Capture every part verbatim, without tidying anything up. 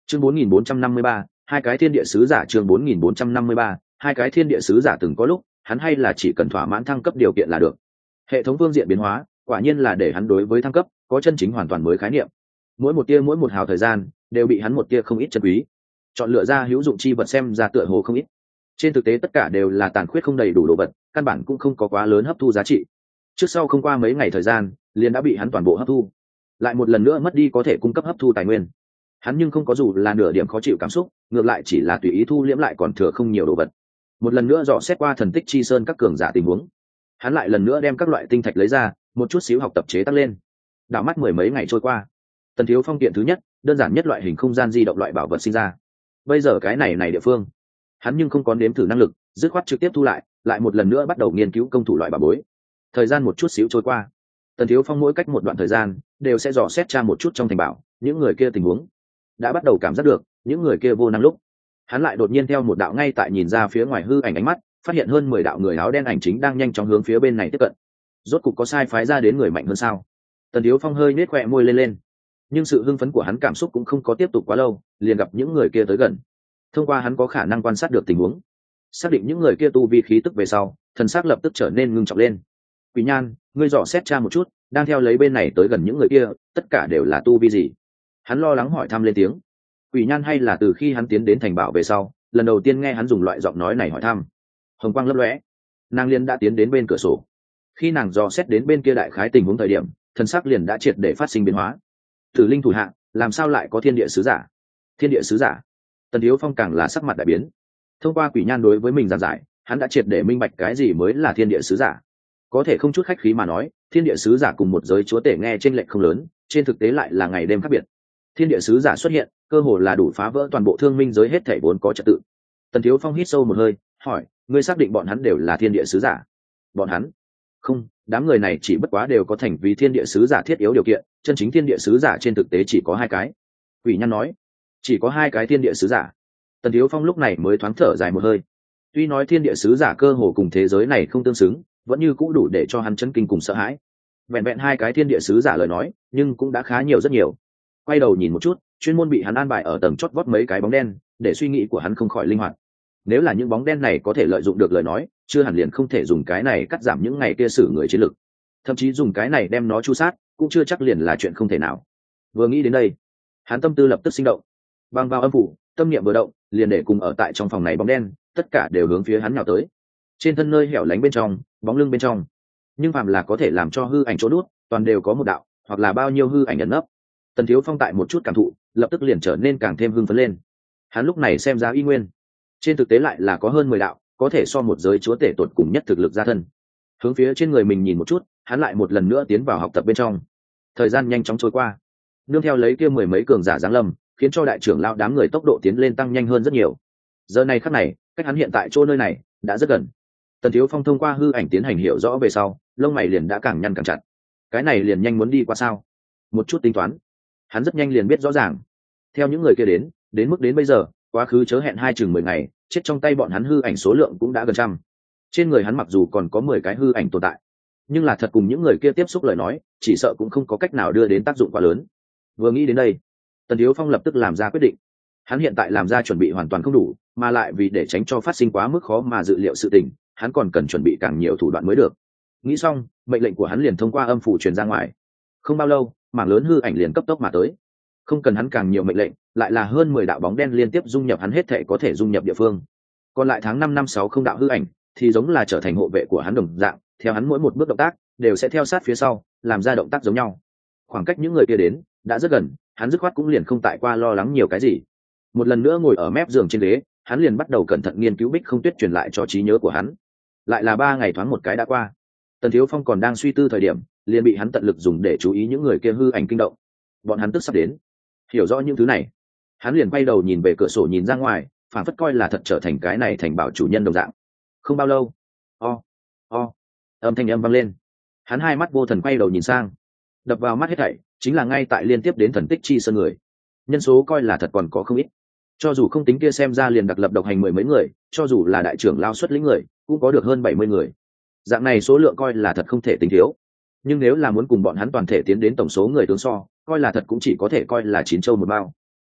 chương bốn nghìn bốn trăm năm mươi ba, hai cái thiên địa sứ giả. chương bốn nghìn bốn trăm năm mươi ba, hai cái thiên địa sứ giả. Từng có lúc hắn hay là chỉ cần thỏa mãn thăng cấp điều kiện là được. Hệ thống phương diện biến hóa quả nhiên là để hắn đối với thăng cấp có chân chính hoàn toàn mới khái niệm. Mỗi một tia mỗi một hào thời gian đều bị hắn một tia không ít chân quý, chọn lựa ra hữu dụng chi vật xem ra tựa hồ không ít. Trên thực tế tất cả đều là tàn khuyết không đầy đủ đồ vật, căn bản cũng không có quá lớn hấp thu giá trị. Trước sau không qua mấy ngày thời gian liền đã bị hắn toàn bộ hấp thu, lại một lần nữa mất đi có thể cung cấp hấp thu tài nguyên. Hắn nhưng không có dù là nửa điểm khó chịu cảm xúc, ngược lại chỉ là tùy ý thu liễm lại còn thừa không nhiều đồ vật. Một lần nữa dò xét qua thần tích chi sơn các cường giả tình huống, hắn lại lần nữa đem các loại tinh thạch lấy ra, một chút xíu học tập chế tác lên. Đảo mắt mười mấy ngày trôi qua, Tần Thiếu Phong kiện thứ nhất, đơn giản nhất loại hình không gian di động loại bảo vật sinh ra. Bây giờ cái này này địa phương, hắn nhưng không có nếm thử năng lực, dứt khoát trực tiếp thu lại, lại một lần nữa bắt đầu nghiên cứu công thủ loại bảo bối. Thời gian một chút xíu trôi qua, Tần Thiếu Phong mỗi cách một đoạn thời gian đều sẽ dò xét tra một chút trong thành bảo những người kia tình huống. Đã bắt đầu cảm giác được những người kia vô năng lúc, hắn lại đột nhiên theo một đạo ngay tại nhìn ra phía ngoài hư ảnh ánh mắt, phát hiện hơn mười đạo người áo đen ảnh chính đang nhanh chóng hướng phía bên này tiếp cận. Rốt cục có sai phái ra đến người mạnh hơn sao? Tần Thiếu Phong hơi nết khóe môi lên lên, nhưng sự hưng phấn của hắn cảm xúc cũng không có tiếp tục quá lâu, liền gặp những người kia tới gần. Thông qua hắn có khả năng quan sát được tình huống, xác định những người kia tu vi khí tức về sau, thần sắc lập tức trở nên ngưng trọng lên. Quỷ Nhan, ngươi dò xét tra một chút, đang theo lấy bên này tới gần những người kia, tất cả đều là tu vi gì? Hắn lo lắng hỏi thăm lên tiếng. Quỷ Nhan hay là từ khi hắn tiến đến thành bảo về sau, lần đầu tiên nghe hắn dùng loại giọng nói này hỏi thăm. Hồng quang lấp lóe, nàng liền đã tiến đến bên cửa sổ. Khi nàng dò xét đến bên kia đại khái tình huống thời điểm, thần sắc liền đã triệt để phát sinh biến hóa. Tử linh thủ hạ, làm sao lại có thiên địa sứ giả? Thiên địa sứ giả? Tần Thiếu Phong càng là sắc mặt đại biến. Thông qua Quỷ Nhan đối với mình giảng giải, hắn đã triệt để minh bạch cái gì mới là thiên địa sứ giả. Có thể không chút khách khí mà nói, thiên địa sứ giả cùng một giới chúa tể nghe chênh lệch không lớn, trên thực tế lại là ngày đêm khác biệt. Thiên địa sứ giả xuất hiện, cơ hồ là đủ phá vỡ toàn bộ thương minh giới hết thảy vốn có trật tự. Tần Thiếu Phong hít sâu một hơi, hỏi, ngươi xác định bọn hắn đều là thiên địa sứ giả? Bọn hắn? Không, đám người này chỉ bất quá đều có thành vì thiên địa sứ giả thiết yếu điều kiện, chân chính thiên địa sứ giả trên thực tế chỉ có hai cái. Quỷ Nhan nói, chỉ có hai cái thiên địa sứ giả. Tần Thiếu Phong lúc này mới thoáng thở dài một hơi. Tuy nói thiên địa sứ giả cơ hồ cùng thế giới này không tương xứng, vẫn như cũng đủ để cho hắn chấn kinh cùng sợ hãi. Vẹn vẹn hai cái thiên địa sứ giả lời nói, nhưng cũng đã khá nhiều rất nhiều. Quay đầu nhìn một chút, chuyên môn bị hắn an bài ở tầng chót vót mấy cái bóng đen, để suy nghĩ của hắn không khỏi linh hoạt. Nếu là những bóng đen này có thể lợi dụng được lời nói, chưa hẳn liền không thể dùng cái này cắt giảm những ngày kia xử người chiến lực. Thậm chí dùng cái này đem nó chu sát, cũng chưa chắc liền là chuyện không thể nào. Vừa nghĩ đến đây, hắn tâm tư lập tức sinh động. Băng vào âm phủ, tâm niệm vừa động, liền để cùng ở tại trong phòng này bóng đen, tất cả đều hướng phía hắn nhào tới. Trên thân nơi hẻo lánh bên trong, bóng lưng bên trong, nhưng phàm là có thể làm cho hư ảnh chỗ nút, toàn đều có một đạo, hoặc là bao nhiêu hư ảnh ẩn nấp. Tần Thiếu Phong tại một chút cảm thụ, lập tức liền trở nên càng thêm hưng phấn lên. Hắn lúc này xem ra y nguyên, trên thực tế lại là có hơn mười đạo, có thể so một giới chúa tể tột cùng nhất thực lực ra thân. Hướng phía trên người mình nhìn một chút, hắn lại một lần nữa tiến vào học tập bên trong. Thời gian nhanh chóng trôi qua, nương theo lấy kia mười mấy cường giả giáng lâm, khiến cho đại trưởng lão đám người tốc độ tiến lên tăng nhanh hơn rất nhiều. Giờ này khắc này, cách hắn hiện tại chỗ nơi này đã rất gần. Tần Thiếu Phong thông qua hư ảnh tiến hành hiểu rõ về sau, lông mày liền đã càng nhăn càng chặt. Cái này liền nhanh muốn đi qua sao? Một chút tính toán, hắn rất nhanh liền biết rõ ràng. Theo những người kia đến, đến mức đến bây giờ, quá khứ chớ hẹn hai chừng mười ngày, chết trong tay bọn hắn hư ảnh số lượng cũng đã gần trăm. Trên người hắn mặc dù còn có mười cái hư ảnh tồn tại, nhưng là thật cùng những người kia tiếp xúc lời nói, chỉ sợ cũng không có cách nào đưa đến tác dụng quá lớn. Vừa nghĩ đến đây, Tần Thiếu Phong lập tức làm ra quyết định. Hắn hiện tại làm ra chuẩn bị hoàn toàn không đủ, mà lại vì để tránh cho phát sinh quá mức khó mà dự liệu sự tình, hắn còn cần chuẩn bị càng nhiều thủ đoạn mới được. Nghĩ xong, mệnh lệnh của hắn liền thông qua âm phủ truyền ra ngoài. Không bao lâu, mảng lớn hư ảnh liền cấp tốc mà tới. Không cần hắn càng nhiều mệnh lệnh, lại là hơn mười đạo bóng đen liên tiếp dung nhập hắn hết thể có thể dung nhập địa phương. Còn lại tháng năm năm sáu không đạo hư ảnh, thì giống là trở thành hộ vệ của hắn đồng dạng, theo hắn mỗi một bước động tác, đều sẽ theo sát phía sau, làm ra động tác giống nhau. Khoảng cách những người kia đến đã rất gần, hắn dứt khoát cũng liền không tại qua lo lắng nhiều cái gì. Một lần nữa ngồi ở mép giường trên ghế, hắn liền bắt đầu cẩn thận nghiên cứu Bích Không Tuyết truyền lại cho trí nhớ của hắn. Lại là ba ngày thoáng một cái đã qua. Tần Thiếu Phong còn đang suy tư thời điểm, liền bị hắn tận lực dùng để chú ý những người kia hư ảnh kinh động. Bọn hắn tức sắp đến. Hiểu rõ những thứ này, hắn liền quay đầu nhìn về cửa sổ nhìn ra ngoài, phản phất coi là thật trở thành cái này thành bảo chủ nhân đồng dạng. Không bao lâu, o o âm thanh âm vang lên. Hắn hai mắt vô thần quay đầu nhìn sang, đập vào mắt hết thảy chính là ngay tại liên tiếp đến thần tích chi sơn người. Nhân số coi là thật còn có không ít, cho dù không tính kia xem ra liền đặc lập độc hành mười mấy người, cho dù là đại trưởng lao xuất lĩnh người cũng có được hơn bảy mươi người. Dạng này số lượng coi là thật không thể tính thiếu, nhưng nếu là muốn cùng bọn hắn toàn thể tiến đến tổng số người tướng so, coi là thật cũng chỉ có thể coi là chín châu một bao.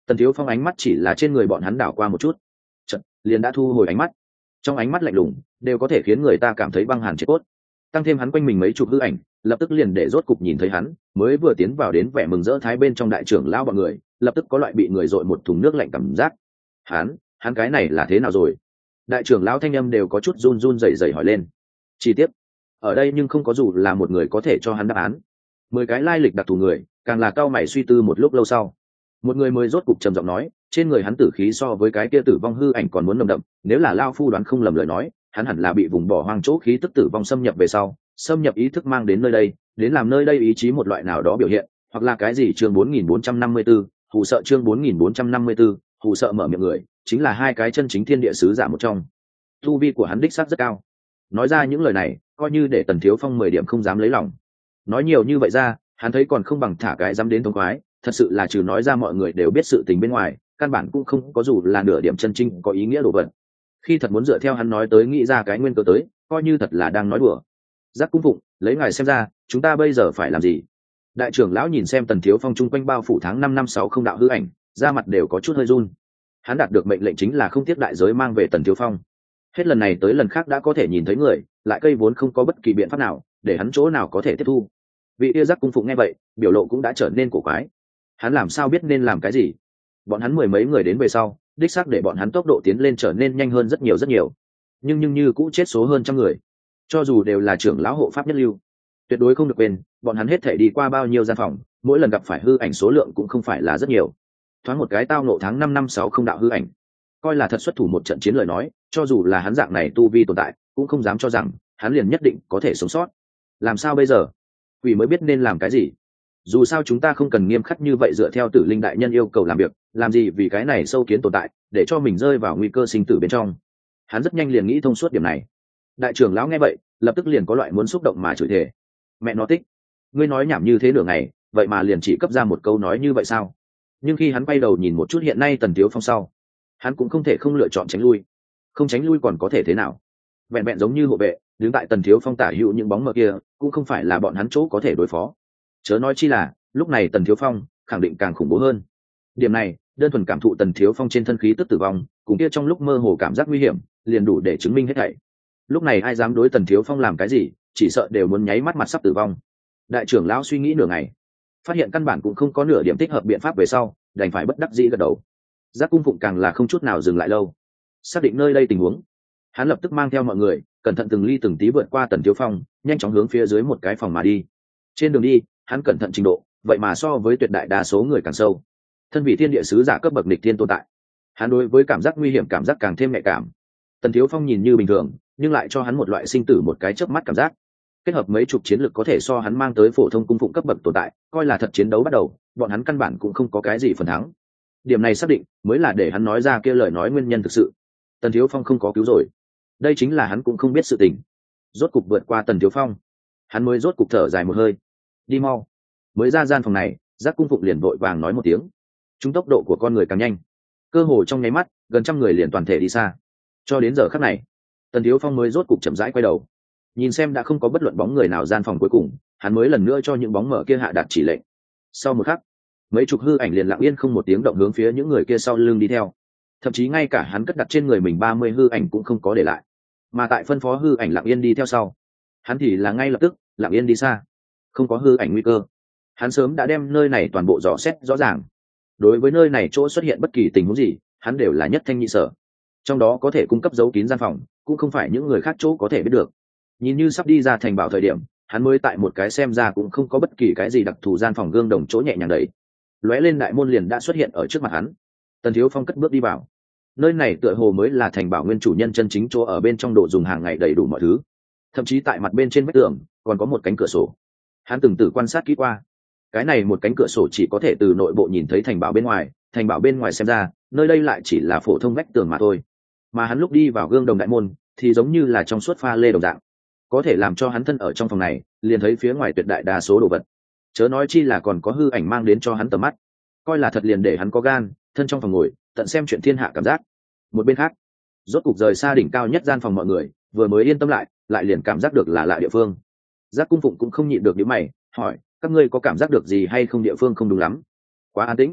Tần Thiếu Phong ánh mắt chỉ là trên người bọn hắn đảo qua một chút, chợt liền đã thu hồi ánh mắt. Trong ánh mắt lạnh lùng đều có thể khiến người ta cảm thấy băng hàn chết cốt. Tăng thêm hắn quanh mình mấy chục hư ảnh, lập tức liền để rốt cục nhìn thấy hắn, mới vừa tiến vào đến vẻ mừng rỡ thái bên trong đại trưởng lão bọn người, lập tức có loại bị người dội một thùng nước lạnh cảm giác. Hắn, hắn cái này là thế nào rồi? Đại trưởng lão thanh âm đều có chút run run rẩy rẩy hỏi lên. Chi tiết, ở đây nhưng không có dù là một người có thể cho hắn đáp án. Mười cái lai lịch đặc thù người, càng là cao mày suy tư một lúc lâu sau, một người mới rốt cục trầm giọng nói, trên người hắn tử khí so với cái kia tử vong hư ảnh còn muốn nồng đậm, nếu là lao phu đoán không lầm lời nói, hắn hẳn là bị vùng bỏ hoang chỗ khí tức tử vong xâm nhập về sau, xâm nhập ý thức mang đến nơi đây, đến làm nơi đây ý chí một loại nào đó biểu hiện, hoặc là cái gì chương bốn nghìn bốn trăm năm mươi tư, hù sợ chương bốn nghìn bốn trăm năm mươi tư, hù sợ mở miệng người, chính là hai cái chân chính thiên địa sứ giả một trong. Tu vi của hắn đích xác rất cao. Nói ra những lời này, coi như để Tần Thiếu Phong mười điểm không dám lấy lòng. Nói nhiều như vậy ra, hắn thấy còn không bằng thả cái dám đến thống khoái, thật sự là trừ nói ra mọi người đều biết sự tình bên ngoài, căn bản cũng không có dù là nửa điểm chân chính có ý nghĩa đồ vật. Khi thật muốn dựa theo hắn nói tới nghĩ ra cái nguyên cơ tới, coi như thật là đang nói đùa. Giác cung phụng, lấy ngài xem ra, chúng ta bây giờ phải làm gì? Đại trưởng lão nhìn xem Tần Thiếu Phong chung quanh bao phủ tháng năm năm sáu không đạo hư ảnh, da mặt đều có chút hơi run. Hắn đạt được mệnh lệnh chính là không tiếp đại giới mang về Tần Thiếu Phong. Hết lần này tới lần khác đã có thể nhìn thấy người, lại cây vốn không có bất kỳ biện pháp nào, để hắn chỗ nào có thể tiếp thu. Vị yêu giác cung phụng nghe vậy, biểu lộ cũng đã trở nên cổ quái. Hắn làm sao biết nên làm cái gì? Bọn hắn mười mấy người đến về sau, đích xác để bọn hắn tốc độ tiến lên trở nên nhanh hơn rất nhiều rất nhiều. Nhưng nhưng như cũ chết số hơn trăm người. Cho dù đều là trưởng lão hộ pháp nhất lưu, tuyệt đối không được quên, bọn hắn hết thể đi qua bao nhiêu gian phòng, mỗi lần gặp phải hư ảnh số lượng cũng không phải là rất nhiều. Thoáng một cái tao nộ tháng năm năm sáu không đạo hư ảnh, coi là thật xuất thủ một trận chiến lời nói, cho dù là hắn dạng này tu vi tồn tại, cũng không dám cho rằng hắn liền nhất định có thể sống sót. Làm sao bây giờ? Quỷ mới biết nên làm cái gì. Dù sao chúng ta không cần nghiêm khắc như vậy dựa theo Tử Linh đại nhân yêu cầu làm việc, làm gì vì cái này sâu kiến tồn tại, để cho mình rơi vào nguy cơ sinh tử bên trong. Hắn rất nhanh liền nghĩ thông suốt điểm này. Đại trưởng lão nghe vậy, lập tức liền có loại muốn xúc động mà chửi thề. Mẹ nó tích, ngươi nói nhảm như thế nửa ngày, vậy mà liền chỉ cấp ra một câu nói như vậy sao? Nhưng khi hắn quay đầu nhìn một chút hiện nay Tần Thiếu Phong sau, hắn cũng không thể không lựa chọn tránh lui. Không tránh lui còn có thể thế nào? Vẹn vẹn giống như hộ vệ, đứng tại Tần Thiếu Phong tả hữu những bóng mờ kia, cũng không phải là bọn hắn chỗ có thể đối phó. Chớ nói chi là, lúc này Tần Thiếu Phong khẳng định càng khủng bố hơn. Điểm này, đơn thuần cảm thụ Tần Thiếu Phong trên thân khí tức tử vong, cùng kia trong lúc mơ hồ cảm giác nguy hiểm, liền đủ để chứng minh hết thảy. Lúc này ai dám đối Tần Thiếu Phong làm cái gì, chỉ sợ đều muốn nháy mắt mặt sắp tử vong. Đại trưởng lão suy nghĩ nửa ngày, phát hiện căn bản cũng không có nửa điểm thích hợp biện pháp về sau, đành phải bất đắc dĩ gật đầu. Giác cung phụng càng là không chút nào dừng lại lâu, xác định nơi đây tình huống, hắn lập tức mang theo mọi người, cẩn thận từng ly từng tí vượt qua Tần Thiếu Phong, nhanh chóng hướng phía dưới một cái phòng mà đi. Trên đường đi, hắn cẩn thận trình độ, vậy mà so với tuyệt đại đa số người càng sâu. Thân vị thiên địa sứ giả cấp bậc nghịch thiên tồn tại, hắn đối với cảm giác nguy hiểm cảm giác càng thêm nhạy cảm. Tần Thiếu Phong nhìn như bình thường, nhưng lại cho hắn một loại sinh tử một cái chớp mắt cảm giác. Kết hợp mấy chục chiến lực có thể so hắn mang tới phổ thông cung phụng cấp bậc tồn tại, coi là thật chiến đấu bắt đầu, bọn hắn căn bản cũng không có cái gì phần thắng. Điểm này xác định mới là để hắn nói ra kia lời nói nguyên nhân thực sự. Tần Thiếu Phong không có cứu rồi, đây chính là hắn cũng không biết sự tình. Rốt cục vượt qua Tần Thiếu Phong, hắn mới rốt cục thở dài một hơi. Đi mau. Mới ra gian phòng này, Giác cung phụng liền vội vàng nói một tiếng. Chúng tốc độ của con người càng nhanh, cơ hồ trong nháy mắt, gần trăm người liền toàn thể đi xa. Cho đến giờ khắc này, Tần Thiếu Phong mới rốt cục chậm rãi quay đầu, nhìn xem đã không có bất luận bóng người nào gian phòng cuối cùng, hắn mới lần nữa cho những bóng mở kia hạ đạt chỉ lệnh. Sau một khắc, mấy chục hư ảnh liền lặng yên không một tiếng động hướng phía những người kia sau lưng đi theo. Thậm chí ngay cả hắn cất đặt trên người mình ba mươi hư ảnh cũng không có để lại, mà tại phân phó hư ảnh lặng yên đi theo sau, hắn thì là ngay lập tức lặng yên đi xa. Không có hư ảnh nguy cơ, hắn sớm đã đem nơi này toàn bộ dò xét rõ ràng. Đối với nơi này chỗ xuất hiện bất kỳ tình huống gì, hắn đều là nhất thanh nhị sở. Trong đó có thể cung cấp dấu kín gian phòng, cũng không phải những người khác chỗ có thể biết được. Nhìn như sắp đi ra thành bảo thời điểm, hắn mới tại một cái xem ra cũng không có bất kỳ cái gì đặc thù gian phòng gương đồng chỗ nhẹ nhàng đẩy, lóe lên đại môn liền đã xuất hiện ở trước mặt hắn. Tần Thiếu Phong cất bước đi vào. Nơi này tựa hồ mới là thành bảo nguyên chủ nhân chân chính chỗ ở, bên trong đồ dùng hàng ngày đầy đủ mọi thứ. Thậm chí tại mặt bên trên vách tường còn có một cánh cửa sổ. Hắn từng tử quan sát kỹ qua, cái này một cánh cửa sổ chỉ có thể từ nội bộ nhìn thấy thành bảo bên ngoài, thành bảo bên ngoài xem ra, nơi đây lại chỉ là phổ thông vách tường mà thôi. Mà hắn lúc đi vào gương đồng đại môn, thì giống như là trong suốt pha lê đồng dạng, có thể làm cho hắn thân ở trong phòng này, liền thấy phía ngoài tuyệt đại đa số đồ vật. Chớ nói chi là còn có hư ảnh mang đến cho hắn tầm mắt, coi là thật liền để hắn có gan thân trong phòng ngồi tận xem chuyện thiên hạ cảm giác. Một bên khác, rốt cục rời xa đỉnh cao nhất gian phòng mọi người, vừa mới yên tâm lại, lại liền cảm giác được là lạ địa phương. Giác cung phụng cũng không nhịn được nhíu mày, hỏi: các ngươi có cảm giác được gì hay không? Địa phương không đúng lắm, quá an tĩnh.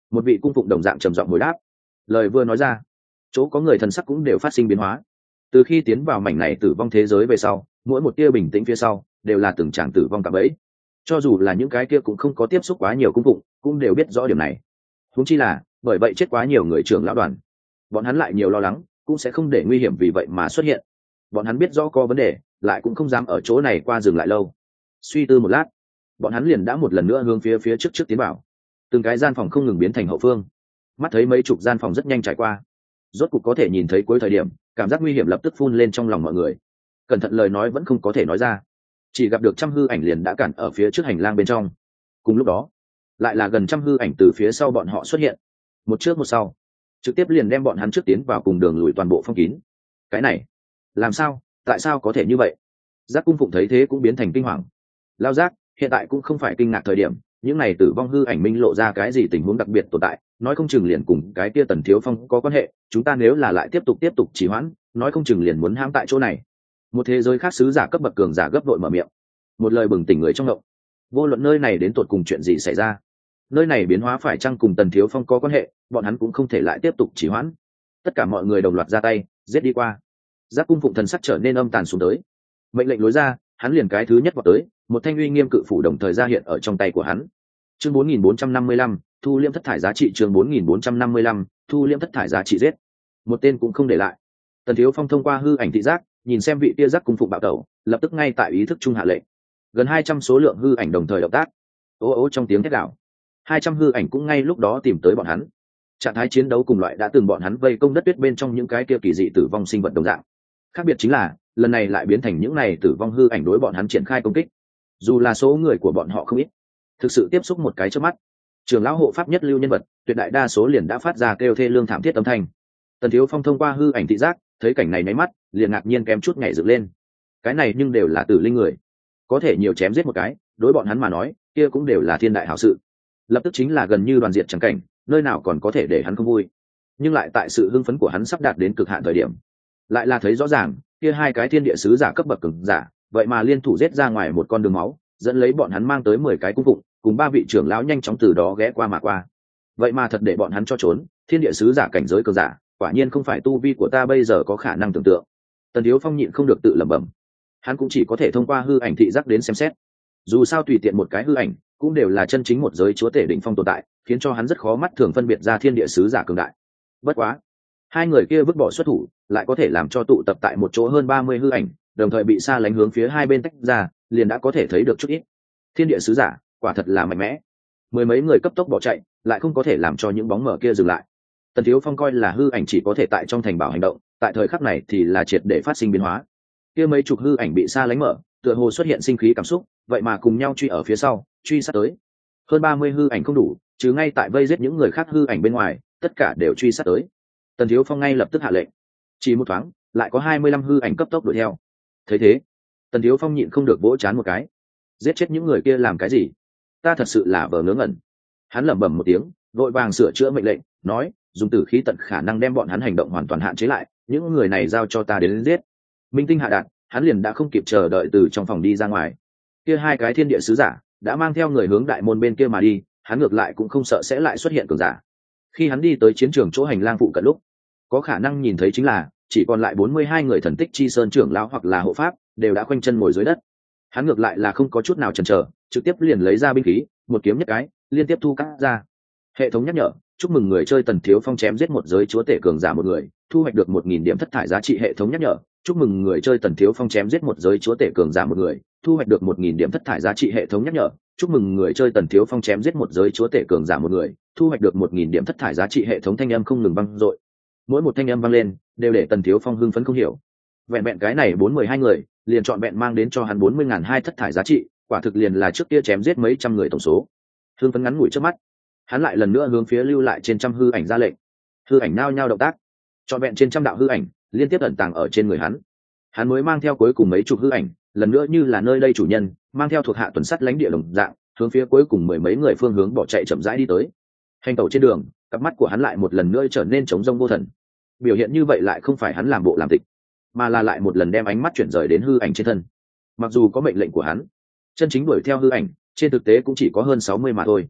Một vị cung phụng đồng dạng trầm giọng hồi đáp. Lời vừa nói ra, chỗ có người thần sắc cũng đều phát sinh biến hóa. Từ khi tiến vào mảnh này tử vong thế giới về sau, mỗi một tia bình tĩnh phía sau đều là từng tràng tử vong cả bẫy. Cho dù là những cái kia cũng không có tiếp xúc quá nhiều cung phụng, cũng đều biết rõ điểm này. Huống chi là bởi vậy chết quá nhiều người trưởng lão đoàn, bọn hắn lại nhiều lo lắng, cũng sẽ không để nguy hiểm vì vậy mà xuất hiện. Bọn hắn biết rõ có vấn đề, lại cũng không dám ở chỗ này qua dừng lại lâu. Suy tư một lát, bọn hắn liền đã một lần nữa hướng phía phía trước trước tiến vào. Từng cái gian phòng không ngừng biến thành hậu phương, mắt thấy mấy chục gian phòng rất nhanh trải qua, rốt cục có thể nhìn thấy cuối thời điểm, cảm giác nguy hiểm lập tức phun lên trong lòng mọi người. Cẩn thận lời nói vẫn không có thể nói ra, chỉ gặp được trăm hư ảnh liền đã cản ở phía trước hành lang bên trong. Cùng lúc đó, lại là gần trăm hư ảnh từ phía sau bọn họ xuất hiện, một trước một sau, trực tiếp liền đem bọn hắn trước tiến vào cùng đường lùi toàn bộ phong kín. Cái này, làm sao, tại sao có thể như vậy? Giác cung phụng thấy thế cũng biến thành kinh hoàng. Lao Giác, hiện tại cũng không phải kinh ngạc thời điểm, những này tử vong hư ảnh minh lộ ra cái gì tình huống đặc biệt tồn tại, nói không chừng liền cùng cái kia Tần Thiếu Phong có quan hệ, chúng ta nếu là lại tiếp tục tiếp tục trì hoãn, nói không chừng liền muốn hãm tại chỗ này. Một thế giới khác sứ giả cấp bậc cường giả gấp đội mở miệng, một lời bừng tỉnh người trong ngộng. Vô luận nơi này đến tột cùng chuyện gì xảy ra, nơi này biến hóa phải chăng cùng Tần Thiếu Phong có quan hệ, bọn hắn cũng không thể lại tiếp tục trì hoãn. Tất cả mọi người đồng loạt ra tay, giết đi qua. Giác cung phụng thần sắc trở nên âm tàn xuống tới, mệnh lệnh lối ra, hắn liền cái thứ nhất vào tới, một thanh uy nghiêm cự phủ đồng thời ra hiện ở trong tay của hắn. Chương bốn nghìn bốn trăm năm mươi lăm, thu liễm thất thải giá trị. Chương bốn nghìn bốn trăm năm mươi lăm, thu liễm thất thải giá trị. Giết một tên cũng không để lại. Tần Thiếu Phong thông qua hư ảnh thị giác nhìn xem vị kia giác cung phụng bạo tẩu, lập tức ngay tại ý thức trung hạ lệnh. Gần hai trăm số lượng hư ảnh đồng thời động tác, ố ố trong tiếng thét đảo, hai trăm hư ảnh cũng ngay lúc đó tìm tới bọn hắn. Trạng thái chiến đấu cùng loại đã từng bọn hắn vây công đất tuyết bên trong những cái kia kỳ dị tử vong sinh vật đồng dạng. Khác biệt chính là lần này lại biến thành những này tử vong hư ảnh đối bọn hắn triển khai công kích. Dù là số người của bọn họ không ít, thực sự tiếp xúc một cái trước mắt, trưởng lão hộ pháp nhất lưu nhân vật tuyệt đại đa số liền đã phát ra kêu thê lương thảm thiết âm thanh. Tần Thiếu Phong thông qua hư ảnh thị giác thấy cảnh này nháy mắt liền ngạc nhiên kém chút nhảy dựng lên. Cái này nhưng đều là tử linh người, có thể nhiều chém giết một cái, đối bọn hắn mà nói kia cũng đều là thiên đại hảo sự. Lập tức chính là gần như đoàn diệt chẳng cảnh, nơi nào còn có thể để hắn không vui. Nhưng lại tại sự hưng phấn của hắn sắp đạt đến cực hạn thời điểm, lại là thấy rõ ràng kia hai cái thiên địa sứ giả cấp bậc cường giả vậy mà liên thủ giết ra ngoài một con đường máu, dẫn lấy bọn hắn mang tới mười cái cung phụng cùng ba vị trưởng lão nhanh chóng từ đó ghé qua mà qua. Vậy mà thật để bọn hắn cho trốn, thiên địa sứ giả cảnh giới cường giả quả nhiên không phải tu vi của ta bây giờ có khả năng tưởng tượng. Tần Thiếu Phong nhịn không được tự lẩm bẩm, hắn cũng chỉ có thể thông qua hư ảnh thị giác đến xem xét. Dù sao tùy tiện một cái hư ảnh cũng đều là chân chính một giới chúa tể đỉnh phong tồn tại, khiến cho hắn rất khó mắt thường phân biệt ra thiên địa sứ giả cường đại. Bất quá, hai người kia vứt bỏ xuất thủ, lại có thể làm cho tụ tập tại một chỗ hơn ba mươi hư ảnh đồng thời bị xa lánh hướng phía hai bên tách ra, liền đã có thể thấy được chút ít. Thiên địa sứ giả quả thật là mạnh mẽ. Mười mấy người cấp tốc bỏ chạy, lại không có thể làm cho những bóng mờ kia dừng lại. Tần Thiếu Phong coi là hư ảnh chỉ có thể tại trong thành bảo hành động, tại thời khắc này thì là triệt để phát sinh biến hóa. Kia mấy chục hư ảnh bị xa lánh mở, tựa hồ xuất hiện sinh khí cảm xúc, vậy mà cùng nhau truy ở phía sau, truy sát tới. Hơn ba mươi hư ảnh không đủ, chứ ngay tại vây giết những người khác hư ảnh bên ngoài, tất cả đều truy sát tới. Tần Thiếu Phong ngay lập tức hạ lệnh, chỉ một thoáng, lại có hai mươi lăm hư ảnh cấp tốc đuổi theo. Thấy thế, Tần Thiếu Phong nhịn không được vỗ trán một cái. Giết chết những người kia làm cái gì? Ta thật sự là vờ ngớ ngẩn. Hắn lẩm bẩm một tiếng, vội vàng sửa chữa mệnh lệnh, nói, dùng tử khí tận khả năng đem bọn hắn hành động hoàn toàn hạn chế lại, những người này giao cho ta đến giết. Minh tinh hạ đạt, hắn liền đã không kịp chờ đợi từ trong phòng đi ra ngoài. Kia hai cái thiên địa sứ giả đã mang theo người hướng đại môn bên kia mà đi, hắn ngược lại cũng không sợ sẽ lại xuất hiện cường giả. Khi hắn đi tới chiến trường chỗ hành lang phụ cận lúc, có khả năng nhìn thấy chính là chỉ còn lại bốn mươi hai người thần tích chi sơn trưởng lão hoặc là hộ pháp đều đã khoanh chân ngồi dưới đất. Hắn ngược lại là không có chút nào chần chờ, trực tiếp liền lấy ra binh khí, một kiếm nhất cái liên tiếp thu cắt ra. Hệ thống nhắc nhở, chúc mừng người chơi Tần Thiếu Phong chém giết một giới chúa tể cường giả một người, thu hoạch được một nghìn điểm thất thải giá trị. Hệ thống nhắc nhở, chúc mừng người chơi Tần Thiếu Phong chém giết một giới chúa tể cường giả một người, thu hoạch được một nghìn điểm thất thải giá trị. Hệ thống nhắc nhở, chúc mừng người chơi Tần Thiếu Phong chém giết một giới chúa tể cường giả một người, thu hoạch được một nghìn điểm thất thải giá trị. Hệ thống thanh âm không ngừng vang dội, mỗi một thanh âm vang lên đều để Tần Thiếu Phong hưng phấn không hiểu. Vẹn vẹn cái này bốn mươi hai người liền chọn vẹn mang đến cho hắn bốn mươi ngàn hai thất thải giá trị, quả thực liền là trước kia chém giết mấy trăm người tổng số. Hưng phấn ngắn ngủi trước mắt, hắn lại lần nữa hướng phía lưu lại trên trăm hư ảnh ra lệnh. Hư ảnh nao nhao động tác, chọn vẹn trên trăm đạo hư ảnh liên tiếp ẩn tàng ở trên người hắn. Hắn mới mang theo cuối cùng mấy chục hư ảnh, lần nữa như là nơi đây chủ nhân mang theo thuộc hạ tuần sắt lãnh địa đồng dạng, hướng phía cuối cùng mười mấy người phương hướng bỏ chạy chậm rãi đi tới. Hành tẩu trên đường, cặp mắt của hắn lại một lần nữa trở nên trống rông vô thần. Biểu hiện như vậy lại không phải hắn làm bộ làm tịch, mà là lại một lần đem ánh mắt chuyển rời đến hư ảnh trên thân. Mặc dù có mệnh lệnh của hắn, chân chính đuổi theo hư ảnh trên thực tế cũng chỉ có hơn sáu mươi mà thôi.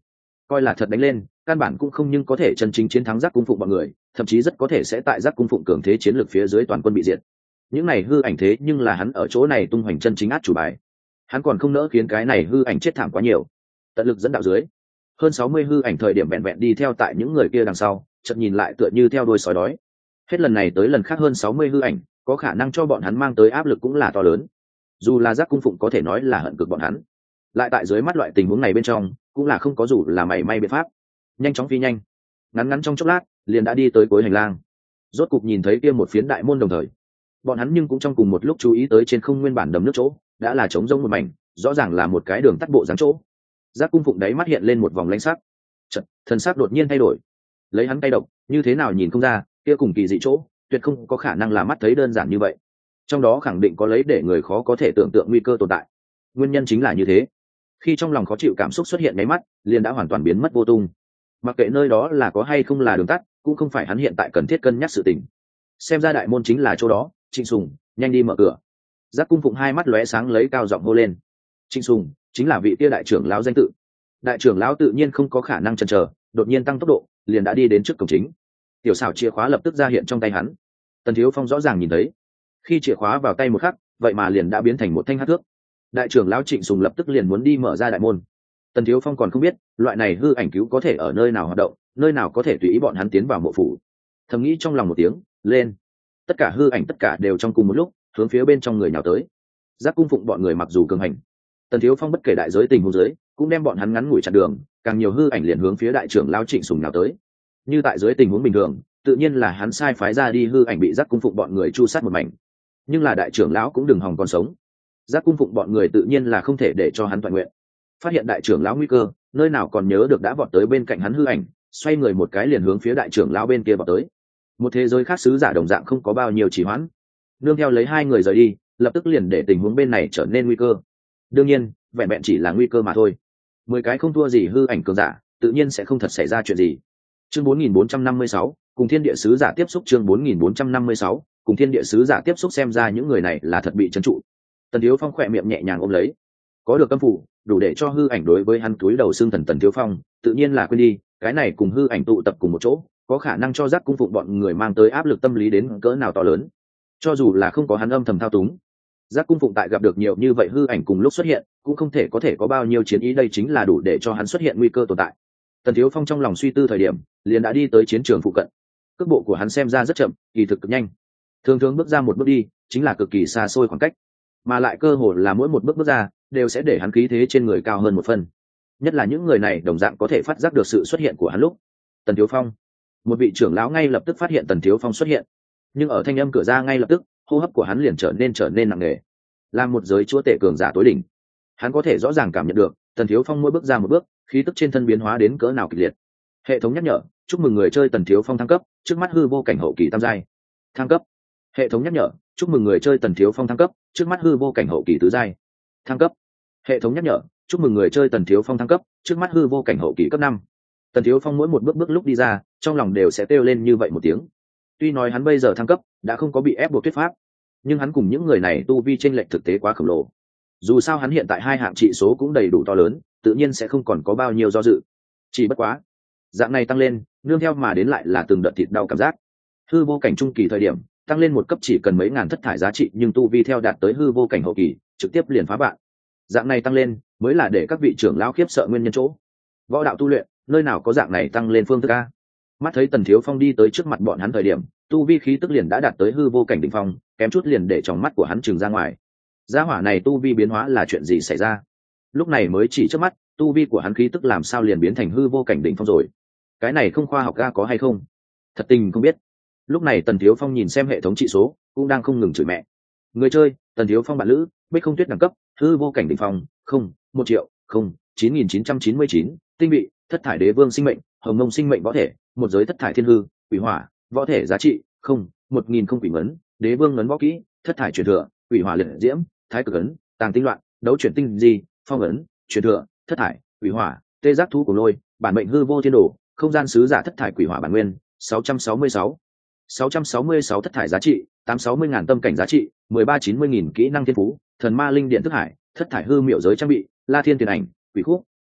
coi là thật đánh lên căn bản cũng không nhưng có thể chân chính chiến thắng giác cung phụng bọn người, thậm chí rất có thể sẽ tại giác cung phụng cường thế chiến lược phía dưới toàn quân bị diệt. Những này hư ảnh thế nhưng là hắn ở chỗ này tung hoành chân chính át chủ bài, hắn còn không nỡ khiến cái này hư ảnh chết thảm quá nhiều. Tận lực dẫn đạo dưới, hơn sáu mươi hư ảnh thời điểm vẹn vẹn đi theo tại những người kia đằng sau, chợt nhìn lại tựa như theo đuôi sói đói. Hết lần này tới lần khác hơn sáu mươi hư ảnh, có khả năng cho bọn hắn mang tới áp lực cũng là to lớn. Dù là giác cung phụng có thể nói là hận cực bọn hắn, lại tại dưới mắt loại tình huống này bên trong, cũng là không có dù là mảy may biện pháp. Nhanh chóng phi nhanh, ngắn ngắn trong chốc lát, liền đã đi tới cuối hành lang. Rốt cục nhìn thấy kia một phiến đại môn đồng thời, bọn hắn nhưng cũng trong cùng một lúc chú ý tới trên không nguyên bản đầm nước chỗ, đã là trống rỗng một mảnh, rõ ràng là một cái đường tắt bộ dáng chỗ. Giác cung phụng đáy mắt hiện lên một vòng lãnh sắc, chợt thần sắc đột nhiên thay đổi. Lấy hắn tay độc, như thế nào nhìn không ra, kia cùng kỳ dị chỗ, tuyệt không có khả năng là mắt thấy đơn giản như vậy. Trong đó khẳng định có lấy để người khó có thể tưởng tượng nguy cơ tồn tại. Nguyên nhân chính là như thế. Khi trong lòng khó chịu cảm xúc xuất hiện mấy mắt, liền đã hoàn toàn biến mất vô tung. Mặc kệ nơi đó là có hay không là đường tắt, cũng không phải hắn hiện tại cần thiết cân nhắc sự tình. Xem ra đại môn chính là chỗ đó, Trịnh Sùng, nhanh đi mở cửa. Giác cung phụng hai mắt lóe sáng lấy cao giọng hô lên. Trịnh Sùng chính là vị kia đại trưởng lão danh tự. Đại trưởng lão tự nhiên không có khả năng chần chờ, đột nhiên tăng tốc độ, liền đã đi đến trước cổng chính. Tiểu xảo chìa khóa lập tức ra hiện trong tay hắn. Tần Thiếu Phong rõ ràng nhìn thấy, khi chìa khóa vào tay một khắc, vậy mà liền đã biến thành một thanh hắc thước. Đại trưởng lão Trịnh Sùng lập tức liền muốn đi mở ra đại môn. Tần Thiếu Phong còn không biết, loại này hư ảnh cứu có thể ở nơi nào hoạt động, nơi nào có thể tùy ý bọn hắn tiến vào mộ phủ. Thầm nghĩ trong lòng một tiếng, lên. Tất cả hư ảnh tất cả đều trong cùng một lúc, hướng phía bên trong người nhào tới. Giác cung phụng bọn người mặc dù cường hành, Tần Thiếu Phong bất kể đại giới tình huống dưới, cũng đem bọn hắn ngắn ngủi chặn đường, càng nhiều hư ảnh liền hướng phía đại trưởng lão Trịnh Sùng nhào tới. Như tại dưới tình huống bình thường, tự nhiên là hắn sai phái ra đi hư ảnh bị Giác cung phụng bọn người chu sát một mảnh. Nhưng là đại trưởng lão cũng đừng hòng còn sống. Giác cung phụng bọn người tự nhiên là không thể để cho hắn toàn nguyện. Phát hiện đại trưởng lão nguy cơ, nơi nào còn nhớ được đã vọt tới bên cạnh hắn hư ảnh, xoay người một cái liền hướng phía đại trưởng lão bên kia vọt tới. Một thế giới khác sứ giả đồng dạng không có bao nhiêu trì hoãn, nương theo lấy hai người rời đi, lập tức liền để tình huống bên này trở nên nguy cơ. Đương nhiên, vẹn vẹn chỉ là nguy cơ mà thôi. Mười cái không thua gì hư ảnh cường giả, tự nhiên sẽ không thật xảy ra chuyện gì. Chương bốn nghìn bốn trăm năm mươi sáu, cùng thiên địa sứ giả tiếp xúc. Chương bốn nghìn bốn trăm năm mươi sáu, cùng thiên địa sứ giả tiếp xúc. Xem ra những người này là thật bị trấn trụ. Tần Thiếu Phong khỏe miệng nhẹ nhàng ôm lấy, có được cấm phủ, đủ để cho hư ảnh đối với hắn túi đầu xương thần. Tần Thiếu Phong tự nhiên là quên đi, cái này cùng hư ảnh tụ tập cùng một chỗ, có khả năng cho Giác cung phụng bọn người mang tới áp lực tâm lý đến cỡ nào to lớn. Cho dù là không có hắn âm thầm thao túng, Giác cung phụng tại gặp được nhiều như vậy hư ảnh cùng lúc xuất hiện, cũng không thể có thể có bao nhiêu chiến ý. Đây chính là đủ để cho hắn xuất hiện nguy cơ tồn tại. Tần Thiếu Phong trong lòng suy tư thời điểm, liền đã đi tới chiến trường phụ cận. Cước bộ của hắn xem ra rất chậm, kỳ thực cực nhanh. Thường thường bước ra một bước đi, chính là cực kỳ xa xôi khoảng cách, mà lại cơ hồ là mỗi một bước bước ra đều sẽ để hắn khí thế trên người cao hơn một phần. Nhất là những người này đồng dạng có thể phát giác được sự xuất hiện của hắn lúc. Tần Thiếu Phong, một vị trưởng lão ngay lập tức phát hiện Tần Thiếu Phong xuất hiện, nhưng ở thanh âm cửa ra ngay lập tức, hô hấp của hắn liền trở nên trở nên nặng nề. Là một giới chúa tể cường giả tối đỉnh, hắn có thể rõ ràng cảm nhận được Tần Thiếu Phong mỗi bước ra một bước, khí tức trên thân biến hóa đến cỡ nào kịch liệt. Hệ thống nhắc nhở, chúc mừng người chơi Tần Thiếu Phong thăng cấp, trước mắt hư vô cảnh hậu kỳ tam giai. Thăng cấp. Hệ thống nhắc nhở, chúc mừng người chơi Tần Thiếu Phong thăng cấp, trước mắt hư vô cảnh hậu kỳ tứ giai. Thăng cấp. Hệ thống nhắc nhở, chúc mừng người chơi Tần Thiếu Phong thăng cấp, trước mắt hư vô cảnh hậu kỳ cấp năm. Tần Thiếu Phong mỗi một bước bước lúc đi ra, trong lòng đều sẽ kêu lên như vậy một tiếng. Tuy nói hắn bây giờ thăng cấp đã không có bị ép buộc thuyết pháp, nhưng hắn cùng những người này tu vi chênh lệch thực tế quá khổng lồ. Dù sao hắn hiện tại hai hạng trị số cũng đầy đủ to lớn, tự nhiên sẽ không còn có bao nhiêu do dự. Chỉ bất quá, dạng này tăng lên, nương theo mà đến lại là từng đợt thịt đau cảm giác. Hư vô cảnh trung kỳ thời điểm, tăng lên một cấp chỉ cần mấy ngàn thất thải giá trị, nhưng tu vi theo đạt tới hư vô cảnh hậu kỳ, trực tiếp liền phá bạn. Dạng này tăng lên, mới là để các vị trưởng lão khiếp sợ nguyên nhân chỗ. Võ đạo tu luyện, nơi nào có dạng này tăng lên phương thức a? Mắt thấy Tần Thiếu Phong đi tới trước mặt bọn hắn thời điểm, tu vi khí tức liền đã đạt tới hư vô cảnh đỉnh phong, kém chút liền để trong mắt của hắn trừng ra ngoài. Gia hỏa này tu vi biến hóa là chuyện gì xảy ra? Lúc này mới chỉ trước mắt, tu vi của hắn khí tức làm sao liền biến thành hư vô cảnh đỉnh phong rồi? Cái này không khoa học ga có hay không? Thật tình không biết. Lúc này Tần Thiếu Phong nhìn xem hệ thống trị số, cũng đang không ngừng chửi mẹ. Người chơi, Tần Thiếu Phong bạn lữ, Bích Không Tuyết đẳng cấp, hư vô cảnh đỉnh phong, không, một triệu, không, chín nghìn chín trăm chín mươi chín, tinh vị, thất thải đế vương sinh mệnh, hồng mông sinh mệnh võ thể, một giới thất thải thiên hư, quỷ hỏa, võ thể giá trị, không, một nghìn không quỷ ngấn, đế vương ngấn võ kỹ, thất thải truyền thừa, quỷ hỏa liệt diễm, thái cực ấn, tàng tinh loạn, đấu chuyển tinh di, phong ấn, truyền thừa, thất thải, quỷ hỏa, tê giác thú của lôi, bản mệnh hư vô thiên đồ, không gian sứ giả thất thải quỷ hỏa bản nguyên, sáu trăm sáu mươi sáu, sáu trăm sáu mươi sáu thất thải giá trị, tám sáu mươi ngàn tâm cảnh giá trị, mười ba chín mươi nghìn kỹ năng thiên phú, thần ma linh điện thức hải, thất thải hư miệu giới trang bị, la thiên tiền ảnh, quỷ khúc, quỷ áo,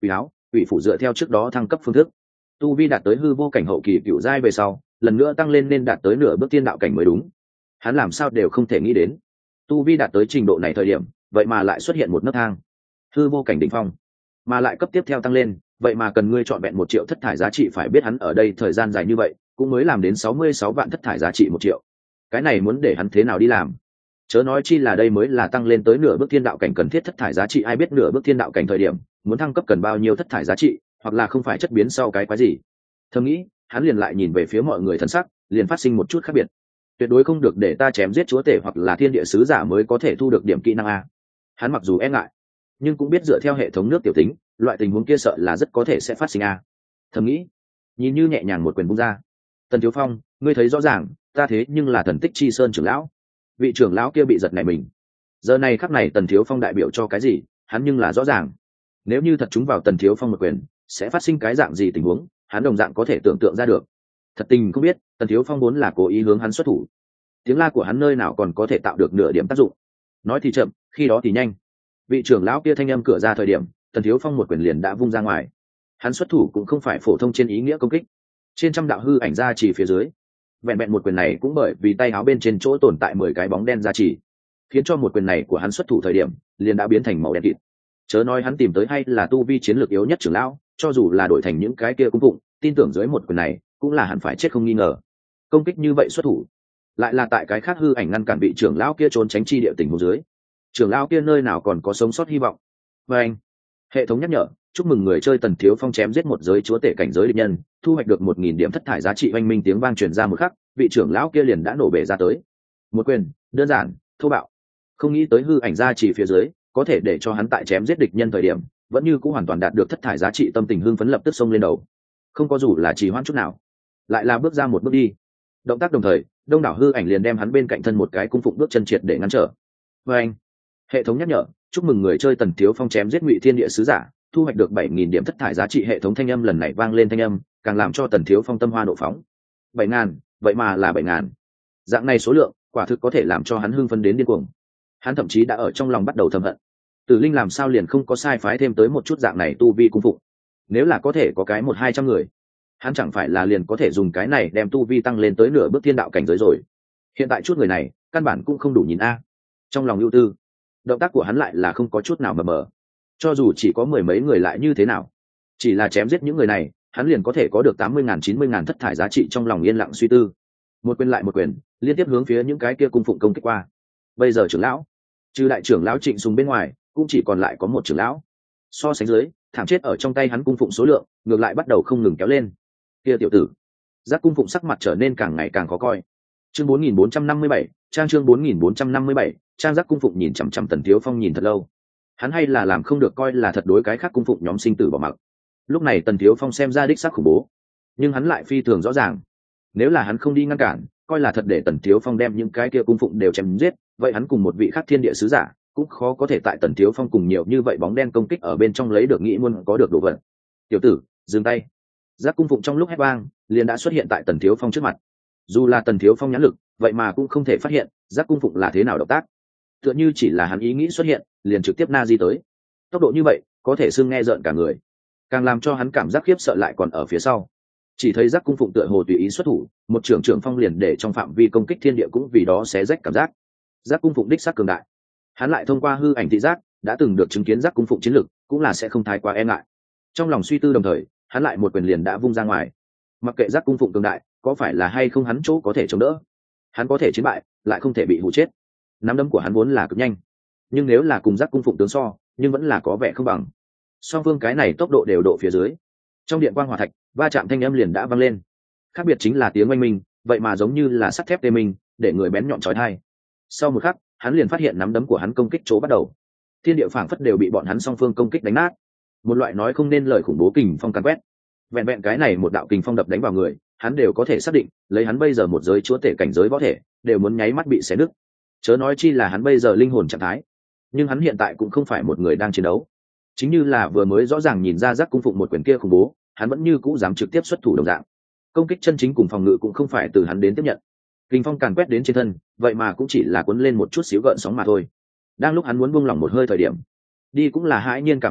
quỷ phủ dựa theo trước đó thăng cấp phương thức, tu vi đạt tới hư vô cảnh hậu kỳ cựu giai về sau lần nữa tăng lên nên đạt tới nửa bước tiên đạo cảnh mới đúng. Hắn làm sao đều không thể nghĩ đến tu vi đạt tới trình độ này thời điểm vậy mà lại xuất hiện một nấc thang hư vô cảnh đỉnh phong, mà lại cấp tiếp theo tăng lên vậy mà cần ngươi chọn vẹn một triệu thất thải giá trị. Phải biết hắn ở đây thời gian dài như vậy cũng mới làm đến sáu mươi sáu vạn thất thải giá trị một triệu, cái này muốn để hắn thế nào đi làm, chớ nói chi là đây mới là tăng lên tới nửa bước thiên đạo cảnh cần thiết thất thải giá trị. Ai biết nửa bước thiên đạo cảnh thời điểm muốn thăng cấp cần bao nhiêu thất thải giá trị, hoặc là không phải chất biến sau cái quái gì. Thầm nghĩ hắn liền lại nhìn về phía mọi người thân sắc liền phát sinh một chút khác biệt. Tuyệt đối không được để ta chém giết chúa tể hoặc là thiên địa sứ giả mới có thể thu được điểm kỹ năng a. Hắn mặc dù e ngại nhưng cũng biết dựa theo hệ thống nước tiểu tính loại tình huống kia sợ là rất có thể sẽ phát sinh a. Thầm nghĩ nhìn như nhẹ nhàng một quyền bung ra. Tần Thiếu Phong, ngươi thấy rõ ràng ta thế nhưng là thần tích chi sơn trưởng lão. Vị trưởng lão kia bị giật nảy mình. Giờ này khắc này Tần Thiếu Phong đại biểu cho cái gì hắn nhưng là rõ ràng. Nếu như thật chúng vào Tần Thiếu Phong một quyền sẽ phát sinh cái dạng gì tình huống hắn đồng dạng có thể tưởng tượng ra được. Thật tình không biết Tần Thiếu Phong vốn là cố ý hướng hắn xuất thủ, tiếng la của hắn nơi nào còn có thể tạo được nửa điểm tác dụng. Nói thì chậm khi đó thì nhanh, vị trưởng lão kia thanh âm cửa ra thời điểm Tần Thiếu Phong một quyền liền đã vung ra ngoài. Hắn xuất thủ cũng không phải phổ thông trên ý nghĩa công kích, trên trăm đạo hư ảnh ra chỉ phía dưới, vẹn vẹn một quyền này cũng bởi vì tay áo bên trên chỗ tồn tại mười cái bóng đen ra chỉ, khiến cho một quyền này của hắn xuất thủ thời điểm liền đã biến thành màu đen kịt. Chớ nói hắn tìm tới hay là tu vi chiến lược yếu nhất trưởng lão, cho dù là đổi thành những cái kia cung phụng, tin tưởng dưới một quyền này cũng là hẳn phải chết không nghi ngờ. Công kích như vậy xuất thủ lại là tại cái khác hư ảnh ngăn cản vị trưởng lão kia trốn tránh chi địa tình huống dưới, trưởng lão kia nơi nào còn có sống sót hy vọng. Và anh hệ thống nhắc nhở chúc mừng người chơi Tần Thiếu Phong chém giết một giới chúa tể cảnh giới địch nhân, thu hoạch được một nghìn điểm thất thải giá trị. oanh minh tiếng vang truyền ra một khắc, vị trưởng lão kia liền đã nổ bể ra tới. Một quyền đơn giản thô bạo, không nghĩ tới hư ảnh ra chỉ phía dưới có thể để cho hắn tại chém giết địch nhân thời điểm vẫn như cũng hoàn toàn đạt được thất thải giá trị. Tâm tình hưng phấn lập tức xông lên đầu, không có dù là trì hoãn chút nào, lại là bước ra một bước đi. Động tác đồng thời đông đảo hư ảnh liền đem hắn bên cạnh thân một cái cung phụng bước chân triệt để ngăn trở. Và anh hệ thống nhắc nhở chúc mừng người chơi Tần Thiếu Phong chém giết Ngụy Thiên Địa sứ giả, thu hoạch được bảy nghìn điểm thất thải giá trị. Hệ thống thanh âm lần này vang lên, thanh âm càng làm cho Tần Thiếu Phong tâm hoa nộ phóng. Bảy ngàn, vậy mà là bảy ngàn, dạng này số lượng quả thực có thể làm cho hắn hưng phấn đến điên cuồng. Hắn thậm chí đã ở trong lòng bắt đầu thầm hận, Tử Linh làm sao liền không có sai phái thêm tới một chút dạng này tu vi cung phụng. Nếu là có thể có cái một hai trăm người, hắn chẳng phải là liền có thể dùng cái này đem tu vi tăng lên tới nửa bước thiên đạo cảnh giới rồi. Hiện tại chút người này căn bản cũng không đủ nhìn a. Trong lòng ưu tư, động tác của hắn lại là không có chút nào mờ mờ. Cho dù chỉ có mười mấy người lại như thế nào, chỉ là chém giết những người này hắn liền có thể có được tám mươi ngàn chín mươi ngàn thất thải giá trị. Trong lòng yên lặng suy tư, một quyền lại một quyền liên tiếp hướng phía những cái kia cung phụng công kích qua. Bây giờ trưởng lão trừ đại trưởng lão Trịnh Sùng bên ngoài cũng chỉ còn lại có một trưởng lão. So sánh dưới thảm chết ở trong tay hắn cung phụng số lượng ngược lại bắt đầu không ngừng kéo lên. Kia tiểu tử giác cung phụng sắc mặt trở nên càng ngày càng khó coi. Chương bốn nghìn bốn trăm năm mươi bảy, trang chương bốn nghìn bốn trăm năm mươi bảy, trang giác cung phụng nhìn chằm chằm Tần Thiếu Phong nhìn thật lâu. Hắn hay là làm không được coi là thật đối cái khác cung phụng nhóm sinh tử bỏ mặc. Lúc này Tần Thiếu Phong xem ra đích xác khủng bố, nhưng hắn lại phi thường rõ ràng, nếu là hắn không đi ngăn cản, coi là thật để Tần Thiếu Phong đem những cái kia cung phụng đều chém giết, vậy hắn cùng một vị khác thiên địa sứ giả cũng khó có thể tại Tần Thiếu Phong cùng nhiều như vậy bóng đen công kích ở bên trong lấy được nghĩ muốn có được đồ vật. Tiểu tử, dừng tay! Giác cung phụng trong lúc hét vang liền đã xuất hiện tại Tần Thiếu Phong trước mặt. Dù là Tần Thiếu Phong nhãn lực vậy mà cũng không thể phát hiện giác cung phụng là thế nào động tác, tựa như chỉ là hắn ý nghĩ xuất hiện liền trực tiếp na di tới. Tốc độ như vậy có thể xưng nghe rợn cả người, càng làm cho hắn cảm giác khiếp sợ lại còn ở phía sau. Chỉ thấy giác cung phụng tựa hồ tùy ý xuất thủ, một trưởng trưởng phong liền để trong phạm vi công kích thiên địa cũng vì đó xé rách cảm giác. Giác cung phụng đích xác cường đại, hắn lại thông qua hư ảnh thị giác đã từng được chứng kiến giác cung phụng chiến lực, cũng là sẽ không thái quá e ngại. Trong lòng suy tư đồng thời hắn lại một quyền liền đã vung ra ngoài. Mặc kệ giác cung phụng cường đại có phải là hay không hắn chỗ có thể chống đỡ, hắn có thể chiến bại lại không thể bị hụ chết. Nắm đấm của hắn vốn là cực nhanh, nhưng nếu là cùng giác cung phụng tướng so nhưng vẫn là có vẻ không bằng. Song phương cái này tốc độ đều độ phía dưới, trong điện quang hỏa thạch va chạm thanh âm liền đã vang lên. Khác biệt chính là tiếng oanh minh vậy mà giống như là sắt thép tê minh, để người bén nhọn chói tai. Sau một khắc hắn liền phát hiện nắm đấm của hắn công kích chỗ bắt đầu, thiên địa phảng phất đều bị bọn hắn song phương công kích đánh nát. Một loại nói không nên lời khủng bố kình phong càn quét. Vẹn vẹn cái này một đạo kình phong đập đánh vào người hắn đều có thể xác định lấy hắn bây giờ một giới chúa tể cảnh giới võ thể đều muốn nháy mắt bị xé nứt, chớ nói chi là hắn bây giờ linh hồn trạng thái. Nhưng hắn hiện tại cũng không phải một người đang chiến đấu, chính như là vừa mới rõ ràng nhìn ra giác cung phụng một quyền kia khủng bố, hắn vẫn như cũ dám trực tiếp xuất thủ đồng dạng. Công kích chân chính cùng phòng ngự cũng không phải từ hắn đến tiếp nhận. Kình phong càn quét đến trên thân vậy mà cũng chỉ là cuốn lên một chút xíu gợn sóng mà thôi. Đang lúc hắn muốn buông lỏng một hơi thời điểm, đi cũng là hãi nhiên cảm nhận được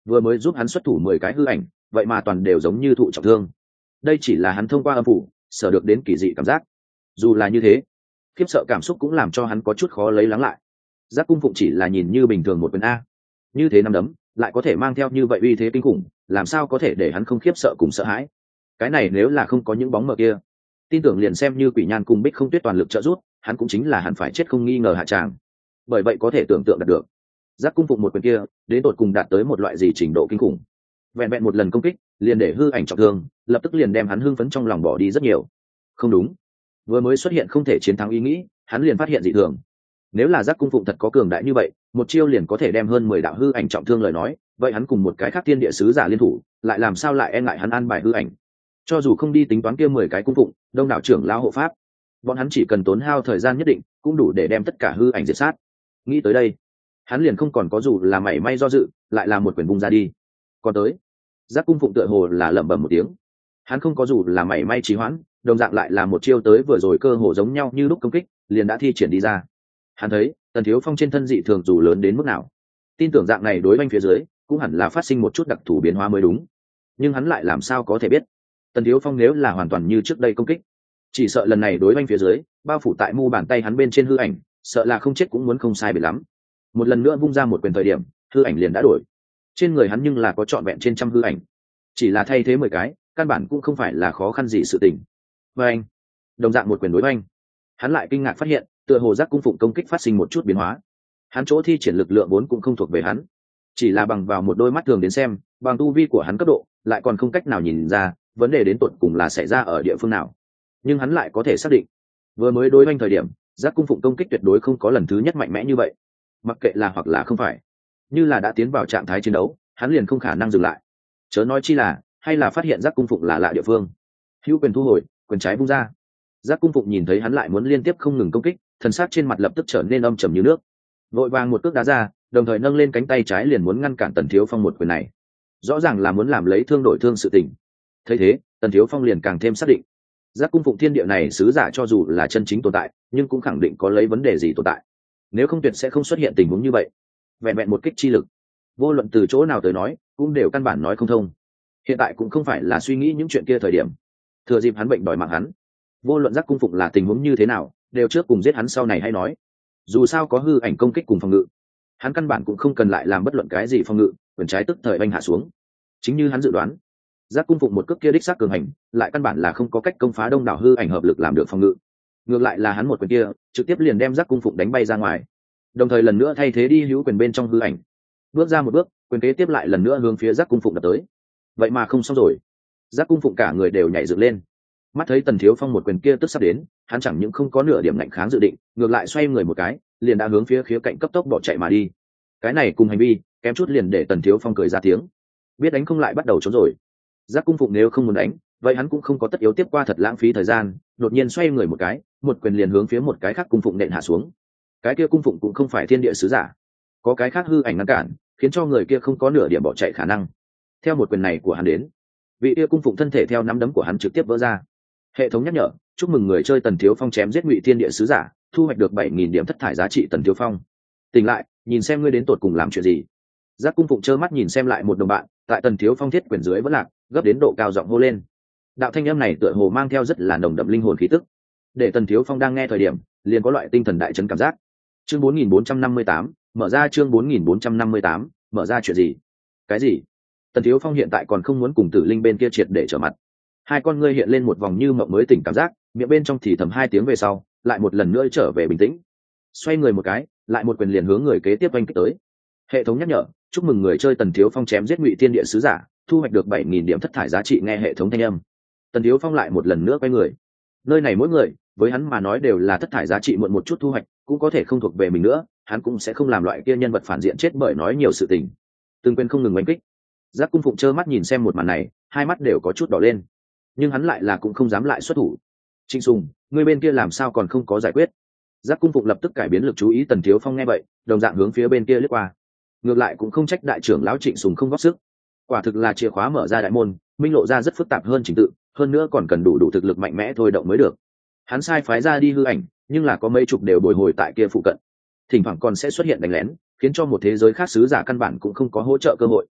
vừa mới giúp hắn xuất thủ mười cái hư ảnh vậy mà toàn đều giống như thụ trọng thương. Đây chỉ là hắn thông qua âm phủ sở được đến kỳ dị cảm giác. Dù là như thế, khiếp sợ cảm xúc cũng làm cho hắn có chút khó lấy lắng lại. Giác cung phụng chỉ là nhìn như bình thường một quyền a, như thế năm đấm lại có thể mang theo như vậy uy thế kinh khủng, làm sao có thể để hắn không khiếp sợ cùng sợ hãi. Cái này nếu là không có những bóng mờ kia, tin tưởng liền xem như Quỷ Nhan cùng Bích Không Tuyết toàn lực trợ giúp, hắn cũng chính là hắn phải chết không nghi ngờ hạ tràng. Bởi vậy có thể tưởng tượng đạt được, Giác cung phụng một quyền kia đến tột cùng đạt tới một loại gì trình độ kinh khủng. Vẹn vẹn một lần công kích liền để hư ảnh trọng thương, lập tức liền đem hắn hưng phấn trong lòng bỏ đi rất nhiều. Không đúng, vừa mới xuất hiện không thể chiến thắng ý nghĩ, hắn liền phát hiện dị thường. Nếu là Giác cung phụng thật có cường đại như vậy, một chiêu liền có thể đem hơn mười đạo hư ảnh trọng thương lời nói, vậy hắn cùng một cái khác tiên địa sứ giả liên thủ, lại làm sao lại e ngại hắn an bài hư ảnh. Cho dù không đi tính toán kia mười cái cung phụng, đông đảo trưởng lão hộ pháp, bọn hắn chỉ cần tốn hao thời gian nhất định, cũng đủ để đem tất cả hư ảnh diệt sát. Nghĩ tới đây, hắn liền không còn có dù là mảy may do dự, lại là một quyền vung ra đi. Còn tới, Giác cung phụng tựa hồ là lẩm bẩm một tiếng, hắn không có dù là mảy may trì hoãn, đồng dạng lại là một chiêu tới vừa rồi cơ hồ giống nhau như lúc công kích, liền đã thi triển đi ra. Hắn thấy Tần Thiếu Phong trên thân dị thường dù lớn đến mức nào, tin tưởng dạng này đối oanh phía dưới cũng hẳn là phát sinh một chút đặc thù biến hóa mới đúng, nhưng hắn lại làm sao có thể biết Tần Thiếu Phong nếu là hoàn toàn như trước đây công kích, chỉ sợ lần này đối oanh phía dưới bao phủ tại mu bàn tay hắn bên trên hư ảnh, sợ là không chết cũng muốn không sai biệt lắm. Một lần nữa vung ra một quyền thời điểm, hư ảnh liền đã đổi. Trên người hắn nhưng là có trọn vẹn trên trăm hư ảnh, chỉ là thay thế mười cái, căn bản cũng không phải là khó khăn gì sự tình. Và anh, đồng dạng một quyền đối oanh, hắn lại kinh ngạc phát hiện, tựa hồ Giác cung phụng công kích phát sinh một chút biến hóa. Hắn chỗ thi triển lực lượng vốn cũng không thuộc về hắn, chỉ là bằng vào một đôi mắt thường đến xem, bằng tu vi của hắn cấp độ, lại còn không cách nào nhìn ra vấn đề đến tột cùng là xảy ra ở địa phương nào. Nhưng hắn lại có thể xác định, vừa mới đối oanh thời điểm, Giác cung phụng công kích tuyệt đối không có lần thứ nhất mạnh mẽ như vậy. Mặc kệ là hoặc là không phải, như là đã tiến vào trạng thái chiến đấu, hắn liền không khả năng dừng lại. Chớ nói chi là, hay là phát hiện Giác cung phụng là lạ địa phương. Hữu quyền thu hồi, quyền trái vung ra. Giác cung phụng nhìn thấy hắn lại muốn liên tiếp không ngừng công kích, thần sắc trên mặt lập tức trở nên âm trầm như nước. Vội vàng một cước đá ra, đồng thời nâng lên cánh tay trái liền muốn ngăn cản Tần Thiếu Phong một quyền này. Rõ ràng là muốn làm lấy thương đổi thương sự tình. Thấy thế, Tần Thiếu Phong liền càng thêm xác định, Giác cung phụng thiên địa này sứ giả cho dù là chân chính tồn tại, nhưng cũng khẳng định có lấy vấn đề gì tồn tại. Nếu không tuyệt sẽ không xuất hiện tình huống như vậy. Vẹn vẹn một kích chi lực, vô luận từ chỗ nào tới nói, cũng đều căn bản nói không thông. Hiện tại cũng không phải là suy nghĩ những chuyện kia thời điểm. Thừa dịp hắn bệnh đòi mạng hắn, vô luận Giác cung phụng là tình huống như thế nào, đều trước cùng giết hắn sau này hay nói. Dù sao có hư ảnh công kích cùng phòng ngự, hắn căn bản cũng không cần lại làm bất luận cái gì phòng ngự, quyền trái tức thời oanh hạ xuống. Chính như hắn dự đoán, Giác cung phụng một cước kia đích xác cường hành, lại căn bản là không có cách công phá đông đảo hư ảnh hợp lực làm được phòng ngự. Ngược lại là hắn một quyền kia, trực tiếp liền đem Giác cung phụng đánh bay ra ngoài, đồng thời lần nữa thay thế đi hữu quyền bên trong hư ảnh. Bước ra một bước, quyền kế tiếp lại lần nữa hướng phía Giác cung phụng đập tới. Vậy mà không xong rồi, Giác cung phụng cả người đều nhảy dựng lên. Mắt thấy Tần Thiếu Phong một quyền kia tức sắp đến, hắn chẳng những không có nửa điểm ngạnh kháng dự định, ngược lại xoay người một cái, liền đã hướng phía khía cạnh cấp tốc bỏ chạy mà đi. Cái này cùng hành vi, kém chút liền để Tần Thiếu Phong cười ra tiếng. Biết đánh không lại bắt đầu trốn rồi. Giác cung phụng nếu không muốn đánh, vậy hắn cũng không có tất yếu tiếp qua thật lãng phí thời gian, đột nhiên xoay người một cái, một quyền liền hướng phía một cái khác cung phụng nện hạ xuống. Cái kia cung phụng cũng không phải thiên địa sứ giả, có cái khác hư ảnh ngăn cản, khiến cho người kia không có nửa điểm bỏ chạy khả năng. Theo một quyền này của hắn đến, vị kia cung phụng thân thể theo nắm đấm của hắn trực tiếp vỡ ra. Hệ thống nhắc nhở, chúc mừng người chơi Tần Thiếu Phong chém giết Ngụy Thiên Địa sứ giả, thu hoạch được bảy nghìn điểm thất thải giá trị. Tần Thiếu Phong tỉnh lại, nhìn xem ngươi đến tột cùng làm chuyện gì. Giác cung phụng trơ mắt nhìn xem lại một đồng bạn tại Tần Thiếu Phong thiết quyền dưới vẫn lạc, gấp đến độ cao giọng hô lên. Đạo thanh âm này tựa hồ mang theo rất là nồng đậm linh hồn khí tức, để Tần Thiếu Phong đang nghe thời điểm liền có loại tinh thần đại chấn cảm giác. Chương bốn nghìn bốn trăm năm mươi tám, mở ra. Chương bốn nghìn bốn trăm năm mươi tám, mở ra. Chuyện gì? Cái gì? Tần Thiếu Phong hiện tại còn không muốn cùng Tử Linh bên kia triệt để trở mặt. Hai con ngươi hiện lên một vòng như mộng mới tỉnh cảm giác, miệng bên trong thì thầm hai tiếng về sau, lại một lần nữa trở về bình tĩnh. Xoay người một cái, lại một quyền liền hướng người kế tiếp oanh kích tới. Hệ thống nhắc nhở, chúc mừng người chơi Tần Thiếu Phong chém giết Ngụy Thiên Địa sứ giả, thu hoạch được bảy nghìn điểm thất thải giá trị. Nghe hệ thống thanh âm, Tần Thiếu Phong lại một lần nữa quay người. Nơi này mỗi người, với hắn mà nói đều là thất thải giá trị muộn một chút thu hoạch, cũng có thể không thuộc về mình nữa, hắn cũng sẽ không làm loại kia nhân vật phản diện chết bởi nói nhiều sự tình. Từng quyền không ngừng oanh kích. Giác cung phụng trơ mắt nhìn xem một màn này, hai mắt đều có chút đỏ lên, nhưng hắn lại là cũng không dám lại xuất thủ. Trịnh Sùng, người bên kia làm sao còn không có giải quyết? Giác cung phụng lập tức cải biến lực chú ý. Tần Thiếu Phong nghe vậy, đồng dạng hướng phía bên kia lướt qua. Ngược lại cũng không trách đại trưởng lão Trịnh Sùng không góp sức. Quả thực là chìa khóa mở ra đại môn, minh lộ ra rất phức tạp hơn trình tự, hơn nữa còn cần đủ đủ thực lực mạnh mẽ thôi động mới được. Hắn sai phái ra đi hư ảnh, nhưng là có mấy chục đều bồi hồi tại kia phụ cận, thỉnh thoảng còn sẽ xuất hiện đánh lén, khiến cho một thế giới khác sứ giả căn bản cũng không có hỗ trợ cơ hội.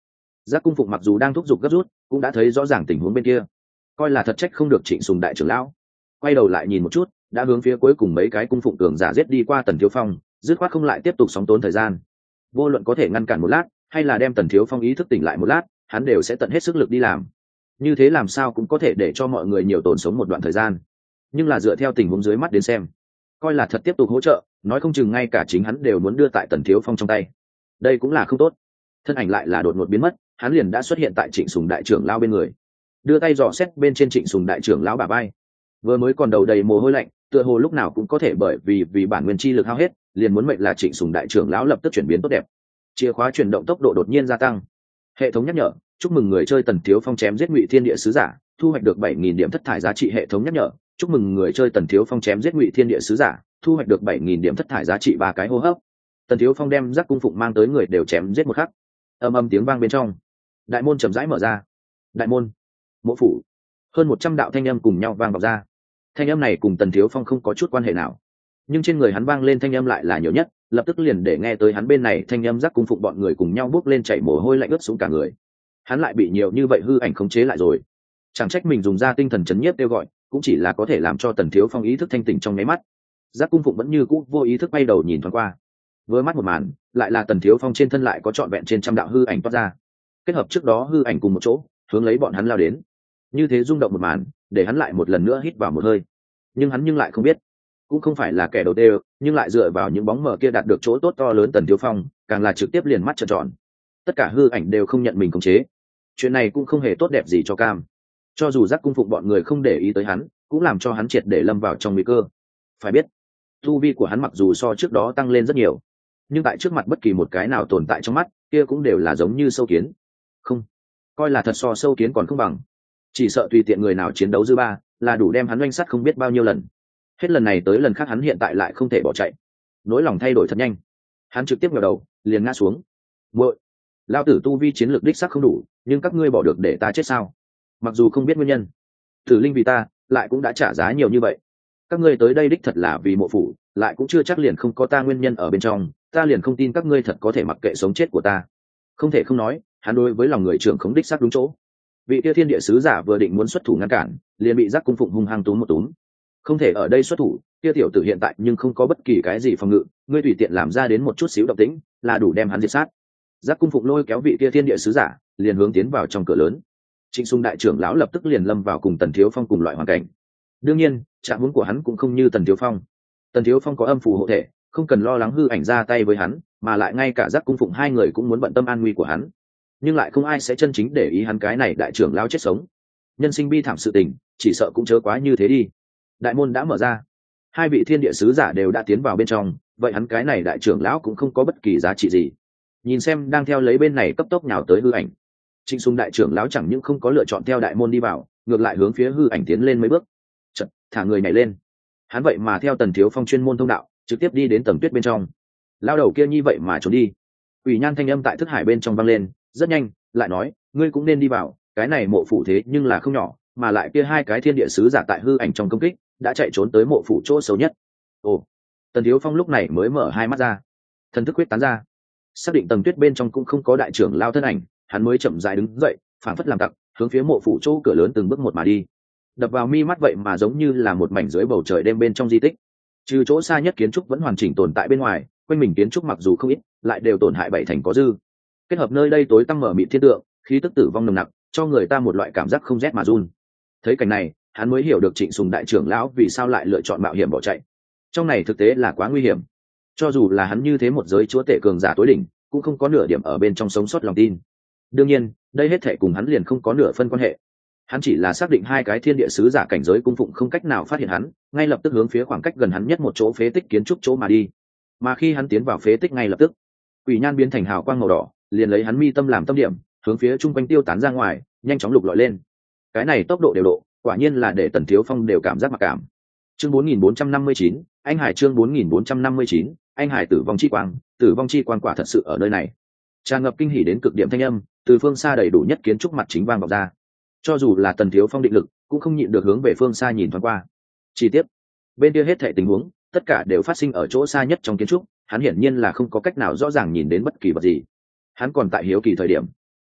Giác Cung Phụng mặc dù đang thúc giục gấp rút, cũng đã thấy rõ ràng tình huống bên kia, coi là thật trách không được Trịnh Sùng đại trưởng lão. Quay đầu lại nhìn một chút, đã hướng phía cuối cùng mấy cái cung phụng cường giả giết đi qua Tần Thiếu Phong, dứt khoát không lại tiếp tục sóng tốn thời gian. Vô luận có thể ngăn cản một lát, hay là đem Tần Thiếu Phong ý thức tỉnh lại một lát, hắn đều sẽ tận hết sức lực đi làm. Như thế làm sao cũng có thể để cho mọi người nhiều tồn sống một đoạn thời gian. Nhưng là dựa theo tình huống dưới mắt đến xem, coi là thật tiếp tục hỗ trợ, nói không chừng ngay cả chính hắn đều muốn đưa tại Tần Thiếu Phong trong tay. Đây cũng là không tốt. Thân ảnh lại là đột ngột biến mất, hắn liền đã xuất hiện tại Trịnh Sùng đại trưởng lão bên người, đưa tay dò xét bên trên Trịnh Sùng đại trưởng lão bả vai. Vừa mới còn đầu đầy mồ hôi lạnh, tựa hồ lúc nào cũng có thể bởi vì vì bản nguyên chi lực hao hết, liền muốn mệnh là Trịnh Sùng đại trưởng lão lập tức chuyển biến tốt đẹp. Chìa khóa chuyển động tốc độ đột nhiên gia tăng. Hệ thống nhắc nhở, chúc mừng người chơi Tần Thiếu Phong chém giết Ngụy Thiên Địa sứ giả, thu hoạch được bảy nghìn điểm thất thải giá trị. Hệ thống nhắc nhở, chúc mừng người chơi Tần Thiếu Phong chém giết Ngụy Thiên Địa sứ giả, thu hoạch được bảy nghìn điểm thất thải giá trị. Ba cái hô hấp, Tần Thiếu Phong đem Giác Cung Phụng mang tới người đều chém giết một khắc. Âm âm tiếng vang bên trong, đại môn chậm rãi mở ra. Đại môn, mộ phủ, hơn một trăm đạo thanh âm cùng nhau vang vọng ra. Thanh âm này cùng Tần Thiếu Phong không có chút quan hệ nào, nhưng trên người hắn vang lên thanh âm lại là nhiều nhất, lập tức liền để nghe tới hắn bên này thanh âm Giác Cung Phụng bọn người cùng nhau bước lên chảy mồ hôi lạnh ướt xuống cả người. Hắn lại bị nhiều như vậy hư ảnh khống chế lại rồi. Chẳng trách mình dùng ra tinh thần chấn nhiếp kêu gọi, cũng chỉ là có thể làm cho Tần Thiếu Phong ý thức thanh tỉnh trong nháy mắt. Giác Cung Phụng vẫn như cũ vô ý thức bay đầu nhìn thoáng qua, vừa mắt một màn lại là Tần Thiếu Phong trên thân lại có trọn vẹn trên trăm đạo hư ảnh toát ra, kết hợp trước đó hư ảnh cùng một chỗ hướng lấy bọn hắn lao đến. Như thế rung động một màn để hắn lại một lần nữa hít vào một hơi, nhưng hắn nhưng lại không biết, cũng không phải là kẻ đầu tiên, nhưng lại dựa vào những bóng mờ kia đạt được chỗ tốt to lớn. Tần Thiếu Phong càng là trực tiếp liền mắt trợn tròn, tất cả hư ảnh đều không nhận mình khống chế. Chuyện này cũng không hề tốt đẹp gì cho Cam, cho dù Giác Cung Phụng bọn người không để ý tới hắn, cũng làm cho hắn triệt để lâm vào trong nguy cơ. Phải biết, tu vi của hắn mặc dù so trước đó tăng lên rất nhiều, nhưng tại trước mặt bất kỳ một cái nào tồn tại trong mắt kia cũng đều là giống như sâu kiến, không coi là thật so sâu kiến còn không bằng. Chỉ sợ tùy tiện người nào chiến đấu dư ba là đủ đem hắn oanh sắt không biết bao nhiêu lần. Hết lần này tới lần khác hắn hiện tại lại không thể bỏ chạy, nỗi lòng thay đổi thật nhanh, hắn trực tiếp ngẩng đầu liền ngã xuống. Muội, lao tử tu vi chiến lược đích xác không đủ, nhưng các ngươi bỏ được để ta chết sao? Mặc dù không biết nguyên nhân, Tử Linh vì ta lại cũng đã trả giá nhiều như vậy. Các ngươi tới đây đích thật là vì mộ phủ, lại cũng chưa chắc liền không có ta nguyên nhân ở bên trong. Ta liền không tin các ngươi thật có thể mặc kệ sống chết của ta. Không thể không nói, hắn đối với lòng người trưởng khống đích xác đúng chỗ. Vị kia thiên địa sứ giả vừa định muốn xuất thủ ngăn cản, liền bị Giác Cung Phụng hung hăng túm một túm. Không thể ở đây xuất thủ, kia tiểu tử hiện tại nhưng không có bất kỳ cái gì phòng ngự, ngươi tùy tiện làm ra đến một chút xíu động tĩnh là đủ đem hắn diệt sát. Giác Cung Phụng lôi kéo vị kia thiên địa sứ giả liền hướng tiến vào trong cửa lớn. Trịnh Sùng đại trưởng lão lập tức liền lâm vào cùng Tần Thiếu Phong cùng loại hoàn cảnh. Đương nhiên, trạng huống của hắn cũng không như Tần Thiếu Phong. Tần Thiếu Phong có âm phù hộ thể, không cần lo lắng hư ảnh ra tay với hắn, mà lại ngay cả Giác Cung Phụng hai người cũng muốn bận tâm an nguy của hắn, nhưng lại không ai sẽ chân chính để ý hắn cái này đại trưởng lão chết sống. Nhân sinh bi thảm sự tình, chỉ sợ cũng chớ quá như thế đi. Đại môn đã mở ra, hai vị thiên địa sứ giả đều đã tiến vào bên trong, vậy hắn cái này đại trưởng lão cũng không có bất kỳ giá trị gì. Nhìn xem đang theo lấy bên này cấp tốc nhào tới hư ảnh, Trịnh Sùng đại trưởng lão chẳng những không có lựa chọn theo đại môn đi vào, ngược lại hướng phía hư ảnh tiến lên mấy bước, chợt thả người nhảy lên. Hắn vậy mà theo Tần Thiếu Phong chuyên môn thông đạo, trực tiếp đi đến tầng tuyết bên trong. Lao đầu kia như vậy mà trốn đi. Ủy Nhan thanh âm tại thức hải bên trong vang lên, rất nhanh, lại nói, ngươi cũng nên đi vào, cái này mộ phủ thế nhưng là không nhỏ, mà lại kia hai cái thiên địa sứ giả tại hư ảnh trong công kích, đã chạy trốn tới mộ phủ chỗ xấu nhất. Ồ. Tần Thiếu Phong lúc này mới mở hai mắt ra, thần thức quyết tán ra, xác định tầng tuyết bên trong cũng không có đại trưởng lao thân ảnh, hắn mới chậm rãi đứng dậy, phảng phất làm tặc, hướng phía mộ phủ chỗ cửa lớn từng bước một mà đi. Đập vào mi mắt vậy mà giống như là một mảnh dưới bầu trời đêm bên trong di tích. Trừ chỗ xa nhất kiến trúc vẫn hoàn chỉnh tồn tại bên ngoài, quanh mình kiến trúc mặc dù không ít, lại đều tổn hại bảy thành có dư. Kết hợp nơi đây tối tăm mở mịt thiên tượng, khí tức tử vong nồng nặc, cho người ta một loại cảm giác không rét mà run. Thấy cảnh này, hắn mới hiểu được Trịnh Sùng đại trưởng lão vì sao lại lựa chọn mạo hiểm bỏ chạy. Trong này thực tế là quá nguy hiểm. Cho dù là hắn như thế một giới chúa tể cường giả tối đỉnh, cũng không có nửa điểm ở bên trong sống sót lòng tin. Đương nhiên, đây hết thảy cùng hắn liền không có nửa phân quan hệ. Hắn chỉ là xác định hai cái thiên địa sứ giả cảnh giới cung phụng không cách nào phát hiện hắn, ngay lập tức hướng phía khoảng cách gần hắn nhất một chỗ phế tích kiến trúc chỗ mà đi. Mà khi hắn tiến vào phế tích ngay lập tức, Quỷ Nhan biến thành hào quang màu đỏ, liền lấy hắn mi tâm làm tâm điểm, hướng phía trung quanh tiêu tán ra ngoài, nhanh chóng lục lọi lên. Cái này tốc độ đều độ, quả nhiên là để Tần Thiếu Phong đều cảm giác mặc cảm. Chương bốn nghìn bốn trăm năm mươi chín, anh Hải chương bốn nghìn bốn trăm năm mươi chín, anh Hải tử vong chi quang, tử vong chi quang quả thật sự ở nơi này. Tràn ngập kinh hỉ đến cực điểm thanh âm, từ phương xa đầy đủ nhất kiến trúc mặt chính vang vọng ra. Cho dù là Tần Thiếu Phong định lực, cũng không nhịn được hướng về phương xa nhìn thoáng qua. Chi tiết, bên kia hết thảy tình huống, tất cả đều phát sinh ở chỗ xa nhất trong kiến trúc, hắn hiển nhiên là không có cách nào rõ ràng nhìn đến bất kỳ vật gì. Hắn còn tại hiếu kỳ thời điểm,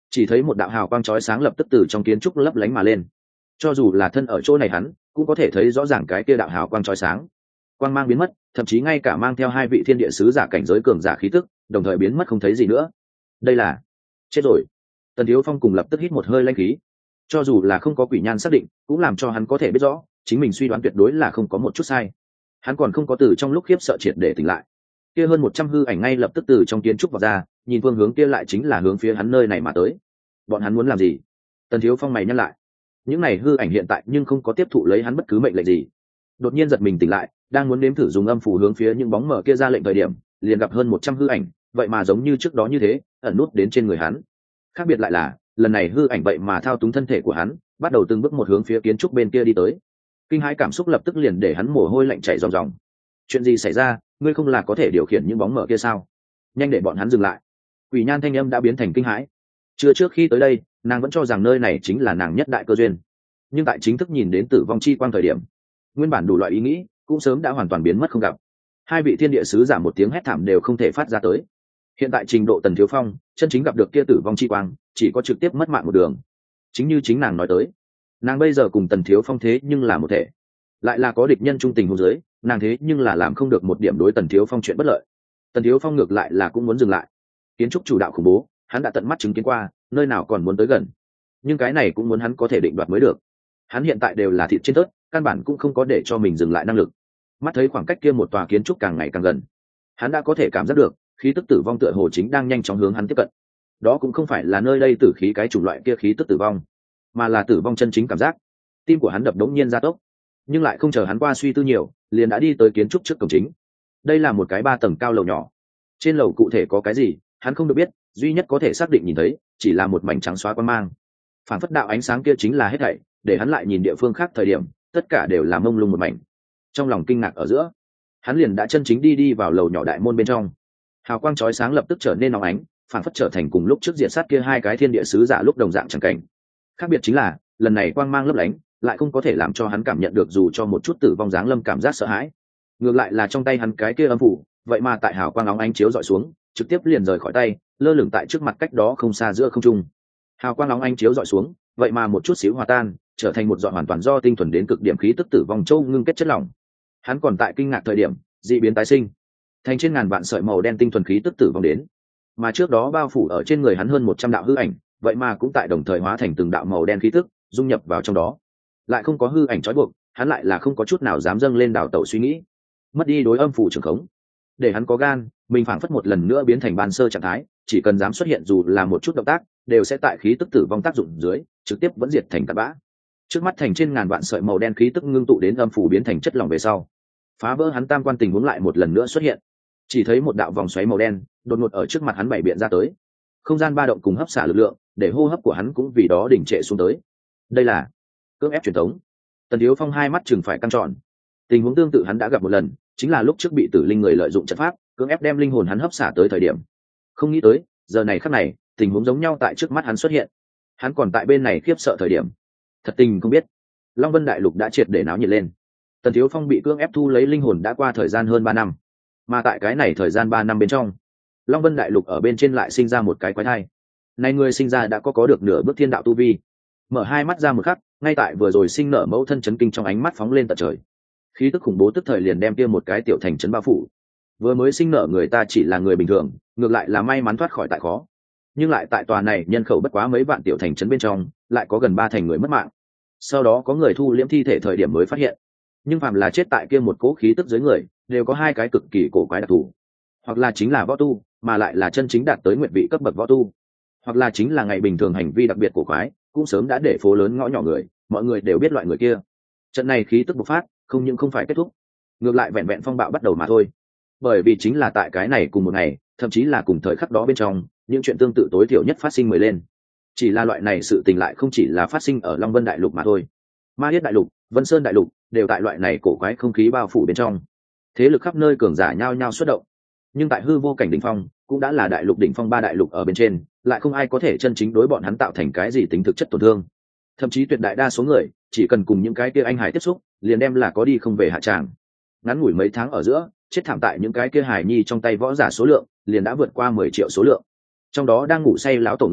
chỉ thấy một đạo hào quang chói sáng lập tức từ trong kiến trúc lấp lánh mà lên. Cho dù là thân ở chỗ này hắn cũng có thể thấy rõ ràng cái kia đạo hào quang chói sáng. Quang mang biến mất, thậm chí ngay cả mang theo hai vị thiên địa sứ giả cảnh giới cường giả khí tức đồng thời biến mất không thấy gì nữa. Đây là chết rồi. Tần Thiếu Phong cùng lập tức hít một hơi lanh khí. Cho dù là không có quỷ nhan xác định cũng làm cho hắn có thể biết rõ chính mình suy đoán tuyệt đối là không có một chút sai. Hắn còn không có từ trong lúc khiếp sợ triệt để tỉnh lại. Kia hơn một trăm hư ảnh ngay lập tức từ trong kiến trúc vào ra, nhìn phương hướng kia lại chính là hướng phía hắn nơi này mà tới. Bọn hắn muốn làm gì? Tần Thiếu Phong mày nhăn lại. Những này hư ảnh hiện tại nhưng không có tiếp thụ lấy hắn bất cứ mệnh lệnh gì. Đột nhiên giật mình tỉnh lại, đang muốn nếm thử dùng âm phù hướng phía những bóng mờ kia ra lệnh thời điểm, liền gặp hơn một trăm hư ảnh, vậy mà giống như trước đó như thế, ẩn nút đến trên người hắn. Khác biệt lại là, lần này hư ảnh vậy mà thao túng thân thể của hắn, bắt đầu từng bước một hướng phía kiến trúc bên kia đi tới. Kinh hãi cảm xúc lập tức liền để hắn mồ hôi lạnh chảy ròng ròng. Chuyện gì xảy ra? Ngươi không là có thể điều khiển những bóng mờ kia sao? Nhanh để bọn hắn dừng lại. Quỷ Nhan thanh âm đã biến thành kinh hãi. Chưa trước khi tới đây, nàng vẫn cho rằng nơi này chính là nàng nhất đại cơ duyên, nhưng tại chính thức nhìn đến tử vong chi quang thời điểm, nguyên bản đủ loại ý nghĩ cũng sớm đã hoàn toàn biến mất không gặp. Hai vị thiên địa sứ giả một tiếng hét thảm đều không thể phát ra tới. Hiện tại trình độ Tần Thiếu Phong chân chính gặp được kia tử vong chi quang, chỉ có trực tiếp mất mạng một đường. Chính như chính nàng nói tới, nàng bây giờ cùng Tần Thiếu Phong thế nhưng là một thể, lại là có địch nhân trung tình hôn giới, nàng thế nhưng là làm không được một điểm đối Tần Thiếu Phong chuyện bất lợi. Tần Thiếu Phong ngược lại là cũng muốn dừng lại. Kiến trúc chủ đạo khủng bố, hắn đã tận mắt chứng kiến qua, nơi nào còn muốn tới gần. Nhưng cái này cũng muốn hắn có thể định đoạt mới được. Hắn hiện tại đều là thịt trên tớt, căn bản cũng không có để cho mình dừng lại năng lực. Mắt thấy khoảng cách kia một tòa kiến trúc càng ngày càng gần, hắn đã có thể cảm giác được khí tức tử vong tựa hồ chính đang nhanh chóng hướng hắn tiếp cận. Đó cũng không phải là nơi đây tử khí cái chủng loại kia khí tức tử vong, mà là tử vong chân chính cảm giác. Tim của hắn đập đống nhiên gia tốc, nhưng lại không chờ hắn qua suy tư nhiều, liền đã đi tới kiến trúc trước cổng chính. Đây là một cái ba tầng cao lầu nhỏ. Trên lầu cụ thể có cái gì, hắn không được biết, duy nhất có thể xác định nhìn thấy chỉ là một mảnh trắng xóa quang mang. Phản phất đạo ánh sáng kia chính là hết thảy, để hắn lại nhìn địa phương khác thời điểm, tất cả đều là mông lung một mảnh. Trong lòng kinh ngạc ở giữa, hắn liền đã chân chính đi đi vào lầu nhỏ đại môn bên trong. Hào quang chói sáng lập tức trở nên nóng ánh, phản phất trở thành cùng lúc trước diện sát kia hai cái thiên địa sứ giả lúc đồng dạng chẳng cảnh. Khác biệt chính là, lần này quang mang lấp lánh, lại không có thể làm cho hắn cảm nhận được dù cho một chút tử vong dáng lâm cảm giác sợ hãi. Ngược lại là trong tay hắn cái kia âm phủ, vậy mà tại hào quang nóng ánh chiếu dọi xuống, trực tiếp liền rời khỏi tay, lơ lửng tại trước mặt cách đó không xa giữa không trung. Hào quang nóng ánh chiếu dọi xuống, vậy mà một chút xíu hòa tan, trở thành một giọt hoàn toàn do tinh thuần đến cực điểm khí tức tử vong châu ngưng kết chất lỏng. Hắn còn tại kinh ngạc thời điểm, dị biến tái sinh, thành trên ngàn vạn sợi màu đen tinh thuần khí tức tử vong đến. Mà trước đó bao phủ ở trên người hắn hơn một trăm đạo hư ảnh, vậy mà cũng tại đồng thời hóa thành từng đạo màu đen khí tức, dung nhập vào trong đó. Lại không có hư ảnh trói buộc, hắn lại là không có chút nào dám dâng lên đảo tẩu suy nghĩ. Mất đi đối âm phủ trường khống, để hắn có gan, mình phảng phất một lần nữa biến thành ban sơ trạng thái, chỉ cần dám xuất hiện dù là một chút động tác, đều sẽ tại khí tức tử vong tác dụng dưới, trực tiếp vẫn diệt thành cát bã. Trước mắt thành trên ngàn vạn sợi màu đen khí tức ngưng tụ đến âm phủ biến thành chất lỏng về sau, phá vỡ hắn tam quan tình huống lại một lần nữa xuất hiện. Chỉ thấy một đạo vòng xoáy màu đen đột ngột ở trước mặt hắn bảy biện ra tới, không gian ba động cùng hấp xả lực lượng, để hô hấp của hắn cũng vì đó đình trệ xuống tới. Đây là cưỡng ép truyền thống. Tần Thiếu Phong hai mắt chừng phải căng tròn. Tình huống tương tự hắn đã gặp một lần, chính là lúc trước bị tử linh người lợi dụng trận pháp cưỡng ép đem linh hồn hắn hấp xả tới thời điểm. Không nghĩ tới giờ này khắc này tình huống giống nhau tại trước mắt hắn xuất hiện. Hắn còn tại bên này khiếp sợ thời điểm, thật tình không biết Long Vân Đại Lục đã triệt để náo nhiệt lên. Tần Thiếu Phong bị cưỡng ép thu lấy linh hồn đã qua thời gian hơn ba năm, mà tại cái này thời gian ba năm bên trong, Long Vân Đại Lục ở bên trên lại sinh ra một cái quái thai. Này người sinh ra đã có có được nửa bước thiên đạo tu vi, mở hai mắt ra một khắc, ngay tại vừa rồi sinh nở mẫu thân chấn kinh trong ánh mắt phóng lên tận trời. Khí tức khủng bố tức thời liền đem kia một cái tiểu thành trấn bao phủ. Vừa mới sinh nở người ta chỉ là người bình thường, ngược lại là may mắn thoát khỏi tại khó, nhưng lại tại tòa này nhân khẩu bất quá mấy vạn tiểu thành trấn bên trong, lại có gần ba thành người mất mạng. Sau đó có người thu liễm thi thể thời điểm mới phát hiện, nhưng phàm là chết tại kia một cỗ khí tức dưới người, đều có hai cái cực kỳ cổ quái đặc thù, hoặc là chính là võ tu, mà lại là chân chính đạt tới nguyện vị cấp bậc võ tu, hoặc là chính là ngày bình thường hành vi đặc biệt cổ quái, cũng sớm đã để phố lớn ngõ nhỏ người, mọi người đều biết loại người kia. Trận này khí tức bộc phát, không những không phải kết thúc, ngược lại vẹn vẹn phong bạo bắt đầu mà thôi. Bởi vì chính là tại cái này cùng một ngày, thậm chí là cùng thời khắc đó bên trong, những chuyện tương tự tối thiểu nhất phát sinh mười lên. Chỉ là loại này sự tình lại không chỉ là phát sinh ở Long Vân Đại Lục mà thôi, Ma Yết Đại Lục, Vân Sơn Đại Lục đều tại loại này cổ quái không khí bao phủ bên trong. Thế lực khắp nơi cường giả nhao nhao xuất động, nhưng tại hư vô cảnh đỉnh phong, cũng đã là đại lục đỉnh phong ba đại lục ở bên trên, lại không ai có thể chân chính đối bọn hắn tạo thành cái gì tính thực chất tổn thương. Thậm chí tuyệt đại đa số người chỉ cần cùng những cái kia anh hải tiếp xúc, liền đem là có đi không về hạ tràng. Ngắn ngủi mấy tháng ở giữa, chết thảm tại những cái kia hải nhi trong tay võ giả số lượng liền đã vượt qua mười triệu số lượng. Trong đó đang ngủ say lão tổ người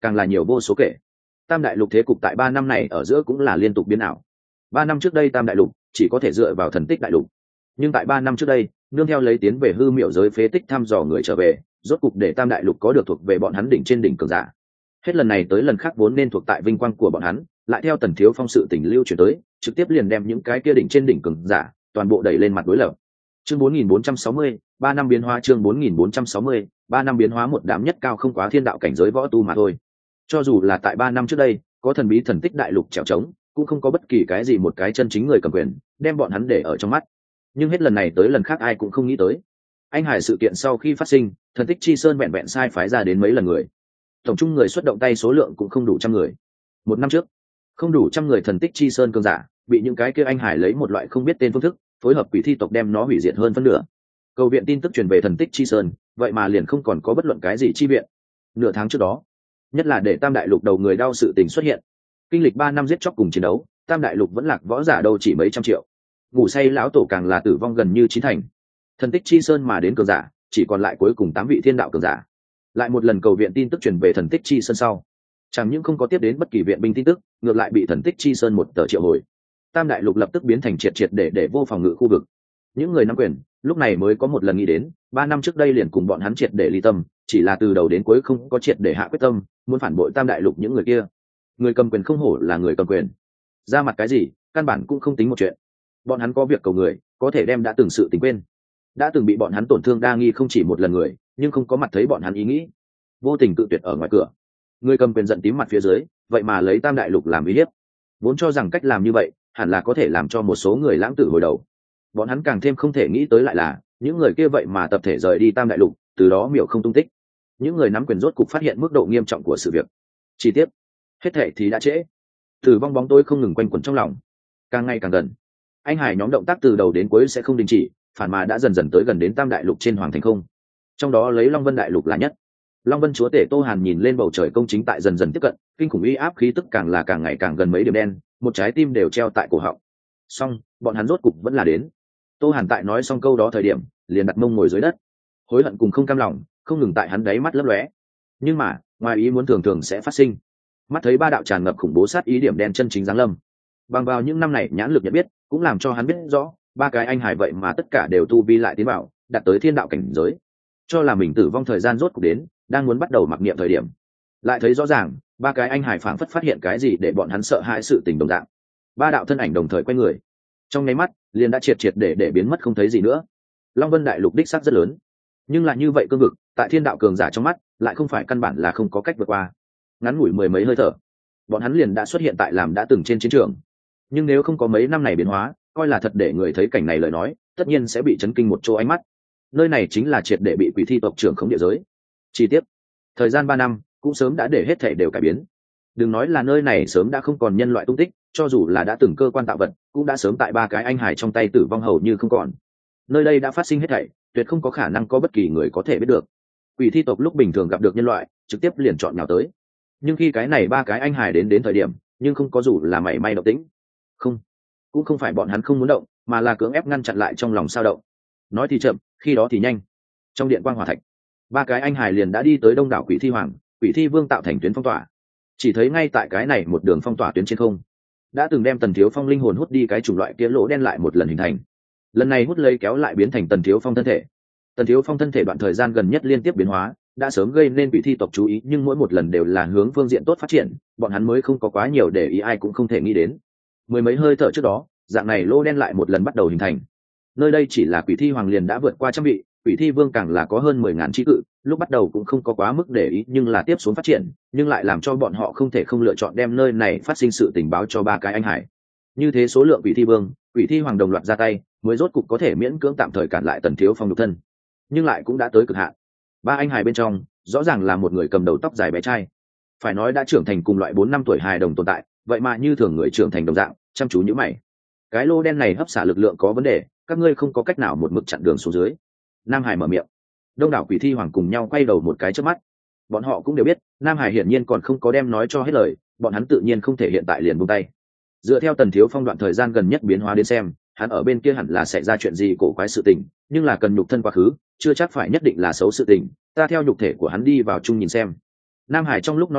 càng là nhiều vô số kể. Tam đại lục thế cục tại ba năm này ở giữa cũng là liên tục biến ảo. Ba năm trước đây Tam đại lục chỉ có thể dựa vào thần tích đại lục, nhưng tại ba năm trước đây, nương theo lấy tiến về hư miệu giới phế tích thăm dò người trở về, rốt cục để Tam đại lục có được thuộc về bọn hắn đỉnh trên đỉnh cường giả. Hết lần này tới lần khác vốn nên thuộc tại vinh quang của bọn hắn, lại theo Tần Thiếu Phong sự tình lưu chuyển tới, trực tiếp liền đem những cái kia đỉnh trên đỉnh cường giả toàn bộ đẩy lên mặt đối lập. Chương bốn nghìn bốn trăm sáu mươi, ba năm biến hóa chương bốn nghìn bốn trăm sáu mươi, ba năm biến hóa một đám nhất cao không quá thiên đạo cảnh giới võ tu mà thôi. Cho dù là tại ba năm trước đây, có thần bí thần tích đại lục trèo trống, cũng không có bất kỳ cái gì một cái chân chính người cầm quyền, đem bọn hắn để ở trong mắt. Nhưng hết lần này tới lần khác ai cũng không nghĩ tới. Anh Hải sự kiện sau khi phát sinh, thần tích chi sơn vẹn vẹn sai phái ra đến mấy lần người. Tổng chung người xuất động tay số lượng cũng không đủ trăm người. Một năm trước, không đủ trăm người thần tích chi sơn cường giả, bị những cái kia anh Hải lấy một loại không biết tên phương thức, phối hợp quỷ thi tộc đem nó hủy diệt hơn phân nửa. Cầu viện tin tức truyền về thần tích chi sơn, vậy mà liền không còn có bất luận cái gì chi viện. Nửa tháng trước đó, nhất là để Tam đại lục đầu người đau sự tình xuất hiện. Kinh lịch ba năm giết chóc cùng chiến đấu, Tam đại lục vẫn lạc võ giả đâu chỉ mấy trăm triệu. Ngủ say lão tổ càng là tử vong gần như chín thành. Thần tích chi sơn mà đến cường giả, chỉ còn lại cuối cùng tám vị thiên đạo cường giả. Lại một lần cầu viện tin tức truyền về thần tích chi sơn sau, chẳng những không có tiếp đến bất kỳ viện binh tin tức, ngược lại bị thần tích chi sơn một tờ triệu hồi. Tam đại lục lập tức biến thành triệt triệt để để vô phòng ngự khu vực. Những người nắm quyền lúc này mới có một lần nghĩ đến, ba năm trước đây liền cùng bọn hắn triệt để ly tâm, chỉ là từ đầu đến cuối không có triệt để hạ quyết tâm, muốn phản bội Tam đại lục những người kia. Người cầm quyền không hổ là người cầm quyền, ra mặt cái gì, căn bản cũng không tính một chuyện. Bọn hắn có việc cầu người, có thể đem đã từng sự tình quên, đã từng bị bọn hắn tổn thương đa nghi không chỉ một lần người, nhưng không có mặt thấy bọn hắn ý nghĩ, vô tình cự tuyệt ở ngoài cửa. Người cầm quyền giận tím mặt phía dưới, vậy mà lấy Tam đại lục làm uy hiếp, vốn cho rằng cách làm như vậy hẳn là có thể làm cho một số người lãng tử hồi đầu. Bọn hắn càng thêm không thể nghĩ tới lại là những người kia vậy mà tập thể rời đi Tam đại lục, từ đó miểu không tung tích. Những người nắm quyền rốt cục phát hiện mức độ nghiêm trọng của sự việc. Chi tiết, hết thể thì đã trễ. Tử vong bóng tối không ngừng quanh quẩn trong lòng, càng ngày càng gần. Anh Hải nhóm động tác từ đầu đến cuối sẽ không đình chỉ, phản mà đã dần dần tới gần đến Tam đại lục trên hoàng thành không. Trong đó lấy Long Vân đại lục là nhất. Long Vân chúa tể Tô Hàn nhìn lên bầu trời công chính tại dần dần tiếp cận, kinh khủng uy áp khí tức càng là càng ngày càng gần mấy điểm đen, một trái tim đều treo tại cổ họng. Song, bọn hắn rốt cục vẫn là đến. Tô Hàn tại nói xong câu đó thời điểm, liền đặt mông ngồi dưới đất, hối hận cùng không cam lòng không ngừng tại hắn đáy mắt lấp lóe. Nhưng mà, ngoài ý muốn thường thường sẽ phát sinh. Mắt thấy ba đạo tràn ngập khủng bố sát ý điểm đen chân chính giáng lâm. Bằng vào những năm này nhãn lực nhận biết, cũng làm cho hắn biết rõ, ba cái anh Hải vậy mà tất cả đều tu vi lại tiến vào, đạt tới thiên đạo cảnh giới. Cho là mình tử vong thời gian rốt cục đến, đang muốn bắt đầu mặc niệm thời điểm, lại thấy rõ ràng, ba cái anh Hải phảng phất phát hiện cái gì để bọn hắn sợ hãi sự tình đồng dạng. Ba đạo thân ảnh đồng thời quay người, trong nháy mắt liền đã triệt triệt để để biến mất không thấy gì nữa. Long Vân đại lục đích xác rất lớn, nhưng là như vậy cương vực, tại thiên đạo cường giả trong mắt, lại không phải căn bản là không có cách vượt qua. Ngắn ngủi mười mấy hơi thở, bọn hắn liền đã xuất hiện tại làm đã từng trên chiến trường. Nhưng nếu không có mấy năm này biến hóa, coi là thật để người thấy cảnh này lời nói, tất nhiên sẽ bị chấn kinh một chỗ ánh mắt. Nơi này chính là triệt để bị quỷ thi tộc trưởng khống địa giới. Chi tiết, thời gian ba năm cũng sớm đã để hết thảy đều cải biến. Đừng nói là nơi này sớm đã không còn nhân loại tung tích, cho dù là đã từng cơ quan tạo vật, cũng đã sớm tại ba cái anh Hải trong tay tử vong hầu như không còn. Nơi đây đã phát sinh hết thảy, tuyệt không có khả năng có bất kỳ người có thể biết được. Quỷ thi tộc lúc bình thường gặp được nhân loại, trực tiếp liền chọn nhào tới. Nhưng khi cái này ba cái anh Hải đến đến thời điểm, nhưng không có dù là mảy may động tĩnh. Không, cũng không phải bọn hắn không muốn động, mà là cưỡng ép ngăn chặn lại trong lòng sao động. Nói thì chậm, khi đó thì nhanh. Trong điện quang hỏa thạch, ba cái anh Hải liền đã đi tới đông đảo quỷ thi hoàng, quỷ thi vương tạo thành tuyến phong tỏa. Chỉ thấy ngay tại cái này một đường phong tỏa tuyến trên không, đã từng đem Tần Thiếu Phong linh hồn hút đi cái chủng loại kia lỗ đen lại một lần hình thành. Lần này hút lấy kéo lại biến thành Tần Thiếu Phong thân thể. Tần Thiếu Phong thân thể đoạn thời gian gần nhất liên tiếp biến hóa, đã sớm gây nên quỷ thi tộc chú ý, nhưng mỗi một lần đều là hướng phương diện tốt phát triển, bọn hắn mới không có quá nhiều để ý, ai cũng không thể nghĩ đến. Mười mấy hơi thở trước đó, dạng này lỗ đen lại một lần bắt đầu hình thành. Nơi đây chỉ là quỷ thi hoàng liền đã vượt qua trăm vị, quỷ thi vương càng là có hơn mười ngàn trí cự, lúc bắt đầu cũng không có quá mức để ý, nhưng là tiếp xuống phát triển, nhưng lại làm cho bọn họ không thể không lựa chọn đem nơi này phát sinh sự tình báo cho ba cái anh Hải. Như thế số lượng quỷ thi vương, quỷ thi hoàng đồng loạt ra tay, mới rốt cục có thể miễn cưỡng tạm thời cản lại Tần Thiếu Phong độc thân, nhưng lại cũng đã tới cực hạn. Ba anh Hải bên trong, rõ ràng là một người cầm đầu tóc dài bé trai, phải nói đã trưởng thành cùng loại bốn năm tuổi hài đồng tồn tại, vậy mà như thường người trưởng thành đồng dạng, chăm chú nhíu mày. Cái lô đen này hấp xả lực lượng có vấn đề, các ngươi không có cách nào một mực chặn đường xuống dưới. Nam Hải mở miệng. Đông đảo quỷ thi hoàng cùng nhau quay đầu một cái chớp mắt. Bọn họ cũng đều biết, Nam Hải hiển nhiên còn không có đem nói cho hết lời, bọn hắn tự nhiên không thể hiện tại liền buông tay. Dựa theo Tần Thiếu Phong đoạn thời gian gần nhất biến hóa đến xem, hắn ở bên kia hẳn là xảy ra chuyện gì cổ quái sự tình, nhưng là cần nhục thân quá khứ, chưa chắc phải nhất định là xấu sự tình, ta theo nhục thể của hắn đi vào chung nhìn xem. Nam Hải trong lúc nói chuyện,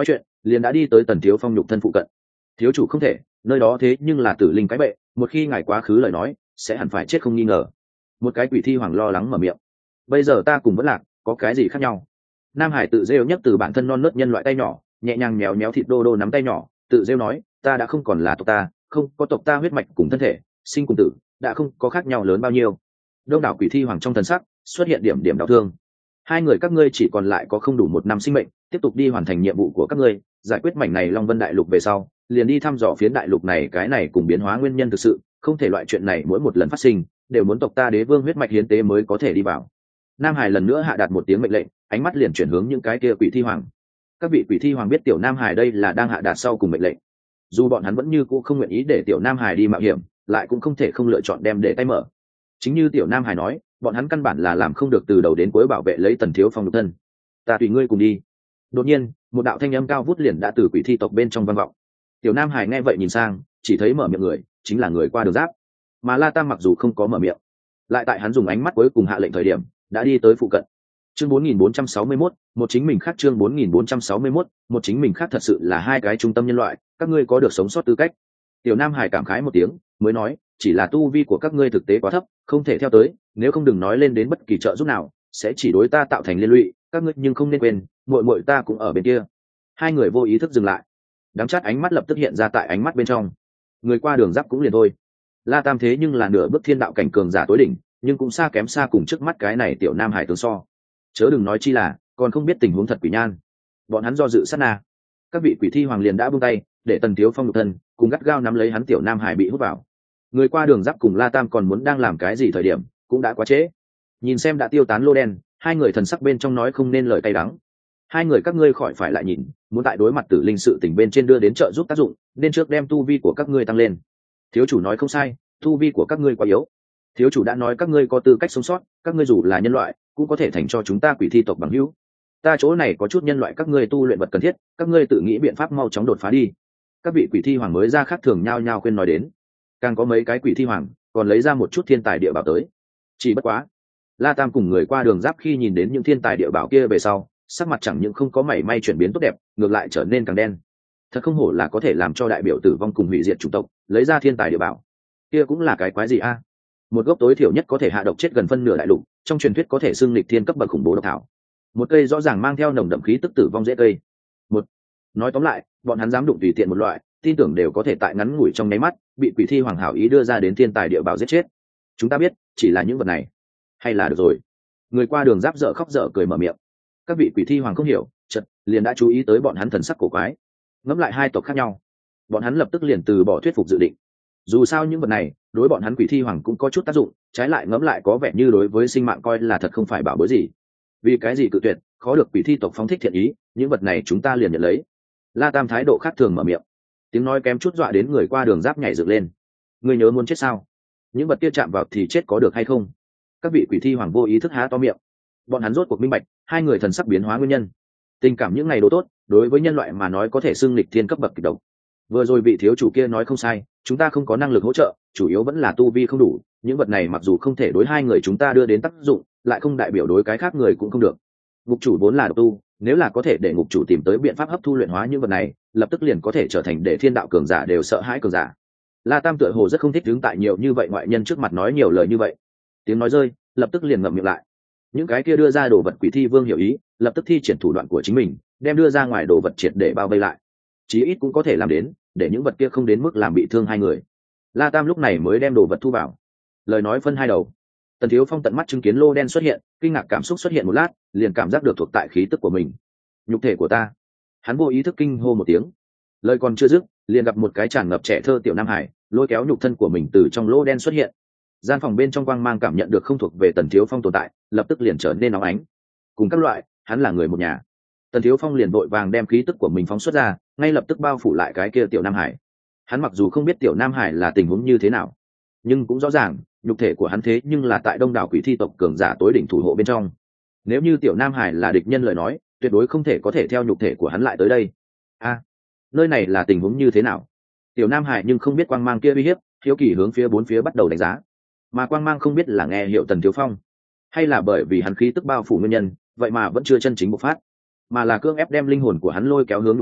liền đã đi tới Tần Thiếu Phong nhục thân phụ cận. Thiếu chủ không thể, nơi đó thế nhưng là tử linh cái bệ, một khi ngài quá khứ lời nói sẽ hẳn phải chết không nghi ngờ. Một cái quỷ thi hoàng lo lắng mở miệng. Bây giờ ta cùng vẫn lạc có cái gì khác nhau? Nam Hải tự rêu nhấc từ bản thân non nớt nhân loại tay nhỏ, nhẹ nhàng méo méo thịt đô đô nắm tay nhỏ, tự rêu nói, ta đã không còn là tộc ta, không có tộc ta huyết mạch cùng thân thể, sinh cùng tử đã không có khác nhau lớn bao nhiêu. Đông đảo quỷ thi hoàng trong thần sắc xuất hiện điểm điểm đau thương. Hai người các ngươi chỉ còn lại có không đủ một năm sinh mệnh, tiếp tục đi hoàn thành nhiệm vụ của các ngươi, giải quyết mảnh này Long Vân đại lục về sau, liền đi thăm dò phiến đại lục này cái này cùng biến hóa nguyên nhân thực sự, không thể loại chuyện này mỗi một lần phát sinh đều muốn tộc ta đế vương huyết mạch hiến tế mới có thể đi vào. Nam Hải lần nữa hạ đạt một tiếng mệnh lệnh, ánh mắt liền chuyển hướng những cái kia quỷ thi hoàng. Các vị quỷ thi hoàng biết tiểu Nam Hải đây là đang hạ đạt sau cùng mệnh lệnh, dù bọn hắn vẫn như cũ không nguyện ý để tiểu Nam Hải đi mạo hiểm, lại cũng không thể không lựa chọn đem để tay mở. Chính như tiểu Nam Hải nói, bọn hắn căn bản là làm không được từ đầu đến cuối bảo vệ lấy Tần Thiếu Phong nhục thân. Ta tùy ngươi cùng đi. Đột nhiên, một đạo thanh âm cao vút liền đã từ quỷ thi tộc bên trong vang vọng. Tiểu Nam Hải nghe vậy nhìn sang, chỉ thấy mở miệng người chính là người qua đường giáp, mà La Tam mặc dù không có mở miệng, lại tại hắn dùng ánh mắt cuối cùng hạ lệnh thời điểm đã đi tới phụ cận. Chương bốn nghìn bốn trăm sáu mươi mốt, một chính mình khác. Chương bốn nghìn bốn trăm sáu mươi mốt, một chính mình khác. Thật sự là hai cái trung tâm nhân loại, các ngươi có được sống sót tư cách. Tiểu Nam Hải cảm khái một tiếng, mới nói, chỉ là tu vi của các ngươi thực tế quá thấp, không thể theo tới, nếu không đừng nói lên đến bất kỳ trợ giúp nào, sẽ chỉ đối ta tạo thành liên lụy, các ngươi nhưng không nên quên, muội muội ta cũng ở bên kia. Hai người vô ý thức dừng lại, đắng chát ánh mắt lập tức hiện ra tại ánh mắt bên trong. Người qua đường giáp cũng liền thôi. La Tam thế nhưng là nửa bước thiên đạo cảnh cường giả tối đỉnh, nhưng cũng xa kém xa cùng trước mắt cái này tiểu Nam Hải tướng so. Chớ đừng nói chi là, còn không biết tình huống thật quỷ nhan. Bọn hắn do dự sát na, các vị quỷ thi hoàng liền đã buông tay, để Tần Thiếu Phong nhục thân cùng gắt gao nắm lấy hắn tiểu Nam Hải bị hút vào. Người qua đường giáp cùng La Tam còn muốn đang làm cái gì thời điểm, cũng đã quá trễ. Nhìn xem đã tiêu tán lô đen, hai người thần sắc bên trong nói không nên lời cay đắng. Hai người các ngươi khỏi phải lại nhìn, muốn tại đối mặt tử linh sự tình bên trên đưa đến trợ giúp tác dụng, nên trước đem tu vi của các ngươi tăng lên. Thiếu chủ nói không sai, tu vi của các ngươi quá yếu. Thiếu chủ đã nói các ngươi có tư cách sống sót, các ngươi dù là nhân loại cũng có thể thành cho chúng ta quỷ thi tộc bằng hữu. Ta chỗ này có chút nhân loại các ngươi tu luyện vật cần thiết, các ngươi tự nghĩ biện pháp mau chóng đột phá đi. Các vị quỷ thi hoàng mới ra khác thường nhao nhao khuyên nói đến. Càng có mấy cái quỷ thi hoàng còn lấy ra một chút thiên tài địa bảo tới. Chỉ bất quá, La Tam cùng người qua đường giáp khi nhìn đến những thiên tài địa bảo kia về sau, sắc mặt chẳng những không có mảy may chuyển biến tốt đẹp, ngược lại trở nên càng đen. Thật không hổ là có thể làm cho đại biểu tử vong cùng hủy diệt chủng tộc lấy ra thiên tài địa bảo, kia cũng là cái quái gì a? Một gốc tối thiểu nhất có thể hạ độc chết gần phân nửa đại lục, trong truyền thuyết có thể xưng lịch thiên cấp bậc khủng bố độc thảo, một cây rõ ràng mang theo nồng đậm khí tức tử vong dễ cây. Một nói tóm lại, bọn hắn dám đụng tùy tiện một loại, tin tưởng đều có thể tại ngắn ngủi trong nháy mắt bị quỷ thi hoàng hảo ý đưa ra đến thiên tài địa bảo giết chết. Chúng ta biết, chỉ là những vật này, hay là được rồi. Người qua đường giáp dở khóc dở cười mở miệng. Các vị quỷ thi hoàng không hiểu, chợt liền đã chú ý tới bọn hắn thần sắc cổ quái. Ngẫm lại hai tộc khác nhau, bọn hắn lập tức liền từ bỏ thuyết phục dự định. Dù sao những vật này đối bọn hắn quỷ thi hoàng cũng có chút tác dụng, trái lại ngẫm lại có vẻ như đối với sinh mạng coi là thật không phải bảo bối gì. Vì cái gì cự tuyệt, khó được quỷ thi tộc phóng thích thiện ý, những vật này chúng ta liền nhận lấy. La Tam thái độ khác thường mở miệng, tiếng nói kém chút dọa đến người qua đường giáp nhảy dựng lên. Ngươi nhớ muốn chết sao? Những vật kia chạm vào thì chết có được hay không? Các vị quỷ thi hoàng vô ý thức há to miệng. Bọn hắn rốt cuộc minh bạch hai người thần sắc biến hóa nguyên nhân. Tình cảm những ngày đồ tốt đối với nhân loại mà nói có thể xưng lịch thiên cấp bậc kịch độc. Vừa rồi vị thiếu chủ kia nói không sai, chúng ta không có năng lực hỗ trợ, chủ yếu vẫn là tu vi không đủ. Những vật này mặc dù không thể đối hai người chúng ta đưa đến tác dụng, lại không đại biểu đối cái khác người cũng không được. Ngục chủ vốn là độc tu, nếu là có thể để ngục chủ tìm tới biện pháp hấp thu luyện hóa những vật này, lập tức liền có thể trở thành để thiên đạo cường giả đều sợ hãi cường giả. La Tam tựa hồ rất không thích đứng tại nhiều như vậy ngoại nhân trước mặt nói nhiều lời như vậy. Tiếng nói rơi, lập tức liền ngậm miệng lại. Những cái kia đưa ra đồ vật quỷ thi vương hiểu ý, lập tức thi triển thủ đoạn của chính mình, đem đưa ra ngoài đồ vật triệt để bao vây lại. Chí ít cũng có thể làm đến, để những vật kia không đến mức làm bị thương hai người. La Tam lúc này mới đem đồ vật thu vào. Lời nói phân hai đầu. Tần Thiếu Phong tận mắt chứng kiến lô đen xuất hiện, kinh ngạc cảm xúc xuất hiện một lát, liền cảm giác được thuộc tại khí tức của mình. Nhục thể của ta. Hắn vô ý thức kinh hô một tiếng. Lời còn chưa dứt, liền gặp một cái tràn ngập trẻ thơ tiểu Nam Hải, lôi kéo nhục thân của mình từ trong lô đen xuất hiện. Gian phòng bên trong quang mang cảm nhận được không thuộc về Tần Thiếu Phong tồn tại, lập tức liền trở nên nóng ánh. Cùng các loại, hắn là người một nhà. Tần Thiếu Phong liền vội vàng đem khí tức của mình phóng xuất ra, ngay lập tức bao phủ lại cái kia tiểu Nam Hải. Hắn mặc dù không biết tiểu Nam Hải là tình huống như thế nào, nhưng cũng rõ ràng nhục thể của hắn thế nhưng là tại đông đảo quỷ thi tộc cường giả tối đỉnh thủ hộ bên trong. Nếu như tiểu Nam Hải là địch nhân lời nói, tuyệt đối không thể có thể theo nhục thể của hắn lại tới đây. A, nơi này là tình huống như thế nào? Tiểu Nam Hải nhưng không biết quang mang kia uy hiếp, hiếu kỳ hướng phía bốn phía bắt đầu đánh giá. Mà quang mang không biết là nghe hiệu Tần Thiếu Phong, hay là bởi vì hắn khí tức bao phủ nguyên nhân, vậy mà vẫn chưa chân chính bộc phát, mà là cưỡng ép đem linh hồn của hắn lôi kéo hướng nhục thân,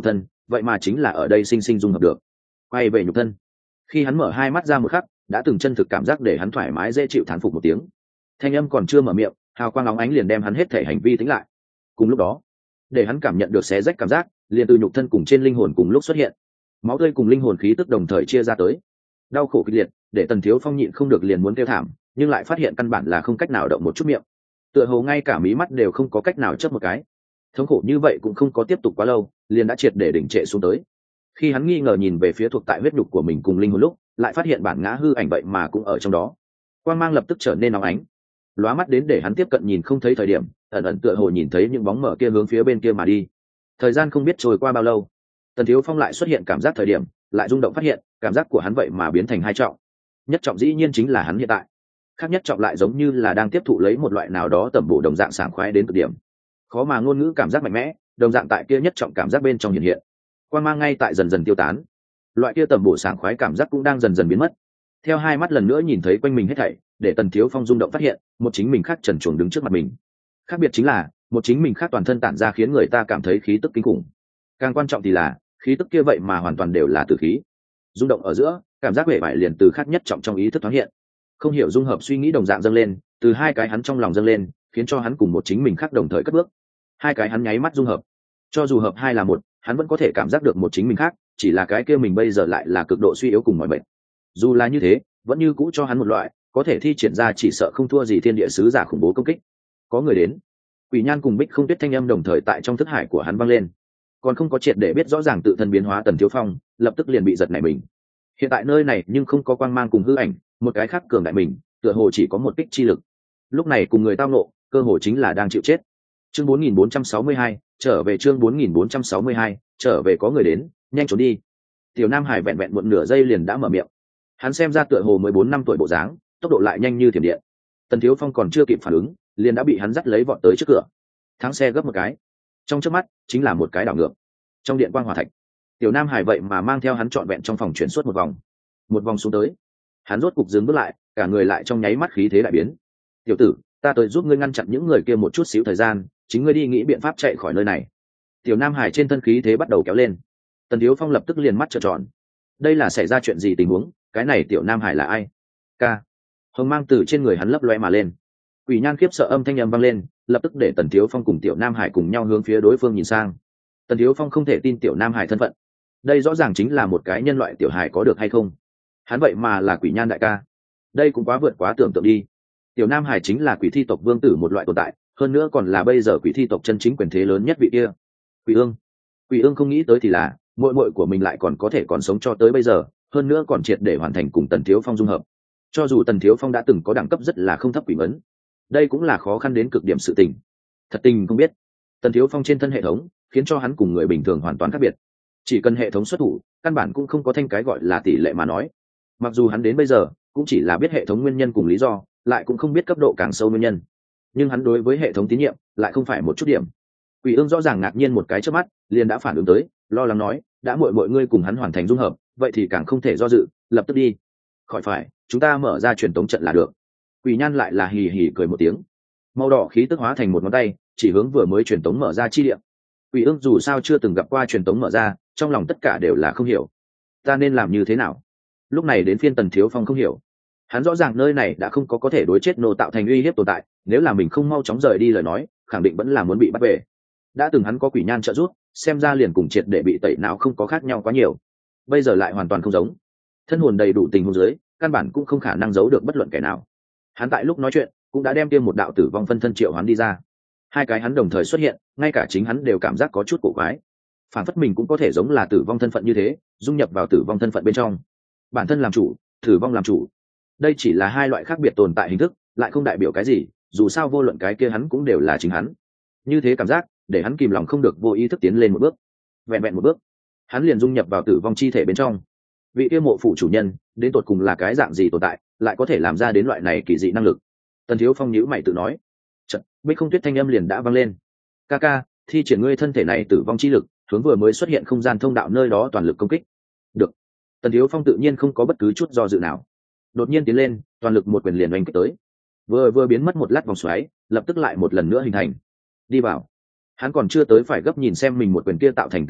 vậy mà chính là ở đây sinh sinh dung hợp được. Quay về nhục thân, khi hắn mở hai mắt ra một khắc, đã từng chân thực cảm giác để hắn thoải mái dễ chịu, thán phục một tiếng. Thanh âm còn chưa mở miệng, hào quang óng ánh liền đem hắn hết thể hành vi tính lại. Cùng lúc đó, để hắn cảm nhận được xé rách cảm giác liền từ nhục thân cùng trên linh hồn cùng lúc xuất hiện, máu tươi cùng linh hồn khí tức đồng thời chia ra tới. Đau khổ kịch liệt để Tần Thiếu Phong nhịn không được liền muốn kêu thảm, nhưng lại phát hiện căn bản là không cách nào động một chút miệng, tựa hồ ngay cả mí mắt đều không có cách nào chớp một cái. Thống khổ như vậy cũng không có tiếp tục quá lâu, liền đã triệt để đỉnh trệ xuống tới. Khi hắn nghi ngờ nhìn về phía thuộc tại huyết nhục của mình cùng linh hồn lúc, lại phát hiện bản ngã hư ảnh vậy mà cũng ở trong đó. Quang mang lập tức trở nên nóng ánh, lóa mắt đến để hắn tiếp cận nhìn không thấy thời điểm, ẩn ẩn tựa hồ nhìn thấy những bóng mờ kia hướng phía bên kia mà đi. Thời gian không biết trôi qua bao lâu, Tần Thiếu Phong lại xuất hiện cảm giác thời điểm, lại rung động phát hiện cảm giác của hắn vậy mà biến thành hai trọng. Nhất trọng dĩ nhiên chính là hắn hiện tại, khác nhất trọng lại giống như là đang tiếp thụ lấy một loại nào đó tẩm bổ đồng dạng sảng khoái đến cực điểm, khó mà ngôn ngữ cảm giác mạnh mẽ đồng dạng tại kia nhất trọng cảm giác bên trong hiện hiện. Quang mang ngay tại dần dần tiêu tán, loại kia tẩm bổ sảng khoái cảm giác cũng đang dần dần biến mất. Theo hai mắt lần nữa nhìn thấy quanh mình hết thảy, để Tần Thiếu Phong rung động phát hiện một chính mình khác trần truồng đứng trước mặt mình. Khác biệt chính là một chính mình khác toàn thân tản ra khiến người ta cảm thấy khí tức kinh khủng. Càng quan trọng thì là khí tức kia vậy mà hoàn toàn đều là tử khí. Rung động ở giữa, cảm giác vẻ vải liền từ khác nhất trọng trong ý thức thoáng hiện, không hiểu dung hợp suy nghĩ đồng dạng dâng lên, từ hai cái hắn trong lòng dâng lên, khiến cho hắn cùng một chính mình khác đồng thời cất bước. Hai cái hắn nháy mắt dung hợp, cho dù hợp hai là một, hắn vẫn có thể cảm giác được một chính mình khác, chỉ là cái kia mình bây giờ lại là cực độ suy yếu cùng mọi bệnh. Dù là như thế, vẫn như cũ cho hắn một loại có thể thi triển ra chỉ sợ không thua gì thiên địa sứ giả khủng bố công kích. Có người đến. Quỷ Nhan cùng Bích Không Tuyết thanh âm đồng thời tại trong thức hải của hắn vang lên. Còn không có triệt để biết rõ ràng tự thân biến hóa Tần Thiếu Phong, lập tức liền bị giật nảy mình. Hiện tại nơi này nhưng không có quang mang cùng hư ảnh, một cái khác cường đại mình, tựa hồ chỉ có một kích chi lực. Lúc này cùng người tao nộ, cơ hồ chính là đang chịu chết. Chương bốn nghìn bốn trăm sáu mươi hai, trở về chương bốn nghìn bốn trăm sáu mươi hai, trở về có người đến, nhanh trốn đi. Tiểu Nam Hải vẹn vẹn một nửa giây liền đã mở miệng. Hắn xem ra tựa hồ mới bốn năm tuổi bộ dáng, tốc độ lại nhanh như thiểm điện. Tần Thiếu Phong còn chưa kịp phản ứng, liền đã bị hắn dắt lấy vọt tới trước cửa. Thắng xe gấp một cái, trong chớp mắt chính là một cái đảo ngược. Trong điện quang hỏa thạch, Tiểu Nam Hải vậy mà mang theo hắn trọn vẹn trong phòng chuyển suốt một vòng. Một vòng xuống tới, hắn rốt cục dừng bước lại, cả người lại trong nháy mắt khí thế đại biến. Tiểu tử, ta tới giúp ngươi ngăn chặn những người kia một chút xíu thời gian, chính ngươi đi nghĩ biện pháp chạy khỏi nơi này. Tiểu Nam Hải trên thân khí thế bắt đầu kéo lên. Tần Thiếu Phong lập tức liền mắt trợn tròn. Đây là xảy ra chuyện gì tình huống? Cái này Tiểu Nam Hải là ai? Ca. Hồng mang từ trên người hắn lấp loe mà lên. Quỷ Nhan khiếp sợ âm thanh âm vang lên, lập tức để Tần Thiếu Phong cùng Tiểu Nam Hải cùng nhau hướng phía đối phương nhìn sang. Tần Thiếu Phong không thể tin Tiểu Nam Hải thân phận. Đây rõ ràng chính là một cái nhân loại tiểu hải, có được hay không? Hắn vậy mà là Quỷ Nhan đại ca. Đây cũng quá vượt quá tưởng tượng đi. Tiểu Nam Hải chính là quỷ thi tộc vương tử một loại tồn tại, hơn nữa còn là bây giờ quỷ thi tộc chân chính quyền thế lớn nhất vị kia. Quỷ Ương. Quỷ Ương không nghĩ tới thì là, muội muội của mình lại còn có thể còn sống cho tới bây giờ, hơn nữa còn triệt để hoàn thành cùng Tần Thiếu Phong dung hợp. Cho dù Tần Thiếu Phong đã từng có đẳng cấp rất là không thấp quỷ ấn, đây cũng là khó khăn đến cực điểm sự tình. Thật tình không biết, Tần Thiếu Phong trên thân hệ thống khiến cho hắn cùng người bình thường hoàn toàn khác biệt. Chỉ cần hệ thống xuất thủ, căn bản cũng không có thanh cái gọi là tỷ lệ mà nói. Mặc dù hắn đến bây giờ cũng chỉ là biết hệ thống nguyên nhân cùng lý do, lại cũng không biết cấp độ càng sâu nguyên nhân, nhưng hắn đối với hệ thống tín nhiệm lại không phải một chút điểm. Quỷ Ương rõ ràng ngạc nhiên một cái trước mắt, liền đã phản ứng tới, lo lắng nói, đã muội muội ngươi cùng hắn hoàn thành dung hợp, vậy thì càng không thể do dự, lập tức đi. Khỏi phải, chúng ta mở ra truyền tống trận là được. Quỷ Nhan lại là hì hì cười một tiếng, màu đỏ khí tức hóa thành một ngón tay, chỉ hướng vừa mới truyền tống mở ra chi địa. Quỷ Ương dù sao chưa từng gặp qua truyền tống mở ra, trong lòng tất cả đều là không hiểu, ta nên làm như thế nào. Lúc này đến phiên Tần Thiếu Phong không hiểu, hắn rõ ràng nơi này đã không có có thể đối chết nô tạo thành uy hiếp tồn tại, nếu là mình không mau chóng rời đi lời nói, khẳng định vẫn là muốn bị bắt về. Đã từng hắn có Quỷ Nhan trợ giúp, xem ra liền cùng triệt để bị tẩy não không có khác nhau quá nhiều, bây giờ lại hoàn toàn không giống. Thân hồn đầy đủ tình huống dưới, căn bản cũng không khả năng giấu được bất luận kẻ nào. Hắn tại lúc nói chuyện cũng đã đem tiêm một đạo tử vong phân thân triệu hắn đi ra. Hai cái hắn đồng thời xuất hiện, ngay cả chính hắn đều cảm giác có chút cổ quái, phản phất mình cũng có thể giống là tử vong thân phận như thế, dung nhập vào tử vong thân phận bên trong. Bản thân làm chủ, tử vong làm chủ, đây chỉ là hai loại khác biệt tồn tại hình thức, lại không đại biểu cái gì, dù sao vô luận cái kia hắn cũng đều là chính hắn. Như thế cảm giác để hắn kìm lòng không được vô ý thức tiến lên một bước. Vẹn vẹn một bước, hắn liền dung nhập vào tử vong chi thể bên trong. Vị kia mộ phụ chủ nhân đến tột cùng là cái dạng gì tồn tại, lại có thể làm ra đến loại này kỳ dị năng lực? Tần Thiếu Phong nhíu mày tự nói. Chợt, Bích Không Tuyết thanh âm liền đã vang lên. Ca ca, thi triển ngươi thân thể này tử vong chi lực, hướng vừa mới xuất hiện không gian thông đạo nơi đó toàn lực công kích. Được. Tần Thiếu Phong tự nhiên không có bất cứ chút do dự nào, đột nhiên tiến lên, toàn lực một quyền liền oanh kích tới. Vừa vừa biến mất một lát vòng xoáy, lập tức lại một lần nữa hình thành. Đi vào. Hắn còn chưa tới phải gấp nhìn xem mình một quyền kia tạo thành kết quả,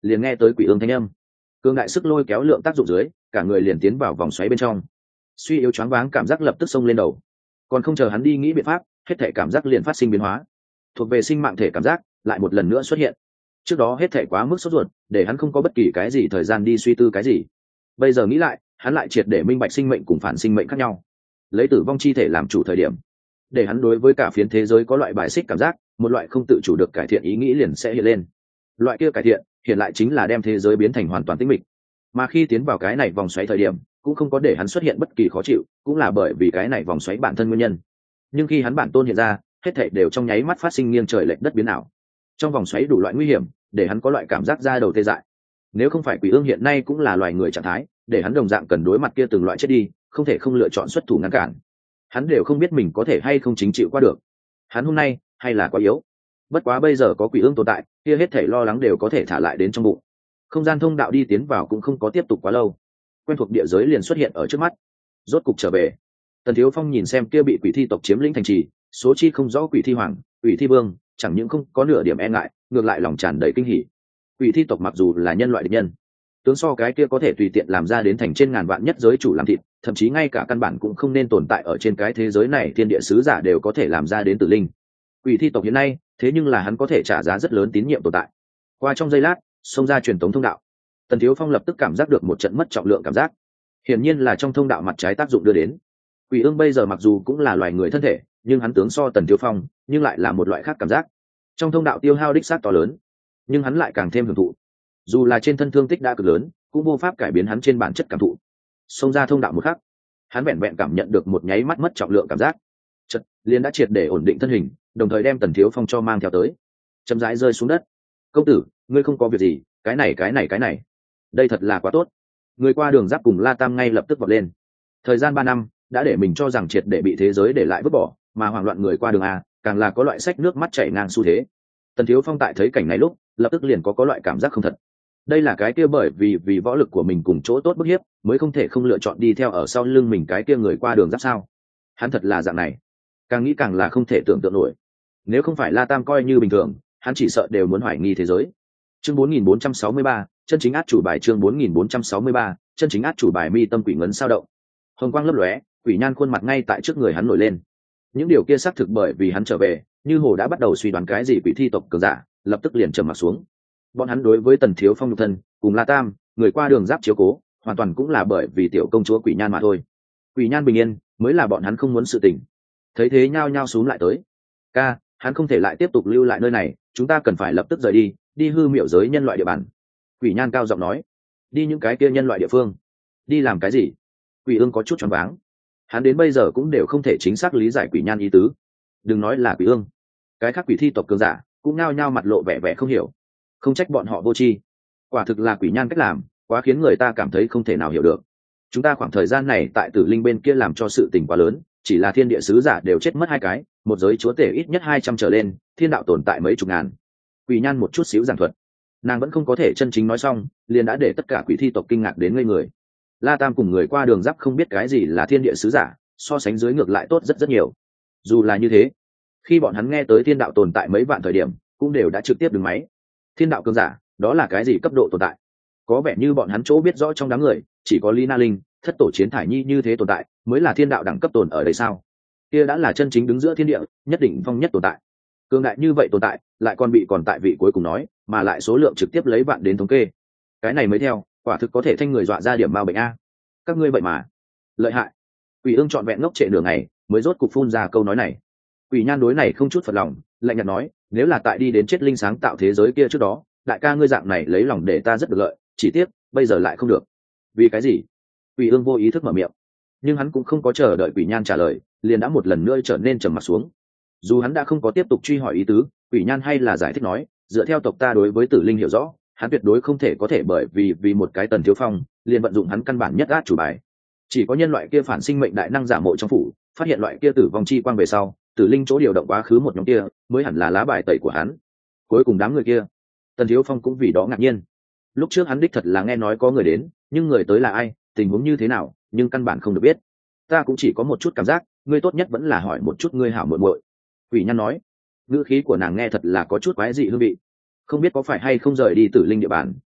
liền nghe tới quỷ ương thanh âm. Cương đại sức lôi kéo lượng tác dụng dưới, cả người liền tiến vào vòng xoáy bên trong. Suy yếu choáng váng cảm giác lập tức xông lên đầu, còn không chờ hắn đi nghĩ biện pháp, hết thể cảm giác liền phát sinh biến hóa. Thuộc về sinh mạng thể cảm giác lại một lần nữa xuất hiện. Trước đó hết thể quá mức sốt ruột, để hắn không có bất kỳ cái gì thời gian đi suy tư cái gì. Bây giờ nghĩ lại, hắn lại triệt để minh bạch sinh mệnh cùng phản sinh mệnh khác nhau. Lấy tử vong chi thể làm chủ thời điểm, để hắn đối với cả phiến thế giới có loại bài xích cảm giác, một loại không tự chủ được cải thiện ý nghĩ liền sẽ hiện lên. Loại kia cải thiện hiện lại chính là đem thế giới biến thành hoàn toàn tĩnh mịch. Mà khi tiến vào cái này vòng xoáy thời điểm, cũng không có để hắn xuất hiện bất kỳ khó chịu, cũng là bởi vì cái này vòng xoáy bản thân nguyên nhân. Nhưng khi hắn bản tôn hiện ra, hết thảy đều trong nháy mắt phát sinh nghiêng trời lệch đất biến ảo. Trong vòng xoáy đủ loại nguy hiểm, để hắn có loại cảm giác da đầu tê dại. Nếu không phải quỷ ương hiện nay cũng là loài người trạng thái, để hắn đồng dạng cần đối mặt kia từng loại chết đi, không thể không lựa chọn xuất thủ ngăn cản. Hắn đều không biết mình có thể hay không chính chịu qua được. Hắn hôm nay hay là quá yếu. Bất quá bây giờ có quỷ ương tồn tại, kia hết thảy lo lắng đều có thể thả lại đến trong bụng. Không gian thông đạo đi tiến vào cũng không có tiếp tục quá lâu, quen thuộc địa giới liền xuất hiện ở trước mắt. Rốt cục trở về. Tần Thiếu Phong nhìn xem kia bị quỷ thi tộc chiếm lĩnh thành trì, số chi không rõ quỷ thi hoàng, quỷ thi vương, chẳng những không có nửa điểm e ngại, ngược lại lòng tràn đầy kinh hỉ. Quỷ thi tộc mặc dù là nhân loại địch nhân, tướng so cái kia có thể tùy tiện làm ra đến thành trên ngàn vạn nhất giới chủ làm thịt, thậm chí ngay cả căn bản cũng không nên tồn tại ở trên cái thế giới này, thiên địa sứ giả đều có thể làm ra đến tử linh. Quỷ thi tộc hiện nay, thế nhưng là hắn có thể trả giá rất lớn tín nhiệm tồn tại. Qua trong giây lát, xông ra truyền tống thông đạo. Tần Thiếu Phong lập tức cảm giác được một trận mất trọng lượng cảm giác. Hiển nhiên là trong thông đạo mặt trái tác dụng đưa đến. Quỷ ương bây giờ mặc dù cũng là loài người thân thể, nhưng hắn tướng so Tần Thiếu Phong, nhưng lại là một loại khác cảm giác. Trong thông đạo tiêu hao đích xác to lớn, nhưng hắn lại càng thêm hưởng thụ. Dù là trên thân thương tích đã cực lớn, cũng vô pháp cải biến hắn trên bản chất cảm thụ. Xông ra thông đạo một khắc, hắn vẹn vẹn cảm nhận được một nháy mắt mất trọng lượng cảm giác. Chợt, liền đã triệt để ổn định thân hình, đồng thời đem Tần Thiếu Phong cho mang theo tới, chậm rãi rơi xuống đất. "Công tử, ngươi không có việc gì, cái này cái này cái này." Đây thật là quá tốt. Người qua đường giáp cùng La Tam ngay lập tức vọt lên. Thời gian ba năm đã để mình cho rằng triệt để bị thế giới để lại vứt bỏ, mà hoảng loạn người qua đường a, càng là có loại sách nước mắt chảy ngang xu thế. Tần Thiếu Phong tại thấy cảnh này lúc, lập tức liền có có loại cảm giác không thật. Đây là cái kia bởi vì vì võ lực của mình cùng chỗ tốt bức hiếp, mới không thể không lựa chọn đi theo ở sau lưng mình cái kia người qua đường giáp sao? Hắn thật là dạng này. Càng nghĩ càng là không thể tưởng tượng nổi. Nếu không phải La Tam coi như bình thường, hắn chỉ sợ đều muốn hoài nghi thế giới. Chương bốn nghìn bốn trăm sáu mươi ba, chân chính át chủ bài. Chương bốn nghìn bốn trăm sáu mươi ba, chân chính át chủ bài. Mi tâm quỷ ngấn sao động. Hồng quang lấp lóe, quỷ nhan khuôn mặt ngay tại trước người hắn nổi lên. Những điều kia xác thực bởi vì hắn trở về, như hồ đã bắt đầu suy đoán cái gì quỷ thi tộc cường giả, lập tức liền trầm mặt xuống. Bọn hắn đối với Tần Thiếu Phong nhục thân, cùng La Tam, người qua đường giáp chiếu cố, hoàn toàn cũng là bởi vì tiểu công chúa quỷ nhan mà thôi. Quỷ nhan bình yên, mới là bọn hắn không muốn sự tình. Thấy thế nhao nhao xuống lại tới. "Ca, hắn không thể lại tiếp tục lưu lại nơi này, chúng ta cần phải lập tức rời đi, đi hư miệu giới nhân loại địa bàn." Quỷ nhan cao giọng nói. "Đi những cái kia nhân loại địa phương? Đi làm cái gì?" Quỷ ương có chút choáng váng. Hắn đến bây giờ cũng đều không thể chính xác lý giải quỷ nhan ý tứ. Đừng nói là quỷ ương, cái khác quỷ thi tộc cường giả cũng nhao nhao mặt lộ vẻ vẻ không hiểu. Không trách bọn họ vô tri, quả thực là quỷ nhan cách làm quá khiến người ta cảm thấy không thể nào hiểu được. Chúng ta khoảng thời gian này tại Tử Linh bên kia làm cho sự tình quá lớn, chỉ là thiên địa sứ giả đều chết mất hai cái, một giới chúa tể ít nhất hai trăm trở lên, thiên đạo tồn tại mấy chục ngàn. Quỷ nhan một chút xíu giảng thuật, nàng vẫn không có thể chân chính nói xong, liền đã để tất cả quỷ thi tộc kinh ngạc đến ngây người. La Tam cùng người qua đường giáp không biết cái gì là thiên địa sứ giả, so sánh dưới ngược lại tốt rất rất nhiều. Dù là như thế, khi bọn hắn nghe tới thiên đạo tồn tại mấy vạn thời điểm, cũng đều đã trực tiếp đứng máy. Thiên đạo cường giả, đó là cái gì cấp độ tồn tại? Có vẻ như bọn hắn chỗ biết rõ trong đám người, chỉ có Lý Na Linh, thất tổ chiến thải nhi như thế tồn tại, mới là thiên đạo đẳng cấp tồn ở đây sao? Kia đã là chân chính đứng giữa thiên địa, nhất định phong nhất tồn tại. Cường đại như vậy tồn tại, lại còn bị còn tại vị cuối cùng nói, mà lại số lượng trực tiếp lấy vạn đến thống kê. Cái này mới theo, quả thực có thể thanh người dọa ra điểm bao bệnh a. Các ngươi vậy mà lợi hại. Quỷ ương trọn vẹn ngốc trệ nửa ngày, mới rốt cục phun ra câu nói này. Quỷ nhan đối này không chút phật lòng, lạnh nhạt nói, nếu là tại đi đến chết linh sáng tạo thế giới kia trước đó, đại ca ngươi dạng này lấy lòng để ta rất được lợi, chỉ tiếc bây giờ lại không được. Vì cái gì? Quỷ ương vô ý thức mở miệng, nhưng hắn cũng không có chờ đợi quỷ nhan trả lời, liền đã một lần nữa trở nên trầm mặt xuống. Dù hắn đã không có tiếp tục truy hỏi ý tứ, quỷ nhan hay là giải thích nói, dựa theo tộc ta đối với Tử Linh hiểu rõ, hắn tuyệt đối không thể có thể bởi vì vì một cái Tần Thiếu Phong liền vận dụng hắn căn bản nhất át chủ bài. Chỉ có nhân loại kia phản sinh mệnh đại năng giả mộ trong phủ, phát hiện loại kia tử vong chi quang về sau, Tử Linh chỗ điều động quá khứ một nhóm kia mới hẳn là lá bài tẩy của hắn. Cuối cùng đám người kia, Tần Thiếu Phong cũng vì đó ngạc nhiên. Lúc trước hắn đích thật là nghe nói có người đến, nhưng người tới là ai, tình huống như thế nào, nhưng căn bản không được biết. Ta cũng chỉ có một chút cảm giác, ngươi tốt nhất vẫn là hỏi một chút ngươi hảo muội muội. Quỷ Nhan nói, ngữ khí của nàng nghe thật là có chút quái dị hương vị. Không biết có phải hay không rời đi Tử Linh địa bàn,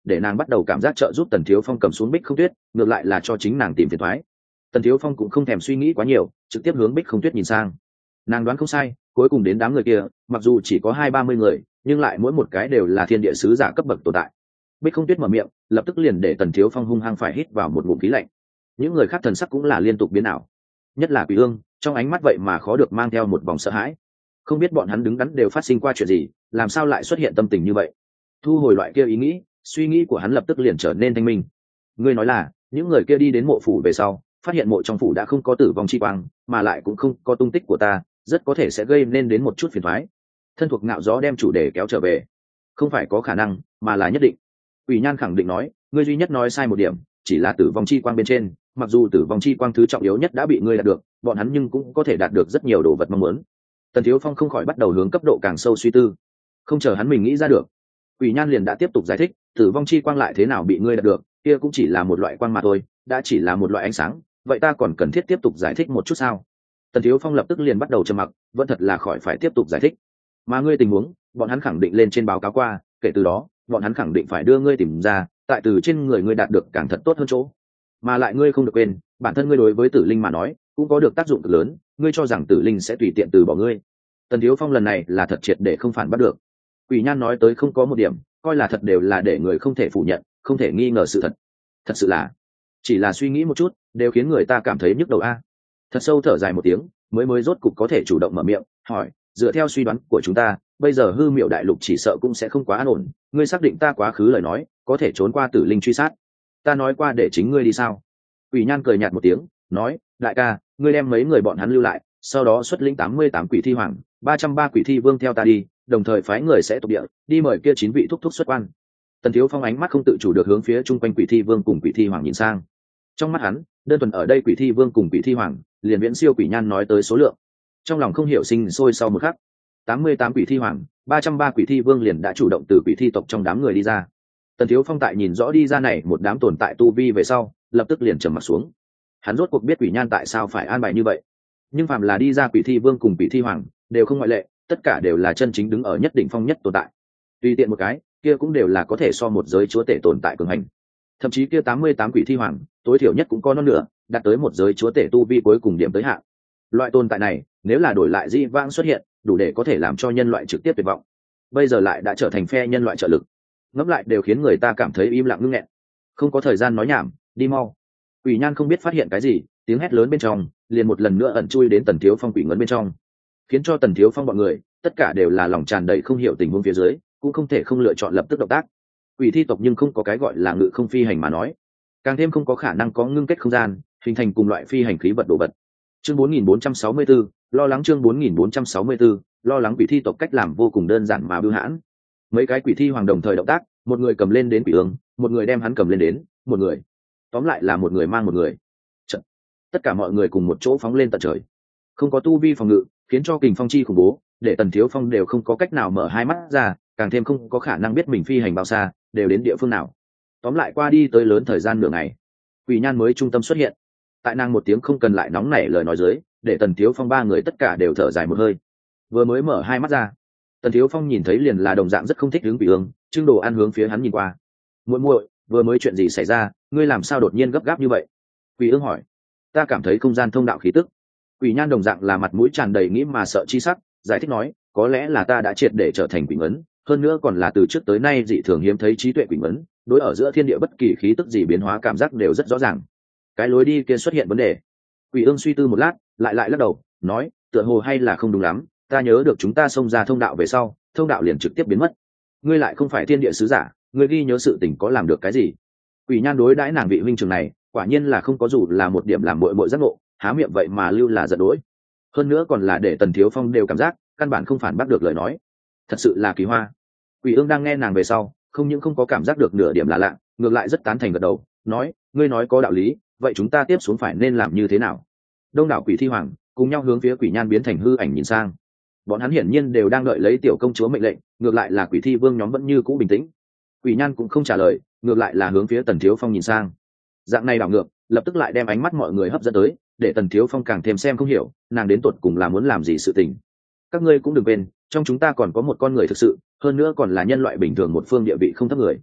để nàng bắt đầu cảm giác trợ giúp Tần Thiếu Phong cầm xuống Bích Không Tuyết, ngược lại là cho chính nàng tìm phiền toái. Tần Thiếu Phong cũng không thèm suy nghĩ quá nhiều, trực tiếp hướng Bích Không Tuyết nhìn sang. Nàng đoán không sai, cuối cùng đến đám người kia, mặc dù chỉ có hai ba mươi người, nhưng lại mỗi một cái đều là thiên địa sứ giả cấp bậc tồn tại. Bích Không Tuyết mở miệng, lập tức liền để Tần Thiếu Phong hung hăng phải hít vào một ngụm khí lạnh. Những người khác thần sắc cũng là liên tục biến ảo, nhất là Quỷ Ương, trong ánh mắt vậy mà khó được mang theo một vòng sợ hãi. Không biết bọn hắn đứng đắn đều phát sinh qua chuyện gì, làm sao lại xuất hiện tâm tình như vậy. Thu hồi loại kia ý nghĩ, suy nghĩ của hắn lập tức liền trở nên thanh minh. Ngươi nói là những người kia đi đến mộ phủ về sau, phát hiện mộ trong phủ đã không có tử vong chi quang, mà lại cũng không có tung tích của ta, rất có thể sẽ gây nên đến một chút phiền toái. Thân thuộc ngạo gió đem chủ đề kéo trở về. Không phải có khả năng, mà là nhất định. Quỷ Nhan khẳng định nói, ngươi duy nhất nói sai một điểm, chỉ là tử vong chi quang bên trên, mặc dù tử vong chi quang thứ trọng yếu nhất đã bị ngươi đạt được, bọn hắn nhưng cũng có thể đạt được rất nhiều đồ vật mong muốn. Tần Thiếu Phong không khỏi bắt đầu hướng cấp độ càng sâu suy tư. Không chờ hắn mình nghĩ ra được, Quỷ Nhan liền đã tiếp tục giải thích, tử vong chi quang lại thế nào bị ngươi đạt được, kia cũng chỉ là một loại quang mà thôi, đã chỉ là một loại ánh sáng, vậy ta còn cần thiết tiếp tục giải thích một chút sao? Tần Thiếu Phong lập tức liền bắt đầu trầm mặc, vẫn thật là khỏi phải tiếp tục giải thích. Mà ngươi tình huống, bọn hắn khẳng định lên trên báo cáo qua, kể từ đó, bọn hắn khẳng định phải đưa ngươi tìm ra, tại từ trên người ngươi đạt được càng thật tốt hơn chỗ. Mà lại ngươi không được quên, bản thân ngươi đối với Tử Linh mà nói, cũng có được tác dụng cực lớn, ngươi cho rằng Tử Linh sẽ tùy tiện từ bỏ ngươi. Tần Thiếu Phong lần này là thật triệt để không phản bắt được. Quỷ Nhan nói tới không có một điểm, coi là thật đều là để người không thể phủ nhận, không thể nghi ngờ sự thật. Thật sự là, chỉ là suy nghĩ một chút, đều khiến người ta cảm thấy nhức đầu a. Thật sâu thở dài một tiếng, mới mới rốt cục có thể chủ động mở miệng, hỏi, dựa theo suy đoán của chúng ta, bây giờ Hư Miệu đại lục chỉ sợ cũng sẽ không quá an ổn, ngươi xác định ta quá khứ lời nói, có thể trốn qua Tử Linh truy sát. Ta nói qua để chính ngươi đi sao? Quỷ Nhan cười nhạt một tiếng, nói, đại ca, ngươi đem mấy người bọn hắn lưu lại, sau đó xuất lĩnh tám mươi tám quỷ thi hoàng, ba trăm ba quỷ thi vương theo ta đi, đồng thời phái người sẽ tộc địa, đi mời kia chín vị thúc thúc xuất quan. Tần Thiếu Phong ánh mắt không tự chủ được hướng phía chung quanh quỷ thi vương cùng quỷ thi hoàng nhìn sang. Trong mắt hắn, đơn thuần ở đây quỷ thi vương cùng quỷ thi hoàng, liền viễn siêu Quỷ Nhan nói tới số lượng. Trong lòng không hiểu sinh sôi sau một khắc, tám mươi tám quỷ thi hoàng, ba trăm ba quỷ thi vương liền đã chủ động từ quỷ thi tộc trong đám người đi ra. Tần Thiếu Phong tại nhìn rõ đi ra này một đám tồn tại tu vi về sau, lập tức liền trầm mặt xuống. Hắn rốt cuộc biết Quỷ Nhan tại sao phải an bài như vậy. Nhưng phàm là đi ra quỷ thi vương cùng quỷ thi hoàng, đều không ngoại lệ, tất cả đều là chân chính đứng ở nhất đỉnh phong nhất tồn tại. Tùy tiện một cái, kia cũng đều là có thể so một giới chúa tể tồn tại cường hành. Thậm chí kia tám mươi tám quỷ thi hoàng, tối thiểu nhất cũng có non nữa, đạt tới một giới chúa tể tu vi cuối cùng điểm tới hạn. Loại tồn tại này, nếu là đổi lại Dĩ Vãng xuất hiện, đủ để có thể làm cho nhân loại trực tiếp tuyệt vọng. Bây giờ lại đã trở thành phe nhân loại trợ lực. Ngẫm lại đều khiến người ta cảm thấy im lặng ngưng nghẹn. Không có thời gian nói nhảm, đi mau. Quỷ Nhan không biết phát hiện cái gì, tiếng hét lớn bên trong, liền một lần nữa ẩn chui đến Tần Thiếu Phong quỷ ngấn bên trong, khiến cho Tần Thiếu Phong bọn người, tất cả đều là lòng tràn đầy không hiểu tình huống phía dưới, cũng không thể không lựa chọn lập tức động tác. Quỷ thi tộc nhưng không có cái gọi là ngự không phi hành mà nói, càng thêm không có khả năng có ngưng kết không gian, hình thành cùng loại phi hành khí vật đồ vật. Chương bốn nghìn bốn trăm sáu mươi tư, lo lắng chương bốn nghìn bốn trăm sáu mươi tư, lo lắng quỷ thi tộc cách làm vô cùng đơn giản mà bưu hãn. Mấy cái quỷ thi hoàng đồng thời động tác, một người cầm lên đến quỷ ương, một người đem hắn cầm lên đến, một người. Tóm lại là một người mang một người. Chật. Tất cả mọi người cùng một chỗ phóng lên tận trời. Không có tu vi phòng ngự, khiến cho kình phong chi khủng bố, để Tần Thiếu Phong đều không có cách nào mở hai mắt ra, càng thêm không có khả năng biết mình phi hành bao xa, đều đến địa phương nào. Tóm lại qua đi tới lớn thời gian nửa ngày, Quỷ Nhan mới trung tâm xuất hiện. Tại nàng một tiếng không cần lại nóng nảy lời nói dưới, để Tần Thiếu Phong ba người tất cả đều thở dài một hơi. Vừa mới mở hai mắt ra, Tần Thiếu Phong nhìn thấy liền là đồng dạng rất không thích hướng Quỷ Ương, trưng đồ ăn hướng phía hắn nhìn qua. Muội muội, vừa mới chuyện gì xảy ra, ngươi làm sao đột nhiên gấp gáp như vậy? Quỷ Ương hỏi. Ta cảm thấy không gian thông đạo khí tức. Quỷ Nhan đồng dạng là mặt mũi tràn đầy nghĩ mà sợ chi sắc, giải thích nói, có lẽ là ta đã triệt để trở thành quỷ ngấn, hơn nữa còn là từ trước tới nay dị thường hiếm thấy trí tuệ quỷ ngấn, đối ở giữa thiên địa bất kỳ khí tức gì biến hóa cảm giác đều rất rõ ràng. Cái lối đi kia xuất hiện vấn đề. Quỷ Ương suy tư một lát, lại lại lắc đầu, nói, tựa hồ hay là không đúng lắm, ta nhớ được chúng ta xông ra thông đạo về sau, thông đạo liền trực tiếp biến mất. Ngươi lại không phải thiên địa sứ giả, ngươi ghi nhớ sự tình có làm được cái gì? Quỷ Nhan đối đãi nàng vị huynh trưởng này, quả nhiên là không có dù là một điểm làm muội muội giác ngộ, há miệng vậy mà lưu là giận dỗi. Hơn nữa còn là để Tần Thiếu Phong đều cảm giác, căn bản không phản bác được lời nói. Thật sự là kỳ hoa. Quỷ Ương đang nghe nàng về sau, không những không có cảm giác được nửa điểm là lạ, ngược lại rất tán thành gật đầu, nói, ngươi nói có đạo lý, vậy chúng ta tiếp xuống phải nên làm như thế nào? Đông đảo quỷ thi hoàng cùng nhau hướng phía Quỷ Nhan biến thành hư ảnh nhìn sang. Bọn hắn hiển nhiên đều đang đợi lấy tiểu công chúa mệnh lệnh, ngược lại là quỷ thi vương nhóm vẫn như cũ bình tĩnh. Quỷ Nhan cũng không trả lời, ngược lại là hướng phía Tần Thiếu Phong nhìn sang. Dạng này đảo ngược, lập tức lại đem ánh mắt mọi người hấp dẫn tới, để Tần Thiếu Phong càng thêm xem không hiểu, nàng đến tột cùng là muốn làm gì sự tình. Các ngươi cũng đừng quên, trong chúng ta còn có một con người thực sự, hơn nữa còn là nhân loại bình thường một phương địa vị không thấp người.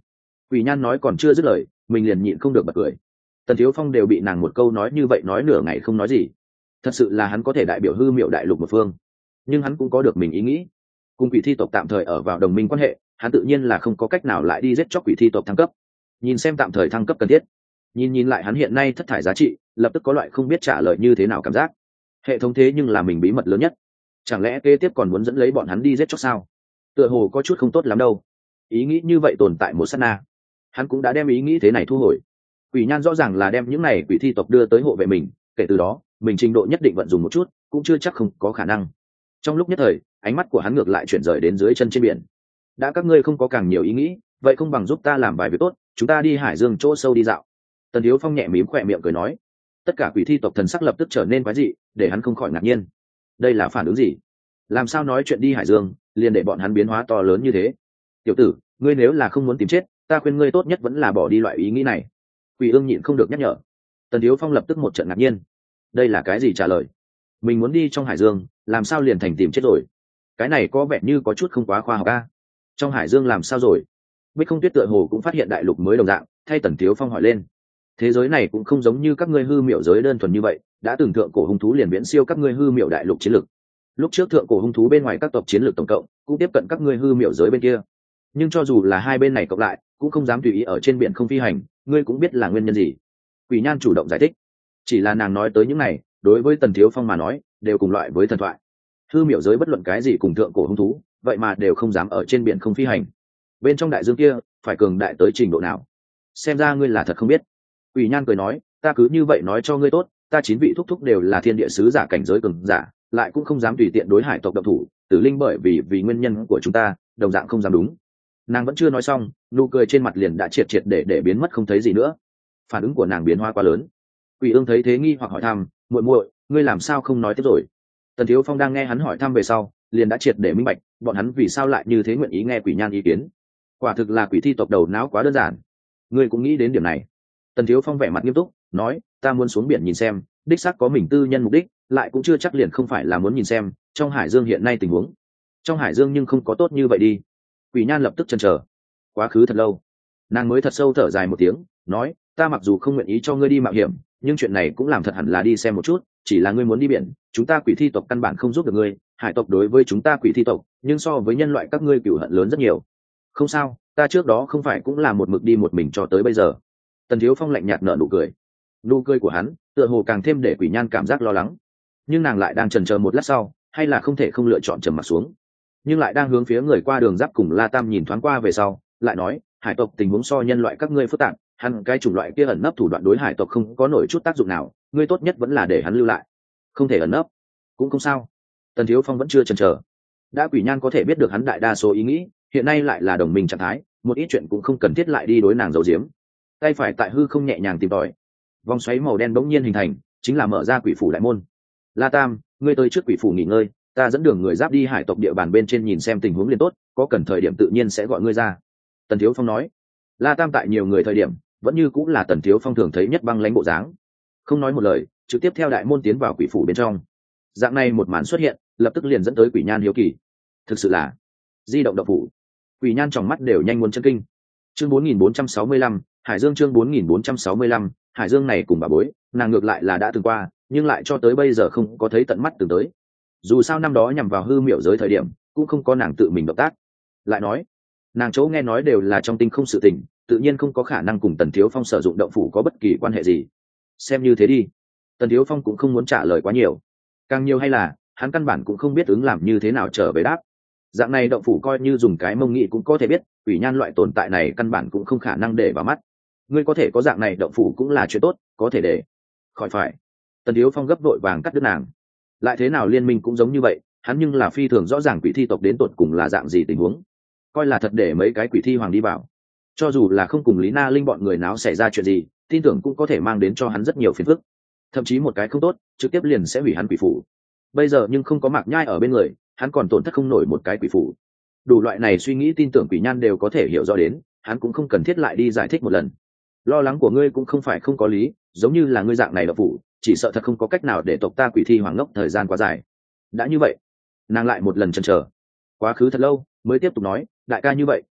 Quỷ Nhan nói còn chưa dứt lời, mình liền nhịn không được bật cười. Tần Thiếu Phong đều bị nàng một câu nói như vậy nói nửa ngày không nói gì. Thật sự là hắn có thể đại biểu hư miệu đại lục một phương, nhưng hắn cũng có được mình ý nghĩ. Cùng quỷ thi tộc tạm thời ở vào đồng minh quan hệ, hắn tự nhiên là không có cách nào lại đi giết chóc quỷ thi tộc thăng cấp. Nhìn xem tạm thời thăng cấp cần thiết, nhìn nhìn lại hắn hiện nay thất thải giá trị, lập tức có loại không biết trả lời như thế nào cảm giác. Hệ thống thế nhưng là mình bí mật lớn nhất, chẳng lẽ kế tiếp còn muốn dẫn lấy bọn hắn đi giết chóc sao? Tựa hồ có chút không tốt lắm đâu. Ý nghĩ như vậy tồn tại một sát na, hắn cũng đã đem ý nghĩ thế này thu hồi. Quỷ Nhan rõ ràng là đem những này quỷ thi tộc đưa tới hộ vệ mình, kể từ đó mình trình độ nhất định vận dùng một chút cũng chưa chắc không có khả năng. Trong lúc nhất thời, ánh mắt của hắn ngược lại chuyển rời đến dưới chân trên biển. Đã các ngươi không có càng nhiều ý nghĩ, vậy không bằng giúp ta làm vài việc tốt, chúng ta đi hải dương chỗ sâu đi dạo. Tần Thiếu Phong nhẹ mím khỏe miệng cười nói. Tất cả quỷ thi tộc thần sắc lập tức trở nên quái dị, để hắn không khỏi ngạc nhiên. Đây là phản ứng gì? Làm sao nói chuyện đi hải dương liền để bọn hắn biến hóa to lớn như thế? Tiểu tử, ngươi nếu là không muốn tìm chết, ta khuyên ngươi tốt nhất vẫn là bỏ đi loại ý nghĩ này. Quỷ Ương nhịn không được nhắc nhở. Tần Thiếu Phong lập tức một trận ngạc nhiên. Đây là cái gì trả lời? Mình muốn đi trong hải dương, làm sao liền thành tìm chết rồi? Cái này có vẻ như có chút không quá khoa học a. Trong hải dương làm sao rồi? Bích Không Tuyết tựa hồ cũng phát hiện đại lục mới đồng dạng, thay Tần Thiếu Phong hỏi lên. Thế giới này cũng không giống như các ngươi hư miệu giới đơn thuần như vậy, đã từng thượng cổ hung thú liền viễn siêu các ngươi hư miệu đại lục chiến lược. Lúc trước thượng cổ hung thú bên ngoài các tộc chiến lược tổng cộng cũng tiếp cận các ngươi hư miệu giới bên kia, nhưng cho dù là hai bên này cộng lại cũng không dám tùy ý ở trên biển không phi hành. Ngươi cũng biết là nguyên nhân gì. Quỷ Nhan chủ động giải thích. Chỉ là nàng nói tới những này, đối với Tần Thiếu Phong mà nói đều cùng loại với thần thoại. Hư miệu giới bất luận cái gì cùng thượng cổ hung thú vậy mà đều không dám ở trên biển không phi hành. Bên trong đại dương kia phải cường đại tới trình độ nào? Xem ra ngươi là thật không biết. Quỷ Nhan cười nói, ta cứ như vậy nói cho ngươi tốt, ta chín vị thúc thúc đều là thiên địa sứ giả cảnh giới cường giả, lại cũng không dám tùy tiện đối hải tộc động thủ. Tử Linh bởi vì vì nguyên nhân của chúng ta đồng dạng không dám. Đúng. Nàng vẫn chưa nói xong, nụ cười trên mặt liền đã triệt triệt để để biến mất không thấy gì nữa. Phản ứng của nàng biến hóa quá lớn. Quỷ Ương thấy thế nghi hoặc hỏi thăm, muội muội, ngươi làm sao không nói tiếp rồi? Tần Thiếu Phong đang nghe hắn hỏi thăm về sau, liền đã triệt để minh bạch, bọn hắn vì sao lại như thế nguyện ý nghe Quỷ Nhan ý kiến. Quả thực là quỷ thi tộc đầu não quá đơn giản. Ngươi cũng nghĩ đến điểm này. Tần Thiếu Phong vẻ mặt nghiêm túc, nói, ta muốn xuống biển nhìn xem, đích xác có mình tư nhân mục đích, lại cũng chưa chắc liền không phải là muốn nhìn xem trong hải dương hiện nay tình huống. Trong hải dương nhưng không có tốt như vậy đi. Quỷ Nhan lập tức chần chờ. Quá khứ thật lâu, nàng mới thật sâu thở dài một tiếng, nói, ta mặc dù không nguyện ý cho ngươi đi mạo hiểm, nhưng chuyện này cũng làm thật hẳn là đi xem một chút. Chỉ là ngươi muốn đi biển, chúng ta quỷ thi tộc căn bản không giúp được ngươi. Hải tộc đối với chúng ta quỷ thi tộc, nhưng so với nhân loại các ngươi cửu hận lớn rất nhiều. Không sao, ta trước đó không phải cũng là một mực đi một mình cho tới bây giờ. Tần Thiếu Phong lạnh nhạt nở nụ cười. Nụ cười của hắn tựa hồ càng thêm để Quỷ Nhan cảm giác lo lắng, nhưng nàng lại đang chần chờ một lát sau, hay là không thể không lựa chọn trầm mặt xuống, nhưng lại đang hướng phía người qua đường giáp cùng La Tam nhìn thoáng qua về sau, lại nói, hải tộc tình huống so nhân loại các ngươi phức tạp, hắn cái chủng loại kia ẩn nấp thủ đoạn đối hải tộc không có nổi chút tác dụng nào, ngươi tốt nhất vẫn là để hắn lưu lại. Không thể ẩn nấp cũng không sao. Tần Thiếu Phong vẫn chưa chần chờ. Đã Quỷ Nhan có thể biết được hắn đại đa số ý nghĩ, hiện nay lại là đồng minh trạng thái, một ít chuyện cũng không cần thiết lại đi đối nàng giấu giếm. Tay phải tại hư không nhẹ nhàng tìm tòi, vòng xoáy màu đen bỗng nhiên hình thành, chính là mở ra quỷ phủ đại môn. La Tam, ngươi tới trước quỷ phủ nghỉ ngơi, ta dẫn đường người giáp đi hải tộc địa bàn bên trên nhìn xem tình huống liền tốt, có cần thời điểm tự nhiên sẽ gọi ngươi ra. Tần Thiếu Phong nói. La Tam tại nhiều người thời điểm vẫn như cũng là Tần Thiếu Phong thường thấy nhất băng lãnh bộ dáng, không nói một lời, trực tiếp theo đại môn tiến vào quỷ phủ bên trong. Dạng này một màn xuất hiện, lập tức liền dẫn tới Quỷ Nhan hiếu kỳ. Thực sự là di động động phủ. Quỷ Nhan trong mắt đều nhanh muốn chân kinh. Chương bốn nghìn bốn trăm sáu mươi lăm, Hải Dương. Chương bốn nghìn bốn trăm sáu mươi lăm, Hải Dương này cùng bà bối, nàng ngược lại là đã từng qua, nhưng lại cho tới bây giờ không có thấy tận mắt từng tới. Dù sao năm đó nhằm vào hư miệu giới thời điểm, cũng không có nàng tự mình động tác. Lại nói, nàng chỗ nghe nói đều là trong tinh không sự tình, tự nhiên không có khả năng cùng Tần Thiếu Phong sử dụng động phủ có bất kỳ quan hệ gì. Xem như thế đi. Tần Thiếu Phong cũng không muốn trả lời quá nhiều. Càng nhiều hay là, hắn căn bản cũng không biết ứng làm như thế nào trở về đáp. Dạng này động phủ coi như dùng cái mông nghị cũng có thể biết, Quỷ Nhan loại tồn tại này căn bản cũng không khả năng để vào mắt. Ngươi có thể có dạng này động phủ cũng là chuyện tốt, có thể để. Khỏi phải. Tần Thiếu Phong gấp vội vàng cắt đứt nàng. Lại thế nào liên minh cũng giống như vậy, hắn nhưng là phi thường rõ ràng quỷ thi tộc đến tột cùng là dạng gì tình huống. Coi là thật để mấy cái quỷ thi hoàng đi vào. Cho dù là không cùng Lý Na Linh bọn người náo xảy ra chuyện gì, tin tưởng cũng có thể mang đến cho hắn rất nhiều phiền phức. Thậm chí một cái không tốt, trực tiếp liền sẽ hủy hắn quỷ phủ. Bây giờ nhưng không có Mạc Nhai ở bên người, hắn còn tổn thất không nổi một cái quỷ phủ. Đủ loại này suy nghĩ tin tưởng Quỷ Nhan đều có thể hiểu rõ đến, hắn cũng không cần thiết lại đi giải thích một lần. Lo lắng của ngươi cũng không phải không có lý, giống như là ngươi dạng này độc phủ, chỉ sợ thật không có cách nào để tộc ta quỷ thi hoàng ngốc thời gian quá dài. Đã như vậy, nàng lại một lần chần chờ. Quá khứ thật lâu, mới tiếp tục nói, đại ca như vậy,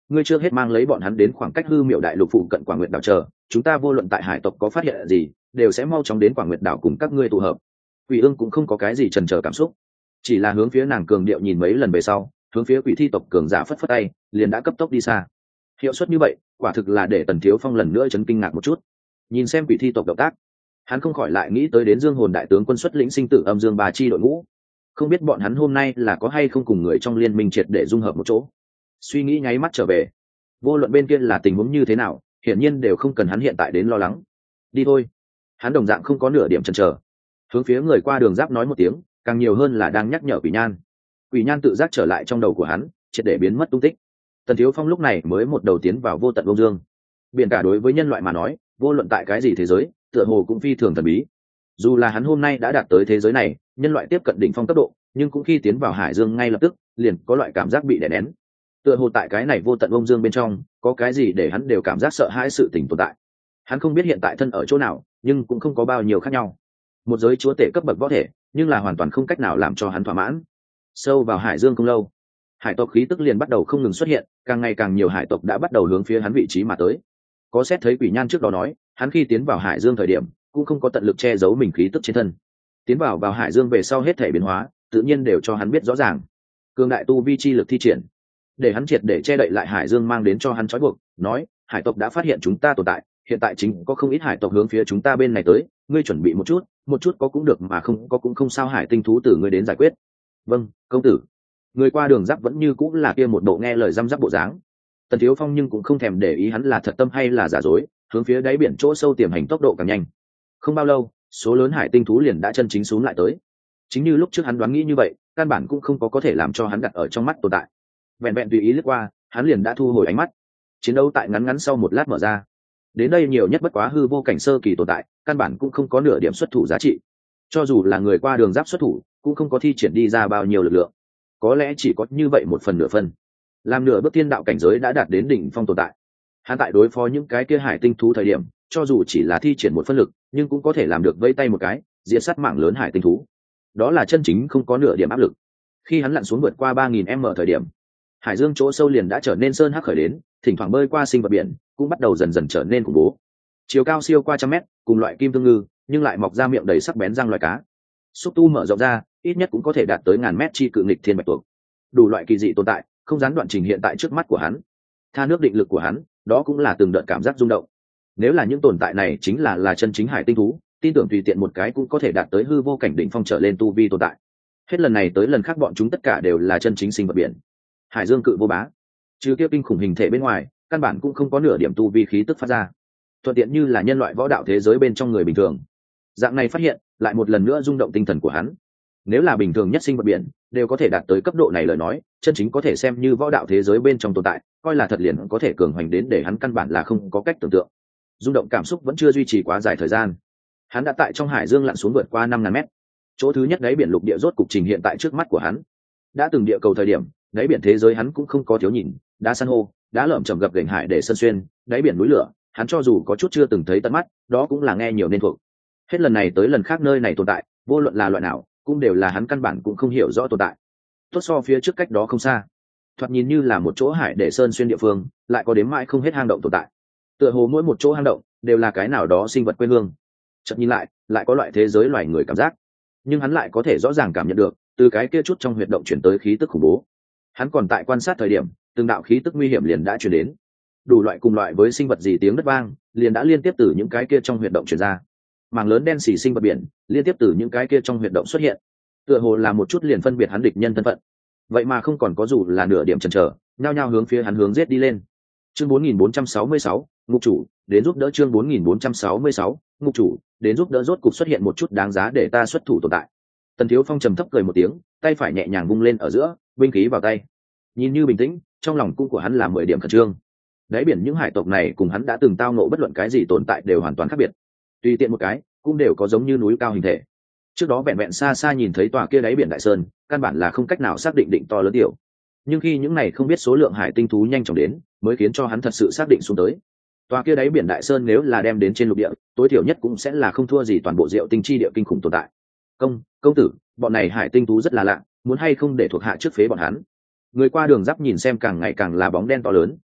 ngươi chưa hết mang lấy bọn hắn đến khoảng cách hư miệu đại lục phụ cận Quảng Nguyệt đảo chờ, chúng ta vô luận tại hải tộc có phát hiện gì đều sẽ mau chóng đến Quảng Nguyệt đảo cùng các ngươi tụ hợp. Quỷ ương cũng không có cái gì chần chờ cảm xúc, chỉ là hướng phía nàng cường điệu nhìn mấy lần về sau, hướng phía quỷ thi tộc cường giả phất phất tay, liền đã cấp tốc đi xa. Hiệu suất như vậy quả thực là để Tần Thiếu Phong lần nữa chấn kinh ngạc một chút. Nhìn xem quỷ thi tộc động tác, hắn không khỏi lại nghĩ tới đến Dương Hồn đại tướng quân xuất lĩnh sinh tử âm dương bà chi đội ngũ, không biết bọn hắn hôm nay là có hay không cùng người trong liên minh triệt để dung hợp một chỗ. Suy nghĩ nháy mắt trở về, vô luận bên kia là tình huống như thế nào, hiển nhiên đều không cần hắn hiện tại đến lo lắng. Đi thôi. Hắn đồng dạng không có nửa điểm chần chờ, hướng phía người qua đường giáp nói một tiếng, càng nhiều hơn là đang nhắc nhở quỷ nhan. Quỷ nhan tự giác trở lại trong đầu của hắn, triệt để biến mất tung tích. Tần Thiếu Phong lúc này mới một đầu tiến vào vô tận vô dương. Biển cả đối với nhân loại mà nói, vô luận tại cái gì thế giới, tựa hồ cũng phi thường thần bí. Dù là hắn hôm nay đã đạt tới thế giới này, nhân loại tiếp cận đỉnh phong cấp độ, nhưng cũng khi tiến vào hải dương ngay lập tức, liền có loại cảm giác bị đè nén. Tựa hồ tại cái này vô tận vô dương bên trong, có cái gì để hắn đều cảm giác sợ hãi sự tình tồn tại. Hắn không biết hiện tại thân ở chỗ nào, nhưng cũng không có bao nhiêu khác nhau. Một giới chúa tể cấp bậc võ thể, nhưng là hoàn toàn không cách nào làm cho hắn thỏa mãn. Sâu vào hải dương không lâu, hải tộc khí tức liền bắt đầu không ngừng xuất hiện, càng ngày càng nhiều hải tộc đã bắt đầu hướng phía hắn vị trí mà tới. Có xét thấy quỷ nhan trước đó nói, hắn khi tiến vào hải dương thời điểm cũng không có tận lực che giấu mình khí tức trên thân. Tiến vào vào hải dương về sau hết thể biến hóa, tự nhiên đều cho hắn biết rõ ràng. Cương đại tu vi chi lực thi triển, để hắn triệt để che đậy lại hải dương mang đến cho hắn trói buộc, nói: hải tộc đã phát hiện chúng ta tồn tại, hiện tại chính có không ít hải tộc hướng phía chúng ta bên này tới, ngươi chuẩn bị một chút, một chút có cũng được mà không có cũng không sao, hải tinh thú từ ngươi đến giải quyết. Vâng, công tử. Người qua đường giáp vẫn như cũng là kia một bộ nghe lời răm rắp bộ dáng. Tần Thiếu Phong nhưng cũng không thèm để ý hắn là thật tâm hay là giả dối, hướng phía đáy biển chỗ sâu tiềm hành tốc độ càng nhanh. Không bao lâu, số lớn hải tinh thú liền đã chân chính xuống lại tới. Chính như lúc trước hắn đoán nghĩ như vậy, căn bản cũng không có có thể làm cho hắn đặt ở trong mắt tồn tại. Vẹn vẹn tùy ý lướt qua, hắn liền đã thu hồi ánh mắt. Chiến đấu tại ngắn ngắn sau một lát mở ra. Đến đây nhiều nhất bất quá hư vô cảnh sơ kỳ tồn tại, căn bản cũng không có nửa điểm xuất thủ giá trị. Cho dù là người qua đường giáp xuất thủ, cũng không có thi triển đi ra bao nhiêu lực lượng. Có lẽ chỉ có như vậy một phần nửa phần. Làm nửa bước thiên đạo cảnh giới đã đạt đến đỉnh phong tồn tại. Hắn tại đối phó những cái kia hải tinh thú thời điểm, cho dù chỉ là thi triển một phân lực, nhưng cũng có thể làm được vây tay một cái, diệt sát mạng lớn hải tinh thú. Đó là chân chính không có nửa điểm áp lực. Khi hắn lặn xuống vượt qua ba nghìn mét thời điểm, hải dương chỗ sâu liền đã trở nên sơn hắc khởi đến, thỉnh thoảng bơi qua sinh vật biển cũng bắt đầu dần dần trở nên khủng bố. Chiều cao siêu qua trăm mét, cùng loại kim tương ngư, nhưng lại mọc ra miệng đầy sắc bén răng loài cá. Xúc tu mở rộng ra, ít nhất cũng có thể đạt tới ngàn mét chi cự nghịch thiên bạch tuộc. Đủ loại kỳ dị tồn tại, không gián đoạn trình hiện tại trước mắt của hắn. Tha nước định lực của hắn, đó cũng là từng đợt cảm giác rung động. Nếu là những tồn tại này chính là là chân chính hải tinh thú, tin tưởng tùy tiện một cái cũng có thể đạt tới hư vô cảnh đỉnh phong trở lên tu vi tồn tại. Hết lần này tới lần khác bọn chúng tất cả đều là chân chính sinh vật biển. Hải dương cự vô bá, trừ kia kinh khủng hình thể bên ngoài, căn bản cũng không có nửa điểm tu vi khí tức phát ra. Thuận tiện như là nhân loại võ đạo thế giới bên trong người bình thường. Dạng này phát hiện, lại một lần nữa rung động tinh thần của hắn. Nếu là bình thường nhất sinh vật biển đều có thể đạt tới cấp độ này lời nói, chân chính có thể xem như võ đạo thế giới bên trong tồn tại, coi là thật liền có thể cường hoành đến để hắn căn bản là không có cách tưởng tượng. Rung động cảm xúc vẫn chưa duy trì quá dài thời gian, hắn đã tại trong hải dương lặn xuống vượt qua năm ngàn mét. Chỗ thứ nhất đáy biển lục địa rốt cục trình hiện tại trước mắt của hắn. Đã từng địa cầu thời điểm, đáy biển thế giới hắn cũng không có thiếu nhìn, đá san hô, đá lởm chởm gập ghềnh hải để sơn xuyên, đáy biển núi lửa, hắn cho dù có chút chưa từng thấy tận mắt, đó cũng là nghe nhiều nên thuộc. Hết lần này tới lần khác nơi này tồn tại, vô luận là loại nào, cũng đều là hắn căn bản cũng không hiểu rõ tồn tại. Tốt so phía trước cách đó không xa, thoạt nhìn như là một chỗ hải để sơn xuyên địa phương, lại có đếm mãi không hết hang động tồn tại. Tựa hồ mỗi một chỗ hang động đều là cái nào đó sinh vật quê hương. Chợt nhìn lại, lại có loại thế giới loài người cảm giác, nhưng hắn lại có thể rõ ràng cảm nhận được từ cái kia chút trong huyệt động chuyển tới khí tức khủng bố. Hắn còn tại quan sát thời điểm, từng đạo khí tức nguy hiểm liền đã truyền đến. Đủ loại cùng loại với sinh vật gì tiếng đất vang, liền đã liên tiếp từ những cái kia trong huyệt động truyền ra. Mảng lớn đen xì sinh vật biển liên tiếp từ những cái kia trong huyệt động xuất hiện, tựa hồ là một chút liền phân biệt hắn địch nhân thân phận. Vậy mà không còn có dù là nửa điểm chần chờ, nhao nhao hướng phía hắn hướng giết đi lên. Chương bốn nghìn bốn trăm sáu mươi sáu, ngục chủ đến giúp đỡ. Chương bốn nghìn bốn trăm sáu mươi sáu, ngục chủ đến giúp đỡ. Rốt cục xuất hiện một chút đáng giá để ta xuất thủ tồn tại. Tần Thiếu Phong trầm thấp cười một tiếng, tay phải nhẹ nhàng vung lên ở giữa, binh khí vào tay. Nhìn như bình tĩnh, trong lòng cung của hắn là mười điểm khẩn trương. Đáy biển những hải tộc này cùng hắn đã từng tao ngộ bất luận cái gì tồn tại đều hoàn toàn khác biệt. Tùy tiện một cái, cũng đều có giống như núi cao hình thể. Trước đó vẹn vẹn xa xa nhìn thấy tòa kia đáy biển đại sơn, căn bản là không cách nào xác định định to lớn tiểu. Nhưng khi những này không biết số lượng hải tinh thú nhanh chóng đến, mới khiến cho hắn thật sự xác định xuống tới. Tòa kia đáy biển đại sơn nếu là đem đến trên lục địa, tối thiểu nhất cũng sẽ là không thua gì toàn bộ Diệu Tinh chi địa kinh khủng tồn tại. Công, công tử, bọn này hải tinh thú rất là lạ, muốn hay không để thuộc hạ trước phế bọn hắn. Người qua đường giáp nhìn xem càng ngày càng là bóng đen to lớn,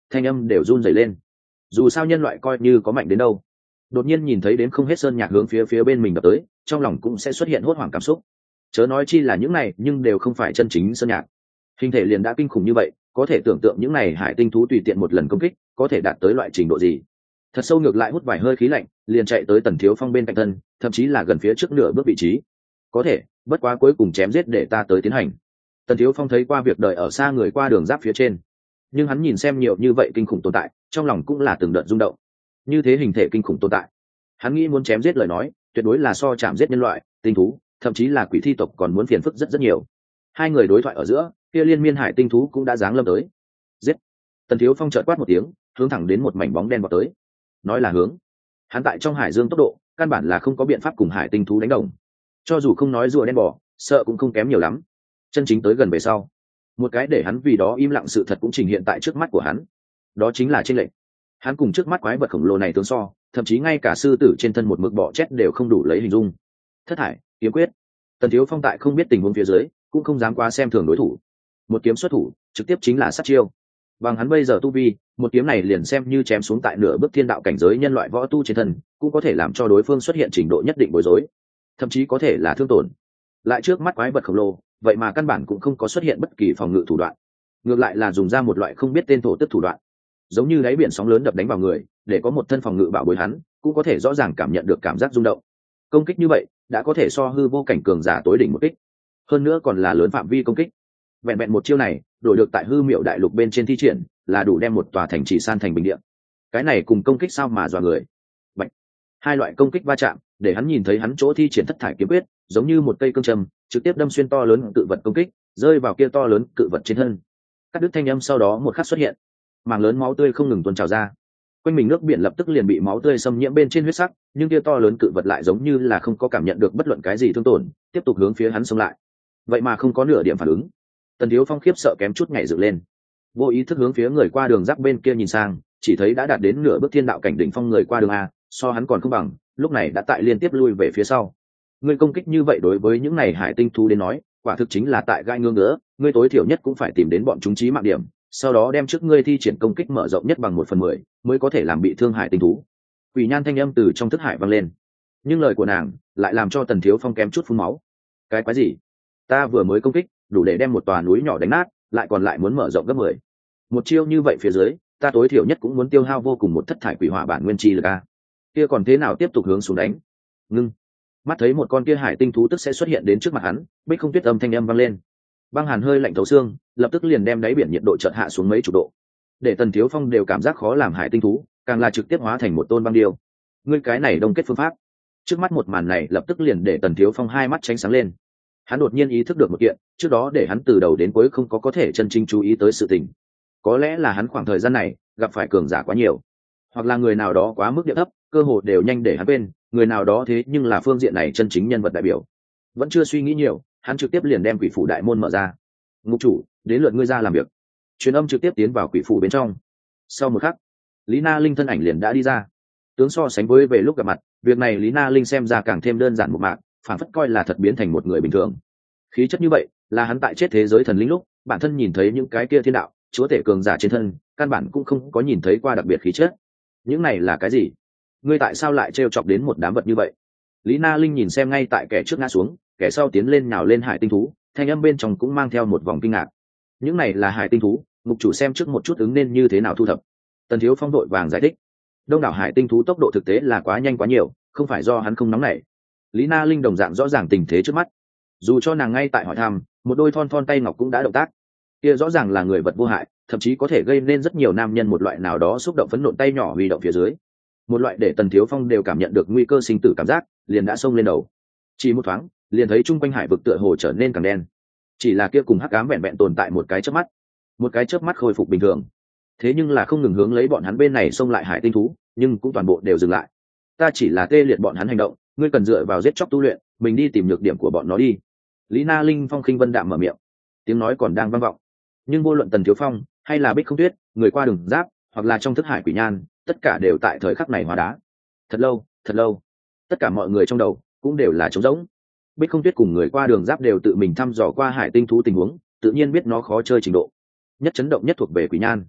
thanh âm đều run rẩy lên. Dù sao nhân loại coi như có mạnh đến đâu, đột nhiên nhìn thấy đến không hết sơn nhạc hướng phía phía bên mình đập tới, trong lòng cũng sẽ xuất hiện hốt hoảng cảm xúc. Chớ nói chi là những này nhưng đều không phải chân chính sơn nhạc, hình thể liền đã kinh khủng như vậy, có thể tưởng tượng những này hải tinh thú tùy tiện một lần công kích có thể đạt tới loại trình độ gì. Thật sâu ngược lại hút vài hơi khí lạnh, liền chạy tới Tần Thiếu Phong bên cạnh thân, thậm chí là gần phía trước nửa bước vị trí. Có thể, bất quá cuối cùng chém giết để ta tới tiến hành. Tần Thiếu Phong thấy qua việc đời ở xa người qua đường giáp phía trên, nhưng hắn nhìn xem nhiều như vậy kinh khủng tồn tại, trong lòng cũng là từng đợt rung động. Như thế hình thể kinh khủng tồn tại, hắn nghĩ muốn chém giết lời nói, tuyệt đối là so chạm giết nhân loại, tinh thú, thậm chí là quỷ thi tộc còn muốn phiền phức rất rất nhiều. Hai người đối thoại ở giữa, kia liên miên hải tinh thú cũng đã giáng lâm tới. Giết! Tần Thiếu Phong chợt quát một tiếng, hướng thẳng đến một mảnh bóng đen vọt tới. Nói là hướng, hắn tại trong hải dương tốc độ căn bản là không có biện pháp cùng hải tinh thú đánh đồng, cho dù không nói rùa đen bò, sợ cũng không kém nhiều lắm. Chân chính tới gần về sau, một cái để hắn vì đó im lặng sự thật cũng trình hiện tại trước mắt của hắn. Đó chính là chênh lệch. Hắn cùng trước mắt quái vật khổng lồ này tướng so, thậm chí ngay cả sư tử trên thân một mực bọ chết đều không đủ lấy hình dung. Thất hải kiếm quyết. Tần Thiếu Phong tại không biết tình huống phía dưới, cũng không dám quá xem thường đối thủ. Một kiếm xuất thủ, trực tiếp chính là sát chiêu. Bằng hắn bây giờ tu vi, một kiếm này liền xem như chém xuống tại nửa bước thiên đạo cảnh giới nhân loại võ tu trên thân, cũng có thể làm cho đối phương xuất hiện trình độ nhất định bối rối, thậm chí có thể là thương tổn. Lại trước mắt quái vật khổng lồ, vậy mà căn bản cũng không có xuất hiện bất kỳ phòng ngự thủ đoạn, ngược lại là dùng ra một loại không biết tên thổ tức thủ đoạn, giống như đáy biển sóng lớn đập đánh vào người, để có một thân phòng ngự bảo bối hắn cũng có thể rõ ràng cảm nhận được cảm giác rung động. Công kích như vậy đã có thể so hư vô cảnh cường giả tối đỉnh một kích, hơn nữa còn là lớn phạm vi công kích. Vẹn vẹn một chiêu này đổi được tại hư miệu đại lục bên trên thi triển, là đủ đem một tòa thành trì san thành bình địa. Cái này cùng công kích sao mà dọa người. Bạch. Hai loại công kích va chạm, để hắn nhìn thấy hắn chỗ thi triển thất thải kiếm quyết, giống như một cây cương châm, trực tiếp đâm xuyên to lớn cự vật công kích, rơi vào kia to lớn cự vật trên thân. Cắt đứt thanh âm sau đó một khắc xuất hiện, mảng lớn máu tươi không ngừng tuôn trào ra. Quanh mình nước biển lập tức liền bị máu tươi xâm nhiễm bên trên huyết sắc, nhưng kia to lớn cự vật lại giống như là không có cảm nhận được bất luận cái gì thương tổn, tiếp tục hướng phía hắn xông lại. Vậy mà không có nửa điểm phản ứng. Tần Thiếu Phong khiếp sợ kém chút nhảy dựng lên, vô ý thức hướng phía người qua đường giáp bên kia nhìn sang, chỉ thấy đã đạt đến nửa bước thiên đạo cảnh đỉnh phong người qua đường a, so hắn còn không bằng, lúc này đã tại liên tiếp lui về phía sau. Người công kích như vậy đối với những này hải tinh thú đến nói, quả thực chính là tại gai ngưỡng nữa, ngươi tối thiểu nhất cũng phải tìm đến bọn chúng chí mạng điểm, sau đó đem trước ngươi thi triển công kích mở rộng nhất bằng một phần mười, mới có thể làm bị thương hải tinh thú. Quỷ Nhan thanh âm từ trong thức hải vang lên, nhưng lời của nàng lại làm cho Tần Thiếu Phong kém chút phun máu. Cái quái gì? Ta vừa mới công kích, đủ để đem một tòa núi nhỏ đánh nát, lại còn lại muốn mở rộng gấp mười. Một chiêu như vậy phía dưới, ta tối thiểu nhất cũng muốn tiêu hao vô cùng một thất thải quỷ hỏa bản nguyên chi lực a. Kia còn thế nào tiếp tục hướng xuống đánh? Ngưng. Mắt thấy một con kia hải tinh thú tức sẽ xuất hiện đến trước mặt hắn, Bích Không Tuyết âm thanh âm vang lên. Băng hàn hơi lạnh thấu xương, lập tức liền đem đáy biển nhiệt độ chợt hạ xuống mấy chục độ. Để Tần Thiếu Phong đều cảm giác khó làm hải tinh thú, càng là trực tiếp hóa thành một tôn băng điêu. Ngươi cái này đông kết phương pháp. Trước mắt một màn này lập tức liền để Tần Thiếu Phong hai mắt tránh sáng lên. Hắn đột nhiên ý thức được một kiện, trước đó để hắn từ đầu đến cuối không có có thể chân chính chú ý tới sự tình. Có lẽ là hắn khoảng thời gian này gặp phải cường giả quá nhiều, hoặc là người nào đó quá mức địa thấp, cơ hội đều nhanh để hắn quên, người nào đó thế nhưng là phương diện này chân chính nhân vật đại biểu. Vẫn chưa suy nghĩ nhiều, hắn trực tiếp liền đem quỷ phủ đại môn mở ra. Ngục chủ, đến lượt ngươi ra làm việc. Truyền âm trực tiếp tiến vào quỷ phủ bên trong. Sau một khắc, Lý Na Linh thân ảnh liền đã đi ra. Tướng so sánh với về lúc gặp mặt, việc này Lý Na Linh xem ra càng thêm đơn giản một mạc, phản phất coi là thật biến thành một người bình thường. Khí chất như vậy là hắn tại chết thế giới thần linh lúc bản thân nhìn thấy những cái kia thiên đạo chúa tể cường giả trên thân, căn bản cũng không có nhìn thấy qua đặc biệt khí chất. Những này là cái gì? Ngươi tại sao lại trêu chọc đến một đám vật như vậy? Lý Na Linh nhìn xem ngay tại kẻ trước ngã xuống, kẻ sau tiến lên nhào lên hải tinh thú, thanh âm bên trong cũng mang theo một vòng kinh ngạc. Những này là hải tinh thú, ngục chủ xem trước một chút ứng nên như thế nào thu thập. Tần Thiếu Phong đội vàng giải thích. Đông đảo hải tinh thú tốc độ thực tế là quá nhanh quá nhiều, không phải do hắn không nóng nảy. Lý Na Linh đồng dạng rõ ràng tình thế trước mắt, dù cho nàng ngay tại hỏi thăm, một đôi thon thon tay ngọc cũng đã động tác. Kia rõ ràng là người vật vô hại, thậm chí có thể gây nên rất nhiều nam nhân một loại nào đó xúc động phấn nộ tay nhỏ huy động phía dưới, một loại để Tần Thiếu Phong đều cảm nhận được nguy cơ sinh tử cảm giác, liền đã xông lên đầu. Chỉ một thoáng, liền thấy chung quanh hải vực tựa hồ trở nên càng đen. Chỉ là kia cùng hắc ám vẹn vẹn tồn tại một cái chớp mắt, một cái chớp mắt khôi phục bình thường. Thế nhưng là không ngừng hướng lấy bọn hắn bên này xông lại hải tinh thú, nhưng cũng toàn bộ đều dừng lại. Ta chỉ là tê liệt bọn hắn hành động, ngươi cần dựa vào giết chóc tu luyện, mình đi tìm nhược điểm của bọn nó đi. Lý Na Linh phong khinh vân đạm mở miệng, tiếng nói còn đang vang vọng, nhưng vô luận Tần Thiếu Phong hay là Bích Không Tuyết, người qua đường giáp, hoặc là trong thức hải Quỷ Nhan, tất cả đều tại thời khắc này hóa đá. Thật lâu, thật lâu, tất cả mọi người trong đầu cũng đều là trống rỗng. Bích Không Tuyết cùng người qua đường giáp đều tự mình thăm dò qua hải tinh thú tình huống, tự nhiên biết nó khó chơi trình độ. Nhất chấn động nhất thuộc về Quỷ Nhan.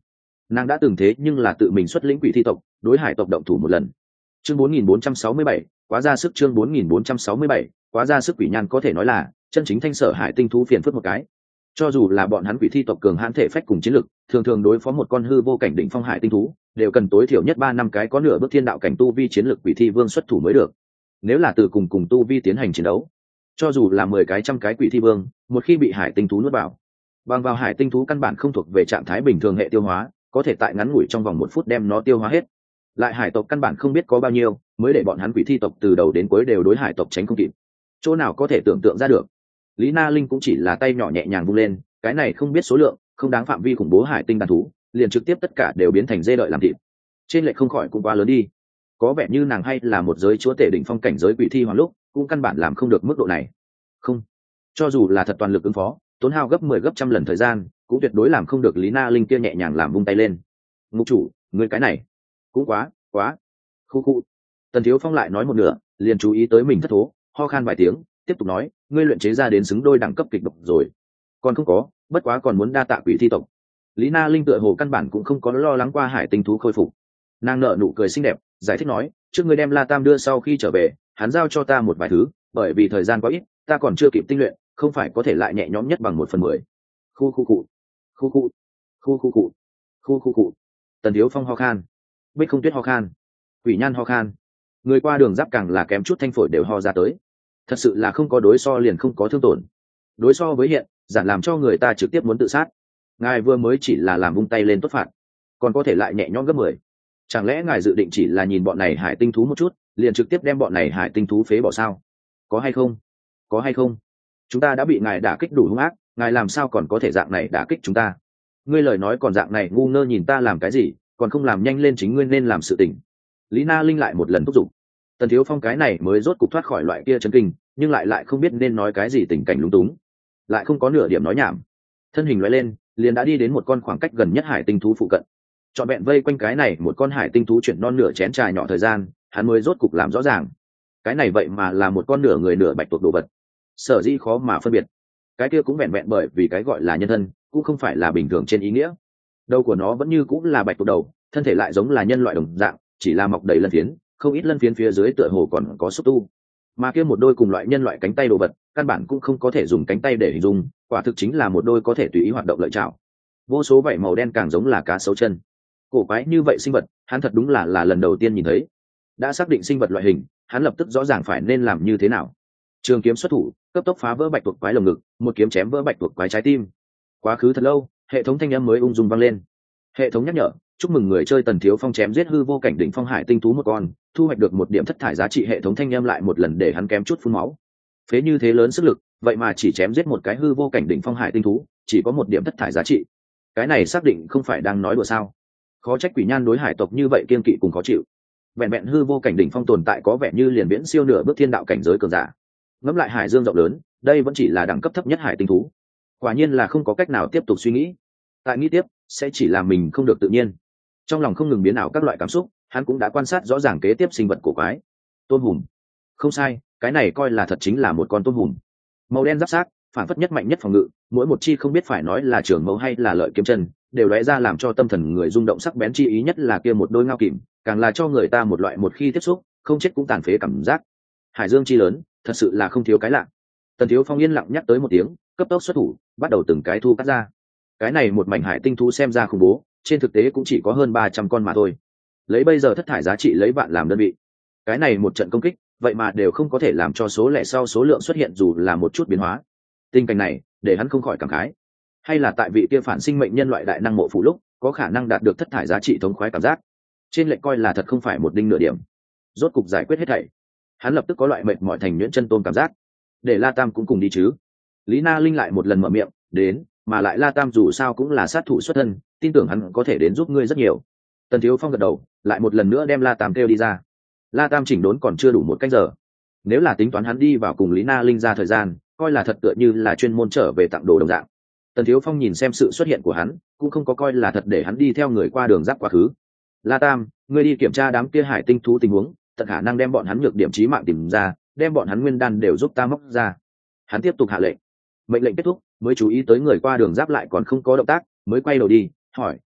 Nàng đã từng thế nhưng là tự mình xuất lĩnh quỷ thi tộc đối hải tộc động thủ một lần. Chương bốn nghìn bốn trăm sáu mươi bảy, quá ra sức. Chương bốn nghìn bốn trăm sáu mươi bảy, quá ra sức. Quỷ nhan có thể nói là chân chính thanh sở hải tinh thú phiền phức một cái. Cho dù là bọn hắn quỷ thi tộc cường hãn thể phách cùng chiến lực, thường thường đối phó một con hư vô cảnh đỉnh phong hải tinh thú, đều cần tối thiểu nhất ba năm cái có nửa bước thiên đạo cảnh tu vi chiến lực quỷ thi vương xuất thủ mới được. Nếu là từ cùng cùng tu vi tiến hành chiến đấu, cho dù là mười cái trăm cái quỷ thi vương, một khi bị hải tinh thú nuốt vào, bằng vào hải tinh thú căn bản không thuộc về trạng thái bình thường hệ tiêu hóa, có thể tại ngắn ngủi trong vòng một phút đem nó tiêu hóa hết. Lại hải tộc căn bản không biết có bao nhiêu, mới để bọn hắn quỷ thi tộc từ đầu đến cuối đều đối hải tộc tránh không kịp. Chỗ nào có thể tưởng tượng ra được. Lý Na Linh cũng chỉ là tay nhỏ nhẹ nhàng vung lên, cái này không biết số lượng, không đáng phạm vi khủng bố hải tinh đàn thú, liền trực tiếp tất cả đều biến thành dê đợi làm thịt. Trên lệch không khỏi cũng quá lớn đi. Có vẻ như nàng hay là một giới chúa tể đỉnh phong cảnh giới quỷ thi hoàng lúc, cũng căn bản làm không được mức độ này. Không, cho dù là thật toàn lực ứng phó, tốn hao gấp mười gấp trăm lần thời gian, cũng tuyệt đối làm không được Lý Na Linh kia nhẹ nhàng làm vung tay lên. Ngục chủ, người cái này cũng quá quá khu khu. Tần Thiếu Phong lại nói một nửa, liền chú ý tới mình thất thố, ho khan vài tiếng, tiếp tục nói, ngươi luyện chế ra đến xứng đôi đẳng cấp kịch độc rồi. Còn không có, bất quá còn muốn đa tạ quỷ thi tộc. Lý Na Linh tựa hồ căn bản cũng không có lo lắng qua hải tinh thú khôi phục. Nàng nở nụ cười xinh đẹp, giải thích nói, trước ngươi đem La Tam đưa sau khi trở về, hắn giao cho ta một vài thứ, bởi vì thời gian quá ít, ta còn chưa kịp tinh luyện, không phải có thể lại nhẹ nhõm nhất bằng một phần mười. Khu khu cụ, khu khu, khu khu cụ, khu khu cụ. Tần Thiếu Phong ho khan, Bích Không Tuyết ho khan, Quỷ Nhan ho khan, người qua đường giáp càng là kém chút thanh phổi đều ho ra tới. Thật sự là không có đối so liền không có thương tổn. Đối so với hiện, giản làm cho người ta trực tiếp muốn tự sát. Ngài vừa mới chỉ là làm vung tay lên tốt phạt, còn có thể lại nhẹ nhõm gấp mười. Chẳng lẽ ngài dự định chỉ là nhìn bọn này hải tinh thú một chút, liền trực tiếp đem bọn này hải tinh thú phế bỏ sao? Có hay không? Có hay không? Chúng ta đã bị ngài đả kích đủ hung ác, ngài làm sao còn có thể dạng này đả kích chúng ta? Ngươi lời nói còn dạng này ngu ngơ nhìn ta làm cái gì, còn không làm nhanh lên chính ngươi nên làm sự tình. Lý Na Linh lại một lần thúc giục. Tần Thiếu Phong cái này mới rốt cục thoát khỏi loại kia chấn kinh, nhưng lại lại không biết nên nói cái gì, tình cảnh lúng túng, lại không có nửa điểm nói nhảm. Thân hình lóe lên, liền đã đi đến một con khoảng cách gần nhất hải tinh thú phụ cận. Trọn vẹn vây quanh cái này một con hải tinh thú chuyển non nửa chén trà nhỏ thời gian, hắn mới rốt cục làm rõ ràng, cái này vậy mà là một con nửa người nửa bạch tuộc đồ vật. Sở dĩ khó mà phân biệt, cái kia cũng vẹn vẹn bởi vì cái gọi là nhân thân, cũng không phải là bình thường trên ý nghĩa. Đầu của nó vẫn như cũng là bạch tuộc đầu, thân thể lại giống là nhân loại đồng dạng, chỉ là mọc đầy lân phiến, không ít lân phiến phía dưới tựa hồ còn có xúc tu. Mà kia một đôi cùng loại nhân loại cánh tay đồ vật, căn bản cũng không có thể dùng cánh tay để hình dung, quả thực chính là một đôi có thể tùy ý hoạt động lợi chảo. Vô số vảy màu đen càng giống là cá sấu chân. Cổ quái như vậy sinh vật, hắn thật đúng là là lần đầu tiên nhìn thấy. Đã xác định sinh vật loại hình, hắn lập tức rõ ràng phải nên làm như thế nào. Trường kiếm xuất thủ, cấp tốc phá vỡ bạch tuộc quái lồng ngực, một kiếm chém vỡ bạch tuộc quái trái tim. Quá khứ thật lâu, hệ thống thanh âm mới ung dung vang lên. Hệ thống nhắc nhở, chúc mừng người chơi Tần Thiếu Phong chém giết hư vô cảnh đỉnh phong hải tinh thú một con, thu hoạch được một điểm thất thải giá trị. Hệ thống thanh âm lại một lần để hắn kém chút phun máu. Phế như thế lớn sức lực, vậy mà chỉ chém giết một cái hư vô cảnh đỉnh phong hải tinh thú, chỉ có một điểm thất thải giá trị. Cái này xác định không phải đang nói đùa sao? Khó trách Quỷ Nhan đối hải tộc như vậy kiên kỵ cùng khó chịu. Vẹn vẹn hư vô cảnh đỉnh phong tồn tại có vẻ như liền viễn siêu nửa bước thiên đạo cảnh giới cường giả. Ngẫm lại hải dương rộng lớn, đây vẫn chỉ là đẳng cấp thấp nhất hải tinh thú. Quả nhiên là không có cách nào tiếp tục suy nghĩ. Tại nghĩ tiếp, sẽ chỉ làm mình không được tự nhiên. Trong lòng không ngừng biến ảo các loại cảm xúc, hắn cũng đã quan sát rõ ràng kế tiếp sinh vật cổ quái. Tôm hùm. Không sai, cái này coi là thật chính là một con tôm hùm. Màu đen giáp xác, phản phất nhất mạnh nhất phòng ngự, mỗi một chi không biết phải nói là trường mâu hay là lợi kiếm chân, đều lóe ra làm cho tâm thần người rung động sắc bén chi ý, nhất là kia một đôi ngao kìm, càng là cho người ta một loại một khi tiếp xúc, không chết cũng tàn phế cảm giác. Hải dương chi lớn, thật sự là không thiếu cái lạ. Tần Thiếu Phong yên lặng nhắc tới một tiếng, cấp tốc xuất thủ, bắt đầu từng cái thu cắt ra. Cái này một mảnh hải tinh thú xem ra khủng bố, trên thực tế cũng chỉ có hơn ba trăm con mà thôi. Lấy bây giờ thất thải giá trị lấy vạn làm đơn vị, cái này một trận công kích, vậy mà đều không có thể làm cho số lẻ sau số lượng xuất hiện dù là một chút biến hóa. Tình cảnh này, để hắn không khỏi cảm khái. Hay là tại vị kia phản sinh mệnh nhân loại đại năng mộ phủ lúc, có khả năng đạt được thất thải giá trị thống khoái cảm giác. Trên lệnh coi là thật không phải một đinh nửa điểm. Rốt cục giải quyết hết thảy, hắn lập tức có loại mệt mỏi thành nhuyễn chân tôn cảm giác. Để La Tam cũng cùng đi chứ? Lý Na Linh lại một lần mở miệng, đến, mà lại La Tam dù sao cũng là sát thủ xuất thân, tin tưởng hắn có thể đến giúp ngươi rất nhiều. Tần Thiếu Phong gật đầu, lại một lần nữa đem La Tam kêu đi ra. La Tam chỉnh đốn còn chưa đủ một canh giờ. Nếu là tính toán hắn đi vào cùng Lý Na Linh ra thời gian, coi là thật tựa như là chuyên môn trở về tặng đồ đồng dạng. Tần Thiếu Phong nhìn xem sự xuất hiện của hắn, cũng không có coi là thật để hắn đi theo người qua đường giáp quá khứ. La Tam, ngươi đi kiểm tra đám kia hải tinh thú tình huống, tận khả năng đem bọn hắn nhược điểm chí mạng tìm ra, đem bọn hắn nguyên đan đều giúp ta móc ra. Hắn tiếp tục hạ lệnh. Mệnh lệnh kết thúc, mới chú ý tới người qua đường giáp lại còn không có động tác, mới quay đầu đi, hỏi,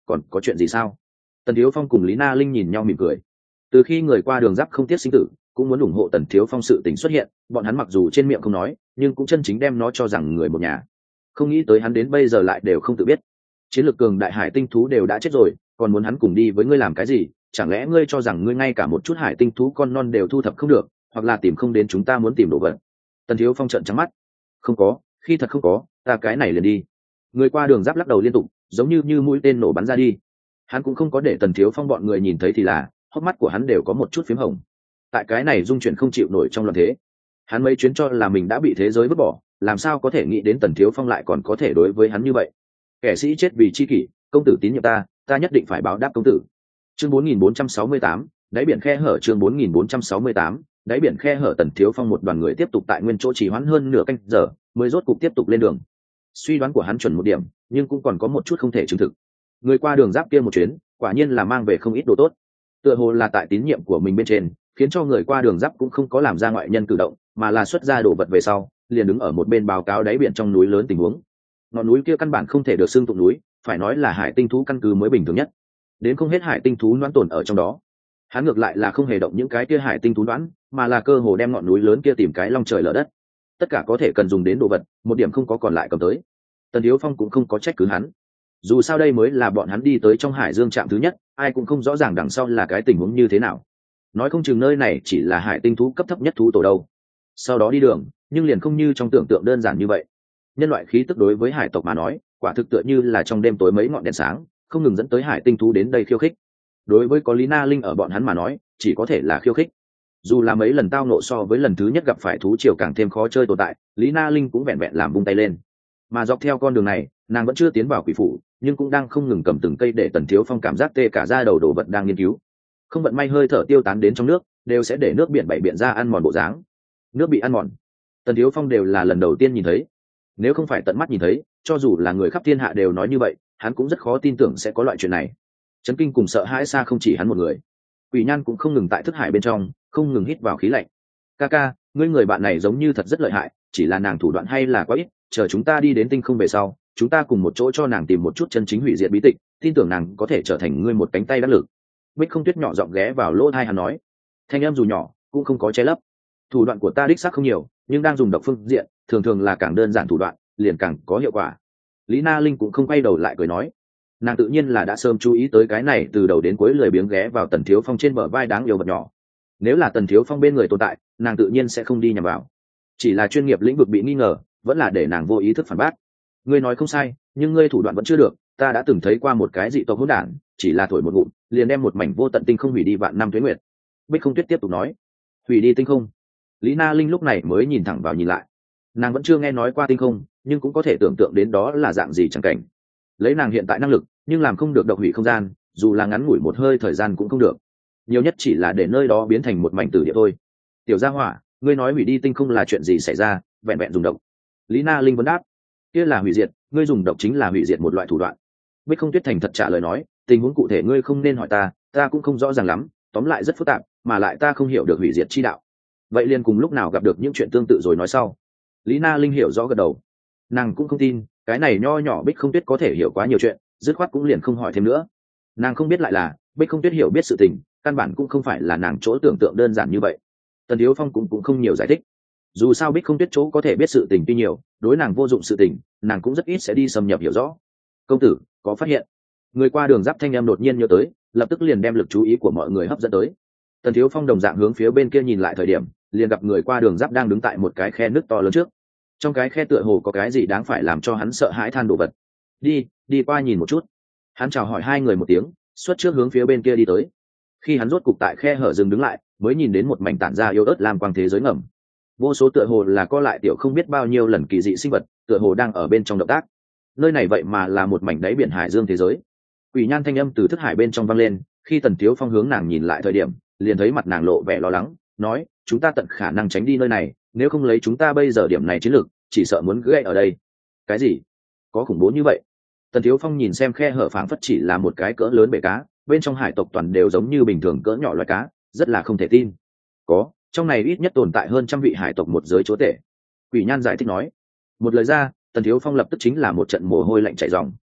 còn có chuyện gì sao? Tần Thiếu Phong cùng Lý Na Linh nhìn nhau mỉm cười. Từ khi người qua đường giáp không tiếc sinh tử cũng muốn ủng hộ Tần Thiếu Phong sự tình xuất hiện, bọn hắn mặc dù trên miệng không nói nhưng cũng chân chính đem nó cho rằng người một nhà. Không nghĩ tới hắn đến bây giờ lại đều không tự biết, chiến lược cường đại hải tinh thú đều đã chết rồi, còn muốn hắn cùng đi với ngươi làm cái gì? Chẳng lẽ ngươi cho rằng ngươi ngay cả một chút hải tinh thú con non đều thu thập không được, hoặc là tìm không đến chúng ta muốn tìm đồ vật? Tần Thiếu Phong trợn trắng mắt. Không có, khi thật không có, ta cái này liền đi. Người qua đường giáp lắc đầu liên tục, giống như như mũi tên nổ bắn ra đi. Hắn cũng không có để Tần Thiếu Phong bọn người nhìn thấy thì là, hốc mắt của hắn đều có một chút phím hồng. Tại cái này dung chuyển không chịu nổi trong loạn thế, hắn mấy chuyến cho là mình đã bị thế giới vứt bỏ, làm sao có thể nghĩ đến Tần Thiếu Phong lại còn có thể đối với hắn như vậy. Kẻ sĩ chết vì chi kỷ, công tử tín nhiệm ta, ta nhất định phải báo đáp công tử. Chương bốn nghìn bốn trăm sáu mươi tám, đáy biển khe hở. Chương bốn nghìn bốn trăm sáu mươi tám, đáy biển khe hở. Tần Thiếu Phong một đoàn người tiếp tục tại nguyên chỗ trì hoãn hơn nửa canh giờ, mới rốt cục tiếp tục lên đường. Suy đoán của hắn chuẩn một điểm, nhưng cũng còn có một chút không thể chứng thực. Người qua đường giáp kia một chuyến, quả nhiên là mang về không ít đồ tốt. Tựa hồ là tại tín nhiệm của mình bên trên, khiến cho người qua đường giáp cũng không có làm ra ngoại nhân cử động, mà là xuất ra đồ vật về sau, liền đứng ở một bên báo cáo đáy biển trong núi lớn tình huống. Ngọn núi kia căn bản không thể được xưng tụng núi, phải nói là hải tinh thú căn cứ mới bình thường nhất. Đến không hết hải tinh thú đoán tồn ở trong đó. Hắn ngược lại là không hề động những cái kia hải tinh thú đoán, mà là cơ hồ đem ngọn núi lớn kia tìm cái long trời lở đất. Tất cả có thể cần dùng đến đồ vật, một điểm không có còn lại cầm tới. Tần Thiếu Phong cũng không có trách cứ hắn. Dù sao đây mới là bọn hắn đi tới trong hải dương trạm thứ nhất, ai cũng không rõ ràng đằng sau là cái tình huống như thế nào. Nói không chừng nơi này chỉ là hải tinh thú cấp thấp nhất thú tổ đâu. Sau đó đi đường, nhưng liền không như trong tưởng tượng đơn giản như vậy. Nhân loại khí tức đối với hải tộc mà nói, quả thực tựa như là trong đêm tối mấy ngọn đèn sáng, không ngừng dẫn tới hải tinh thú đến đây khiêu khích. Đối với có Lý Na Linh ở bọn hắn mà nói, chỉ có thể là khiêu khích. Dù là mấy lần tao nộ so với lần thứ nhất gặp phải thú triều càng thêm khó chơi tồn tại, Lý Na Linh cũng vẹn vẹn làm vung tay lên. Mà dọc theo con đường này, nàng vẫn chưa tiến vào quỷ phủ, nhưng cũng đang không ngừng cầm từng cây để Tần Thiếu Phong cảm giác tê cả da đầu đồ vật đang nghiên cứu. Không vận may hơi thở tiêu tán đến trong nước, đều sẽ để nước biển bảy biển ra ăn mòn bộ dáng. Nước bị ăn mòn, Tần Thiếu Phong đều là lần đầu tiên nhìn thấy. Nếu không phải tận mắt nhìn thấy, cho dù là người khắp thiên hạ đều nói như vậy, hắn cũng rất khó tin tưởng sẽ có loại chuyện này. Chấn kinh cùng sợ hãi xa không chỉ hắn một người. Quỷ Nhan cũng không ngừng tại thức hải bên trong, không ngừng hít vào khí lạnh. Ca ca, ngươi người bạn này giống như thật rất lợi hại, chỉ là nàng thủ đoạn hay là quá ít, chờ chúng ta đi đến tinh không về sau, chúng ta cùng một chỗ cho nàng tìm một chút chân chính hủy diệt bí tịch, tin tưởng nàng có thể trở thành ngươi một cánh tay đắc lực. Bích Không Tuyết nhỏ giọng ghé vào lỗ tai hắn nói, thanh âm dù nhỏ cũng không có che lấp. Thủ đoạn của ta đích xác không nhiều, nhưng đang dùng độc phương diện, thường thường là càng đơn giản thủ đoạn, liền càng có hiệu quả. Lý Na Linh cũng không quay đầu lại cười nói, nàng tự nhiên là đã sớm chú ý tới cái này, từ đầu đến cuối lười biếng ghé vào Tần Thiếu Phong trên bờ vai đáng yêu vật nhỏ. Nếu là Tần Thiếu Phong bên người tồn tại, nàng tự nhiên sẽ không đi nhằm vào. Chỉ là chuyên nghiệp lĩnh vực bị nghi ngờ, vẫn là để nàng vô ý thức phản bác. Ngươi nói không sai, nhưng ngươi thủ đoạn vẫn chưa được, ta đã từng thấy qua một cái dị tộc hỗn đản, chỉ là thổi một ngụm, liền đem một mảnh vô tận tinh không hủy đi vạn năm tuế nguyệt. Bích Không Tuyết tiếp tục nói, hủy đi tinh không. Lý Na Linh lúc này mới nhìn thẳng vào nhìn lại. Nàng vẫn chưa nghe nói qua tinh không, nhưng cũng có thể tưởng tượng đến đó là dạng gì chẳng cảnh. Lấy nàng hiện tại năng lực, nhưng làm không được độc hủy không gian, dù là ngắn ngủi một hơi thời gian cũng không được. Nhiều nhất chỉ là để nơi đó biến thành một mảnh tử địa thôi. Tiểu Gia Hỏa, ngươi nói hủy đi tinh không là chuyện gì xảy ra, vẹn vẹn dùng độc. Lý Na Linh vấn đáp, kia là hủy diệt, ngươi dùng độc chính là hủy diệt một loại thủ đoạn. Bích Không Tuyết thành thật trả lời nói, tình huống cụ thể ngươi không nên hỏi ta, ta cũng không rõ ràng lắm, tóm lại rất phức tạp, mà lại ta không hiểu được hủy diệt chi đạo. Vậy liền cùng lúc nào gặp được những chuyện tương tự rồi nói sau. Lý Na Linh hiểu rõ gật đầu. Nàng cũng không tin cái này nho nhỏ Bích Không Tuyết có thể hiểu quá nhiều chuyện, dứt khoát cũng liền không hỏi thêm nữa. Nàng không biết lại là Bích Không Tuyết hiểu biết sự tình, căn bản cũng không phải là nàng chỗ tưởng tượng đơn giản như vậy. Tần Thiếu Phong cũng cũng không nhiều giải thích. Dù sao Bích Không Tuyết chỗ có thể biết sự tình tuy nhiều, đối nàng vô dụng sự tình, nàng cũng rất ít sẽ đi xâm nhập hiểu rõ. Công tử có phát hiện? Người qua đường giáp thanh em đột nhiên nhớ tới, lập tức liền đem lực chú ý của mọi người hấp dẫn tới. Tần Thiếu Phong đồng dạng hướng phía bên kia nhìn lại thời điểm, liền gặp người qua đường giáp đang đứng tại một cái khe nước to lớn trước. Trong cái khe tựa hồ có cái gì đáng phải làm cho hắn sợ hãi than đồ vật. Đi, đi qua nhìn một chút. Hắn chào hỏi hai người một tiếng, xuất trước hướng phía bên kia đi tới. Khi hắn rốt cục tại khe hở dừng đứng lại, mới nhìn đến một mảnh tản ra yếu ớt lam quang thế giới ngầm. Vô số tựa hồ là co lại tiểu không biết bao nhiêu lần kỳ dị sinh vật, tựa hồ đang ở bên trong động tác. Nơi này vậy mà là một mảnh đáy biển hải dương thế giới. Quỷ Nhan thanh âm từ thức hải bên trong vang lên, khi Tần Thiếu Phong hướng nàng nhìn lại thời điểm, liền thấy mặt nàng lộ vẻ lo lắng, nói, chúng ta tận khả năng tránh đi nơi này, nếu không lấy chúng ta bây giờ điểm này chiến lược, chỉ sợ muốn gãy ở đây. Cái gì? Có khủng bố như vậy? Tần Thiếu Phong nhìn xem khe hở phảng phất chỉ là một cái cỡ lớn bể cá, bên trong hải tộc toàn đều giống như bình thường cỡ nhỏ loài cá, rất là không thể tin. Có, trong này ít nhất tồn tại hơn trăm vị hải tộc một giới chúa tể. Quỷ Nhan giải thích nói. Một lời ra, Tần Thiếu Phong lập tức chính là một trận mồ hôi lạnh chảy ròng.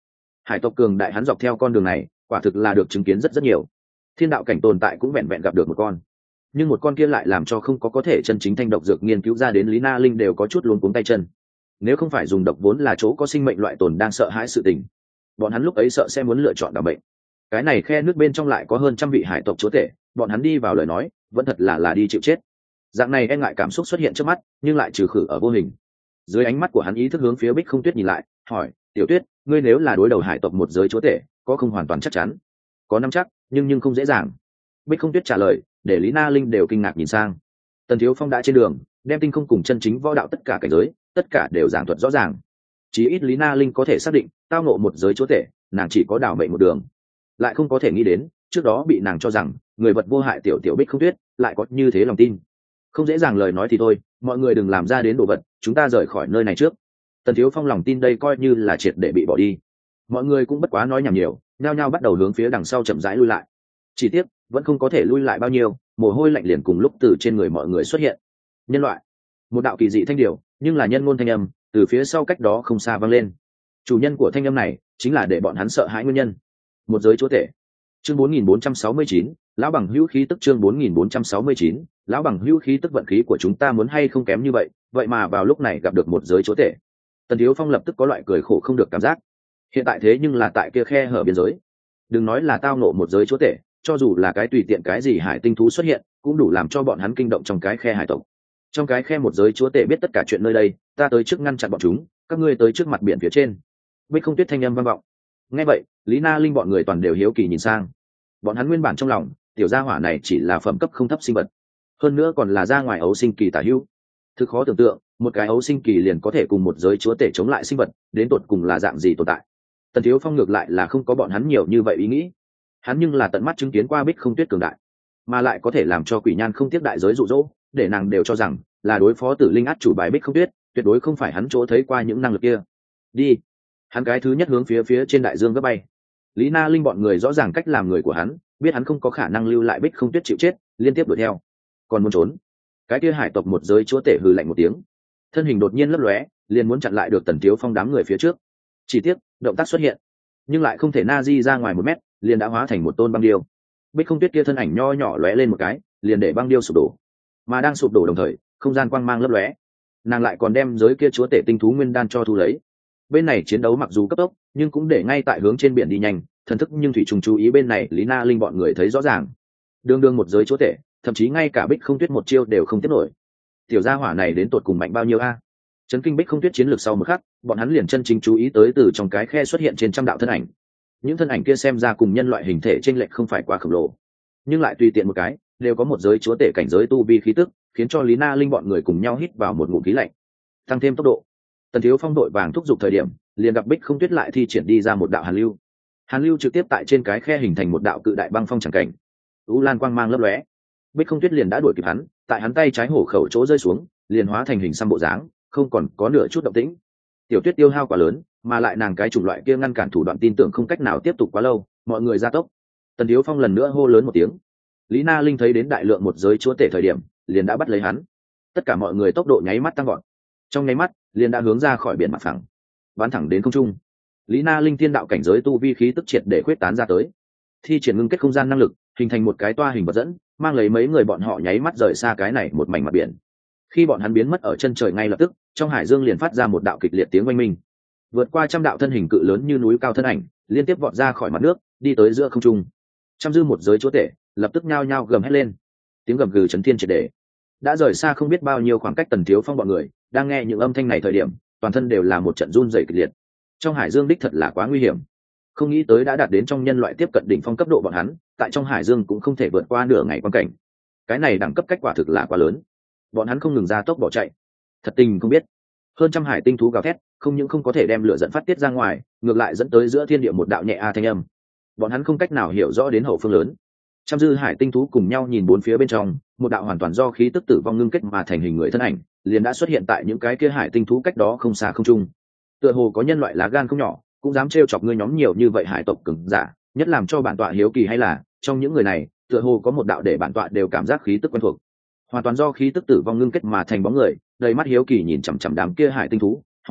Hải tộc cường đại hắn dọc theo con đường này quả thực là được chứng kiến rất rất nhiều. Thiên đạo cảnh tồn tại cũng vẹn vẹn gặp được một con, nhưng một con kia lại làm cho không có có thể chân chính thanh độc dược nghiên cứu ra đến Lý Na Linh đều có chút luống cuống tay chân. Nếu không phải dùng độc vốn là chỗ có sinh mệnh loại tồn đang sợ hãi sự tình, bọn hắn lúc ấy sợ sẽ muốn lựa chọn đảm bệnh. Cái này khe nước bên trong lại có hơn trăm vị hải tộc chúa tể, bọn hắn đi vào lời nói vẫn thật là là đi chịu chết. Dạng này e ngại cảm xúc xuất hiện trước mắt nhưng lại trừ khử ở vô hình. Dưới ánh mắt của hắn ý thức hướng phía Bích Không Tuyết nhìn lại, hỏi: Tiểu Tuyết, ngươi nếu là đối đầu hải tộc một giới chúa tể, có không hoàn toàn chắc chắn? Có nắm chắc, nhưng nhưng không dễ dàng. Bích Không Tuyết trả lời, để Lý Na Linh đều kinh ngạc nhìn sang. Tần Thiếu Phong đã trên đường đem tinh không cùng chân chính võ đạo tất cả cảnh giới tất cả đều giảng thuật rõ ràng. Chí ít Lý Na Linh có thể xác định tao ngộ một giới chúa tể, nàng chỉ có đảo mệnh một đường, lại không có thể nghĩ đến trước đó bị nàng cho rằng người vật vô hại tiểu tiểu Bích Không Tuyết lại có như thế lòng tin. Không dễ dàng lời nói thì thôi, mọi người đừng làm ra đến đồ vật, chúng ta rời khỏi nơi này trước. Tần Thiếu Phong lòng tin đây coi như là triệt để bị bỏ đi. Mọi người cũng bất quá nói nhảm nhiều, nhao nhao bắt đầu hướng phía đằng sau chậm rãi lui lại. Chỉ tiếc vẫn không có thể lui lại bao nhiêu, mồ hôi lạnh liền cùng lúc từ trên người mọi người xuất hiện. Nhân loại, một đạo kỳ dị thanh điều, nhưng là nhân ngôn thanh âm từ phía sau cách đó không xa vang lên. Chủ nhân của thanh âm này chính là để bọn hắn sợ hãi nguyên nhân. Một giới chúa tể. Chương bốn nghìn bốn trăm sáu mươi chín, lão bằng hữu khí tức. Chương bốn nghìn bốn trăm sáu mươi chín, lão bằng hữu khí tức. Vận khí của chúng ta muốn hay không kém như vậy, vậy mà vào lúc này gặp được một giới chúa tể. Tần Thiếu Phong lập tức có loại cười khổ không được cảm giác. Hiện tại thế nhưng là tại kia khe hở biên giới, đừng nói là tao nộ một giới chúa tể, cho dù là cái tùy tiện cái gì hải tinh thú xuất hiện cũng đủ làm cho bọn hắn kinh động trong cái khe hải tộc. Trong cái khe một giới chúa tể biết tất cả chuyện nơi đây, ta tới trước ngăn chặn bọn chúng, các ngươi tới trước mặt biển phía trên. Bích Không Tuyết thanh âm vang vọng. Nghe vậy, Lý Na Linh bọn người toàn đều hiếu kỳ nhìn sang. Bọn hắn nguyên bản trong lòng tiểu gia hỏa này chỉ là phẩm cấp không thấp sinh vật, hơn nữa còn là ra ngoài ấu sinh kỳ tả hữu. Thực khó tưởng tượng một cái ấu sinh kỳ liền có thể cùng một giới chúa tể chống lại sinh vật, đến tột cùng là dạng gì tồn tại. Tần Thiếu Phong ngược lại là không có bọn hắn nhiều như vậy ý nghĩ, hắn nhưng là tận mắt chứng kiến qua Bích Không Tuyết cường đại, mà lại có thể làm cho Quỷ Nhan không tiếc đại giới dụ dỗ, để nàng đều cho rằng là đối phó Tử Linh át chủ bài Bích Không Tuyết, tuyệt đối không phải hắn chỗ thấy qua những năng lực kia. Đi. Hắn cái thứ nhất hướng phía phía trên đại dương gấp bay. Lý Na Linh bọn người rõ ràng cách làm người của hắn, biết hắn không có khả năng lưu lại Bích Không Tuyết chịu chết, liên tiếp đuổi theo. Còn muốn trốn, cái kia hải tộc một giới chúa tể hừ lạnh một tiếng, thân hình đột nhiên lấp lóe, liền muốn chặn lại được Tần Thiếu Phong đám người phía trước. Chỉ tiếc động tác xuất hiện, nhưng lại không thể na di ra ngoài một mét, liền đã hóa thành một tôn băng điêu. Bích Không Tuyết kia thân ảnh nho nhỏ lóe lên một cái, liền để băng điêu sụp đổ. Mà đang sụp đổ đồng thời, không gian quang mang lấp lóe, nàng lại còn đem giới kia chúa tể tinh thú nguyên đan cho thu lấy. Bên này chiến đấu mặc dù cấp tốc, nhưng cũng để ngay tại hướng trên biển đi nhanh, thần thức nhưng thủy trùng chú ý bên này. Lý Na Linh bọn người thấy rõ ràng, đương đương một giới chúa tể, thậm chí ngay cả Bích Không Tuyết một chiêu đều không tiếp nổi. Tiểu gia hỏa này đến tột cùng mạnh bao nhiêu a? Chấn kinh Bích Không Tuyết chiến lược sau một khắc, bọn hắn liền chân chính chú ý tới từ trong cái khe xuất hiện trên trăm đạo thân ảnh. Những thân ảnh kia xem ra cùng nhân loại hình thể chênh lệch không phải quá khổng lồ, nhưng lại tùy tiện một cái đều có một giới chúa tể cảnh giới tu vi khí tức, khiến cho Lý Na Linh bọn người cùng nhau hít vào một ngụm khí lạnh, tăng thêm tốc độ. Tần Thiếu Phong đội vàng thúc giục thời điểm, liền gặp Bích Không Tuyết lại thi triển đi ra một đạo hàn lưu. Hàn lưu trực tiếp tại trên cái khe hình thành một đạo cự đại băng phong chẳng cảnh. U Lan quang mang lấp lóe, Bích Không Tuyết liền đã đuổi kịp hắn, tại hắn tay trái hổ khẩu chỗ rơi xuống, liền hóa thành hình xăm bộ dáng, không còn có nửa chút động tĩnh. Tiểu Tuyết tiêu hao quá lớn, mà lại nàng cái chủng loại kia ngăn cản thủ đoạn tin tưởng không cách nào tiếp tục quá lâu, mọi người gia tốc. Tần Thiếu Phong lần nữa hô lớn một tiếng. Lý Na Linh thấy đến đại lượng một giới chúa tể thời điểm, liền đã bắt lấy hắn. Tất cả mọi người tốc độ nháy mắt tăng gọn, trong nháy mắt liền đã hướng ra khỏi biển mặt phẳng, bắn thẳng đến không trung. Lý Na Linh tiên đạo cảnh giới tu vi khí tức triệt để khuyết tán ra tới, thi triển ngưng kết không gian năng lực, hình thành một cái toa hình vật dẫn, mang lấy mấy người bọn họ nháy mắt rời xa cái này một mảnh mặt biển. Khi bọn hắn biến mất ở chân trời ngay lập tức, trong hải dương liền phát ra một đạo kịch liệt tiếng oanh minh. Vượt qua trăm đạo thân hình cự lớn như núi cao thân ảnh, liên tiếp vọt ra khỏi mặt nước, đi tới giữa không trung. Trăm dư một giới chúa tể lập tức nhao nhao gầm hét lên, tiếng gầm gừ chấn thiên triệt để. Đã rời xa không biết bao nhiêu khoảng cách Tần Thiếu Phong bọn người, đang nghe những âm thanh này thời điểm, toàn thân đều là một trận run rẩy kịch liệt. Trong hải dương đích thật là quá nguy hiểm, không nghĩ tới đã đạt đến trong nhân loại tiếp cận đỉnh phong cấp độ bọn hắn, tại trong hải dương cũng không thể vượt qua nửa ngày quan cảnh. Cái này đẳng cấp cách quả thực là quá lớn, bọn hắn không ngừng ra tốc bỏ chạy. Thật tình không biết, hơn trăm hải tinh thú gào thét, không những không có thể đem lửa dẫn phát tiết ra ngoài, ngược lại dẫn tới giữa thiên địa một đạo nhẹ a thanh âm. Bọn hắn không cách nào hiểu rõ đến hậu phương lớn. Trăm dư hải tinh thú cùng nhau nhìn bốn phía bên trong, một đạo hoàn toàn do khí tức tử vong ngưng kết mà thành hình người thân ảnh, liền đã xuất hiện tại những cái kia hải tinh thú cách đó không xa không trung. Tựa hồ có nhân loại lá gan không nhỏ, cũng dám trêu chọc ngươi nhóm nhiều như vậy hải tộc cường giả. Nhất làm cho bản tọa hiếu kỳ hay là, trong những người này, tựa hồ có một đạo để bản tọa đều cảm giác khí tức quen thuộc. Hoàn toàn do khí tức tử vong ngưng kết mà thành bóng người, đầy mắt hiếu kỳ nhìn chằm chằm đám kia hải tinh thú, hỏi: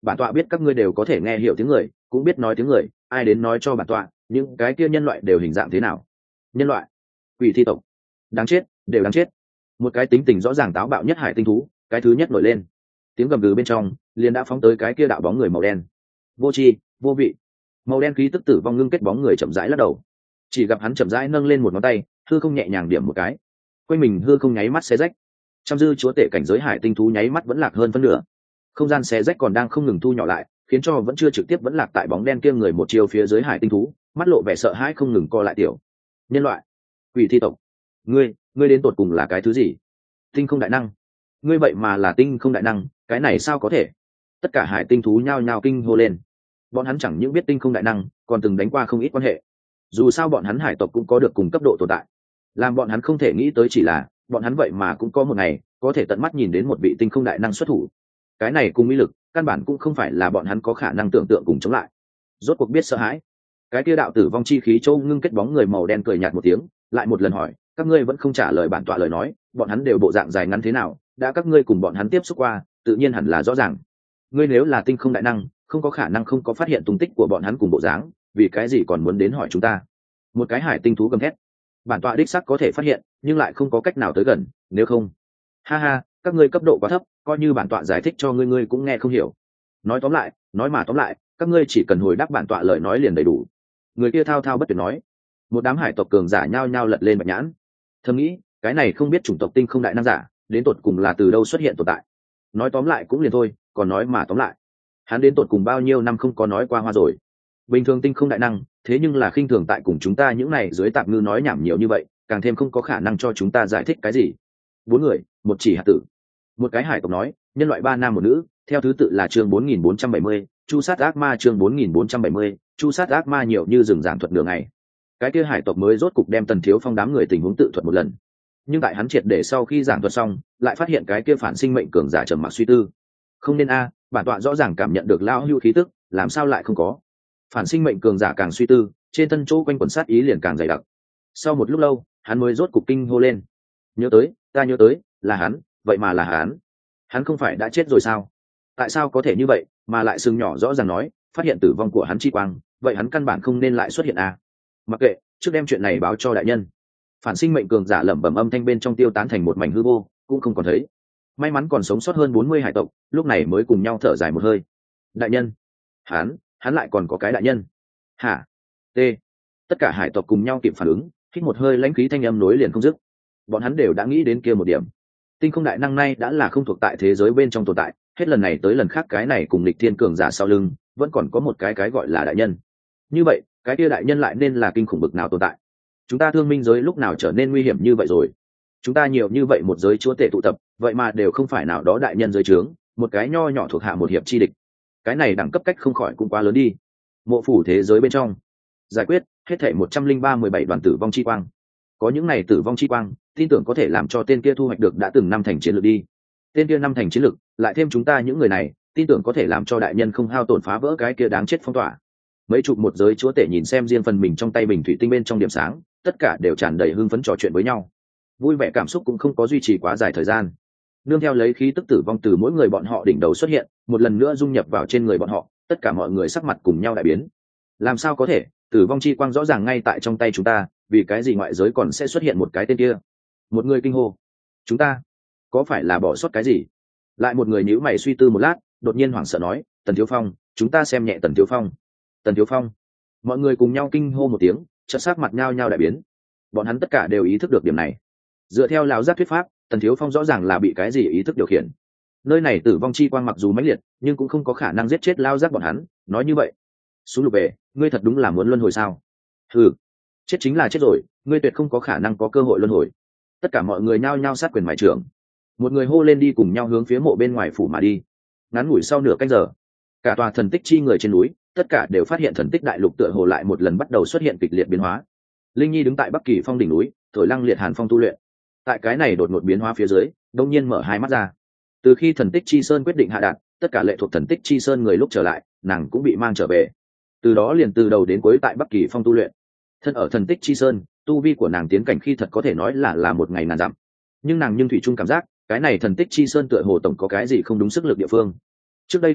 bản tọa biết các ngươi đều có thể nghe hiểu tiếng người, cũng biết nói tiếng người, ai đến nói cho bản tọa những cái kia nhân loại đều hình dạng thế nào? Nhân loại, quỷ thi tộc, đáng chết, đều đáng chết. Một cái tính tình rõ ràng táo bạo nhất hải tinh thú cái thứ nhất nổi lên, tiếng gầm gừ bên trong liền đã phóng tới cái kia đạo bóng người màu đen. Vô tri, vô vị. Màu đen khí tức tử vong ngưng kết bóng người chậm rãi lắc đầu, chỉ gặp hắn chậm rãi nâng lên một ngón tay, hư không nhẹ nhàng điểm một cái, quanh mình hư không nháy mắt xé rách. Trăm dư chúa tể cảnh giới hải tinh thú nháy mắt vẫn lạc hơn phân nửa, không gian xé rách còn đang không ngừng thu nhỏ lại, khiến cho vẫn chưa trực tiếp vẫn lạc tại bóng đen kia người một chiều phía dưới hải tinh thú mắt lộ vẻ sợ hãi không ngừng co lại tiểu. Nhân loại, quỷ thi tộc, ngươi ngươi đến tột cùng là cái thứ gì? Tinh không đại năng, ngươi vậy mà là tinh không đại năng, cái này sao có thể? Tất cả hải tinh thú nhao nhao kinh hô lên. Bọn hắn chẳng những biết tinh không đại năng, còn từng đánh qua không ít quan hệ. Dù sao bọn hắn hải tộc cũng có được cùng cấp độ tồn tại, làm bọn hắn không thể nghĩ tới chỉ là bọn hắn vậy mà cũng có một ngày có thể tận mắt nhìn đến một vị tinh không đại năng xuất thủ. Cái này cùng uy lực căn bản cũng không phải là bọn hắn có khả năng tưởng tượng cùng chống lại. Rốt cuộc biết sợ hãi, cái kia đạo tử vong chi khí châu ngưng kết bóng người màu đen cười nhạt một tiếng, lại một lần hỏi, các ngươi vẫn không trả lời bản tọa lời nói, bọn hắn đều bộ dạng dài ngắn thế nào, đã các ngươi cùng bọn hắn tiếp xúc qua, tự nhiên hẳn là rõ ràng. Ngươi nếu là tinh không đại năng, không có khả năng không có phát hiện tung tích của bọn hắn cùng bộ dáng, vì cái gì còn muốn đến hỏi chúng ta? Một cái hải tinh thú gầm thét, bản tọa đích xác có thể phát hiện, nhưng lại không có cách nào tới gần, nếu không, ha ha, các ngươi cấp độ quá thấp, coi như bản tọa giải thích cho ngươi ngươi cũng nghe không hiểu. Nói tóm lại, nói mà tóm lại, các ngươi chỉ cần hồi đáp bản tọa lời nói liền đầy đủ. Người kia thao thao bất tuyệt nói. Một đám hải tộc cường giả nhao nhao lật lên bạch nhãn, thầm nghĩ, cái này không biết chủng tộc tinh không đại năng giả đến tột cùng là từ đâu xuất hiện tồn tại. Nói tóm lại cũng liền thôi, còn nói mà tóm lại, hắn đến tột cùng bao nhiêu năm không có nói qua hoa rồi. Bình thường tinh không đại năng, thế nhưng là khinh thường tại cùng chúng ta những này dưới tạp ngư nói nhảm nhiều như vậy, càng thêm không có khả năng cho chúng ta giải thích cái gì. Bốn người, một chỉ hạt tử. Một cái hải tộc nói, nhân loại ba nam một nữ, theo thứ tự là chương bốn nghìn bốn trăm bảy mươi, chu sát ác ma chương bốn nghìn bốn trăm bảy mươi, chu sát ác ma nhiều như rừng giảng thuật đường này. Cái kia hải tộc mới rốt cục đem Tần Thiếu Phong đám người tình huống tự thuật một lần. Nhưng tại hắn triệt để sau khi giảng thuật xong, lại phát hiện cái kia phản sinh mệnh cường giả trầm mặc suy tư. Không nên a, bản tọa rõ ràng cảm nhận được lao hưu khí tức, làm sao lại không có? Phản sinh mệnh cường giả càng suy tư, trên thân chỗ quanh quần sát ý liền càng dày đặc. Sau một lúc lâu, hắn mới rốt cục kinh hô lên. Nhớ tới, ta nhớ tới, là hắn, vậy mà là hắn. Hắn không phải đã chết rồi sao? Tại sao có thể như vậy, mà lại sừng nhỏ rõ ràng nói, phát hiện tử vong của hắn chi quang, vậy hắn căn bản không nên lại xuất hiện à? Mặc kệ, trước đem chuyện này báo cho đại nhân. Phản sinh mệnh cường giả lẩm bẩm âm thanh bên trong tiêu tán thành một mảnh hư vô, cũng không còn thấy. May mắn còn sống sót hơn bốn mươi hải tộc, lúc này mới cùng nhau thở dài một hơi. Đại nhân, hắn, hắn lại còn có cái đại nhân. Hả? T. Tất cả hải tộc cùng nhau kịp phản ứng, hít một hơi lãnh khí thanh âm nối liền không dứt. Bọn hắn đều đã nghĩ đến kia một điểm. Tinh không đại năng nay đã là không thuộc tại thế giới bên trong tồn tại, hết lần này tới lần khác cái này cùng lịch thiên cường giả sau lưng, vẫn còn có một cái cái gọi là đại nhân. Như vậy, cái kia đại nhân lại nên là kinh khủng bực nào tồn tại? Chúng ta thương minh giới lúc nào trở nên nguy hiểm như vậy rồi? Chúng ta nhiều như vậy một giới chúa tể tụ tập, vậy mà đều không phải nào đó đại nhân giới trướng, một cái nho nhỏ thuộc hạ một hiệp chi địch. Cái này đẳng cấp cách không khỏi cũng quá lớn đi. Mộ phủ thế giới bên trong, giải quyết hết thảy một trăm linh ba mười bảy đoàn tử vong chi quang. Có những này tử vong chi quang, tin tưởng có thể làm cho tên kia thu hoạch được đã từng năm thành chiến lược đi. Tên kia năm thành chiến lược, lại thêm chúng ta những người này, tin tưởng có thể làm cho đại nhân không hao tổn phá vỡ cái kia đáng chết phong tỏa. Mấy chục một giới chúa tể nhìn xem riêng phần mình trong tay bình thủy tinh bên trong điểm sáng, tất cả đều tràn đầy hưng phấn trò chuyện với nhau. Vui vẻ cảm xúc cũng không có duy trì quá dài thời gian. Nương theo lấy khí tức tử vong từ mỗi người bọn họ đỉnh đầu xuất hiện, một lần nữa dung nhập vào trên người bọn họ, tất cả mọi người sắc mặt cùng nhau đại biến. Làm sao có thể? Tử vong chi quang rõ ràng ngay tại trong tay chúng ta, vì cái gì ngoại giới còn sẽ xuất hiện một cái tên kia? Một người kinh hô. Chúng ta có phải là bỏ sót cái gì? Lại một người nhíu mày suy tư một lát, đột nhiên hoảng sợ nói, Tần Thiếu Phong, chúng ta xem nhẹ Tần Thiếu Phong. Tần Thiếu Phong. Mọi người cùng nhau kinh hô một tiếng, chợt sắc mặt nhao nhao đại biến. Bọn hắn tất cả đều ý thức được điểm này. Dựa theo lão giác thuyết pháp, Tần Thiếu Phong rõ ràng là bị cái gì ý thức điều khiển. Nơi này tử vong chi quang mặc dù mãnh liệt, nhưng cũng không có khả năng giết chết lão giác bọn hắn, nói như vậy. Xuống lục về, ngươi thật đúng là muốn luân hồi sao? Ừ, chết chính là chết rồi, ngươi tuyệt không có khả năng có cơ hội luân hồi. Tất cả mọi người nhao nhao sát quyền mại trưởng. Một người hô lên đi cùng nhau hướng phía mộ bên ngoài phủ mà đi. Ngắn ngủi sau nửa canh giờ, cả tòa thần tích chi người trên núi, tất cả đều phát hiện thần tích đại lục tựa hồ lại một lần bắt đầu xuất hiện kịch liệt biến hóa. Linh Nhi đứng tại Bắc Kỳ Phong đỉnh núi, thổi lăng liệt hàn phong tu luyện. Tại cái này đột ngột biến hóa phía dưới, đông nhiên mở hai mắt ra. Từ khi thần tích chi sơn quyết định hạ đạt, tất cả lệ thuộc thần tích chi sơn người lúc trở lại, nàng cũng bị mang trở về. Từ đó liền từ đầu đến cuối tại Bắc Kỳ Phong tu luyện. Thân ở thần tích chi sơn, tu vi của nàng tiến cảnh khi thật có thể nói là là một ngày ngàn dặm. Nhưng nàng nhưng thủy chung cảm giác, cái này thần tích chi sơn tựa hồ tổng có cái gì không đúng sức lực địa phương. Trước đây không lâu,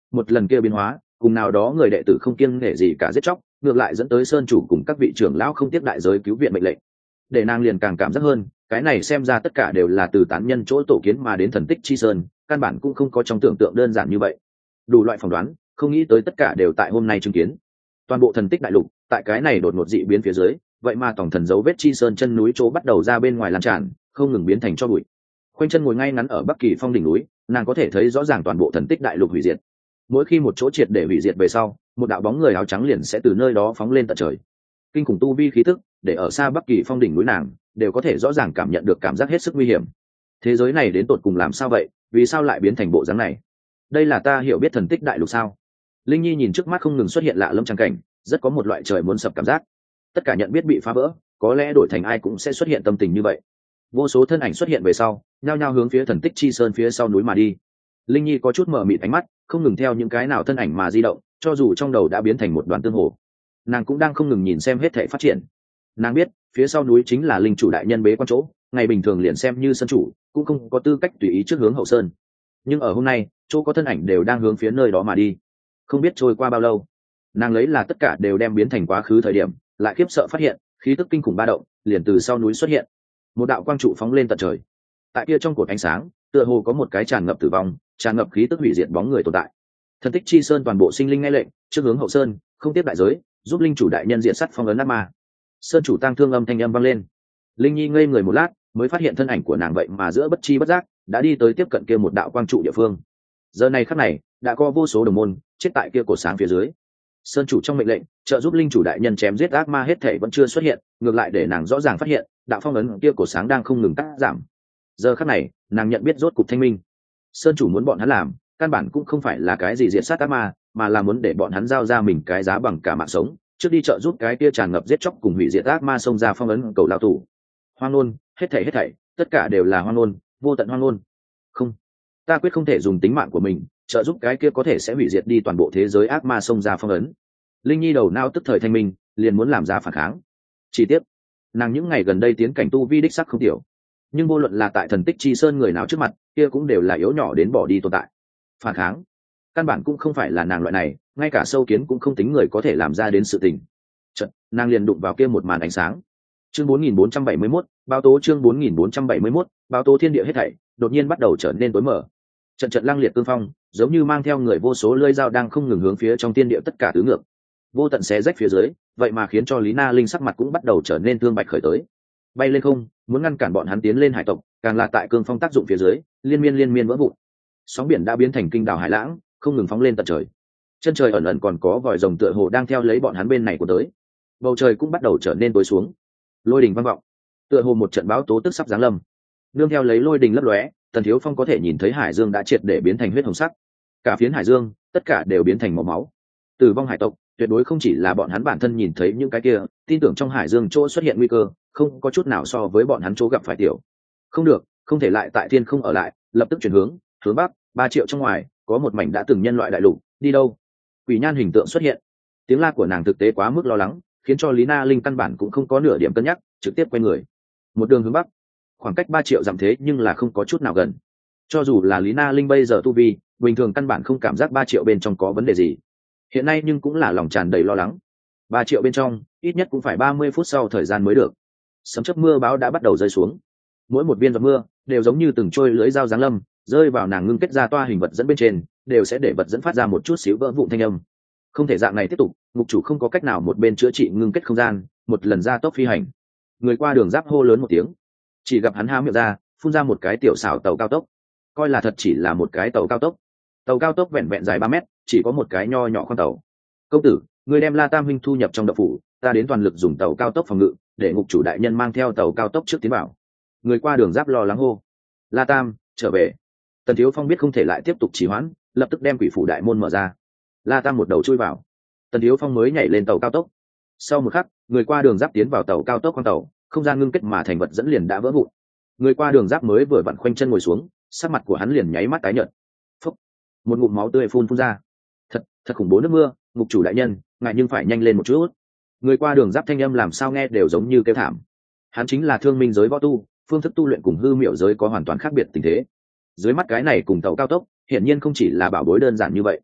một lần kia biến hóa cùng nào đó người đệ tử không kiêng nể gì cả giết chóc, ngược lại dẫn tới sơn chủ cùng các vị trưởng lão không tiếp đại giới cứu viện mệnh lệnh, để nàng liền càng cảm giác hơn cái này xem ra tất cả đều là từ tán nhân chỗ tổ kiến mà đến thần tích chi sơn, căn bản cũng không có trong tưởng tượng đơn giản như vậy. Đủ loại phỏng đoán không nghĩ tới tất cả đều tại hôm nay chứng kiến. Toàn bộ thần tích đại lục tại cái này đột ngột dị biến phía dưới, vậy mà tổng thần dấu vết chi sơn chân núi chỗ bắt đầu ra bên ngoài lan tràn, không ngừng biến thành cho bụi. Khoanh chân ngồi ngay ngắn ở Bắc Kỳ Phong đỉnh núi, nàng có thể thấy rõ ràng toàn bộ thần tích đại lục hủy diệt. Mỗi khi một chỗ triệt để hủy diệt về sau, một đạo bóng người áo trắng liền sẽ từ nơi đó phóng lên tận trời. Kinh khủng tu vi khí tức, để ở xa Bắc Kỳ Phong đỉnh núi nàng đều có thể rõ ràng cảm nhận được cảm giác hết sức nguy hiểm. Thế giới này đến tột cùng làm sao vậy? Vì sao lại biến thành bộ dáng này? Đây là ta hiểu biết thần tích đại lục sao? Linh Nhi nhìn trước mắt không ngừng xuất hiện lạ lâm trang cảnh, rất có một loại trời muốn sập cảm giác. Tất cả nhận biết bị phá vỡ, có lẽ đổi thành ai cũng sẽ xuất hiện tâm tình như vậy. Vô số thân ảnh xuất hiện về sau, nhao nhao hướng phía thần tích chi sơn phía sau núi mà đi. Linh Nhi có chút mở mịt ánh mắt, không ngừng theo những cái nào thân ảnh mà di động, cho dù trong đầu đã biến thành một đoàn tương hồ, nàng cũng đang không ngừng nhìn xem hết thảy phát triển. Nàng biết phía sau núi chính là linh chủ đại nhân bế quan chỗ, ngày bình thường liền xem như sân chủ cũng không có tư cách tùy ý trước hướng hậu sơn, nhưng ở hôm nay chỗ có thân ảnh đều đang hướng phía nơi đó mà đi. Không biết trôi qua bao lâu, nàng lấy là tất cả đều đem biến thành quá khứ thời điểm, lại khiếp sợ phát hiện khí tức kinh khủng ba động liền từ sau núi xuất hiện. Một đạo quang trụ phóng lên tận trời, tại kia trong cột ánh sáng tựa hồ có một cái tràn ngập tử vong, tràn ngập khí tức hủy diệt bóng người tồn tại. Thần tích chi sơn toàn bộ sinh linh nghe lệnh, trước hướng hậu sơn, không tiếp đại giới, giúp linh chủ đại nhân diện sắt phong ấn ác ma. Sơn chủ tang thương âm thanh âm vang lên. Linh Nhi ngây người một lát, mới phát hiện thân ảnh của nàng vậy mà giữa bất chi bất giác đã đi tới tiếp cận kia một đạo quang trụ địa phương. Giờ này khắc này đã có vô số đồng môn chết tại kia cột sáng phía dưới. Sơn chủ trong mệnh lệnh trợ giúp linh chủ đại nhân chém giết ác ma hết thể vẫn chưa xuất hiện, ngược lại để nàng rõ ràng phát hiện đạo phong ấn kia cột sáng đang không ngừng cắt giảm. Giờ khắc này nàng nhận biết rốt cục thanh minh. Sơn chủ muốn bọn hắn làm căn bản cũng không phải là cái gì diệt sát ác ma, mà là muốn để bọn hắn giao ra mình cái giá bằng cả mạng sống, trước đi trợ giúp cái kia tràn ngập giết chóc cùng hủy diệt ác ma xông ra phong ấn cầu lao tù. Hoang ngôn, hết thảy hết thảy, tất cả đều là hoang ngôn, vô tận hoang ngôn. Không, ta quyết không thể dùng tính mạng của mình trợ giúp cái kia có thể sẽ hủy diệt đi toàn bộ thế giới ác ma xông ra phong ấn. Linh Nhi đầu não tức thời thanh minh, liền muốn làm ra phản kháng. Chỉ tiếc, nàng những ngày gần đây tiến cảnh tu vi đích sắc không tiểu, nhưng vô luận là tại thần tích chi sơn người nào trước mặt, kia cũng đều là yếu nhỏ đến bỏ đi tồn tại. Phản kháng, căn bản cũng không phải là nàng loại này, ngay cả sâu kiến cũng không tính người có thể làm ra đến sự tình. Chợt, nàng liền đụng vào kia một màn ánh sáng. Chương bốn nghìn bốn trăm bảy mươi mốt, báo tố chương bốn nghìn bốn trăm bảy mươi mốt, báo tố thiên địa hết thảy, đột nhiên bắt đầu trở nên tối mở. Trận trận lăng liệt cương phong, giống như mang theo người vô số lưỡi dao đang không ngừng hướng phía trong thiên địa tất cả tứ ngược. Vô tận xé rách phía dưới, vậy mà khiến cho Lý Na Linh sắc mặt cũng bắt đầu trở nên thương bạch khởi tới. Bay lên không, muốn ngăn cản bọn hắn tiến lên hải tộc, càng là tại cương phong tác dụng phía dưới, liên miên liên miên vỡ vụn. Sóng biển đã biến thành kinh đảo hải lãng, không ngừng phóng lên tận trời. Chân trời ẩn ẩn còn có vòi rồng tựa hồ đang theo lấy bọn hắn bên này của tới. Bầu trời cũng bắt đầu trở nên tối xuống. Lôi đình vang vọng, tựa hồ một trận bão tố tức sắp giáng lâm. Nương theo lấy lôi đình lấp lóe, Tần Thiếu Phong có thể nhìn thấy hải dương đã triệt để biến thành huyết hồng sắc. Cả phiến hải dương, tất cả đều biến thành màu máu. Tử vong hải tộc, tuyệt đối không chỉ là bọn hắn bản thân nhìn thấy những cái kia, tin tưởng trong hải dương chỗ xuất hiện nguy cơ, không có chút nào so với bọn hắn chỗ gặp phải tiểu. Không được, không thể lại tại thiên không ở lại, lập tức chuyển hướng, hướng bắc, ba triệu trong ngoài, có một mảnh đã từng nhân loại đại lục, đi đâu? Quỷ Nhan hình tượng xuất hiện. Tiếng la của nàng thực tế quá mức lo lắng, khiến cho Lý Na Linh căn bản cũng không có nửa điểm cân nhắc, trực tiếp quay người. Một đường hướng bắc, khoảng cách ba triệu dặm thế nhưng là không có chút nào gần. Cho dù là Lý Na Linh bây giờ tu vi, bình thường căn bản không cảm giác ba triệu bên trong có vấn đề gì. Hiện nay nhưng cũng là lòng tràn đầy lo lắng. Ba triệu bên trong, ít nhất cũng phải ba mươi phút sau thời gian mới được. Sấm chớp mưa bão đã bắt đầu rơi xuống. Mỗi một viên giọt mưa đều giống như từng trôi lưỡi dao giáng lâm, rơi vào nàng ngưng kết ra toa hình vật dẫn bên trên, đều sẽ để vật dẫn phát ra một chút xíu vỡ vụn thanh âm. Không thể dạng này tiếp tục, ngục chủ không có cách nào một bên chữa trị ngưng kết không gian, một lần ra tốc phi hành. Người qua đường giáp hô lớn một tiếng, chỉ gặp hắn há miệng ra, phun ra một cái tiểu xảo tàu cao tốc. Coi là thật chỉ là một cái tàu cao tốc. Tàu cao tốc vẹn vẹn dài ba mét, chỉ có một cái nho nhỏ khoang tàu. Công tử, người đem La Tam huynh thu nhập trong đậu phủ, ta đến toàn lực dùng tàu cao tốc phòng ngự, để ngục chủ đại nhân mang theo tàu cao tốc trước tiến vào. Người qua đường giáp lo lắng hô. La Tam, trở về. Tần Thiếu Phong biết không thể lại tiếp tục trì hoãn, lập tức đem quỷ phủ đại môn mở ra. La Tam một đầu chui vào. Tần Thiếu Phong mới nhảy lên tàu cao tốc. Sau một khắc, người qua đường giáp tiến vào tàu cao tốc khoang tàu, không gian ngưng kết mà thành vật dẫn liền đã vỡ vụn. Người qua đường giáp mới vừa vặn khoanh chân ngồi xuống, sắc mặt của hắn liền nháy mắt tái nhợt. Phốc, một ngụm máu tươi phun phun ra. Thật, thật khủng bố nước mưa, ngục chủ đại nhân, ngài nhưng phải nhanh lên một chút. Người qua đường giáp thanh âm làm sao nghe đều giống như kêu thảm. Hắn chính là thương minh giới võ tu, phương thức tu luyện cùng hư miểu giới có hoàn toàn khác biệt tình thế. Dưới mắt cái này cùng tàu cao tốc, hiển nhiên không chỉ là bảo bối đơn giản như vậy.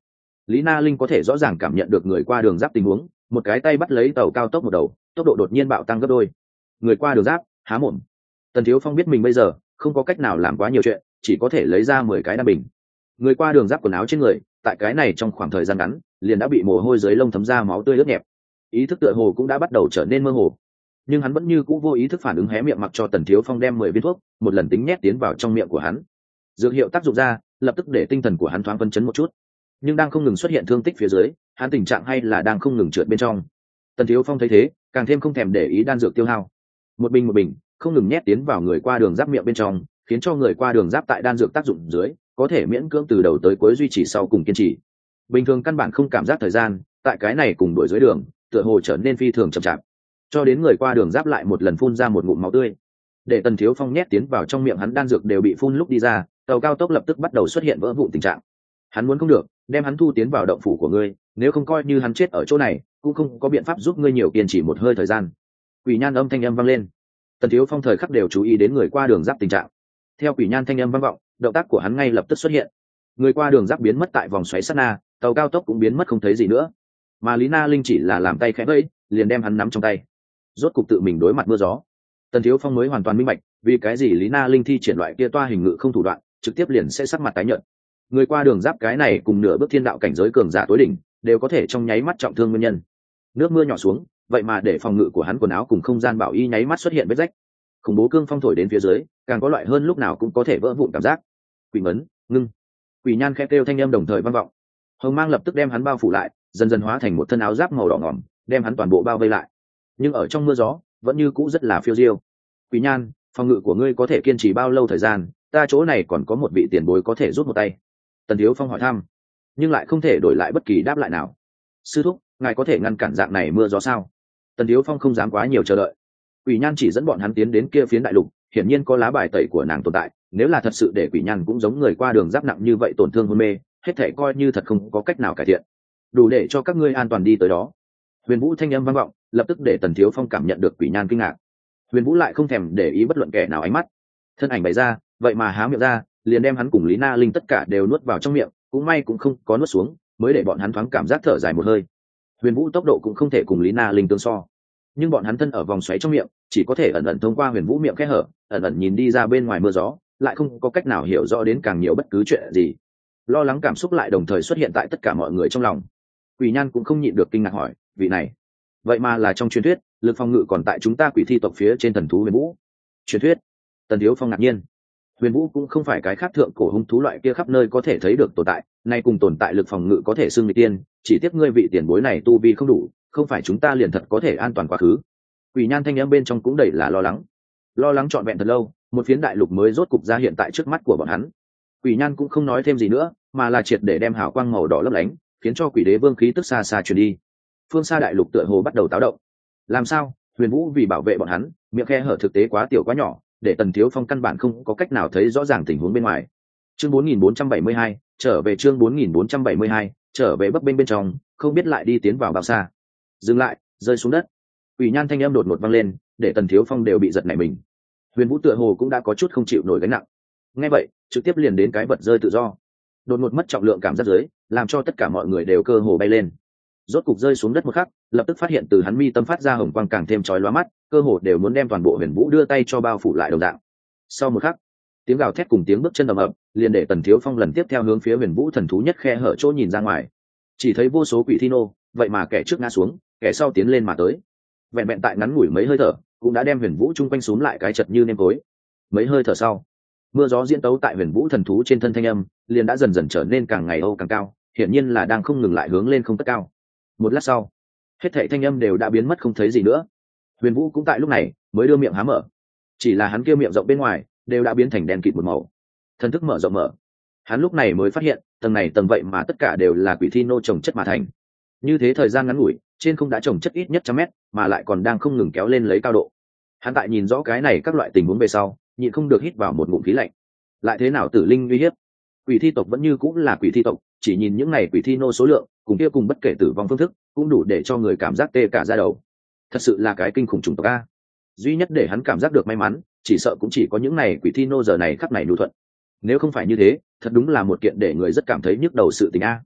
Lý Na Linh có thể rõ ràng cảm nhận được người qua đường giáp tình huống, một cái tay bắt lấy tàu cao tốc một đầu, tốc độ đột nhiên bạo tăng gấp đôi. Người qua đường giáp há mồm. Tần Thiếu Phong biết mình bây giờ không có cách nào làm quá nhiều chuyện, chỉ có thể lấy ra mười cái đan bình. Người qua đường giáp quần áo trên người, tại cái này trong khoảng thời gian ngắn, liền đã bị mồ hôi dưới lông thấm ra máu tươi ướt nhẹp. Ý thức tựa hồ cũng đã bắt đầu trở nên mơ hồ, nhưng hắn vẫn như cũ vô ý thức phản ứng hé miệng mặc cho Tần Thiếu Phong đem mười viên thuốc, một lần tính nhét tiến vào trong miệng của hắn. Dược hiệu tác dụng ra, lập tức để tinh thần của hắn thoáng phấn chấn một chút. Nhưng đang không ngừng xuất hiện thương tích phía dưới, hắn tình trạng hay là đang không ngừng trượt bên trong. Tần Thiếu Phong thấy thế, càng thêm không thèm để ý đan dược tiêu hao. Một bình một bình, không ngừng nhét tiến vào người qua đường giáp miệng bên trong, khiến cho người qua đường giáp tại đan dược tác dụng dưới, có thể miễn cưỡng từ đầu tới cuối duy trì sau cùng kiên trì. Bình thường căn bản không cảm giác thời gian, tại cái này cùng đuổi dưới đường, tựa hồ trở nên phi thường chậm chạp. Cho đến người qua đường giáp lại một lần phun ra một ngụm máu tươi. Để Tần Thiếu Phong nhét tiến vào trong miệng hắn đan dược đều bị phun lúc đi ra, tàu cao tốc lập tức bắt đầu xuất hiện vỡ vụn tình trạng. Hắn muốn không được, đem hắn thu tiến vào động phủ của ngươi, nếu không coi như hắn chết ở chỗ này, cũng không có biện pháp giúp ngươi nhiều kiên trì một hơi thời gian. Quỷ Nhan âm thanh âm vang lên. Tần Thiếu Phong thời khắc đều chú ý đến người qua đường giáp tình trạng. Theo Quỷ Nhan thanh âm vang vọng, động tác của hắn ngay lập tức xuất hiện. Người qua đường giáp biến mất tại vòng xoáy sát na, tàu cao tốc cũng biến mất không thấy gì nữa. Mà Lý Na Linh chỉ là làm tay khẽ vẫy, liền đem hắn nắm trong tay. Rốt cục tự mình đối mặt mưa gió. Tần Thiếu Phong mới hoàn toàn minh bạch, vì cái gì Lý Na Linh thi triển loại kia toa hình ngự không thủ đoạn, trực tiếp liền sẽ sắc mặt tái nhợt. Người qua đường giáp cái này cùng nửa bước thiên đạo cảnh giới cường giả tối đỉnh, đều có thể trong nháy mắt trọng thương nguyên nhân. Nước mưa nhỏ xuống, vậy mà để phòng ngự của hắn quần áo cùng không gian bảo y nháy mắt xuất hiện vết rách. Khủng bố cương phong thổi đến phía dưới, càng có loại hơn lúc nào cũng có thể vỡ vụn cảm giác. Quỷ ngấn, ngưng. Quỷ Nhan khẽ kêu thanh âm đồng thời vang vọng. Hồng mang lập tức đem hắn bao phủ lại, dần dần hóa thành một thân áo giáp màu đỏ ngòm, đem hắn toàn bộ bao vây lại. Nhưng ở trong mưa gió, vẫn như cũ rất là phiêu diêu. Quỷ Nhan, phòng ngự của ngươi có thể kiên trì bao lâu thời gian? Ta chỗ này còn có một vị tiền bối có thể rút một tay. Tần Thiếu Phong hỏi thăm, nhưng lại không thể đổi lại bất kỳ đáp lại nào. Sư thúc, ngài có thể ngăn cản dạng này mưa gió sao? Tần Thiếu Phong không dám quá nhiều chờ đợi. Quỷ Nhan chỉ dẫn bọn hắn tiến đến kia phiến đại lục, hiển nhiên có lá bài tẩy của nàng tồn tại. Nếu là thật sự để Quỷ Nhan cũng giống người qua đường giáp nặng như vậy tổn thương hôn mê, hết thể coi như thật không có cách nào cải thiện. Đủ để cho các ngươi an toàn đi tới đó. Huyền Vũ thanh âm vang vọng, lập tức để Tần Thiếu Phong cảm nhận được Quỷ Nhan kinh ngạc. Huyền Vũ lại không thèm để ý bất luận kẻ nào ánh mắt, thân ảnh bày ra, vậy mà há miệng ra, liền đem hắn cùng Lý Na Linh tất cả đều nuốt vào trong miệng, cũng may cũng không có nuốt xuống, mới để bọn hắn thoáng cảm giác thở dài một hơi. Huyền Vũ tốc độ cũng không thể cùng Lý Na Linh tương so, nhưng bọn hắn thân ở vòng xoáy trong miệng, chỉ có thể ẩn ẩn thông qua Huyền Vũ miệng kẽ hở, ẩn ẩn nhìn đi ra bên ngoài mưa gió, lại không có cách nào hiểu rõ đến càng nhiều bất cứ chuyện gì. Lo lắng cảm xúc lại đồng thời xuất hiện tại tất cả mọi người trong lòng. Quỷ Nhan cũng không nhịn được kinh ngạc hỏi, vị này, vậy mà là trong truyền thuyết, lực phòng ngự còn tại chúng ta quỷ thi tộc phía trên thần thú Huyền Vũ. Truyền thuyết? Tần Thiếu Phong ngạc nhiên. Huyền Vũ cũng không phải cái khác thượng cổ hung thú loại kia khắp nơi có thể thấy được tồn tại, nay cùng tồn tại lực phòng ngự có thể xưng nghịch tiên, chỉ tiếc ngươi vị tiền bối này tu vi không đủ, không phải chúng ta liền thật có thể an toàn quá khứ. Quỷ Nhan thanh âm bên trong cũng đầy là lo lắng. Lo lắng trọn vẹn thật lâu, một phiến đại lục mới rốt cục ra hiện tại trước mắt của bọn hắn. Quỷ Nhan cũng không nói thêm gì nữa, mà là triệt để đem hào quang màu đỏ lấp lánh, khiến cho Quỷ Đế Vương khí tức xa xa truyền đi. Phương xa đại lục tựa hồ bắt đầu táo động. Làm sao? Huyền Vũ vì bảo vệ bọn hắn, miệng khe hở thực tế quá tiểu quá nhỏ, để Tần Thiếu Phong căn bản không có cách nào thấy rõ ràng tình huống bên ngoài. Chương bốn nghìn bốn trăm bảy mươi hai, trở về chương bốn nghìn bốn trăm bảy mươi hai, trở về bấp bênh bên trong, không biết lại đi tiến vào bao xa. Dừng lại, rơi xuống đất. Quỷ Nhan thanh âm đột ngột vang lên, để Tần Thiếu Phong đều bị giật nảy mình. Huyền Vũ tựa hồ cũng đã có chút không chịu nổi gánh nặng. Nghe vậy, trực tiếp liền đến cái vật rơi tự do. Đột ngột mất trọng lượng cảm giác dưới, làm cho tất cả mọi người đều cơ hồ bay lên. Rốt cục rơi xuống đất một khắc, lập tức phát hiện từ hắn mi tâm phát ra hồng quang càng thêm chói lóa mắt, cơ hồ đều muốn đem toàn bộ Huyền Vũ đưa tay cho bao phủ lại đồng dạng. Sau một khắc, tiếng gào thét cùng tiếng bước chân ầm ầm, liền để Tần Thiếu Phong lần tiếp theo hướng phía Huyền Vũ thần thú nhất khe hở chỗ nhìn ra ngoài. Chỉ thấy vô số quỷ thi nô, vậy mà kẻ trước ngã xuống, kẻ sau tiến lên mà tới. Vẹn vẹn tại ngắn ngủi mấy hơi thở, cũng đã đem Huyền Vũ chung quanh xuống lại cái chật như nêm tối. Mấy hơi thở sau, mưa gió diễn tấu tại Huyền Vũ thần thú trên thân thanh âm, liền đã dần dần trở nên càng ngày âu càng cao, hiển nhiên là đang không ngừng lại hướng lên không tất cao. Một lát sau, hết thảy thanh âm đều đã biến mất không thấy gì nữa. Huyền Vũ cũng tại lúc này mới đưa miệng há mở, chỉ là hắn kia miệng rộng bên ngoài đều đã biến thành đen kịt một màu. Thần thức mở rộng mở, hắn lúc này mới phát hiện tầng này tầng vậy mà tất cả đều là quỷ thi nô trồng chất mà thành. Như thế thời gian ngắn ngủi, trên không đã trồng chất ít nhất trăm mét, mà lại còn đang không ngừng kéo lên lấy cao độ. Hắn tại nhìn rõ cái này các loại tình huống về sau, nhịn không được hít vào một ngụm khí lạnh. Lại thế nào tử linh uy hiếp? Quỷ thi tộc vẫn như cũng là quỷ thi tộc, chỉ nhìn những này quỷ thi nô số lượng, cùng kia cùng bất kể tử vong phương thức, cũng đủ để cho người cảm giác tê cả da đầu. Thật sự là cái kinh khủng chủng tộc a. Duy nhất để hắn cảm giác được may mắn, chỉ sợ cũng chỉ có những này quỷ thi nô giờ này khắc này nhu thuận. Nếu không phải như thế, thật đúng là một kiện để người rất cảm thấy nhức đầu sự tình a.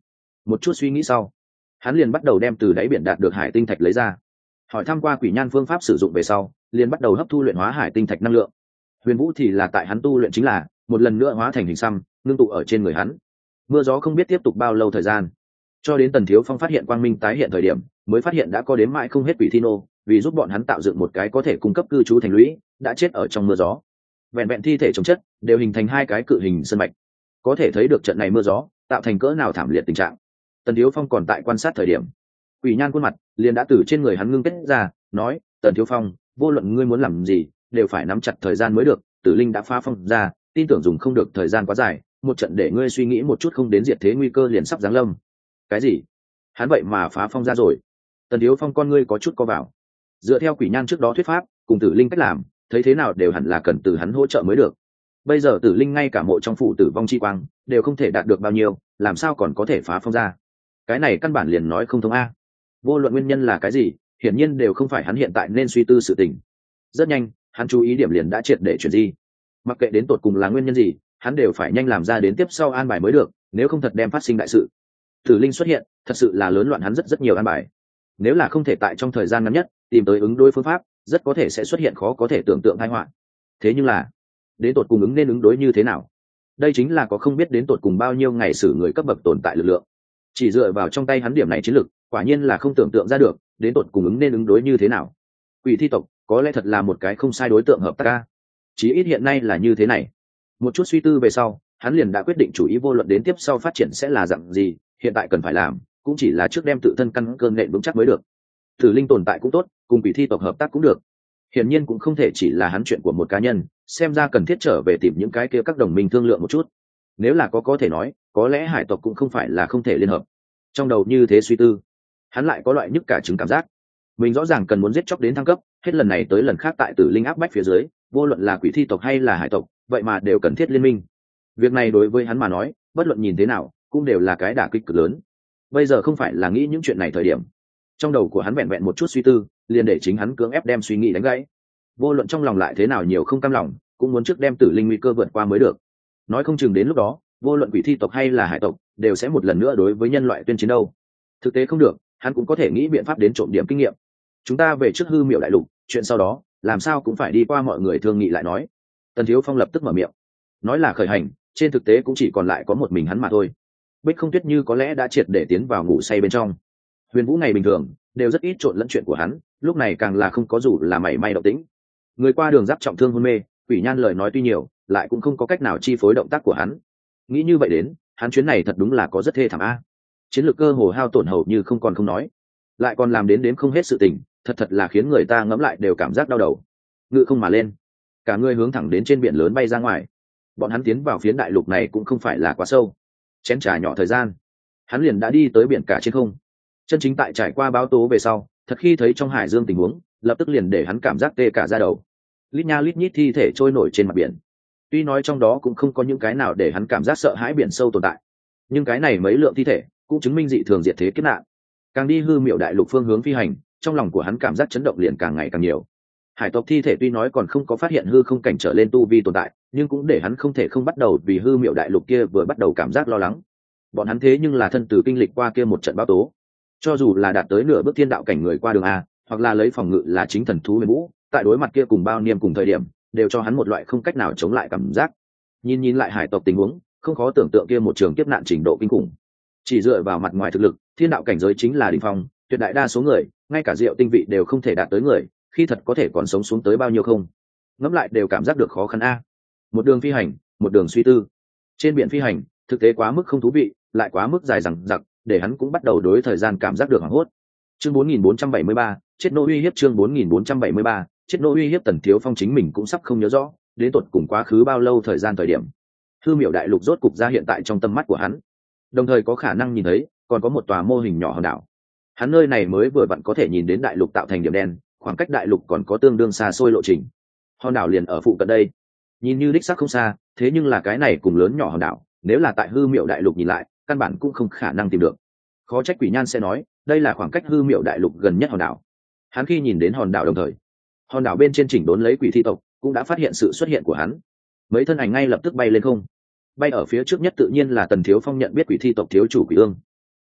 Một chút suy nghĩ sau, hắn liền bắt đầu đem từ đáy biển đạt được hải tinh thạch lấy ra, hỏi thăm qua quỷ nhan phương pháp sử dụng về sau, liền bắt đầu hấp thu luyện hóa hải tinh thạch năng lượng. Huyền Vũ thì là tại hắn tu luyện chính là một lần nữa hóa thành hình xăm ngưng tụ ở trên người hắn. Mưa gió không biết tiếp tục bao lâu thời gian, cho đến Tần Thiếu Phong phát hiện quang minh tái hiện thời điểm, mới phát hiện đã có đếm mãi không hết quỷ thi nô, vì giúp bọn hắn tạo dựng một cái có thể cung cấp cư trú thành lũy, đã chết ở trong mưa gió. Vẹn vẹn thi thể chồng chất đều hình thành hai cái cự hình sơn mạch, có thể thấy được trận này mưa gió tạo thành cỡ nào thảm liệt tình trạng. Tần Thiếu Phong còn tại quan sát thời điểm, quỷ nhan khuôn mặt liền đã từ trên người hắn ngưng kết ra, nói: Tần Thiếu Phong, vô luận ngươi muốn làm gì đều phải nắm chặt thời gian mới được, tử linh đã phá phong ra, tin tưởng dùng không được thời gian quá dài, một trận để ngươi suy nghĩ một chút không đến diệt thế nguy cơ liền sắp giáng lâm. Cái gì? Hắn vậy mà phá phong ra rồi? Tần Thiếu Phong con ngươi có chút co vào. Dựa theo quỷ nhan trước đó thuyết pháp cùng tử linh cách làm, thấy thế nào đều hẳn là cần từ hắn hỗ trợ mới được. Bây giờ tử linh ngay cả mộ trong phủ tử vong chi quang đều không thể đạt được bao nhiêu, làm sao còn có thể phá phong ra? Cái này căn bản liền nói không thông a. Vô luận nguyên nhân là cái gì, hiển nhiên đều không phải hắn hiện tại nên suy tư sự tình. Rất nhanh, hắn chú ý điểm liền đã triệt để chuyển di. Mặc kệ đến tột cùng là nguyên nhân gì, hắn đều phải nhanh làm ra đến tiếp sau an bài mới được, nếu không thật đem phát sinh đại sự. Tử linh xuất hiện, thật sự là lớn loạn hắn rất rất nhiều an bài. Nếu là không thể tại trong thời gian ngắn nhất tìm tới ứng đối phương pháp, rất có thể sẽ xuất hiện khó có thể tưởng tượng tai họa. Thế nhưng là, đến tột cùng ứng nên ứng đối như thế nào? Đây chính là có không biết đến tột cùng bao nhiêu ngày sử người cấp bậc tồn tại lực lượng. Chỉ dựa vào trong tay hắn điểm này chiến lực, quả nhiên là không tưởng tượng ra được, đến tột cùng ứng nên ứng đối như thế nào. Quỷ thi tộc có lẽ thật là một cái không sai đối tượng hợp tác ca. Chí ít hiện nay là như thế này. Một chút suy tư về sau, hắn liền đã quyết định chủ ý vô luận đến tiếp sau phát triển sẽ là dạng gì, hiện tại cần phải làm cũng chỉ là trước đem tự thân căn cơ nện vững chắc mới được. Tử linh tồn tại cũng tốt, cùng quỷ thi tộc hợp tác cũng được. Hiển nhiên cũng không thể chỉ là hắn chuyện của một cá nhân, xem ra cần thiết trở về tìm những cái kia các đồng minh thương lượng một chút. Nếu là có có thể nói, có lẽ hải tộc cũng không phải là không thể liên hợp. Trong đầu như thế suy tư, hắn lại có loại nhức cả trứng cảm giác. Mình rõ ràng cần muốn giết chóc đến thăng cấp, hết lần này tới lần khác tại tử linh áp bách phía dưới, vô luận là quỷ thi tộc hay là hải tộc, vậy mà đều cần thiết liên minh. Việc này đối với hắn mà nói, bất luận nhìn thế nào, cũng đều là cái đả kích cực lớn. Bây giờ không phải là nghĩ những chuyện này thời điểm. Trong đầu của hắn vẹn vẹn một chút suy tư, liền để chính hắn cưỡng ép đem suy nghĩ đánh gãy. Vô luận trong lòng lại thế nào nhiều không cam lòng, cũng muốn trước đem tử linh nguy cơ vượt qua mới được. Nói không chừng đến lúc đó, vô luận quỷ thi tộc hay là hải tộc, đều sẽ một lần nữa đối với nhân loại tuyên chiến đâu. Thực tế không được, hắn cũng có thể nghĩ biện pháp đến trộm điểm kinh nghiệm. Chúng ta về trước hư miệu đại lục, chuyện sau đó làm sao cũng phải đi qua mọi người thương nghị lại nói. Tần Thiếu Phong lập tức mở miệng, nói là khởi hành, trên thực tế cũng chỉ còn lại có một mình hắn mà thôi. Bích Không Tuyết Như có lẽ đã triệt để tiến vào ngủ say bên trong. Huyền Vũ ngày bình thường đều rất ít trộn lẫn chuyện của hắn, lúc này càng là không có dù là mảy may động tĩnh. Người qua đường giáp trọng thương hôn mê, quỷ nhan lời nói tuy nhiều, lại cũng không có cách nào chi phối động tác của hắn. Nghĩ như vậy đến, hắn chuyến này thật đúng là có rất thê thảm a. Chiến lược cơ hồ hao tổn hầu như không còn không nói, lại còn làm đến đến không hết sự tình, thật thật là khiến người ta ngẫm lại đều cảm giác đau đầu. Ngự không mà lên, cả người hướng thẳng đến trên biển lớn bay ra ngoài. Bọn hắn tiến vào phiến đại lục này cũng không phải là quá sâu, chén trà nhỏ thời gian, hắn liền đã đi tới biển cả trên không. Chân chính tại trải qua báo tố về sau, thật khi thấy trong hải dương tình huống, lập tức liền để hắn cảm giác tê cả da đầu. Lít nha lít nhít thi thể trôi nổi trên mặt biển. Tuy nói trong đó cũng không có những cái nào để hắn cảm giác sợ hãi biển sâu tồn tại, nhưng cái này mấy lượng thi thể cũng chứng minh dị thường diệt thế kiếp nạn. Càng đi hư miệu đại lục phương hướng phi hành, trong lòng của hắn cảm giác chấn động liền càng ngày càng nhiều. Hải tộc thi thể tuy nói còn không có phát hiện hư không cảnh trở lên tu vi tồn tại, nhưng cũng để hắn không thể không bắt đầu vì hư miệu đại lục kia vừa bắt đầu cảm giác lo lắng. Bọn hắn thế nhưng là thân từ kinh lịch qua kia một trận bão tố, cho dù là đạt tới nửa bước thiên đạo cảnh người qua đường a, hoặc là lấy phòng ngự là chính thần thú huyền vũ, tại đối mặt kia cùng bao niêm cùng thời điểm, đều cho hắn một loại không cách nào chống lại cảm giác. Nhìn nhìn lại hải tộc tình huống, không khó tưởng tượng kia một trường kiếp nạn trình độ kinh khủng. Chỉ dựa vào mặt ngoài thực lực, thiên đạo cảnh giới chính là đỉnh phong, tuyệt đại đa số người, ngay cả diệu tinh vị đều không thể đạt tới người, khi thật có thể còn sống xuống tới bao nhiêu không. Ngẫm lại đều cảm giác được khó khăn a. Một đường phi hành, một đường suy tư. Trên biển phi hành, thực tế quá mức không thú vị, lại quá mức dài dằng dặc, để hắn cũng bắt đầu đối thời gian cảm giác được hoảng hốt. Chương bốn nghìn bốn trăm bảy mươi ba, chết nô uy hiếp. Chương bốn nghìn bốn trăm bảy mươi ba, chết nô uy hiếp. Tần Thiếu Phong chính mình cũng sắp không nhớ rõ, đến tột cùng quá khứ bao lâu thời gian thời điểm. Hư miệu đại lục rốt cục ra hiện tại trong tâm mắt của hắn, đồng thời có khả năng nhìn thấy còn có một tòa mô hình nhỏ hòn đảo. Hắn nơi này mới vừa vặn có thể nhìn đến đại lục tạo thành điểm đen, khoảng cách đại lục còn có tương đương xa xôi lộ trình. Hòn đảo liền ở phụ cận đây, nhìn như đích xác không xa, thế nhưng là cái này cùng lớn nhỏ hòn đảo, nếu là tại hư miệu đại lục nhìn lại, căn bản cũng không khả năng tìm được. Khó trách quỷ nhan sẽ nói đây là khoảng cách hư miệu đại lục gần nhất hòn đảo. Hắn khi nhìn đến hòn đảo đồng thời, hòn đảo bên trên chỉnh đốn lấy quỷ thi tộc cũng đã phát hiện sự xuất hiện của hắn. Mấy thân ảnh ngay lập tức bay lên không. Bay ở phía trước nhất tự nhiên là Tần Thiếu Phong nhận biết quỷ thi tộc thiếu chủ Quỷ Ương.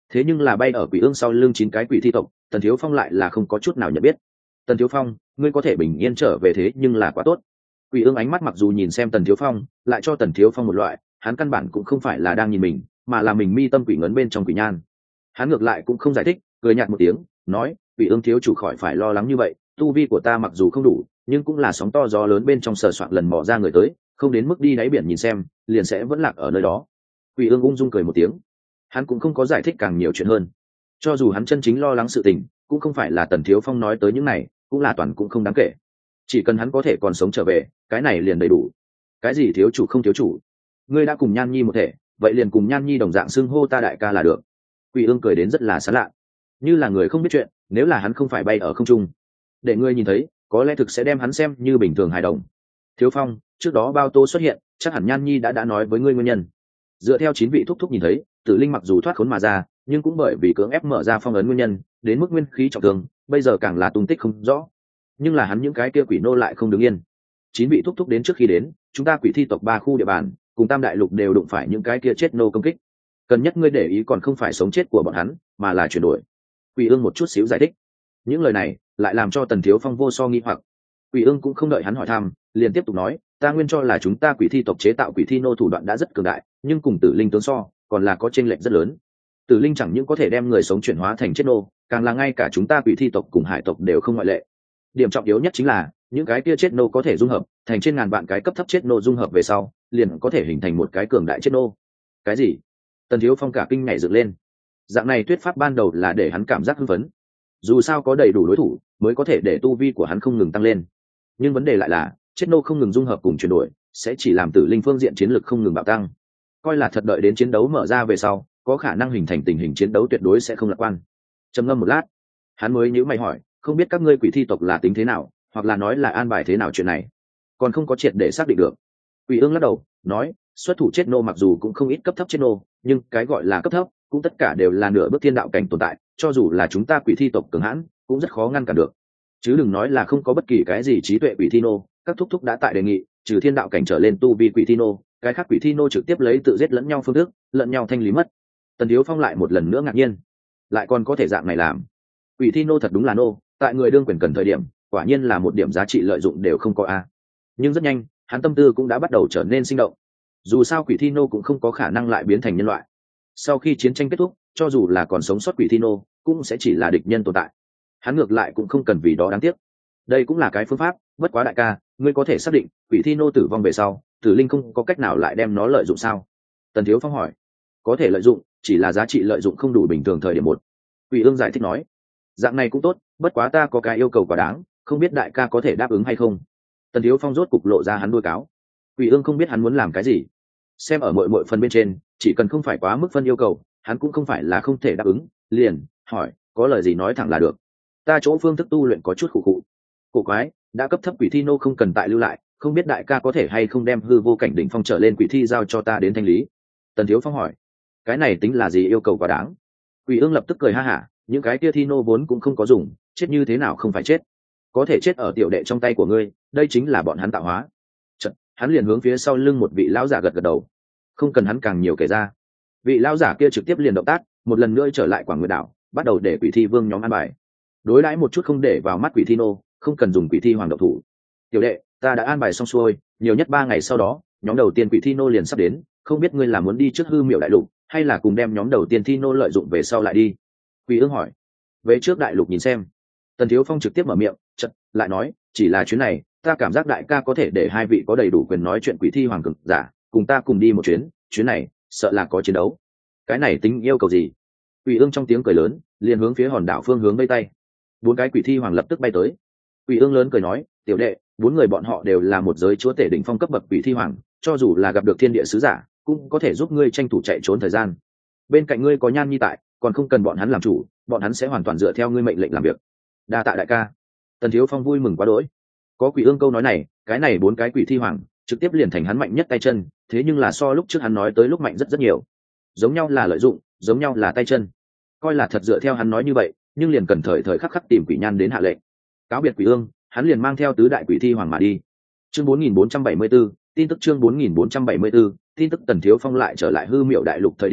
thế nhưng là bay ở quỷ ương sau lưng chín cái quỷ thi tộc, Tần Thiếu Phong lại là không có chút nào nhận biết. Tần Thiếu Phong, ngươi có thể bình yên trở về thế nhưng là quá tốt. Quỷ ương ánh mắt mặc dù nhìn xem Tần Thiếu Phong, lại cho Tần Thiếu Phong một loại, hắn căn bản cũng không phải là đang nhìn mình, mà là mình mi tâm quỷ ngấn bên trong quỷ nhan. Hắn ngược lại cũng không giải thích, cười nhạt một tiếng, nói, quỷ ương thiếu chủ khỏi phải lo lắng như vậy, tu vi của ta mặc dù không đủ, nhưng cũng là sóng to gió lớn bên trong sờ soạn lần mò ra người tới, không đến mức đi đáy biển nhìn xem, liền sẽ vẫn lạc ở nơi đó. Quỷ ương ung dung cười một tiếng, hắn cũng không có giải thích càng nhiều chuyện hơn. Cho dù hắn chân chính lo lắng sự tình, cũng không phải là Tần Thiếu Phong nói tới những này, cũng là toàn cũng không đáng kể. Chỉ cần hắn có thể còn sống trở về, cái này liền đầy đủ. Cái gì thiếu chủ không thiếu chủ, ngươi đã cùng Nhan Nhi một thể, vậy liền cùng Nhan Nhi đồng dạng xưng hô ta đại ca là được. Quỷ ương cười đến rất là sán lạ, như là người không biết chuyện, nếu là hắn không phải bay ở không trung, để ngươi nhìn thấy, có lẽ thực sẽ đem hắn xem như bình thường hài đồng. Thiếu Phong, trước đó bao tô xuất hiện, chắc hẳn Nhan Nhi đã đã nói với ngươi nguyên nhân. Dựa theo chín vị thúc thúc nhìn thấy, Tử Linh mặc dù thoát khốn mà ra, nhưng cũng bởi vì cưỡng ép mở ra phong ấn nguyên nhân, đến mức nguyên khí trọng thương, bây giờ càng là tung tích không rõ. Nhưng là hắn những cái kia quỷ nô lại không đứng yên. Chín vị thúc thúc đến trước khi đến, chúng ta quỷ thi tộc ba khu địa bàn, cùng Tam Đại Lục đều đụng phải những cái kia chết nô công kích. Cần nhất ngươi để ý còn không phải sống chết của bọn hắn, mà là chuyển đổi. Quỷ ương một chút xíu giải thích. Những lời này lại làm cho Tần Thiếu Phong vô so nghi hoặc. Quỷ ương cũng không đợi hắn hỏi thăm, liền tiếp tục nói, ta nguyên cho là chúng ta quỷ thi tộc chế tạo quỷ thi nô thủ đoạn đã rất cường đại, nhưng cùng Tử Linh tướng so, còn là có chênh lệch rất lớn. Tử Linh chẳng những có thể đem người sống chuyển hóa thành chết nô, càng là ngay cả chúng ta quỷ thi tộc cùng hải tộc đều không ngoại lệ. Điểm trọng yếu nhất chính là những cái kia chết nô có thể dung hợp thành trên ngàn vạn cái cấp thấp chết nô, dung hợp về sau liền có thể hình thành một cái cường đại chết nô. Cái gì? Tần Thiếu Phong cả kinh nhảy dựng lên. Dạng này thuyết pháp ban đầu là để hắn cảm giác hưng phấn, dù sao có đầy đủ đối thủ mới có thể để tu vi của hắn không ngừng tăng lên. Nhưng vấn đề lại là chết nô không ngừng dung hợp cùng chuyển đổi sẽ chỉ làm Tử Linh phương diện chiến lược không ngừng bạo tăng, coi là thật đợi đến chiến đấu mở ra về sau có khả năng hình thành tình hình chiến đấu tuyệt đối sẽ không lạc quan. Trầm ngâm một lát, hắn mới nhíu mày hỏi, không biết các ngươi quỷ thi tộc là tính thế nào, hoặc là nói là an bài thế nào chuyện này, còn không có triệt để xác định được. Quỷ ương lắc đầu nói, xuất thủ chết nô mặc dù cũng không ít cấp thấp chết nô, nhưng cái gọi là cấp thấp cũng tất cả đều là nửa bước thiên đạo cảnh tồn tại, cho dù là chúng ta quỷ thi tộc cường hãn cũng rất khó ngăn cản được, chứ đừng nói là không có bất kỳ cái gì trí tuệ quỷ thi nô. Các thúc thúc đã tại đề nghị trừ thiên đạo cảnh trở lên tu vi quỷ thi nô, cái khác quỷ thi nô trực tiếp lấy tự giết lẫn nhau phương thức lẫn nhau thanh lý mất. Tần Thiếu Phong lại một lần nữa ngạc nhiên, lại còn có thể dạng này làm. Quỷ thi nô thật đúng là nô, tại người đương quyền cần thời điểm quả nhiên là một điểm giá trị lợi dụng đều không có a. Nhưng rất nhanh hắn tâm tư cũng đã bắt đầu trở nên sinh động. Dù sao quỷ thi nô cũng không có khả năng lại biến thành nhân loại, sau khi chiến tranh kết thúc cho dù là còn sống sót quỷ thi nô cũng sẽ chỉ là địch nhân tồn tại. Hắn ngược lại cũng không cần vì đó đáng tiếc. Đây cũng là cái phương pháp, bất quá đại ca, ngươi có thể xác định quỷ thi nô tử vong về sau Tử Linh không có cách nào lại đem nó lợi dụng sao? Tần Thiếu Phong hỏi. Có thể lợi dụng, chỉ là giá trị lợi dụng không đủ bình thường thời điểm một. Quỷ ương giải thích nói, dạng này cũng tốt, bất quá ta có cái yêu cầu quá đáng, không biết đại ca có thể đáp ứng hay không. Tần Thiếu Phong rốt cục lộ ra hắn đuôi cáo. Quỷ ương không biết hắn muốn làm cái gì, xem ở mọi mọi phần bên trên, chỉ cần không phải quá mức phân yêu cầu, hắn cũng không phải là không thể đáp ứng. Liền hỏi, có lời gì nói thẳng là được. Ta chỗ phương thức tu luyện có chút khổ khụ. Cổ quái, đã cấp thấp quỷ thi nô không cần tại lưu lại, không biết đại ca có thể hay không đem hư vô cảnh đỉnh phong trở lên quỷ thi giao cho ta đến thanh lý. Tần Thiếu Phong hỏi, cái này tính là gì yêu cầu quá đáng? Quỷ ương lập tức cười ha hả, những cái kia thi nô vốn cũng không có dùng, chết như thế nào không phải chết, có thể chết ở tiểu đệ trong tay của ngươi, đây chính là bọn hắn tạo hóa. Chật, hắn liền hướng phía sau lưng một vị lão giả gật gật đầu, không cần hắn càng nhiều kể ra. Vị lão giả kia trực tiếp liền động tác, một lần nữa trở lại Quảng Nguyệt đảo, bắt đầu để quỷ thi vương nhóm an bài, đối đãi một chút không để vào mắt quỷ thi nô, không cần dùng quỷ thi hoàng độc thủ. Tiểu đệ, ta đã an bài xong xuôi, nhiều nhất ba ngày sau đó nhóm đầu tiên quỷ thi nô liền sắp đến, không biết ngươi là muốn đi trước hư miểu đại lục, hay là cùng đem nhóm đầu tiên thi nô lợi dụng về sau lại đi? Quỷ ương hỏi. Về trước đại lục nhìn xem. Tần Thiếu Phong trực tiếp mở miệng, chợt lại nói, chỉ là chuyến này ta cảm giác đại ca có thể để hai vị có đầy đủ quyền nói chuyện quỷ thi hoàng cực giả cùng ta cùng đi một chuyến, chuyến này sợ là có chiến đấu. Cái này tính yêu cầu gì? Quỷ ương trong tiếng cười lớn, liền hướng phía hòn đảo phương hướng vây tay. Bốn cái quỷ thi hoàng lập tức bay tới. Quỷ ương lớn cười nói, tiểu đệ, bốn người bọn họ đều là một giới chúa tể đỉnh phong cấp bậc quỷ thi hoàng, cho dù là gặp được thiên địa sứ giả cũng có thể giúp ngươi tranh thủ chạy trốn thời gian. Bên cạnh ngươi có Nhan Nhi tại, còn không cần bọn hắn làm chủ, bọn hắn sẽ hoàn toàn dựa theo ngươi mệnh lệnh làm việc. Đa tạ đại ca. Tần Thiếu Phong vui mừng quá đỗi. Có quỷ ương câu nói này, cái này bốn cái quỷ thi hoàng trực tiếp liền thành hắn mạnh nhất tay chân, thế nhưng là so lúc trước hắn nói tới lúc mạnh rất rất nhiều. Giống nhau là lợi dụng, giống nhau là tay chân. Coi là thật dựa theo hắn nói như vậy, nhưng liền cần thời thời khắc khắc tìm quỷ nhan đến hạ lệnh. Cáo biệt quỷ ương, hắn liền mang theo tứ đại quỷ thi hoàng mà đi. Chương bốn nghìn bốn trăm bảy mươi 474, tin tức chương bốn nghìn bốn trăm bảy mươi 474, tin tức Tần Thiếu Phong lại trở lại hư miểu đại lục thời điểm,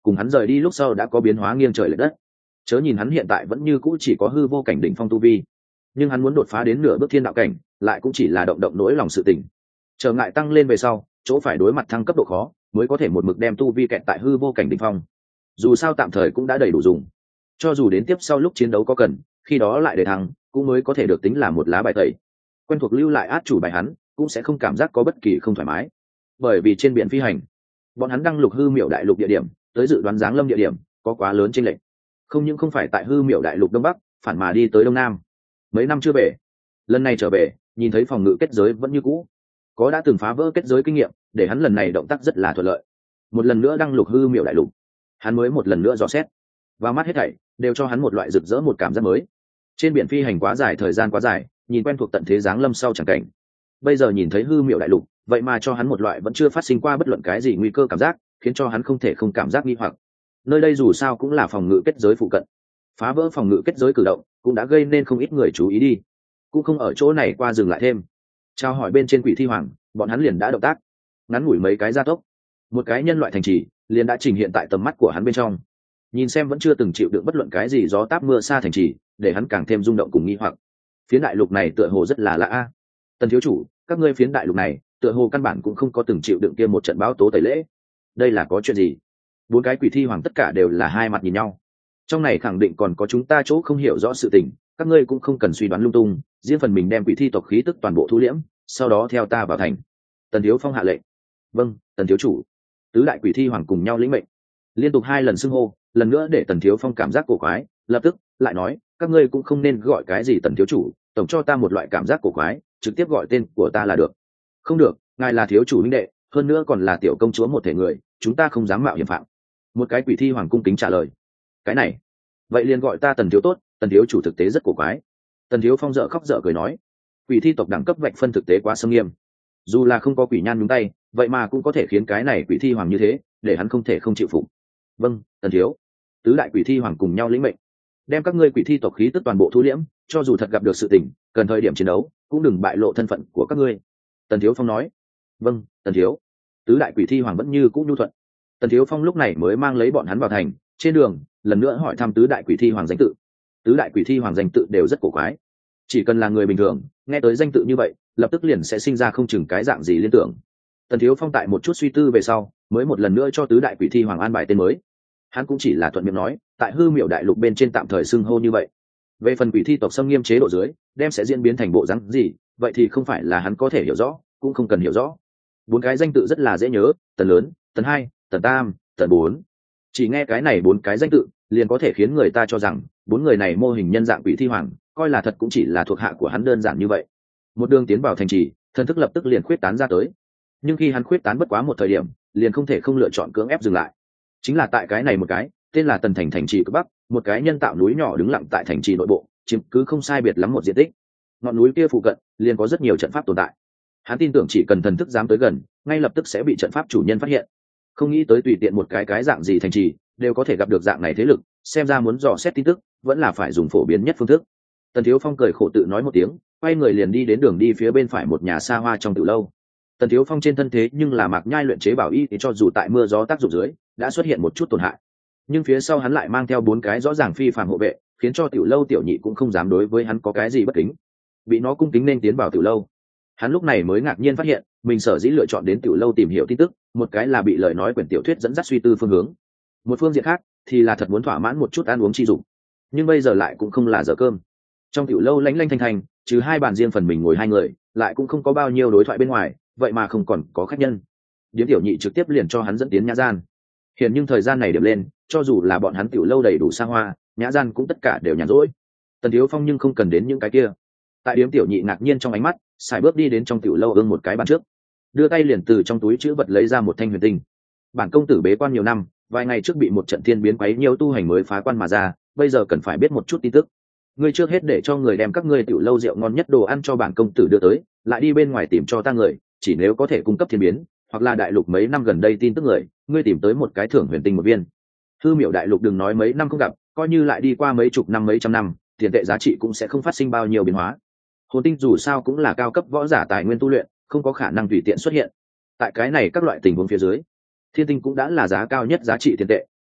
cùng hắn rời đi lúc sau đã có biến hóa nghiêng trời lệch đất. Chớ nhìn hắn hiện tại vẫn như cũ chỉ có hư vô cảnh đỉnh phong tu vi, nhưng hắn muốn đột phá đến nửa bước thiên đạo cảnh lại cũng chỉ là động động nỗi lòng sự tình. Trở ngại tăng lên về sau, chỗ phải đối mặt thăng cấp độ khó, mới có thể một mực đem tu vi kẹt tại hư vô cảnh đỉnh phong. Dù sao tạm thời cũng đã đầy đủ dùng, cho dù đến tiếp sau lúc chiến đấu có cần, khi đó lại để thăng, cũng mới có thể được tính là một lá bài tẩy. Quen thuộc lưu lại át chủ bài hắn, cũng sẽ không cảm giác có bất kỳ không thoải mái. Bởi vì trên biển phi hành, bọn hắn đăng lục hư miểu đại lục địa điểm, tới dự đoán giáng lâm địa điểm, có quá lớn chênh lệch. Không những không phải tại hư miểu đại lục đông bắc, phản mà đi tới đông nam. Mấy năm chưa về, lần này trở về, nhìn thấy phòng ngự kết giới vẫn như cũ, có đã từng phá vỡ kết giới kinh nghiệm, để hắn lần này động tác rất là thuận lợi. Một lần nữa đăng lục hư miểu đại lục, hắn mới một lần nữa dò xét, và mắt hết thảy đều cho hắn một loại rực rỡ một cảm giác mới. Trên biển phi hành quá dài, thời gian quá dài, nhìn quen thuộc tận thế giáng lâm sau chẳng cảnh, bây giờ nhìn thấy hư miểu đại lục, vậy mà cho hắn một loại vẫn chưa phát sinh qua bất luận cái gì nguy cơ cảm giác, khiến cho hắn không thể không cảm giác nghi hoặc. Nơi đây dù sao cũng là phòng ngự kết giới phụ cận, phá vỡ phòng ngự kết giới cử động cũng đã gây nên không ít người chú ý đi, cũng không ở chỗ này qua dừng lại thêm. Trao hỏi bên trên quỷ thi hoàng, bọn hắn liền đã động tác, ngắn ngủi mấy cái gia tốc, một cái nhân loại thành trì liền đã trình hiện tại tầm mắt của hắn bên trong. Nhìn xem vẫn chưa từng chịu đựng bất luận cái gì gió táp mưa xa thành trì, để hắn càng thêm rung động cùng nghi hoặc. Phiến đại lục này tựa hồ rất là lạ a. Tần thiếu chủ, các ngươi phiến đại lục này tựa hồ căn bản cũng không có từng chịu đựng kia một trận bão tố tẩy lễ, đây là có chuyện gì? Bốn cái quỷ thi hoàng tất cả đều là hai mặt nhìn nhau. Trong này khẳng định còn có chúng ta chỗ không hiểu rõ sự tình, các ngươi cũng không cần suy đoán lung tung, riêng phần mình đem quỷ thi tộc khí tức toàn bộ thu liễm, sau đó theo ta vào thành. Tần thiếu phong hạ lệnh. Vâng, tần thiếu chủ. Tứ đại quỷ thi hoàng cùng nhau lĩnh mệnh, liên tục hai lần xưng hô, lần nữa để tần thiếu phong cảm giác cổ quái, lập tức lại nói, các ngươi cũng không nên gọi cái gì tần thiếu chủ, tổng cho ta một loại cảm giác cổ quái, trực tiếp gọi tên của ta là được. Không được, ngài là thiếu chủ huynh đệ, hơn nữa còn là tiểu công chúa một thể người, chúng ta không dám mạo hiểm phạm. Một cái quỷ thi hoàng cung kính trả lời. Cái này, vậy liền gọi ta tần thiếu tốt, tần thiếu chủ thực tế rất cổ quái. Tần thiếu phong dở khóc dở cười nói, quỷ thi tộc đẳng cấp vạch phân thực tế quá sâm nghiêm, dù là không có quỷ nhan nhúng tay, vậy mà cũng có thể khiến cái này quỷ thi hoàng như thế, để hắn không thể không chịu phục. Vâng, tần thiếu. Tứ đại quỷ thi hoàng cùng nhau lĩnh mệnh, đem các ngươi quỷ thi tộc khí tức toàn bộ thu liễm, cho dù thật gặp được sự tình, cần thời điểm chiến đấu, cũng đừng bại lộ thân phận của các ngươi. Tần thiếu phong nói. Vâng, tần thiếu. Tứ đại quỷ thi hoàng vẫn như cũ nhu thuận. Tần thiếu phong lúc này mới mang lấy bọn hắn vào thành, trên đường lần nữa hỏi thăm tứ đại quỷ thi hoàng danh tự. Tứ đại quỷ thi hoàng danh tự đều rất cổ quái, chỉ cần là người bình thường nghe tới danh tự như vậy, lập tức liền sẽ sinh ra không chừng cái dạng gì liên tưởng. Tần thiếu phong tại một chút suy tư về sau, mới một lần nữa cho tứ đại quỷ thi hoàng an bài tên mới. Hắn cũng chỉ là thuận miệng nói, tại hư miểu đại lục bên trên tạm thời xưng hô như vậy. Về phần quỷ thi tộc xâm nghiêm chế độ dưới, đem sẽ diễn biến thành bộ dáng gì, vậy thì không phải là hắn có thể hiểu rõ, cũng không cần hiểu rõ. Bốn cái danh tự rất là dễ nhớ, tần lớn, tần hai, tần tam, tần bốn. Chỉ nghe cái này bốn cái danh tự, liền có thể khiến người ta cho rằng bốn người này mô hình nhân dạng quỷ thi hoàng, coi là thật cũng chỉ là thuộc hạ của hắn đơn giản như vậy. Một đường tiến vào thành trì, thần thức lập tức liền khuyết tán ra tới. Nhưng khi hắn khuyết tán bất quá một thời điểm, liền không thể không lựa chọn cưỡng ép dừng lại. Chính là tại cái này một cái tên là tần thành thành trì cực bắc, một cái nhân tạo núi nhỏ đứng lặng tại thành trì nội bộ, chiếm cứ không sai biệt lắm một diện tích. Ngọn núi kia phụ cận liền có rất nhiều trận pháp tồn tại. Hắn tin tưởng chỉ cần thần thức dám tới gần, ngay lập tức sẽ bị trận pháp chủ nhân phát hiện. Không nghĩ tới tùy tiện một cái cái dạng gì thành trì đều có thể gặp được dạng này thế lực, xem ra muốn dò xét tin tức vẫn là phải dùng phổ biến nhất phương thức. Tần thiếu phong cười khổ tự nói một tiếng, quay người liền đi đến đường đi phía bên phải một nhà xa hoa trong tiểu lâu. Tần thiếu phong trên thân thế nhưng là mạc nhai luyện chế bảo y, thì cho dù tại mưa gió tác dụng dưới đã xuất hiện một chút tổn hại, nhưng phía sau hắn lại mang theo bốn cái rõ ràng phi phàm hộ vệ, khiến cho tiểu lâu tiểu nhị cũng không dám đối với hắn có cái gì bất kính, bị nó cung kính nên tiến vào tiểu lâu. Hắn lúc này mới ngạc nhiên phát hiện mình sở dĩ lựa chọn đến tiểu lâu tìm hiểu tin tức, một cái là bị lời nói quyển tiểu thuyết dẫn dắt suy tư phương hướng, một phương diện khác thì là thật muốn thỏa mãn một chút ăn uống chi dụng, nhưng bây giờ lại cũng không là giờ cơm. Trong tiểu lâu lánh lanh thanh thanh, trừ hai bàn riêng phần mình ngồi hai người, lại cũng không có bao nhiêu đối thoại bên ngoài, vậy mà không còn có khách nhân. Điếm tiểu nhị trực tiếp liền cho hắn dẫn tiến nhã gian. Hiện nhưng thời gian này điểm lên, cho dù là bọn hắn tiểu lâu đầy đủ xa hoa, nhã gian cũng tất cả đều nhàn rỗi. Tần thiếu phong nhưng không cần đến những cái kia. Tại điếm tiểu nhị ngạc nhiên trong ánh mắt, xài bước đi đến trong tiểu lâu ương một cái bàn trước, đưa tay liền từ trong túi chữ vật lấy ra một thanh huyền tinh. Bản công tử bế quan nhiều năm, vài ngày trước bị một trận thiên biến quấy nhiều tu hành mới phá quan mà ra, bây giờ cần phải biết một chút tin tức. Ngươi trước hết để cho người đem các ngươi tiểu lâu rượu ngon nhất đồ ăn cho bản công tử đưa tới, lại đi bên ngoài tìm cho ta người, chỉ nếu có thể cung cấp thiên biến hoặc là đại lục mấy năm gần đây tin tức người, ngươi tìm tới một cái thưởng huyền tinh một viên. Hư miểu đại lục đừng nói mấy năm không gặp, coi như lại đi qua mấy chục năm mấy trăm năm, tiền tệ giá trị cũng sẽ không phát sinh bao nhiêu biến hóa. Hồn tinh dù sao cũng là cao cấp võ giả tài nguyên tu luyện, không có khả năng tùy tiện xuất hiện. Tại cái này các loại tình huống phía dưới, thiên tinh cũng đã là giá cao nhất giá trị tiền tệ,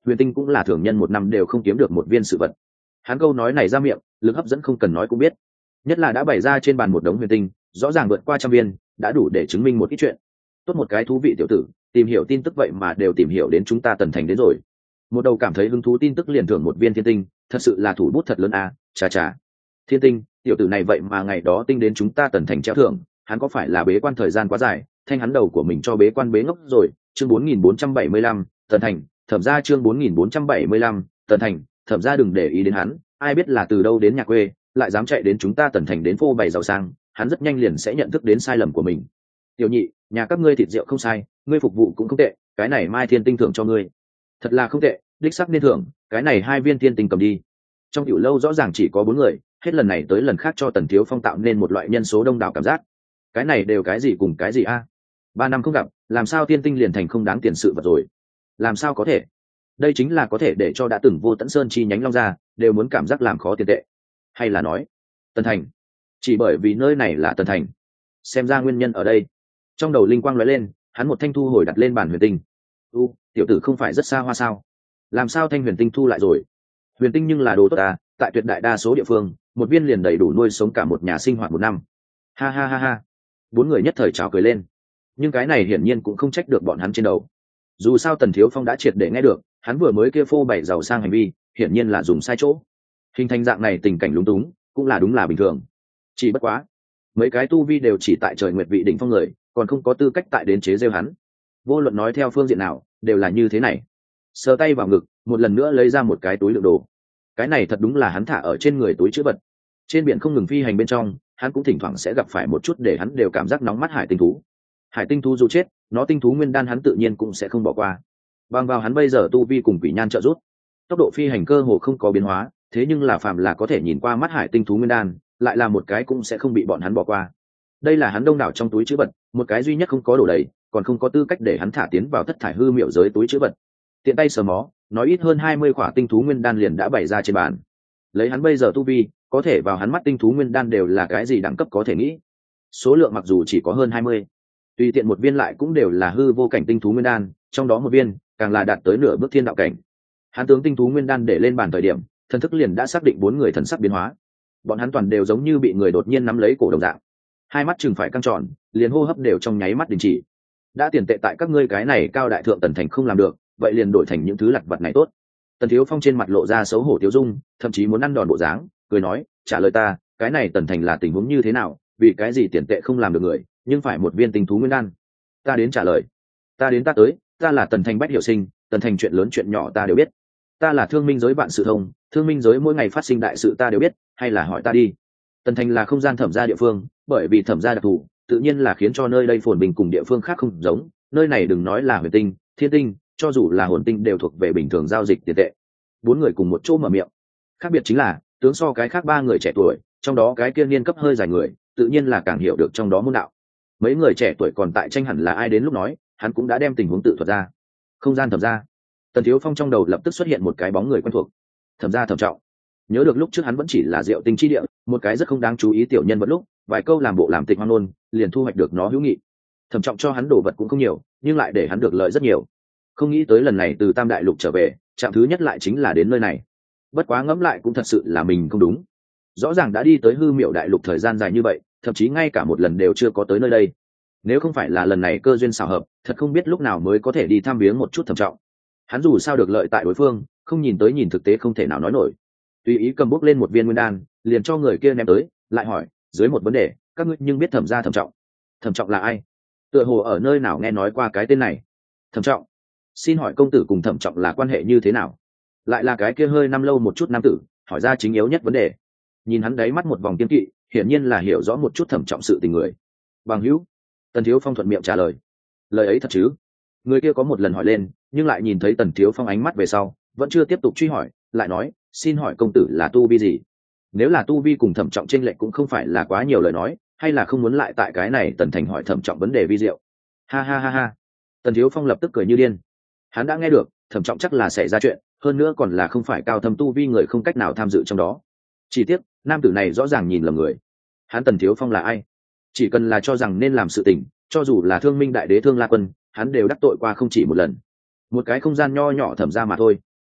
huyền tinh cũng là thường nhân một năm đều không kiếm được một viên sự vật. Hắn câu nói này ra miệng, lực hấp dẫn không cần nói cũng biết, nhất là đã bày ra trên bàn một đống huyền tinh, rõ ràng vượt qua trăm viên, đã đủ để chứng minh một ít chuyện. Tốt một cái thú vị tiểu tử, tìm hiểu tin tức vậy mà đều tìm hiểu đến chúng ta Tần Thành đến rồi. Một đầu cảm thấy hứng thú tin tức liền thưởng một viên thiên tinh, thật sự là thủ bút thật lớn à, chà chà. Thiên tinh, tiểu tử này vậy mà ngày đó tinh đến chúng ta Tần Thành treo thưởng, hắn có phải là bế quan thời gian quá dài, thanh hắn đầu của mình cho bế quan bế ngốc rồi. Chương bốn nghìn bốn trăm bảy mươi lăm, Tần Thành, thẩm ra chương bốn nghìn bốn trăm bảy mươi lăm, Tần Thành, thẩm ra đừng để ý đến hắn, ai biết là từ đâu đến nhà quê, lại dám chạy đến chúng ta Tần Thành đến phô bày giàu sang, hắn rất nhanh liền sẽ nhận thức đến sai lầm của mình. Tiểu nhị, nhà các ngươi thịt rượu không sai, ngươi phục vụ cũng không tệ, cái này mai thiên tinh thưởng cho ngươi. Thật là không tệ, đích sắc nên thưởng, cái này hai viên thiên tinh cầm đi. Trong tiểu lâu rõ ràng chỉ có bốn người, hết lần này tới lần khác cho Tần Thiếu Phong tạo nên một loại nhân số đông đảo cảm giác. Cái này đều cái gì cùng cái gì a? Ba năm không gặp, làm sao thiên tinh liền thành không đáng tiền sự vật rồi? Làm sao có thể? Đây chính là có thể để cho đã từng Vô Tận Sơn chi nhánh Long Gia đều muốn cảm giác làm khó tiền tệ. Hay là nói, Tần Thành, chỉ bởi vì nơi này là Tần Thành. Xem ra nguyên nhân ở đây. Trong đầu linh quang lóe lên, hắn một thanh thu hồi đặt lên bàn huyền tinh. U, tiểu tử không phải rất xa hoa sao? Làm sao thanh huyền tinh thu lại rồi? Huyền tinh nhưng là đồ tốt à, tại tuyệt đại đa số địa phương, một viên liền đầy đủ nuôi sống cả một nhà sinh hoạt một năm. Ha ha ha ha. Bốn người nhất thời chào cười lên. Nhưng cái này hiển nhiên cũng không trách được bọn hắn trên đầu. Dù sao Tần Thiếu Phong đã triệt để nghe được, hắn vừa mới kia phô bày giàu sang hành vi, hiển nhiên là dùng sai chỗ. Hình thành dạng này tình cảnh lúng túng, cũng là đúng là bình thường. Chỉ bất quá, mấy cái tu vi đều chỉ tại trời nguyệt vị đỉnh phong người, còn không có tư cách tại đến chế giễu hắn. Vô luận nói theo phương diện nào, đều là như thế này. Sờ tay vào ngực, một lần nữa lấy ra một cái túi đựng đồ. Cái này thật đúng là hắn thả ở trên người túi trữ vật. Trên biển không ngừng phi hành bên trong, hắn cũng thỉnh thoảng sẽ gặp phải một chút để hắn đều cảm giác nóng mắt hải tinh thú. Hải tinh thú dù chết, nó tinh thú nguyên đan hắn tự nhiên cũng sẽ không bỏ qua. Bằng vào hắn bây giờ tu vi cùng quỷ nhan trợ giúp, tốc độ phi hành cơ hồ không có biến hóa, thế nhưng là phàm là có thể nhìn qua mắt hải tinh thú nguyên đan, lại là một cái cũng sẽ không bị bọn hắn bỏ qua. Đây là hắn đông đảo trong túi trữ vật, một cái duy nhất không có đồ đầy, còn không có tư cách để hắn thả tiến vào thất thải hư miệu giới túi trữ vật. Tiện tay sờ mó, nói ít hơn hai mươi khỏa tinh thú nguyên đan liền đã bày ra trên bàn. Lấy hắn bây giờ tu vi, có thể vào hắn mắt tinh thú nguyên đan đều là cái gì đẳng cấp có thể nghĩ. Số lượng mặc dù chỉ có hơn hai mươi, tùy tiện một viên lại cũng đều là hư vô cảnh tinh thú nguyên đan, trong đó một viên càng là đạt tới nửa bước thiên đạo cảnh. Hắn tướng tinh thú nguyên đan để lên bàn thời điểm, thần thức liền đã xác định bốn người thần sắc biến hóa. Bọn hắn toàn đều giống như bị người đột nhiên nắm lấy cổ đồng dạng, hai mắt chừng phải căng tròn, liền hô hấp đều trong nháy mắt đình chỉ. Đã tiền tệ tại các ngươi cái này cao đại thượng Tần Thành không làm được, vậy liền đổi thành những thứ lặt vặt này tốt. Tần Thiếu Phong trên mặt lộ ra xấu hổ tiêu dung, thậm chí muốn ăn đòn bộ dáng, cười nói, trả lời ta, cái này Tần Thành là tình huống như thế nào, vì cái gì tiền tệ không làm được người, nhưng phải một viên tinh thú nguyên đan. Ta đến trả lời. Ta đến ta tới, ta là Tần Thành Bách Hiểu Sinh, Tần Thành chuyện lớn chuyện nhỏ ta đều biết. Ta là thương minh giới vạn sự thông, thương minh giới mỗi ngày phát sinh đại sự ta đều biết, hay là hỏi ta đi. Tần Thành là không gian thẩm gia địa phương, bởi vì thẩm gia đặc thù, tự nhiên là khiến cho nơi đây phồn bình cùng địa phương khác không giống. Nơi này đừng nói là huyền tinh, thiên tinh, cho dù là hồn tinh đều thuộc về bình thường giao dịch tiền tệ. Bốn người cùng một chỗ mở miệng. Khác biệt chính là, tướng so cái khác ba người trẻ tuổi, trong đó cái kia niên cấp hơi dài người, tự nhiên là càng hiểu được trong đó môn đạo. Mấy người trẻ tuổi còn tại tranh hẳn là ai đến lúc nói, hắn cũng đã đem tình huống tự thuật ra. Không gian thẩm gia. Tần Thiếu Phong trong đầu lập tức xuất hiện một cái bóng người quen thuộc. Thẩm gia Thẩm Trọng. Nhớ được lúc trước hắn vẫn chỉ là Diệu Tinh chi địa, một cái rất không đáng chú ý tiểu nhân vật lúc, vài câu làm bộ làm tịch hoang nôn, liền thu hoạch được nó hữu nghị. Thẩm Trọng cho hắn đồ vật cũng không nhiều, nhưng lại để hắn được lợi rất nhiều. Không nghĩ tới lần này từ Tam Đại Lục trở về, trạm thứ nhất lại chính là đến nơi này. Bất quá ngẫm lại cũng thật sự là mình không đúng. Rõ ràng đã đi tới Hư Miệu Đại Lục thời gian dài như vậy, thậm chí ngay cả một lần đều chưa có tới nơi đây. Nếu không phải là lần này cơ duyên xảo hợp, thật không biết lúc nào mới có thể đi thăm viếng một chút Thẩm Trọng. Hắn dù sao được lợi tại đối phương, không nhìn tới nhìn thực tế không thể nào nói nổi. Tùy ý cầm bút lên một viên nguyên đan, liền cho người kia ném tới, lại hỏi, dưới một vấn đề, các ngươi nhưng biết Thẩm gia Thẩm Trọng. Thẩm Trọng là ai? Tựa hồ ở nơi nào nghe nói qua cái tên này. Thẩm Trọng, xin hỏi công tử cùng Thẩm Trọng là quan hệ như thế nào? Lại là cái kia hơi năm lâu một chút nam tử, hỏi ra chính yếu nhất vấn đề. Nhìn hắn đáy mắt một vòng kiên kỵ, hiển nhiên là hiểu rõ một chút Thẩm Trọng sự tình người. Bằng hữu. Tần Thiếu Phong thuận miệng trả lời. Lời ấy thật chứ? Người kia có một lần hỏi lên, nhưng lại nhìn thấy Tần Thiếu Phong ánh mắt về sau, vẫn chưa tiếp tục truy hỏi, lại nói, xin hỏi công tử là tu vi gì? Nếu là tu vi cùng Thẩm Trọng chênh lệch cũng không phải là quá nhiều lời nói, hay là không muốn lại tại cái này Tần Thành hỏi Thẩm Trọng vấn đề vi diệu. Ha ha ha ha. Tần Thiếu Phong lập tức cười như điên. Hắn đã nghe được, Thẩm Trọng chắc là xảy ra chuyện, hơn nữa còn là không phải cao thâm tu vi người không cách nào tham dự trong đó. Chỉ tiếc, nam tử này rõ ràng nhìn lầm người. Hắn Tần Thiếu Phong là ai? Chỉ cần là cho rằng nên làm sự tình, cho dù là Thương Minh Đại Đế Thương La Quân, hắn đều đắc tội qua không chỉ một lần. Một cái không gian nho nhỏ Thẩm gia mà thôi.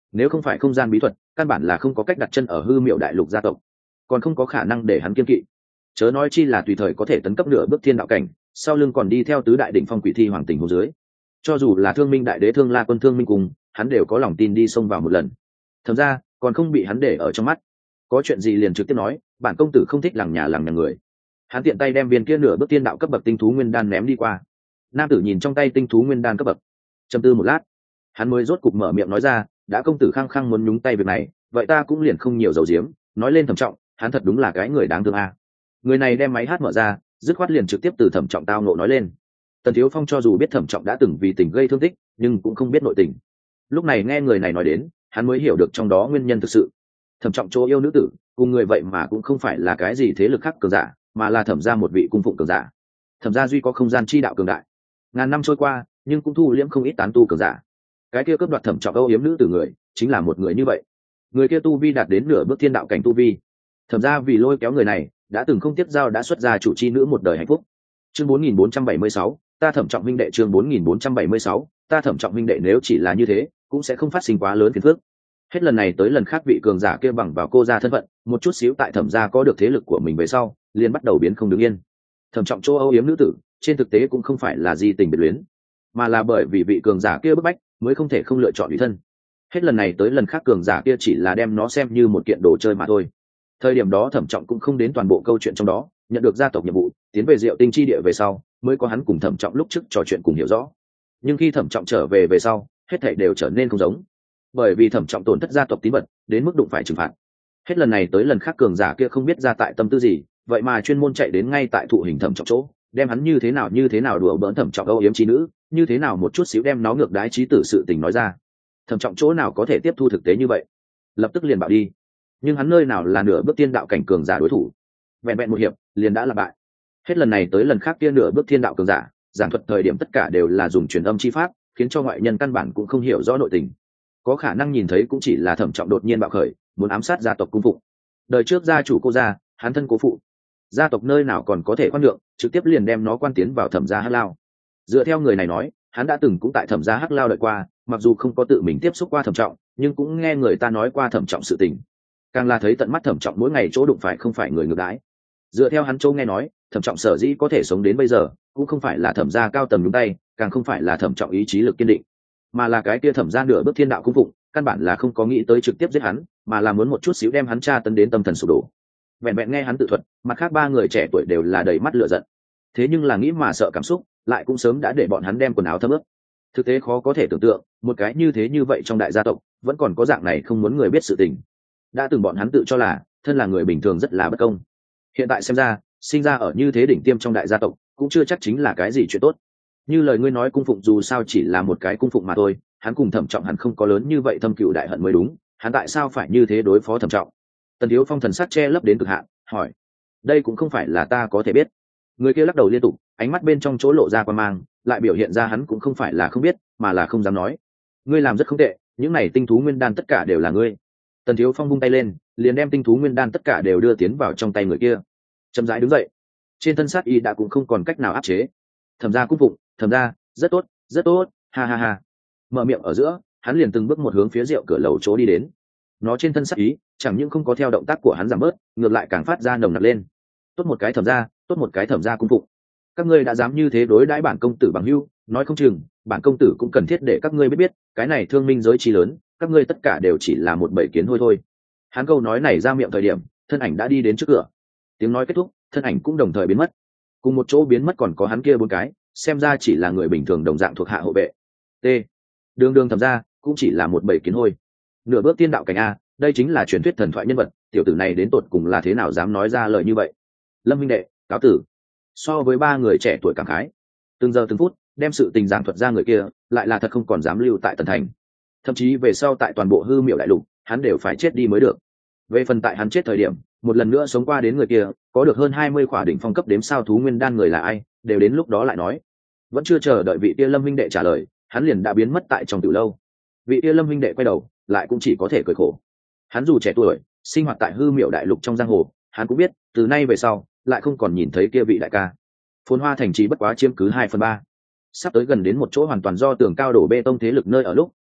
nếu không phải không gian bí thuật, căn bản là không có cách đặt chân ở hư miệu đại lục gia tộc, còn không có khả năng để hắn kiên kỵ, chớ nói chi là tùy thời có thể tấn cấp nửa bước thiên đạo cảnh, sau lưng còn đi theo tứ đại đỉnh phong quỷ thi hoàng tình hồ dưới. Cho dù là Thương Minh đại đế Thương La Quân Thương Minh cùng, hắn đều có lòng tin đi xông vào một lần. Thậm ra còn không bị hắn để ở trong mắt, có chuyện gì liền trực tiếp nói, bản công tử không thích lằng nhà lằng nhà người. Hắn tiện tay đem viên kia nửa bước thiên đạo cấp bậc tinh thú nguyên đan ném đi qua. Nam tử nhìn trong tay tinh thú nguyên đan cấp bậc, trầm tư một lát, hắn mới rốt cục mở miệng nói ra, đã công tử khăng khăng muốn nhúng tay việc này, vậy ta cũng liền không nhiều dầu diếm, nói lên Thẩm Trọng, hắn thật đúng là cái người đáng thương a. Người này đem máy hát mở ra, dứt khoát liền trực tiếp từ Thẩm Trọng tao nộ nói lên. Tần Thiếu Phong cho dù biết Thẩm Trọng đã từng vì tình gây thương tích, nhưng cũng không biết nội tình. Lúc này nghe người này nói đến, hắn mới hiểu được trong đó nguyên nhân thực sự. Thẩm Trọng chỗ yêu nữ tử, cùng người vậy mà cũng không phải là cái gì thế lực khác cường giả, mà là Thẩm gia một vị cung phụng cường giả. Thẩm gia duy có không gian chi đạo cường đại, ngàn năm trôi qua, nhưng cũng thu liễm không ít tán tu cường giả. Cái kia cướp đoạt Thẩm Trọng âu yếm nữ tử người, chính là một người như vậy. Người kia tu vi đạt đến nửa bước thiên đạo cảnh tu vi. Thẩm gia vì lôi kéo người này, đã từng không tiếp giao đã xuất ra chủ chi nữ một đời hạnh phúc. Chương bốn nghìn bốn trăm bảy mươi sáu, ta Thẩm Trọng huynh đệ. Chương bốn nghìn bốn trăm bảy mươi sáu, ta Thẩm Trọng huynh đệ. Nếu chỉ là như thế, cũng sẽ không phát sinh quá lớn phiền phức. Hết lần này tới lần khác vị cường giả kia bằng vào cô gia thân phận, một chút xíu tại Thẩm gia có được thế lực của mình về sau, liền bắt đầu biến không đứng yên. Thẩm Trọng chỗ âu yếm nữ tử, trên thực tế cũng không phải là di tình biệt luyến, mà là bởi vì vị cường giả kia bức bách, mới không thể không lựa chọn ủy thân. Hết lần này tới lần khác cường giả kia chỉ là đem nó xem như một kiện đồ chơi mà thôi. Thời điểm đó Thẩm Trọng cũng không đến toàn bộ câu chuyện trong đó, nhận được gia tộc nhiệm vụ, tiến về Diệu Tinh chi địa về sau, mới có hắn cùng Thẩm Trọng lúc trước trò chuyện cùng hiểu rõ. Nhưng khi Thẩm Trọng trở về về sau, hết thảy đều trở nên không giống. Bởi vì Thẩm Trọng tổn thất gia tộc tín vật, đến mức đụng phải trừng phạt. Hết lần này tới lần khác cường giả kia không biết ra tại tâm tư gì, vậy mà chuyên môn chạy đến ngay tại thụ hình Thẩm Trọng chỗ, đem hắn như thế nào như thế nào đùa bỡn Thẩm Trọng âu yếm chi nữ, như thế nào một chút xíu đem nó ngược đái chí tử sự tình nói ra. Thẩm Trọng chỗ nào có thể tiếp thu thực tế như vậy, lập tức liền bảo đi. Nhưng hắn nơi nào là nửa bước thiên đạo cảnh cường giả đối thủ, vẹn vẹn một hiệp liền đã là bại. Hết lần này tới lần khác kia nửa bước thiên đạo cường giả, giảng thuật thời điểm tất cả đều là dùng truyền âm chi pháp, khiến cho ngoại nhân căn bản cũng không hiểu rõ nội tình. Có khả năng nhìn thấy cũng chỉ là Thẩm Trọng đột nhiên bạo khởi, muốn ám sát gia tộc cung phụng. Đời trước gia chủ cô gia, hắn thân cố phụ, gia tộc nơi nào còn có thể khoan nhượng, trực tiếp liền đem nó quan tiến vào Thẩm gia Hắc Lao. Dựa theo người này nói, hắn đã từng cũng tại Thẩm gia Hắc Lao đợi qua, mặc dù không có tự mình tiếp xúc qua Thẩm Trọng, nhưng cũng nghe người ta nói qua Thẩm Trọng sự tình. Càng là thấy tận mắt Thẩm Trọng mỗi ngày chỗ đụng phải không phải người ngược đãi. Dựa theo hắn châu nghe nói, Thẩm Trọng sở dĩ có thể sống đến bây giờ, cũng không phải là Thẩm gia cao tầm nhúng tay, càng không phải là Thẩm Trọng ý chí lực kiên định, mà là cái kia Thẩm gia nửa bước thiên đạo cung phụng, căn bản là không có nghĩ tới trực tiếp giết hắn, mà là muốn một chút xíu đem hắn tra tấn đến tâm thần sụp đổ. Vẹn vẹn nghe hắn tự thuật, mặt khác ba người trẻ tuổi đều là đầy mắt lửa giận. Thế nhưng là nghĩ mà sợ cảm xúc, lại cũng sớm đã để bọn hắn đem quần áo thấm ướt. Thực tế khó có thể tưởng tượng, một cái như thế như vậy trong đại gia tộc, vẫn còn có dạng này không muốn người biết sự tình. Đã từng bọn hắn tự cho là thân là người bình thường rất là bất công, hiện tại xem ra sinh ra ở như thế đỉnh tiêm trong đại gia tộc cũng chưa chắc chính là cái gì chuyện tốt. Như lời ngươi nói, cung phụng dù sao chỉ là một cái cung phụng mà thôi, hắn cùng Thẩm Trọng hẳn không có lớn như vậy thâm cựu đại hận mới đúng, hắn tại sao phải như thế đối phó Thẩm Trọng? Tần Thiếu Phong thần sắc che lấp đến cực hạn, hỏi. Đây cũng không phải là ta có thể biết. Người kia lắc đầu liên tục, ánh mắt bên trong chỗ lộ ra quan mang, lại biểu hiện ra hắn cũng không phải là không biết, mà là không dám nói. Ngươi làm rất không tệ, những này tinh thú nguyên đan tất cả đều là ngươi. Tần Thiếu Phong vung tay lên, liền đem tinh thú nguyên đan tất cả đều đưa tiến vào trong tay người kia. Chậm rãi đứng dậy, trên thân sát y đã cũng không còn cách nào áp chế. Thẩm gia cung phụng, Thẩm gia, rất tốt, rất tốt, ha ha ha. Mở miệng ở giữa, hắn liền từng bước một hướng phía rượu cửa lầu chỗ đi đến. Nó trên thân sát ý, chẳng những không có theo động tác của hắn giảm bớt, ngược lại càng phát ra nồng nặc lên. Tốt một cái Thẩm gia, tốt một cái Thẩm gia cung phụng. Các ngươi đã dám như thế đối đãi bản công tử bằng hữu, nói không chừng, bản công tử cũng cần thiết để các ngươi biết biết, cái này thương minh giới chi lớn, các ngươi tất cả đều chỉ là một bầy kiến hôi thôi. Hắn câu nói này ra miệng thời điểm, thân ảnh đã đi đến trước cửa. Tiếng nói kết thúc, thân ảnh cũng đồng thời biến mất. Cùng một chỗ biến mất còn có hắn kia bốn cái, xem ra chỉ là người bình thường đồng dạng thuộc hạ hộ vệ. T. Đường đường Thẩm gia, cũng chỉ là một bầy kiến hôi. Nửa bước tiên đạo cảnh a, đây chính là truyền thuyết thần thoại nhân vật, tiểu tử này đến tột cùng là thế nào dám nói ra lời như vậy? Lâm huynh đệ, cáo tử. So với ba người trẻ tuổi cảm khái, từng giờ từng phút đem sự tình giảng thuật ra người kia, lại là thật không còn dám lưu tại Tần Thành. Thậm chí về sau tại toàn bộ hư miệu đại lục, hắn đều phải chết đi mới được. Về phần tại hắn chết thời điểm, một lần nữa sống qua đến người kia, có được hơn hai mươi khỏa đỉnh phong cấp đếm sao thú nguyên đan người là ai, đều đến lúc đó lại nói. Vẫn chưa chờ đợi vị kia Lâm huynh đệ trả lời, hắn liền đã biến mất tại trong tiểu lâu. Vị kia Lâm huynh đệ quay đầu, lại cũng chỉ có thể cười khổ. Hắn dù trẻ tuổi, sinh hoạt tại hư miệu đại lục trong giang hồ, hắn cũng biết, từ nay về sau, lại không còn nhìn thấy kia vị đại ca. Phồn Hoa thành trì bất quá chiếm cứ hai phần ba. Sắp tới gần đến một chỗ hoàn toàn do tường cao đổ bê tông thế lực nơi ở lúc,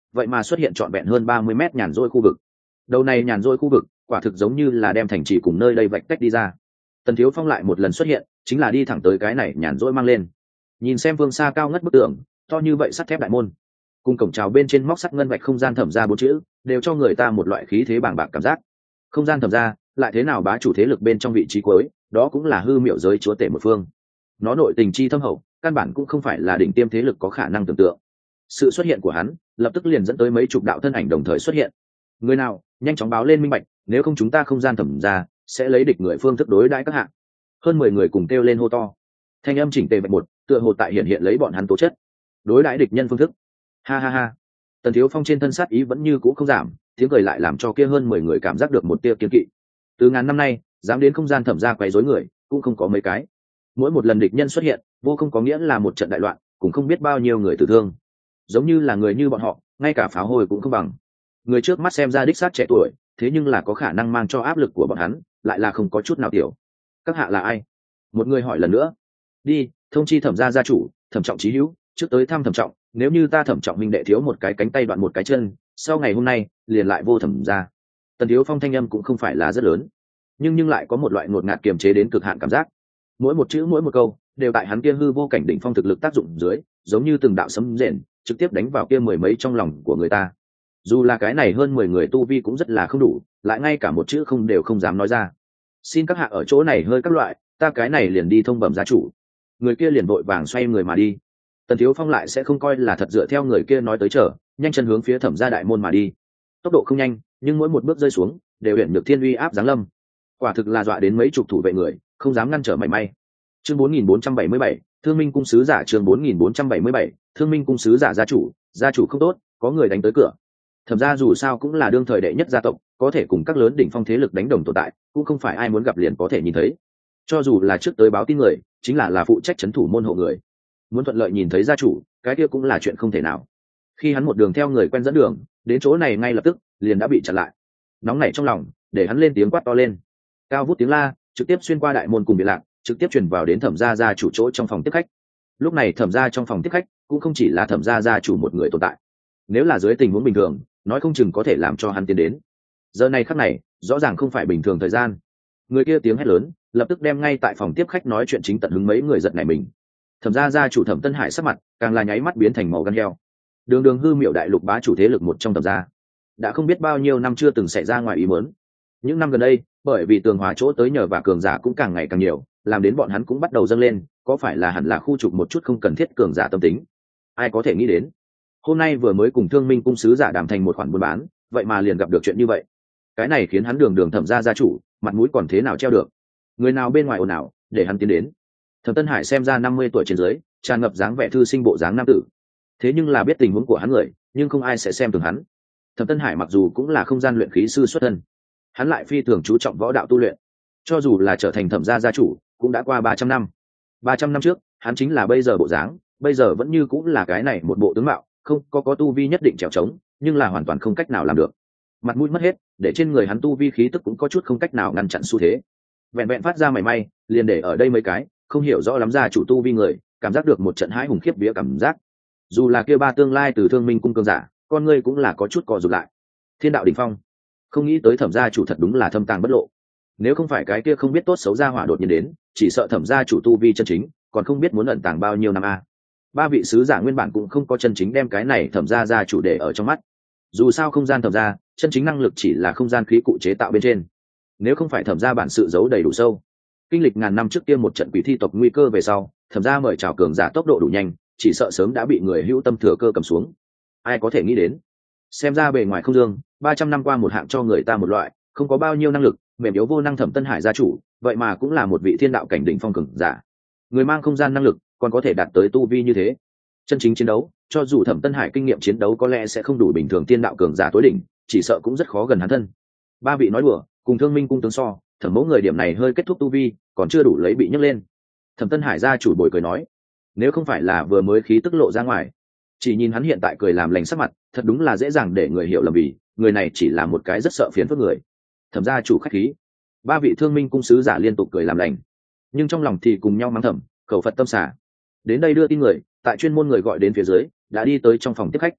vậy mà xuất hiện trọn vẹn hơn ba mươi mét nhàn rỗi khu vực. Đầu này nhàn rỗi khu vực quả thực giống như là đem thành trì cùng nơi đây vạch tách đi ra. Tần Thiếu Phong lại một lần xuất hiện, chính là đi thẳng tới cái này nhàn rỗi mang lên. Nhìn xem phương xa cao ngất bức tường to như vậy, sắt thép đại môn cùng cổng trào bên trên móc sắt ngân vạch không gian thẩm ra bốn chữ, đều cho người ta một loại khí thế bàng bạc cảm giác. Không gian thẩm ra lại thế nào bá chủ thế lực bên trong vị trí cuối, đó cũng là hư miệu giới chúa tể một phương. Nó nội tình chi thâm hậu, căn bản cũng không phải là đỉnh tiêm thế lực có khả năng tưởng tượng. Sự xuất hiện của hắn lập tức liền dẫn tới mấy chục đạo thân ảnh đồng thời xuất hiện. Người nào nhanh chóng báo lên minh bạch, nếu không chúng ta không gian thẩm ra sẽ lấy địch người phương thức đối đãi các hạng. Hơn mười người cùng kêu lên hô to, thanh âm chỉnh tề vạch một, tựa hồ tại hiện hiện lấy bọn hắn tố chất đối đãi địch nhân phương thức. Ha ha ha. Tần Thiếu Phong trên thân sát ý vẫn như cũ không giảm, tiếng cười lại làm cho kia hơn mười người cảm giác được một tia kiên kỵ. Từ ngàn năm nay, dám đến không gian thẩm ra quấy rối người cũng không có mấy cái. Mỗi một lần địch nhân xuất hiện, vô không có nghĩa là một trận đại loạn, cũng không biết bao nhiêu người tử thương. Giống như là người như bọn họ, ngay cả pháo hồi cũng không bằng. Người trước mắt xem ra đích xác trẻ tuổi, thế nhưng là có khả năng mang cho áp lực của bọn hắn lại là không có chút nào tiểu. Các hạ là ai? Một người hỏi lần nữa. Đi thông chi thẩm gia gia chủ Thẩm Trọng Chí hữu, trước tới thăm Thẩm Trọng, nếu như ta Thẩm Trọng minh đệ thiếu một cái cánh tay đoạn một cái chân, sau ngày hôm nay liền lại vô thẩm gia. Tần Thiếu Phong thanh âm cũng không phải là rất lớn, nhưng nhưng lại có một loại ngột ngạt kiềm chế đến cực hạn cảm giác. Mỗi một chữ mỗi một câu đều tại hắn kia hư vô cảnh đỉnh phong thực lực tác dụng dưới, giống như từng đạo sấm rền trực tiếp đánh vào kia mười mấy trong lòng của người ta. Dù là cái này hơn mười người tu vi cũng rất là không đủ, lại ngay cả một chữ không đều không dám nói ra. Xin các hạ ở chỗ này hơi các loại, ta cái này liền đi thông bẩm gia chủ. Người kia liền vội vàng xoay người mà đi. Tần Thiếu Phong lại sẽ không coi là thật dựa theo người kia nói tới chờ, nhanh chân hướng phía thẩm gia đại môn mà đi. Tốc độ không nhanh, nhưng mỗi một bước rơi xuống đều hiện được thiên uy áp giáng lâm. Quả thực là dọa đến mấy chục thủ vệ người không dám ngăn trở mảy may. Chương bốn nghìn bốn trăm bảy mươi bảy, Thương Minh cung sứ giả. Chương bốn nghìn bốn trăm bảy mươi bảy, Thương Minh cung sứ giả. Gia chủ, gia chủ không tốt, có người đánh tới cửa. Thẩm gia dù sao cũng là đương thời đệ nhất gia tộc, có thể cùng các lớn đỉnh phong thế lực đánh đồng tồn tại, cũng không phải ai muốn gặp liền có thể nhìn thấy. Cho dù là trước tới báo tin người, chính là là phụ trách trấn thủ môn hộ người, muốn thuận lợi nhìn thấy gia chủ, cái kia cũng là chuyện không thể nào. Khi hắn một đường theo người quen dẫn đường đến chỗ này, ngay lập tức liền đã bị chặn lại. Nóng nảy trong lòng, để hắn lên tiếng quát to lên. Cao vút tiếng la trực tiếp xuyên qua đại môn cùng biệt lạc, trực tiếp truyền vào đến thẩm gia gia chủ chỗ trong phòng tiếp khách. Lúc này thẩm gia trong phòng tiếp khách cũng không chỉ là thẩm gia gia chủ một người tồn tại. Nếu là dưới tình huống bình thường, nói không chừng có thể làm cho hắn tiến đến. Giờ này khắc này rõ ràng không phải bình thường thời gian. Người kia tiếng hét lớn lập tức đem ngay tại phòng tiếp khách nói chuyện chính tận hứng mấy người giật nảy mình. Thẩm gia gia chủ Thẩm Tân Hải sắc mặt càng là nháy mắt biến thành màu gan heo. Đường đường hư miệu đại lục bá chủ thế lực một trong thẩm gia, đã không biết bao nhiêu năm chưa từng xảy ra ngoài ý muốn. Những năm gần đây, bởi vì tường hòa chỗ tới nhờ và cường giả cũng càng ngày càng nhiều, làm đến bọn hắn cũng bắt đầu dâng lên, có phải là hẳn là khu trục một chút không cần thiết cường giả tâm tính. Ai có thể nghĩ đến, hôm nay vừa mới cùng Thương Minh cung sứ giả đàm thành một khoản buôn bán, vậy mà liền gặp được chuyện như vậy. Cái này khiến hắn đường đường thẩm gia gia chủ mặt mũi còn thế nào treo được. Người nào bên ngoài ồn ào để hắn tiến đến. Thẩm Tân Hải xem ra năm mươi tuổi trên dưới, tràn ngập dáng vẻ thư sinh bộ dáng nam tử. Thế nhưng là biết tình huống của hắn người, nhưng không ai sẽ xem thường hắn. Thẩm Tân Hải mặc dù cũng là không gian luyện khí sư xuất thân, hắn lại phi thường chú trọng võ đạo tu luyện. Cho dù là trở thành thẩm gia gia chủ, cũng đã qua ba trăm năm. ba trăm năm trước, hắn chính là bây giờ bộ dáng, bây giờ vẫn như cũng là cái này một bộ tướng mạo, không có có tu vi nhất định trèo trống, nhưng là hoàn toàn không cách nào làm được. Mặt mũi mất hết, để trên người hắn tu vi khí tức cũng có chút không cách nào ngăn chặn xu thế. Vẹn vẹn phát ra mảy may, liền để ở đây mấy cái không hiểu rõ lắm gia chủ tu vi người, cảm giác được một trận hãi hùng khiếp vía cảm giác. Dù là kia ba tương lai từ Thương Minh cung cường giả, con ngươi cũng là có chút co rụt lại. Thiên đạo đỉnh phong, không nghĩ tới thẩm gia chủ thật đúng là thâm tàng bất lộ. Nếu không phải cái kia không biết tốt xấu gia hỏa đột nhiên đến, chỉ sợ thẩm gia chủ tu vi chân chính còn không biết muốn ẩn tàng bao nhiêu năm a. Ba vị sứ giả nguyên bản cũng không có chân chính đem cái này thẩm gia gia chủ để ở trong mắt. Dù sao không gian thẩm gia chân chính năng lực chỉ là không gian khí cụ chế tạo bên trên, nếu không phải thẩm gia bản sự giấu đầy đủ sâu, kinh lịch ngàn năm trước kia một trận quỷ thi tộc nguy cơ về sau, thẩm gia mời chào cường giả tốc độ đủ nhanh, chỉ sợ sớm đã bị người hữu tâm thừa cơ cầm xuống. Ai có thể nghĩ đến, xem ra bề ngoài không dương, ba trăm năm qua một hạng cho người ta một loại không có bao nhiêu năng lực, mềm yếu vô năng Thẩm Tân Hải gia chủ, vậy mà cũng là một vị thiên đạo cảnh đỉnh phong cường giả. Người mang không gian năng lực, còn có thể đạt tới tu vi như thế. Chân chính chiến đấu, cho dù Thẩm Tân Hải kinh nghiệm chiến đấu có lẽ sẽ không đủ bình thường thiên đạo cường giả tối đỉnh, chỉ sợ cũng rất khó gần hắn thân. Ba vị nói đùa, cùng Thương Minh cung tướng so, Thẩm mẫu người điểm này hơi kết thúc tu vi, còn chưa đủ lấy bị nhấc lên. Thẩm Tân Hải gia chủ bồi cười nói, nếu không phải là vừa mới khí tức lộ ra ngoài, chỉ nhìn hắn hiện tại cười làm lành sắc mặt, thật đúng là dễ dàng để người hiểu lầm, vì người này chỉ là một cái rất sợ phiền phức người. Thẩm gia chủ khách khí. Ba vị Thương Minh cung sứ giả liên tục cười làm lành, nhưng trong lòng thì cùng nhau mắng thầm, khẩu Phật tâm xả. Đến đây đưa tin người, tại chuyên môn người gọi đến phía dưới, đã đi tới trong phòng tiếp khách.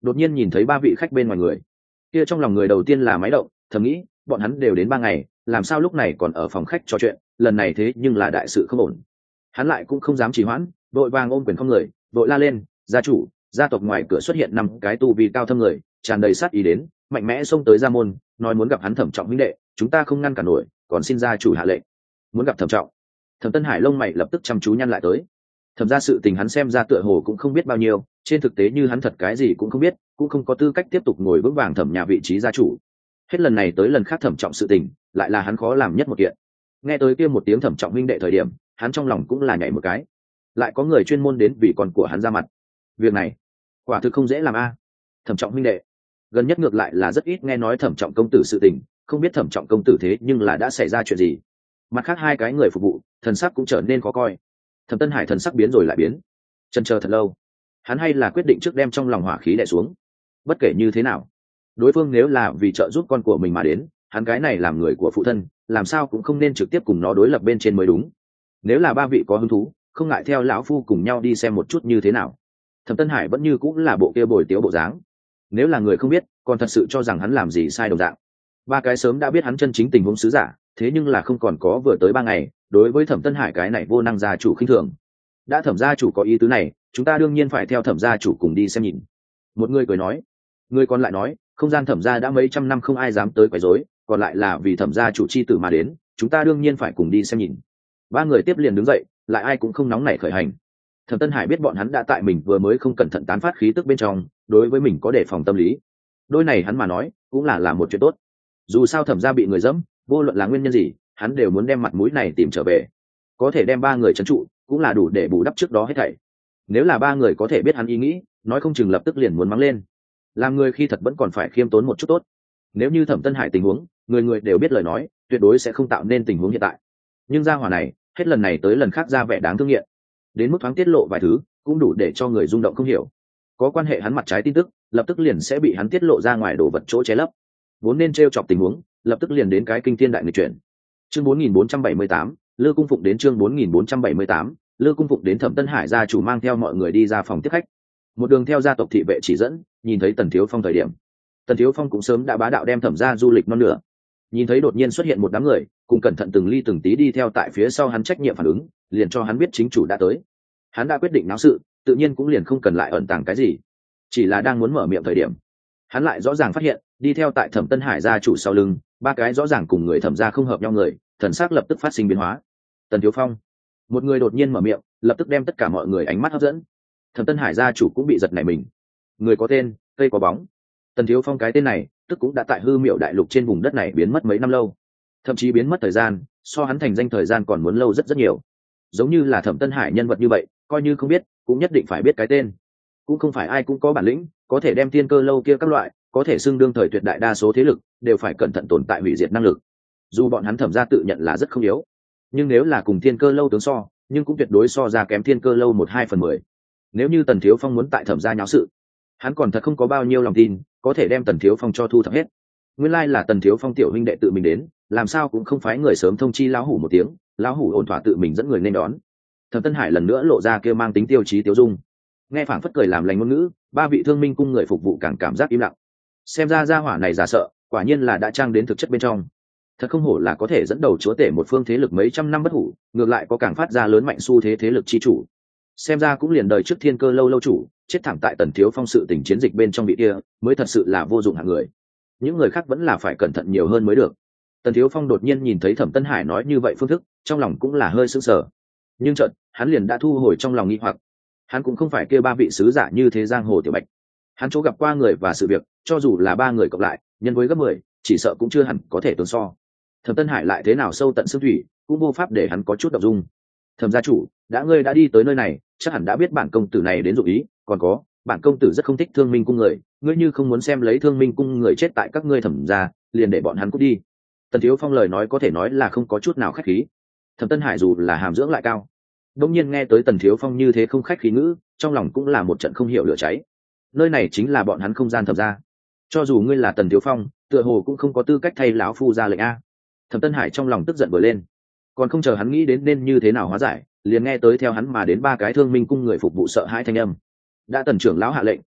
đột nhiên nhìn thấy ba vị khách bên ngoài người kia, trong lòng người đầu tiên là máy động, thầm nghĩ bọn hắn đều đến ba ngày, làm sao lúc này còn ở phòng khách trò chuyện, lần này thế nhưng là đại sự không ổn. Hắn lại cũng không dám trì hoãn, đội vàng ôm quyền không người, đội la lên, gia chủ, gia tộc ngoài cửa xuất hiện năm cái tu vi cao thâm người, tràn đầy sát ý đến, mạnh mẽ xông tới gia môn, nói muốn gặp hắn Thẩm Trọng huynh đệ, chúng ta không ngăn cản nổi, còn xin gia chủ hạ lệnh. Muốn gặp Thẩm Trọng. Thẩm Tân Hải lông mày lập tức chăm chú nhăn lại tới. Thẩm ra sự tình hắn xem ra tựa hồ cũng không biết bao nhiêu, trên thực tế như hắn thật cái gì cũng không biết, cũng không có tư cách tiếp tục ngồi vững vàng thẩm nhà vị trí gia chủ. Hết lần này tới lần khác Thẩm Trọng sự tình, lại là hắn khó làm nhất một kiện. Nghe tới kia một tiếng Thẩm Trọng huynh đệ thời điểm, hắn trong lòng cũng là nhảy một cái. Lại có người chuyên môn đến vì con của hắn ra mặt. Việc này, quả thực không dễ làm a. Thẩm Trọng huynh đệ, gần nhất ngược lại là rất ít nghe nói Thẩm Trọng công tử sự tình, không biết Thẩm Trọng công tử thế nhưng là đã xảy ra chuyện gì. Mặt khác hai cái người phục vụ, thần sắc cũng trở nên khó coi. Thẩm Tân Hải thần sắc biến rồi lại biến, chần chờ thật lâu, hắn hay là quyết định trước đem trong lòng hỏa khí đè xuống. Bất kể như thế nào, đối phương nếu là vì trợ giúp con của mình mà đến, hắn cái này làm người của phụ thân, làm sao cũng không nên trực tiếp cùng nó đối lập bên trên mới đúng. Nếu là ba vị có hứng thú, không ngại theo lão phu cùng nhau đi xem một chút như thế nào. Thẩm Tân Hải vẫn như cũng là bộ kia bồi tiếu bộ dáng. Nếu là người không biết, còn thật sự cho rằng hắn làm gì sai đồng dạng. Ba cái sớm đã biết hắn chân chính tình huống sứ giả, thế nhưng là không còn có vừa tới ba ngày, đối với Thẩm Tân Hải cái này vô năng gia chủ khinh thường. Đã Thẩm gia chủ có ý tứ này, chúng ta đương nhiên phải theo Thẩm gia chủ cùng đi xem nhìn. Một người cười nói, người còn lại nói, không gian Thẩm gia đã mấy trăm năm không ai dám tới quấy rối, còn lại là vì Thẩm gia chủ chi tử mà đến, chúng ta đương nhiên phải cùng đi xem nhìn. Ba người tiếp liền đứng dậy, lại ai cũng không nóng nảy khởi hành. Thẩm Tân Hải biết bọn hắn đã tại mình vừa mới không cẩn thận tán phát khí tức bên trong, đối với mình có đề phòng tâm lý. Đôi này hắn mà nói, cũng là là một chuyện tốt. Dù sao Thẩm gia bị người dẫm, vô luận là nguyên nhân gì, hắn đều muốn đem mặt mũi này tìm trở về. Có thể đem ba người trấn trụ, cũng là đủ để bù đắp trước đó hết thảy. Nếu là ba người có thể biết hắn ý nghĩ, nói không chừng lập tức liền muốn mắng lên. Làm người khi thật vẫn còn phải khiêm tốn một chút tốt. Nếu như Thẩm Tân Hải tình huống, người người đều biết lời nói, tuyệt đối sẽ không tạo nên tình huống hiện tại. Nhưng gia hỏa này, hết lần này tới lần khác ra vẻ đáng thương nghiện. Đến mức thoáng tiết lộ vài thứ, cũng đủ để cho người rung động không hiểu. Có quan hệ hắn mặt trái tin tức, lập tức liền sẽ bị hắn tiết lộ ra ngoài đổ vật chỗ che lấp. Vốn nên trêu chọc tình huống, lập tức liền đến cái kinh thiên đại nghịch chuyển. Chương bốn nghìn bốn trăm bảy mươi tám, Lư Cung Phụng đến chương bốn nghìn bốn trăm bảy mươi tám, Lư Cung Phụng đến. Thẩm Tân Hải gia chủ mang theo mọi người đi ra phòng tiếp khách. Một đường theo gia tộc thị vệ chỉ dẫn, nhìn thấy Tần Thiếu Phong thời điểm, Tần Thiếu Phong cũng sớm đã bá đạo đem Thẩm gia du lịch non nửa. Nhìn thấy đột nhiên xuất hiện một đám người, cùng cẩn thận từng ly từng tí đi theo tại phía sau hắn trách nhiệm phản ứng, liền cho hắn biết chính chủ đã tới. Hắn đã quyết định náo sự, tự nhiên cũng liền không cần lại ẩn tàng cái gì, chỉ là đang muốn mở miệng thời điểm, hắn lại rõ ràng phát hiện, đi theo tại Thẩm Tân Hải gia chủ sau lưng, ba cái rõ ràng cùng người Thẩm gia không hợp nhau người, thần sắc lập tức phát sinh biến hóa. Tần Thiếu Phong, một người đột nhiên mở miệng, lập tức đem tất cả mọi người ánh mắt hấp dẫn. Thẩm Tân Hải gia chủ cũng bị giật nảy mình. Người có tên, cây có bóng. Tần Thiếu Phong cái tên này, tức cũng đã tại hư miệu đại lục trên vùng đất này biến mất mấy năm lâu, thậm chí biến mất thời gian so hắn thành danh thời gian còn muốn lâu rất rất nhiều. Giống như là Thẩm Tân Hải nhân vật như vậy, coi như không biết cũng nhất định phải biết cái tên. Cũng không phải ai cũng có bản lĩnh có thể đem thiên cơ lâu kia các loại có thể xưng đương thời tuyệt đại đa số thế lực đều phải cẩn thận tồn tại hủy diệt năng lực. Dù bọn hắn Thẩm gia tự nhận là rất không yếu, nhưng nếu là cùng thiên cơ lâu tướng so, nhưng cũng tuyệt đối so ra kém thiên cơ lâu một hai phần mười. Nếu như Tần Thiếu Phong muốn tại Thẩm gia nháo sự, hắn còn thật không có bao nhiêu lòng tin có thể đem Tần Thiếu Phong cho thu thập hết. Nguyên lai là Tần Thiếu Phong tiểu huynh đệ tự mình đến, làm sao cũng không phái người sớm thông chi lão hủ một tiếng, lão hủ ổn thỏa tự mình dẫn người nên đón. Thẩm Tân Hải lần nữa lộ ra kia mang tính tiêu chí tiêu dung, nghe phảng phất cười làm lành ngôn ngữ, ba vị thương minh cung người phục vụ càng cảm giác im lặng. Xem ra gia hỏa này giả sợ, quả nhiên là đã trang đến thực chất bên trong. Thật không hổ là có thể dẫn đầu chúa tể một phương thế lực mấy trăm năm bất hủ, ngược lại có càng phát ra lớn mạnh xu thế thế lực chi chủ. Xem ra cũng liền đời trước thiên cơ lâu lâu chủ chết thảm tại Tần Thiếu Phong sự tình chiến dịch bên trong bị kia, mới thật sự là vô dụng hạng người. Những người khác vẫn là phải cẩn thận nhiều hơn mới được. Tần Thiếu Phong đột nhiên nhìn thấy Thẩm Tân Hải nói như vậy phương thức, trong lòng cũng là hơi sững sờ. Nhưng chợt, hắn liền đã thu hồi trong lòng nghi hoặc. Hắn cũng không phải kia ba vị sứ giả như thế giang hồ tiểu bạch. Hắn chỗ gặp qua người và sự việc, cho dù là ba người cộng lại, nhân với gấp mười, chỉ sợ cũng chưa hẳn có thể tương so. Thẩm Tân Hải lại thế nào sâu tận xương thủy, cũng vô pháp để hắn có chút động dung. Thẩm gia chủ, đã ngươi đã đi tới nơi này, chắc hẳn đã biết bản công tử này đến dụng ý, còn có, bản công tử rất không thích Thương Minh cung người, ngươi như không muốn xem lấy Thương Minh cung người chết tại các ngươi Thẩm gia, liền để bọn hắn cút đi. Tần Thiếu Phong lời nói có thể nói là không có chút nào khách khí. Thẩm Tân Hải dù là hàm dưỡng lại cao, đông nhiên nghe tới Tần Thiếu Phong như thế không khách khí ngữ, trong lòng cũng là một trận không hiểu lửa cháy. Nơi này chính là bọn hắn không gian Thẩm gia, cho dù ngươi là Tần Thiếu Phong, tựa hồ cũng không có tư cách thay lão phu ra lệnh a. Thẩm Tân Hải trong lòng tức giận vừa lên, còn không chờ hắn nghĩ đến nên như thế nào hóa giải, liền nghe tới theo hắn mà đến ba cái Thương Minh cung người phục vụ sợ hãi thanh âm. Đã Tần trưởng lão hạ lệnh,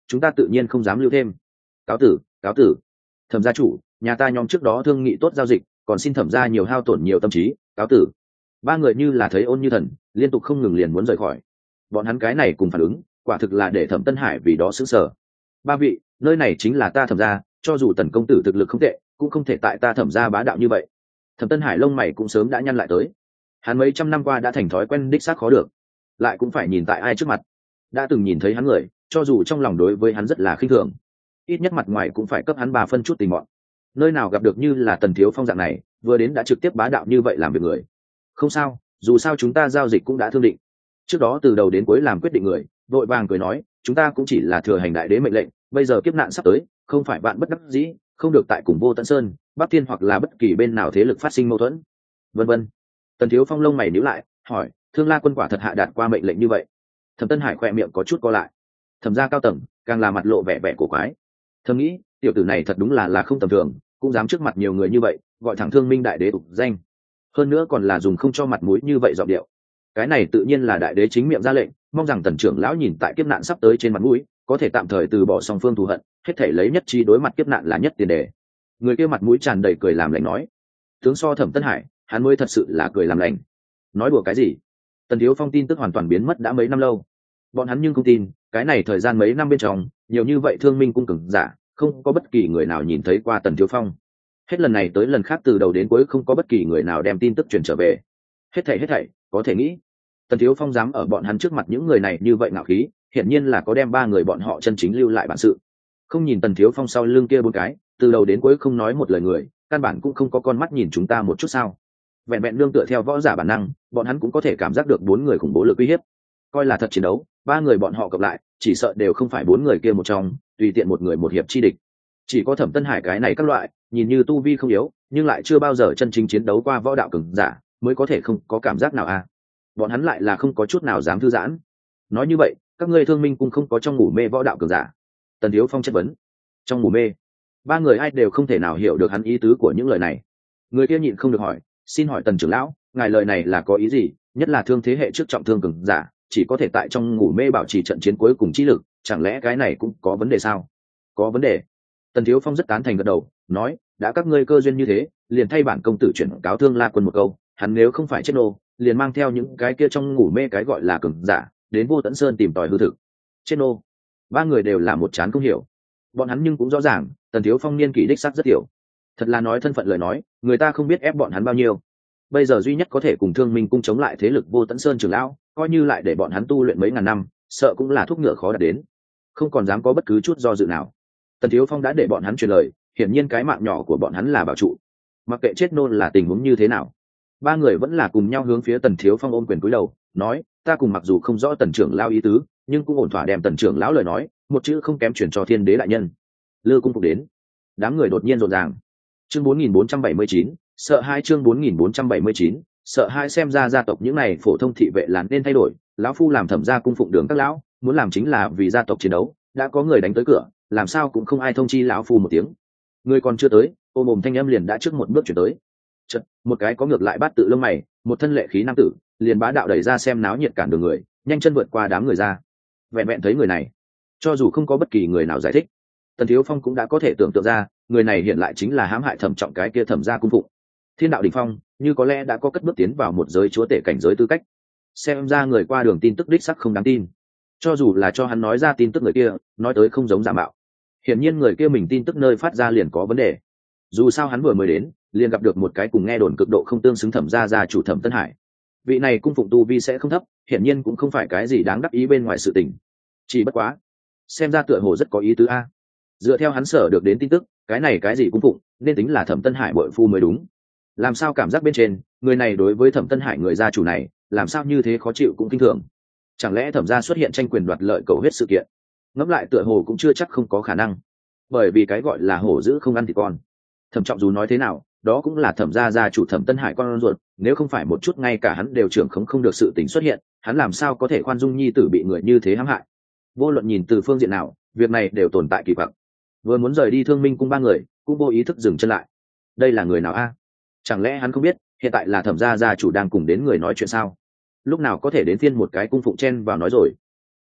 chúng ta tự nhiên không dám lưu thêm. Cáo tử, cáo tử. Thẩm gia chủ, nhà ta nhóm trước đó thương nghị tốt giao dịch, còn xin thẩm gia nhiều hao tổn nhiều tâm trí, cáo tử. Ba người như là thấy ôn như thần, liên tục không ngừng liền muốn rời khỏi. Bọn hắn cái này cùng phản ứng, quả thực là để Thẩm Tân Hải vì đó sững sờ. Ba vị, nơi này chính là ta Thẩm gia, cho dù Tần công tử thực lực không tệ, cũng không thể tại ta Thẩm gia bá đạo như vậy. Thẩm Tân Hải lông mày cũng sớm đã nhăn lại tới. Hắn mấy trăm năm qua đã thành thói quen đích xác khó được, lại cũng phải nhìn tại ai trước mặt. Đã từng nhìn thấy hắn người, cho dù trong lòng đối với hắn rất là khinh thường, ít nhất mặt ngoài cũng phải cấp hắn ba phân chút tình mọn. Nơi nào gặp được như là Tần Thiếu Phong dạng này, vừa đến đã trực tiếp bá đạo như vậy làm việc người. Không sao, dù sao chúng ta giao dịch cũng đã thương định. Trước đó từ đầu đến cuối làm quyết định người, vội vàng cười nói, chúng ta cũng chỉ là thừa hành đại đế mệnh lệnh, bây giờ kiếp nạn sắp tới, không phải bạn bất đắc dĩ, không được tại cùng Vô Tận Sơn, Bắc Thiên hoặc là bất kỳ bên nào thế lực phát sinh mâu thuẫn. Vân vân. Tần Thiếu Phong lông mày nhíu lại, hỏi, Thương La quân quả thật hạ đạt qua mệnh lệnh như vậy? Thẩm Tân Hải khỏe miệng có chút co lại. Thẩm gia cao tầng càng là mặt lộ vẻ vẻ cổ quái. Thầm nghĩ, tiểu tử này thật đúng là là không tầm thường, cũng dám trước mặt nhiều người như vậy, gọi thẳng Thương Minh đại đế tục danh. Hơn nữa còn là dùng không cho mặt mũi như vậy giọng điệu. Cái này tự nhiên là đại đế chính miệng ra lệnh, mong rằng Tần trưởng lão nhìn tại kiếp nạn sắp tới trên mặt mũi, có thể tạm thời từ bỏ song phương thù hận, hết thể lấy nhất trí đối mặt kiếp nạn là nhất tiền đề. Người kia mặt mũi tràn đầy cười làm lành nói, tướng so Thẩm Tân Hải, hắn mới thật sự là cười làm lành. Nói đùa cái gì? Tần Thiếu Phong tin tức hoàn toàn biến mất đã mấy năm lâu. Bọn hắn nhưng không tin, cái này thời gian mấy năm bên trong, nhiều như vậy thương minh cung cường giả, không có bất kỳ người nào nhìn thấy qua Tần Thiếu Phong. Hết lần này tới lần khác từ đầu đến cuối không có bất kỳ người nào đem tin tức truyền trở về. Hết thảy hết thảy, có thể nghĩ, Tần Thiếu Phong dám ở bọn hắn trước mặt những người này như vậy ngạo khí, hiển nhiên là có đem ba người bọn họ chân chính lưu lại bản sự. Không nhìn Tần Thiếu Phong sau lưng kia bốn cái, từ đầu đến cuối không nói một lời người, căn bản cũng không có con mắt nhìn chúng ta một chút sao? Vẹn vẹn nương tựa theo võ giả bản năng, bọn hắn cũng có thể cảm giác được bốn người khủng bố lực uy hiếp. Coi là thật chiến đấu, ba người bọn họ cộng lại, chỉ sợ đều không phải bốn người kia một trong, tùy tiện một người một hiệp chi địch. Chỉ có Thẩm Tân Hải cái này các loại, nhìn như tu vi không yếu, nhưng lại chưa bao giờ chân chính chiến đấu qua võ đạo cường giả, mới có thể không có cảm giác nào à? Bọn hắn lại là không có chút nào dám thư giãn. Nói như vậy, các ngươi Thương Minh cũng không có trong ngủ mê võ đạo cường giả? Tần Thiếu Phong chất vấn. Trong ngủ mê? Ba người ai đều không thể nào hiểu được hắn ý tứ của những lời này. Người kia nhịn không được hỏi, xin hỏi Tần trưởng lão, ngài lời này là có ý gì? Nhất là thương thế hệ trước trọng thương cường giả, chỉ có thể tại trong ngủ mê bảo trì trận chiến cuối cùng chi lực, chẳng lẽ cái này cũng có vấn đề sao? Có vấn đề. Tần Thiếu Phong rất tán thành gật đầu, nói, đã các ngươi cơ duyên như thế, liền thay bản công tử chuyển cáo Thương La quân một câu, hắn nếu không phải chết nô, liền mang theo những cái kia trong ngủ mê cái gọi là cường giả, đến Vô Tận Sơn tìm tòi hư thực. Chết nô. Ba người đều là một chán không hiểu. Bọn hắn nhưng cũng rõ ràng, Tần Thiếu Phong niên kỷ đích sắc rất hiểu. Thật là nói thân phận lời nói, người ta không biết ép bọn hắn bao nhiêu. Bây giờ duy nhất có thể cùng Thương Minh cung chống lại thế lực Vô Tận Sơn trưởng lão, coi như lại để bọn hắn tu luyện mấy ngàn năm, sợ cũng là thuốc ngựa khó đạt đến. Không còn dám có bất cứ chút do dự nào. Tần Thiếu Phong đã để bọn hắn truyền lời, hiển nhiên cái mạng nhỏ của bọn hắn là bảo trụ. Mặc kệ chết nôn là tình huống như thế nào, ba người vẫn là cùng nhau hướng phía Tần Thiếu Phong ôm quyền cúi đầu, nói, ta cùng mặc dù không rõ Tần trưởng lão ý tứ, nhưng cũng ổn thỏa đem Tần trưởng lão lời nói, một chữ không kém chuyển cho Thiên Đế đại nhân. Lư cung phục đến. Đám người đột nhiên rộn ràng. Chương bốn nghìn bốn trăm bảy mươi chín, sợ hai chương bốn nghìn bốn trăm bảy mươi chín, sợ hai xem ra gia tộc những này phổ thông thị vệ là nên thay đổi, lão phu làm thẩm gia cung phụng đường các lão, muốn làm chính là vì gia tộc chiến đấu, đã có người đánh tới cửa, làm sao cũng không ai thông chi lão phu một tiếng. Người còn chưa tới, ôm mồm thanh âm liền đã trước một bước chuyển tới. Chợt, một cái có ngược lại bát tự lông mày, một thân lệ khí nam tử, liền bá đạo đẩy ra xem náo nhiệt cản đường người, nhanh chân vượt qua đám người ra. Vẹn vẹn thấy người này, cho dù không có bất kỳ người nào giải thích, Tần Thiếu Phong cũng đã có thể tưởng tượng ra, người này hiện lại chính là hãm hại thẩm trọng cái kia thẩm gia cung phụng. Thiên đạo đỉnh phong, như có lẽ đã có cất bước tiến vào một giới chúa tể cảnh giới tư cách. Xem ra người qua đường tin tức đích sắc không đáng tin. Cho dù là cho hắn nói ra tin tức người kia, nói tới không giống giả mạo. Hiển nhiên người kia mình tin tức nơi phát ra liền có vấn đề. Dù sao hắn vừa mới đến, liền gặp được một cái cùng nghe đồn cực độ không tương xứng thẩm gia gia chủ Thẩm Tân Hải. Vị này cung phụng tu vi sẽ không thấp, hiển nhiên cũng không phải cái gì đáng đắc ý bên ngoài sự tình. Chỉ bất quá, xem ra tựa hồ rất có ý tứ a. Dựa theo hắn sở được đến tin tức, cái này cái gì cung phụng, nên tính là Thẩm Tân Hải bội phu mới đúng. Làm sao cảm giác bên trên, người này đối với Thẩm Tân Hải người gia chủ này, làm sao như thế khó chịu cũng kinh thường. Chẳng lẽ Thẩm gia xuất hiện tranh quyền đoạt lợi cầu huyết sự kiện? Ngẫm lại tựa hồ cũng chưa chắc không có khả năng. Bởi vì cái gọi là hổ dữ không ăn thịt con. Thẩm Trọng dù nói thế nào, đó cũng là Thẩm gia gia chủ Thẩm Tân Hải con ruột, nếu không phải một chút ngay cả hắn đều trưởng khống không được sự tình xuất hiện, hắn làm sao có thể khoan dung nhi tử bị người như thế hãm hại. Vô luận nhìn từ phương diện nào, việc này đều tồn tại kỳ quặc. Vừa muốn rời đi Thương Minh cung ba người, cũng vô ý thức dừng chân lại. Đây là người nào a? Chẳng lẽ hắn không biết, hiện tại là Thẩm gia gia chủ đang cùng đến người nói chuyện sao? Lúc nào có thể đến phiên một cái cung phụng chen vào nói rồi.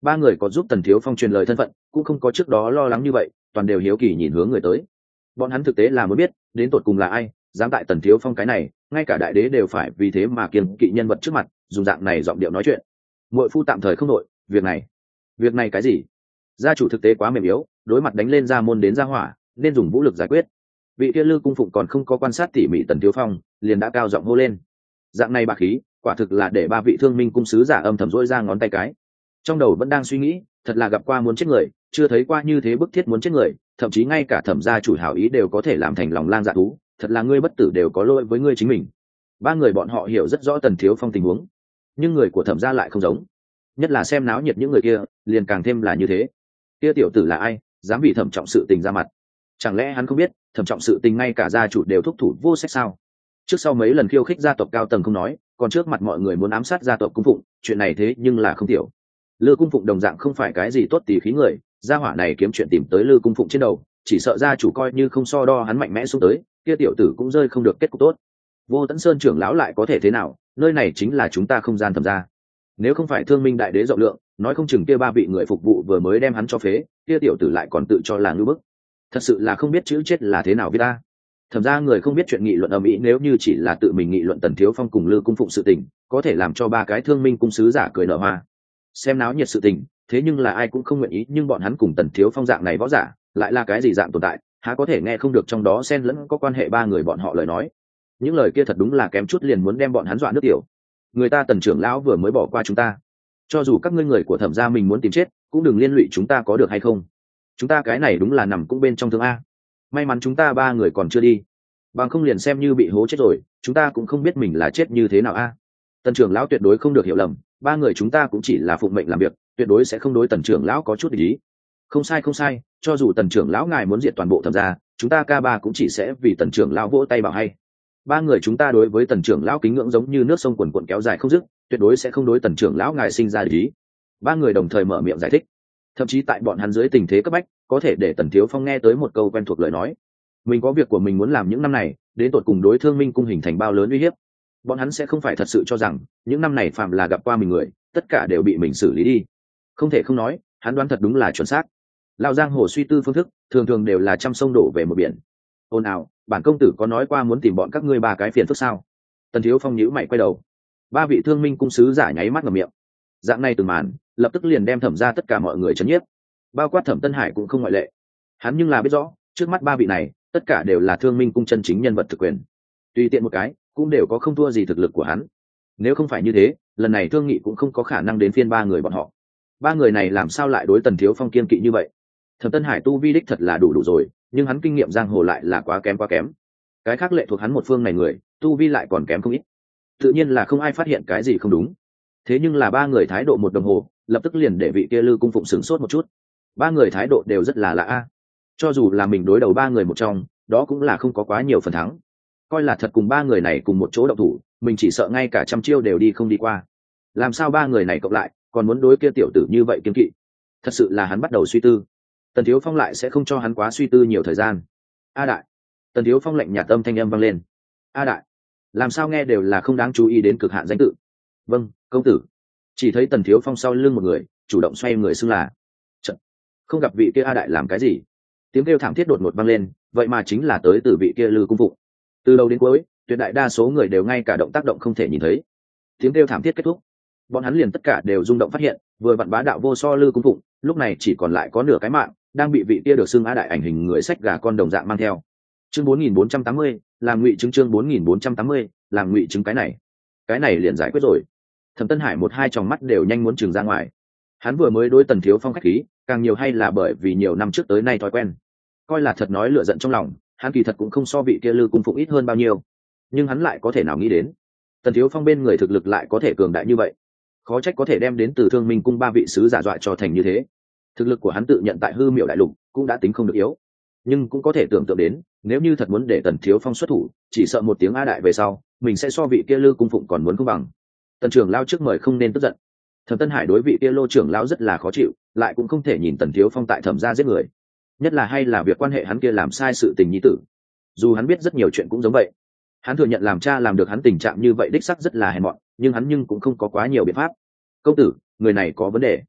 ba người có giúp Tần Thiếu Phong truyền lời thân phận, cũng không có trước đó lo lắng như vậy, toàn đều hiếu kỳ nhìn hướng người tới. Bọn hắn thực tế là muốn biết đến tột cùng là ai dám tại Tần Thiếu Phong cái này, ngay cả đại đế đều phải vì thế mà kiêng kỵ nhân vật trước mặt dùng dạng này giọng điệu nói chuyện. Muội phu tạm thời không nội, việc này việc này cái gì? Gia chủ thực tế quá mềm yếu, đối mặt đánh lên ra môn đến ra hỏa, nên dùng vũ lực giải quyết. Vị kia Lư cung phụng còn không có quan sát tỉ mỉ Tần Thiếu Phong, liền đã cao giọng hô lên. Dạng này bá khí, quả thực là để ba vị Thương Minh cung sứ giả âm thầm rỗi ra ngón tay cái. Trong đầu vẫn đang suy nghĩ, thật là gặp qua muốn chết người, chưa thấy qua như thế bức thiết muốn chết người, thậm chí ngay cả Thẩm gia chủ hảo ý đều có thể làm thành lòng lang dạ thú, thật là ngươi bất tử đều có lỗi với ngươi chính mình. Ba người bọn họ hiểu rất rõ Tần Thiếu Phong tình huống, nhưng người của Thẩm gia lại không giống, nhất là xem náo nhiệt những người kia, liền càng thêm là như thế. Kia tiểu tử là ai, dám bị Thẩm trọng sự tình ra mặt? Chẳng lẽ hắn không biết, Thẩm trọng sự tình ngay cả gia chủ đều thúc thủ vô sách sao? Trước sau mấy lần khiêu khích gia tộc cao tầng không nói, còn trước mặt mọi người muốn ám sát gia tộc cung phụng, chuyện này thế nhưng là không tiểu. Lư cung phụng đồng dạng không phải cái gì tốt tỉ khí người, gia hỏa này kiếm chuyện tìm tới Lư cung phụng trên đầu, chỉ sợ gia chủ coi như không so đo hắn mạnh mẽ xuống tới, kia tiểu tử cũng rơi không được kết cục tốt. Vô Tẫn Sơn trưởng lão lại có thể thế nào, nơi này chính là chúng ta không gian Thẩm gia. Nếu không phải Thương Minh đại đế rộng lượng, nói không chừng kia ba vị người phục vụ vừa mới đem hắn cho phế, kia tiểu tử lại còn tự cho là ngư bức. Thật sự là không biết chữ chết là thế nào với ta. Thẩm ra người không biết chuyện nghị luận ầm ĩ, nếu như chỉ là tự mình nghị luận Tần Thiếu Phong cùng Lư cung phụng sự tình, có thể làm cho ba cái Thương Minh cung sứ giả cười nở hoa. Xem náo nhiệt sự tình, thế nhưng là ai cũng không nguyện ý, nhưng bọn hắn cùng Tần Thiếu Phong dạng này võ giả, lại là cái gì dạng tồn tại, há có thể nghe không được trong đó xen lẫn có quan hệ ba người bọn họ lời nói. Những lời kia thật đúng là kém chút liền muốn đem bọn hắn dọa nước tiểu. Người ta Tần trưởng lão vừa mới bỏ qua chúng ta, cho dù các ngươi người của Thẩm gia mình muốn tìm chết, cũng đừng liên lụy chúng ta có được hay không? Chúng ta cái này đúng là nằm cũng bên trong thương a. May mắn chúng ta ba người còn chưa đi, bằng không liền xem như bị hố chết rồi, chúng ta cũng không biết mình là chết như thế nào a. Tần trưởng lão tuyệt đối không được hiểu lầm, ba người chúng ta cũng chỉ là phụng mệnh làm việc, tuyệt đối sẽ không đối Tần trưởng lão có chút để ý. Không sai không sai, cho dù Tần trưởng lão ngài muốn diệt toàn bộ Thẩm gia, chúng ta ca ba cũng chỉ sẽ vì Tần trưởng lão vỗ tay bảo hay. Ba người chúng ta đối với Tần trưởng lão kính ngưỡng giống như nước sông quần quần kéo dài không dứt, tuyệt đối sẽ không đối Tần trưởng lão ngài sinh ra để ý. Ba người đồng thời mở miệng giải thích, thậm chí tại bọn hắn dưới tình thế cấp bách, có thể để Tần Thiếu Phong nghe tới một câu quen thuộc lời nói. Mình có việc của mình muốn làm những năm này, đến tột cùng đối Thương Minh cung hình thành bao lớn uy hiếp. Bọn hắn sẽ không phải thật sự cho rằng những năm này phạm là gặp qua mình người, tất cả đều bị mình xử lý đi. Không thể không nói, hắn đoán thật đúng là chuẩn xác. Lão giang hồ suy tư phương thức, thường thường đều là trăm sông đổ về một biển. Ôn ào, bản công tử có nói qua muốn tìm bọn các ngươi ba cái phiền phức sao? Tần Thiếu Phong nhíu mày quay đầu. Ba vị Thương Minh cung sứ giả nháy mắt ngậm miệng. Dạng này từng màn, lập tức liền đem Thẩm ra tất cả mọi người chấn nhiếp, bao quát Thẩm Tân Hải cũng không ngoại lệ. Hắn nhưng là biết rõ, trước mắt ba vị này, tất cả đều là Thương Minh cung chân chính nhân vật thực quyền. Tùy tiện một cái, cũng đều có không thua gì thực lực của hắn. Nếu không phải như thế, lần này thương nghị cũng không có khả năng đến phiên ba người bọn họ. Ba người này làm sao lại đối Tần Thiếu Phong kiên kỵ như vậy? Thẩm Tân Hải tu vi đích thật là đủ đủ rồi, nhưng hắn kinh nghiệm giang hồ lại là quá kém quá kém. Cái khác lệ thuộc hắn một phương này người, tu vi lại còn kém không ít. Tự nhiên là không ai phát hiện cái gì không đúng. Thế nhưng là ba người thái độ một đồng hồ, lập tức liền để vị kia Lư cung phụng sửng sốt một chút. Ba người thái độ đều rất là lạ a. Cho dù là mình đối đầu ba người một trong, đó cũng là không có quá nhiều phần thắng. Coi là thật cùng ba người này cùng một chỗ động thủ, mình chỉ sợ ngay cả trăm chiêu đều đi không đi qua. Làm sao ba người này cộng lại, còn muốn đối kia tiểu tử như vậy kiên kỵ? Thật sự là hắn bắt đầu suy tư. Tần Thiếu Phong lại sẽ không cho hắn quá suy tư nhiều thời gian. A đại. Tần Thiếu Phong lạnh nhạt âm thanh âm vang lên. A đại. Làm sao nghe đều là không đáng chú ý đến cực hạn danh tự. Vâng, công tử. Chỉ thấy Tần Thiếu Phong sau lưng một người, chủ động xoay người xưng là. Chật. Không gặp vị kia A đại làm cái gì? Tiếng kêu thảm thiết đột ngột vang lên, vậy mà chính là tới từ vị kia Lư cung phụng. Từ đầu đến cuối, tuyệt đại đa số người đều ngay cả động tác động không thể nhìn thấy. Tiếng kêu thảm thiết kết thúc, bọn hắn liền tất cả đều rung động phát hiện, vừa vặn bá đạo vô so Lư cung phụng, lúc này chỉ còn lại có nửa cái mạng, đang bị vị kia được xưng A đại ảnh hình người sách gà con đồng dạng mang theo. Chương bốn nghìn bốn trăm tám mươi, làm ngụy chứng chương bốn nghìn bốn trăm tám mươi, làm ngụy chứng cái này. Cái này liền giải quyết rồi. Thẩm Tân Hải một hai tròng mắt đều nhanh muốn trừng ra ngoài. Hắn vừa mới đối Tần Thiếu Phong khách khí, càng nhiều hay là bởi vì nhiều năm trước tới nay thói quen. Coi là thật nói lửa giận trong lòng, hắn kỳ thật cũng không so vị kia Lư cung phụng ít hơn bao nhiêu. Nhưng hắn lại có thể nào nghĩ đến, Tần Thiếu Phong bên người thực lực lại có thể cường đại như vậy. Khó trách có thể đem đến từ Thương Minh cung ba vị sứ giả dọa cho thành như thế. Thực lực của hắn tự nhận tại Hư Miệu đại lục cũng đã tính không được yếu, nhưng cũng có thể tưởng tượng đến, nếu như thật muốn để Tần Thiếu Phong xuất thủ, chỉ sợ một tiếng A đại về sau, mình sẽ so vị kia Lư cung phụng còn muốn không bằng. Tần trưởng lão trước mời không nên tức giận. Thẩm Tân Hải đối vị kia Lô trưởng lão rất là khó chịu, lại cũng không thể nhìn Tần Thiếu Phong tại Thẩm gia giết người, nhất là hay là việc quan hệ hắn kia làm sai sự tình nhi tử. Dù hắn biết rất nhiều chuyện cũng giống vậy, hắn thừa nhận làm cha làm được hắn tình trạng như vậy đích sắc rất là hèn mọn, nhưng hắn nhưng cũng không có quá nhiều biện pháp. Công tử, người này có vấn đề.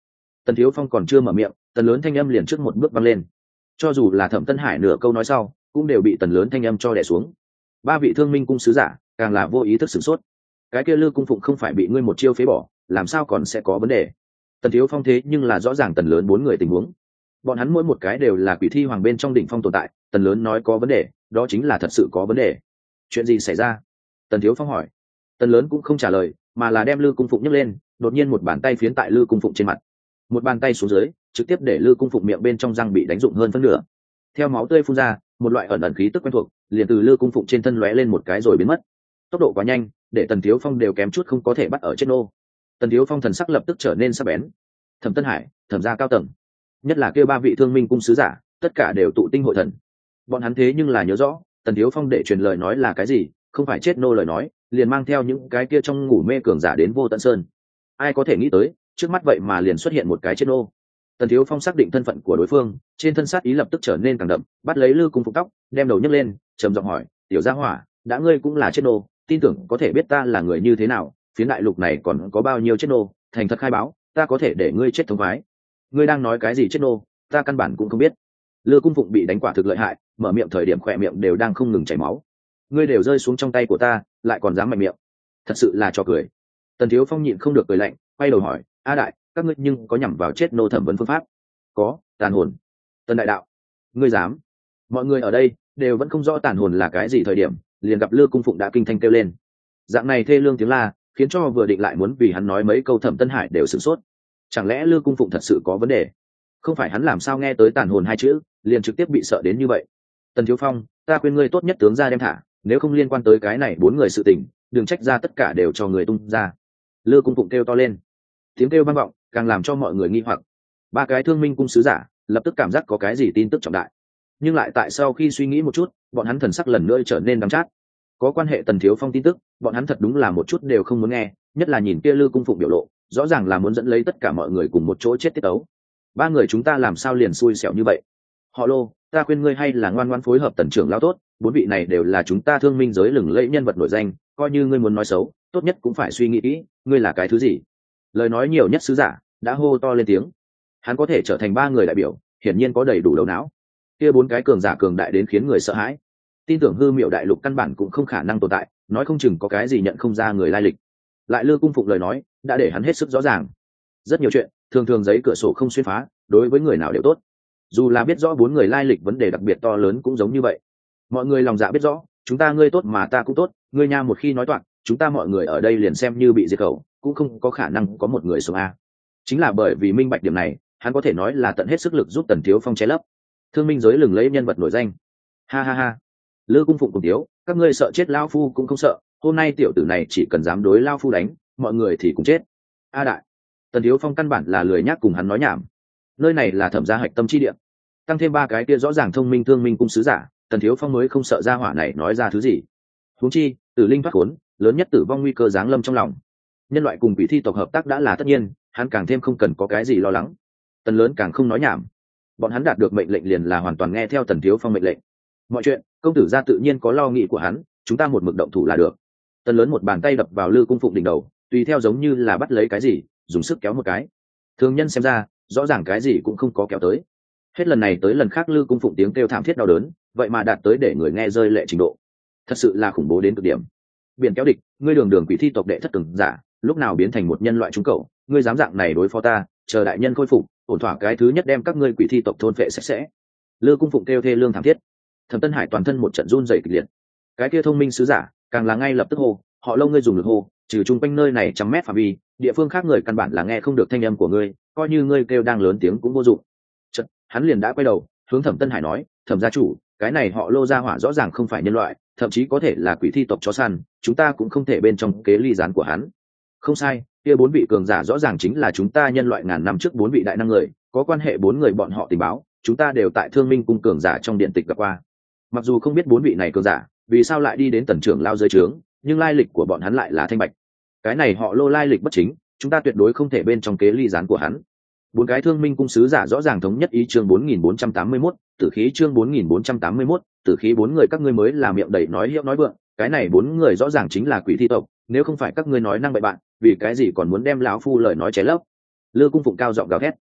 Tần Thiếu Phong còn chưa mở miệng, tần lớn thanh âm liền trước một bước văng lên. Cho dù là Thẩm Tân Hải nửa câu nói sau cũng đều bị tần lớn thanh âm cho đè xuống. Ba vị thương minh cung sứ giả càng là vô ý thức sửng sốt. Cái kia Lư cung phụng không phải bị ngươi một chiêu phế bỏ, làm sao còn sẽ có vấn đề? Tần Thiếu Phong thế nhưng là rõ ràng tần lớn bốn người tình huống, bọn hắn mỗi một cái đều là quỷ thi hoàng bên trong đỉnh phong tồn tại. Tần lớn nói có vấn đề, đó chính là thật sự có vấn đề. Chuyện gì xảy ra? Tần Thiếu Phong hỏi. Tần lớn cũng không trả lời, mà là đem Lư cung phụng nhấc lên, đột nhiên một bàn tay phiến tại Lư cung phụng trên mặt, một bàn tay xuống dưới trực tiếp để Lư cung phụng miệng bên trong răng bị đánh rụng hơn phân nửa. Theo máu tươi phun ra, một loại ẩn ẩn khí tức quen thuộc liền từ Lư cung phụng trên thân lóe lên một cái rồi biến mất. Tốc độ quá nhanh, để Tần Thiếu Phong đều kém chút không có thể bắt ở chết nô. Tần Thiếu Phong thần sắc lập tức trở nên sắc bén. Thẩm Tân Hải, thẩm gia cao tầng, nhất là kêu ba vị thương minh cung sứ giả, tất cả đều tụ tinh hội thần. Bọn hắn thế nhưng là nhớ rõ Tần Thiếu Phong để truyền lời nói là cái gì, không phải chết nô lời nói, liền mang theo những cái kia trong ngủ mê cường giả đến Vô Tận Sơn. Ai có thể nghĩ tới, trước mắt vậy mà liền xuất hiện một cái chết nô. Tần Thiếu Phong xác định thân phận của đối phương, trên thân sát ý lập tức trở nên càng đậm, bắt lấy Lư cung phụng tóc, đem đầu nhấc lên, trầm giọng hỏi, "Tiểu gia hỏa, đã ngươi cũng là chết nô, tin tưởng có thể biết ta là người như thế nào, phía đại lục này còn có bao nhiêu chết nô, thành thật khai báo, ta có thể để ngươi chết thống khoái." "Ngươi đang nói cái gì chết nô, ta căn bản cũng không biết." Lư cung phụng bị đánh quả thực lợi hại, mở miệng thời điểm khỏe miệng đều đang không ngừng chảy máu. "Ngươi đều rơi xuống trong tay của ta, lại còn dám mạnh miệng, thật sự là trò cười." Tần Thiếu Phong nhịn không được cười lạnh, quay đầu hỏi, "A đại, các ngươi nhưng có nhằm vào chết nô thẩm vấn phương pháp?" "Có, tàn hồn." "Tần đại đạo, ngươi dám?" Mọi người ở đây đều vẫn không rõ tàn hồn là cái gì thời điểm, liền gặp Lư cung phụng đã kinh thanh kêu lên. Dạng này thê lương tiếng la, khiến cho vừa định lại muốn vì hắn nói mấy câu Thẩm Tân Hải đều sửng sốt. Chẳng lẽ Lư cung phụng thật sự có vấn đề? Không phải hắn làm sao nghe tới tàn hồn hai chữ liền trực tiếp bị sợ đến như vậy. "Tần Thiếu Phong, ta khuyên ngươi tốt nhất tướng ra đem thả, nếu không liên quan tới cái này bốn người sự tình, đừng trách ra tất cả đều cho người tung ra." Lư cung phụng kêu to lên. Tiếng kêu vang vọng, càng làm cho mọi người nghi hoặc. Ba cái thương minh cung sứ giả lập tức cảm giác có cái gì tin tức trọng đại, nhưng lại tại sau khi suy nghĩ một chút, bọn hắn thần sắc lần nữa trở nên đắng chát. Có quan hệ Tần Thiếu Phong tin tức, bọn hắn thật đúng là một chút đều không muốn nghe, nhất là nhìn kia Lư cung phụng biểu lộ, rõ ràng là muốn dẫn lấy tất cả mọi người cùng một chỗ chết tiết tấu. Ba người chúng ta làm sao liền xui xẻo như vậy? Họ Lô, ta khuyên ngươi hay là ngoan ngoãn phối hợp Tần trưởng lão tốt, bốn vị này đều là chúng ta thương minh giới lừng lẫy nhân vật nổi danh, coi như ngươi muốn nói xấu, tốt nhất cũng phải suy nghĩ kỹ, ngươi là cái thứ gì. Lời nói nhiều nhất sứ giả đã hô to lên tiếng. Hắn có thể trở thành ba người đại biểu, hiển nhiên có đầy đủ đầu não. Kia bốn cái cường giả cường đại đến khiến người sợ hãi, tin tưởng hư miệu đại lục căn bản cũng không khả năng tồn tại, nói không chừng có cái gì nhận không ra người lai lịch. Lại Lư cung phụng lời nói đã để hắn hết sức rõ ràng. Rất nhiều chuyện thường thường giấy cửa sổ không xuyên phá, đối với người nào đều tốt. Dù là biết rõ bốn người lai lịch vấn đề đặc biệt to lớn cũng giống như vậy. Mọi người lòng dạ biết rõ, chúng ta ngươi tốt mà ta cũng tốt, ngươi nha một khi nói toạc, chúng ta mọi người ở đây liền xem như bị diệt khẩu, cũng không có khả năng có một người sống a. Chính là bởi vì minh bạch điểm này, hắn có thể nói là tận hết sức lực giúp Tần Thiếu Phong che lấp. Thương minh giới lừng lẫy nhân vật nổi danh. Ha ha ha. Lư cung phụng cùng tiếu, các ngươi sợ chết lao phu cũng không sợ, hôm nay tiểu tử này chỉ cần dám đối lao phu đánh, mọi người thì cũng chết. A đại. Tần Thiếu Phong căn bản là lười nhác cùng hắn nói nhảm. Nơi này là thẩm gia hạch tâm chi địa, tăng thêm ba cái kia rõ ràng thông minh thương minh cung sứ giả, Tần Thiếu Phong mới không sợ gia hỏa này nói ra thứ gì. Huống chi, tử linh thoát khốn, lớn nhất tử vong nguy cơ giáng lâm trong lòng. Nhân loại cùng quỷ thi tộc hợp tác đã là tất nhiên, hắn càng thêm không cần có cái gì lo lắng. Tần lớn càng không nói nhảm. Bọn hắn đạt được mệnh lệnh liền là hoàn toàn nghe theo Tần Thiếu Phong mệnh lệnh. Mọi chuyện, công tử gia tự nhiên có lo nghĩ của hắn, chúng ta một mực động thủ là được. Tần lớn một bàn tay đập vào Lư cung phụng đỉnh đầu, tùy theo giống như là bắt lấy cái gì, dùng sức kéo một cái. Thường nhân xem ra, rõ ràng cái gì cũng không có kéo tới. Hết lần này tới lần khác Lư cung phụng tiếng kêu thảm thiết đau đớn, vậy mà đạt tới để người nghe rơi lệ trình độ. Thật sự là khủng bố đến cực điểm. Biển kéo địch, ngươi đường đường quỷ thi tộc đệ thất cường giả, lúc nào biến thành một nhân loại chúng cậu, ngươi dám dạng này đối phó ta, chờ đại nhân khôi phục, ổn thỏa cái thứ nhất đem các ngươi quỷ thi tộc thôn phệ sạch sẽ. Lư cung phụng kêu thê lương thảm thiết. Thẩm Tân Hải toàn thân một trận run rẩy kịch liệt. Cái kia thông minh sứ giả càng là ngay lập tức hô, họ Lâu ngươi dùng lực hô, trừ chung quanh nơi này trăm mét phạm vi, địa phương khác người căn bản là nghe không được thanh âm của ngươi, coi như ngươi kêu đang lớn tiếng cũng vô dụng. Chợt, hắn liền đã quay đầu, hướng Thẩm Tân Hải nói, Thẩm gia chủ, cái này họ Lô gia hỏa rõ ràng không phải nhân loại, thậm chí có thể là quỷ thi tộc chó săn, chúng ta cũng không thể bên trong kế ly gián của hắn. Không sai, kia bốn vị cường giả rõ ràng chính là chúng ta nhân loại ngàn năm trước bốn vị đại năng người, có quan hệ bốn người bọn họ tình báo, chúng ta đều tại Thương Minh cung cường giả trong điện tịch gặp qua. Mặc dù không biết bốn vị này cường giả vì sao lại đi đến Tần trưởng lao dưới trướng, nhưng lai lịch của bọn hắn lại là thanh bạch. Cái này họ Lô lai lịch bất chính, chúng ta tuyệt đối không thể bên trong kế ly gián của hắn. Bốn cái Thương Minh cung sứ giả rõ ràng thống nhất ý chương bốn nghìn bốn trăm tám mươi mốt, tử khí chương bốn nghìn bốn trăm tám mươi mốt, tử khí bốn người các ngươi mới là miệng đầy nói hiệu nói vượng, cái này bốn người rõ ràng chính là quỷ thi tộc, nếu không phải các ngươi nói năng bậy bạn, vì cái gì còn muốn đem lão phu lời nói chế lấp. Lư cung phụng cao giọng gào thét.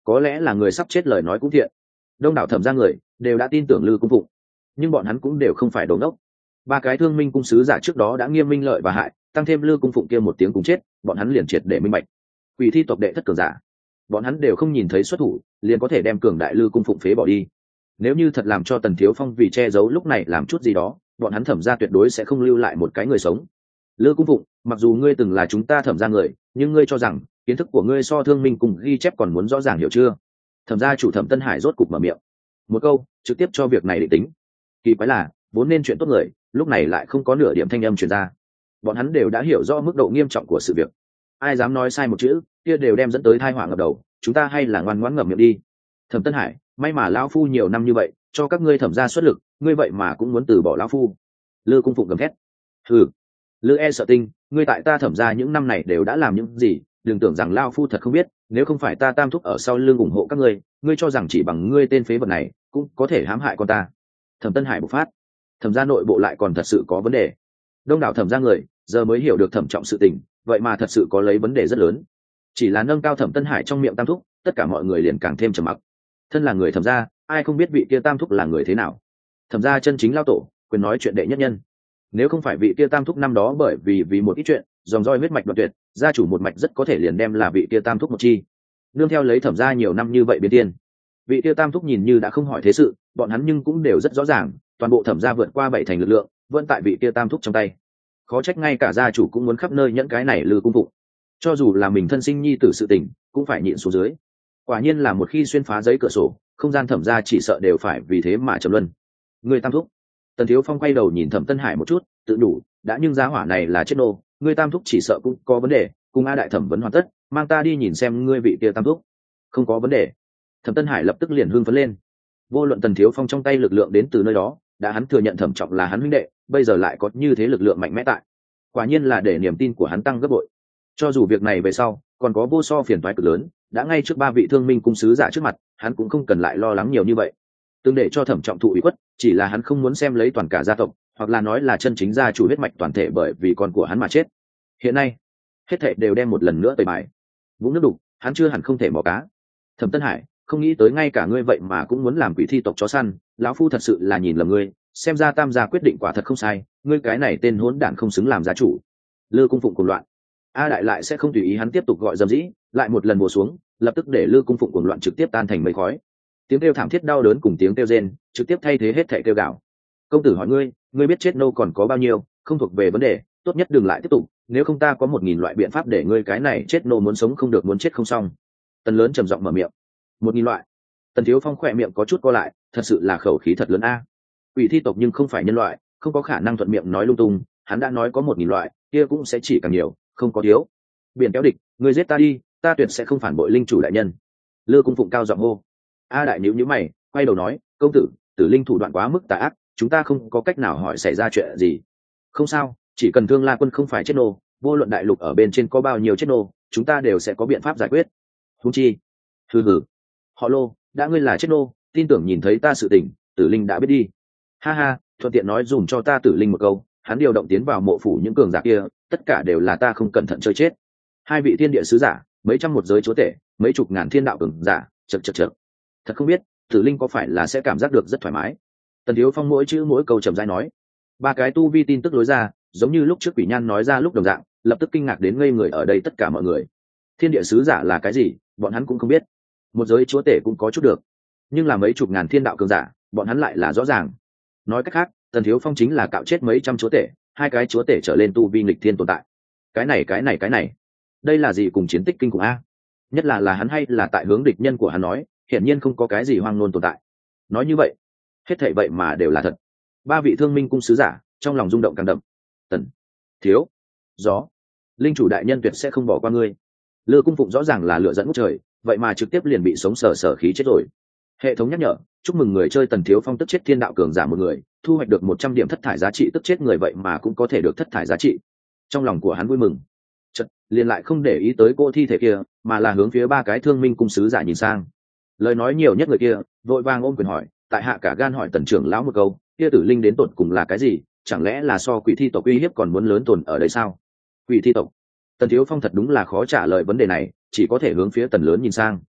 có lẽ là người sắp chết lời nói cũng thiện. Đông đảo thẩm gia người đều đã tin tưởng Lư Cung Phụng, nhưng bọn hắn cũng đều không phải đồ ngốc. Ba cái thương minh cung sứ giả trước đó đã nghiêm minh lợi và hại, tăng thêm Lư Cung Phụng kia một tiếng cùng chết, bọn hắn liền triệt để minh bạch. Quỷ thi tộc đệ thất cường giả, bọn hắn đều không nhìn thấy xuất thủ, liền có thể đem cường đại Lư Cung Phụng phế bỏ đi. Nếu như thật làm cho Tần Thiếu Phong vì che giấu lúc này làm chút gì đó, bọn hắn thẩm gia tuyệt đối sẽ không lưu lại một cái người sống. Lư Cung Phụng, mặc dù ngươi từng là chúng ta thẩm gia người, nhưng ngươi cho rằng kiến thức của ngươi so thương minh cùng ghi chép còn muốn rõ ràng, hiểu chưa? Thẩm gia chủ Thẩm Tân Hải rốt cục mở miệng, một câu trực tiếp cho việc này định tính. Kỳ quái là vốn nên chuyện tốt người, lúc này lại không có nửa điểm thanh âm truyền ra. Bọn hắn đều đã hiểu rõ mức độ nghiêm trọng của sự việc, ai dám nói sai một chữ kia đều đem dẫn tới tai họa ngập đầu. Chúng ta hay là ngoan ngoãn ngậm miệng đi. Thẩm Tân Hải, may mà lão phu nhiều năm như vậy cho các ngươi thẩm gia xuất lực, ngươi vậy mà cũng muốn từ bỏ lão phu. Lư Cung Phụng gầm thét. Hừ, Lư E Sợ Tinh, ngươi tại ta thẩm gia những năm này đều đã làm những gì, đừng tưởng rằng lão phu thật không biết, nếu không phải ta tam thúc ở sau lưng ủng hộ các ngươi, ngươi cho rằng chỉ bằng ngươi tên phế vật này cũng có thể hãm hại con ta. Thẩm Tân Hải bộc phát. Thẩm gia nội bộ lại còn thật sự có vấn đề. Đông đảo thẩm gia người giờ mới hiểu được thẩm trọng sự tình, vậy mà thật sự có lấy vấn đề rất lớn. Chỉ là nâng cao Thẩm Tân Hải trong miệng tam thúc, tất cả mọi người liền càng thêm trầm mặc. Thân là người thẩm gia, ai không biết vị kia tam thúc là người thế nào? Thẩm gia chân chính lao tổ, quyền nói chuyện đệ nhất nhân. Nếu không phải vị kia tam thúc năm đó bởi vì vì một ít chuyện dòng roi huyết mạch đoạn tuyệt, gia chủ một mạch rất có thể liền đem là vị kia tam thúc một chi. Nương theo lấy thẩm gia nhiều năm như vậy biến tiên, vị kia tam thúc nhìn như đã không hỏi thế sự, bọn hắn nhưng cũng đều rất rõ ràng, toàn bộ thẩm gia vượt qua bảy thành lực lượng vẫn tại vị kia tam thúc trong tay. Khó trách ngay cả gia chủ cũng muốn khắp nơi nhẫn cái này Lư Cung Phụng, cho dù là mình thân sinh nhi tử sự tình cũng phải nhịn xuống dưới. Quả nhiên là một khi xuyên phá giấy cửa sổ, không gian thẩm gia chỉ sợ đều phải vì thế mà trầm luân. Người tam thúc. Tần Thiếu Phong quay đầu nhìn Thẩm Tân Hải một chút, tự đủ, đã nhưng giá hỏa này là chết nô, ngươi tam thúc chỉ sợ cũng có vấn đề, cùng A đại thẩm vấn hoàn tất, mang ta đi nhìn xem ngươi vị kia tam thúc. Không có vấn đề. Thẩm Tân Hải lập tức liền hưng phấn lên. Vô luận Tần Thiếu Phong trong tay lực lượng đến từ nơi đó, đã hắn thừa nhận Thẩm Trọng là hắn huynh đệ, bây giờ lại có như thế lực lượng mạnh mẽ tại, quả nhiên là để niềm tin của hắn tăng gấp bội. Cho dù việc này về sau còn có vô so phiền toái cực lớn, đã ngay trước ba vị thương minh cung sứ giả trước mặt, hắn cũng không cần lại lo lắng nhiều như vậy. Tương để cho Thẩm Trọng thụ ủy khuất, chỉ là hắn không muốn xem lấy toàn cả gia tộc, hoặc là nói là chân chính gia chủ huyết mạch toàn thể bởi vì con của hắn mà chết. Hiện nay, hết thảy đều đem một lần nữa tẩy bài. Vũng nước đục, hắn chưa hẳn không thể mò cá. Thẩm Tân Hải, không nghĩ tới ngay cả ngươi vậy mà cũng muốn làm quỷ thi tộc chó săn, lão phu thật sự là nhìn lầm ngươi, xem ra tam gia quyết định quả thật không sai, ngươi cái này tên hỗn đản không xứng làm gia chủ. Lư Cung Phụng cuồng loạn. A đại lại sẽ không tùy ý hắn tiếp tục gọi dầm dĩ, lại một lần bổ xuống, lập tức để Lư Cung Phụng cuồng loạn trực tiếp tan thành mây khói. Tiếng kêu thảm thiết đau đớn cùng tiếng kêu rên trực tiếp thay thế hết thảy kêu gào. Công tử hỏi ngươi, ngươi biết chết nô còn có bao nhiêu, không thuộc về vấn đề, tốt nhất đừng lại tiếp tục, nếu không ta có một nghìn loại biện pháp để ngươi cái này chết nô muốn sống không được muốn chết không xong. Tần lớn trầm giọng mở miệng. Một nghìn loại. Tần Thiếu Phong khỏe miệng có chút co lại, thật sự là khẩu khí thật lớn a. Quỷ thi tộc nhưng không phải nhân loại, không có khả năng thuận miệng nói lung tung, hắn đã nói có một nghìn loại, kia cũng sẽ chỉ càng nhiều, không có thiếu. Biển kéo địch, ngươi giết ta đi, ta tuyệt sẽ không phản bội linh chủ đại nhân. Lư Cung Phụng cao giọng hô. A đại nhíu nhíu mày, quay đầu nói, công tử, tử linh thủ đoạn quá mức tà ác, chúng ta không có cách nào hỏi xảy ra chuyện gì. Không sao, chỉ cần Thương La Quân không phải chết nô, vô luận đại lục ở bên trên có bao nhiêu chết nô, chúng ta đều sẽ có biện pháp giải quyết. Huống chi, hừ hừ, họ Lô, đã ngươi là chết nô, tin tưởng nhìn thấy ta sự tình, tử linh đã biết đi. Ha ha, thuận tiện nói dùm cho ta tử linh một câu, hắn điều động tiến vào mộ phủ những cường giả kia, tất cả đều là ta không cẩn thận chơi chết. Hai vị thiên địa sứ giả, mấy trăm một giới chúa tể, mấy chục ngàn thiên đạo cường giả, chậc chậc chậc. Thật không biết, tử linh có phải là sẽ cảm giác được rất thoải mái. Tần Thiếu Phong mỗi chữ mỗi câu chậm rãi nói. Ba cái tu vi tin tức lối ra, giống như lúc trước Quỷ Nhan nói ra lúc đồng dạng, lập tức kinh ngạc đến ngây người ở đây tất cả mọi người. Thiên địa sứ giả là cái gì, bọn hắn cũng không biết. Một giới chúa tể cũng có chút được, nhưng là mấy chục ngàn thiên đạo cường giả, bọn hắn lại là rõ ràng. Nói cách khác, Tần Thiếu Phong chính là cạo chết mấy trăm chúa tể, hai cái chúa tể trở lên tu vi nghịch thiên tồn tại. Cái này cái này cái này, đây là gì cùng chiến tích kinh khủng a? Nhất là là hắn hay là tại hướng địch nhân của hắn nói, hiển nhiên không có cái gì hoang ngôn tồn tại. Nói như vậy, hết thảy vậy mà đều là thật. Ba vị thương minh cung sứ giả trong lòng rung động càng đậm. Tần Thiếu Gió, linh chủ đại nhân tuyệt sẽ không bỏ qua ngươi. Lư Cung Phụng rõ ràng là lựa dẫn ngút trời, vậy mà trực tiếp liền bị sống sờ sờ khí chết rồi. Hệ thống nhắc nhở, chúc mừng người chơi Tần Thiếu Phong tức chết thiên đạo cường giả một người, thu hoạch được một trăm điểm thất thải giá trị, tức chết người vậy mà cũng có thể được thất thải giá trị. Trong lòng của hắn vui mừng, chợt liền lại không để ý tới cô thi thể kia, mà là hướng phía ba cái thương minh cung sứ giả nhìn sang. Lời nói nhiều nhất người kia vội vàng ôm quyền hỏi, tại hạ cả gan hỏi Tần trưởng lão một câu, kia tử linh đến tột cùng là cái gì, chẳng lẽ là so quỷ thi tộc uy hiếp còn muốn lớn tồn ở đây sao? Quỷ thi tộc? Tần Thiếu Phong thật đúng là khó trả lời vấn đề này, chỉ có thể hướng phía Tần lớn nhìn sang.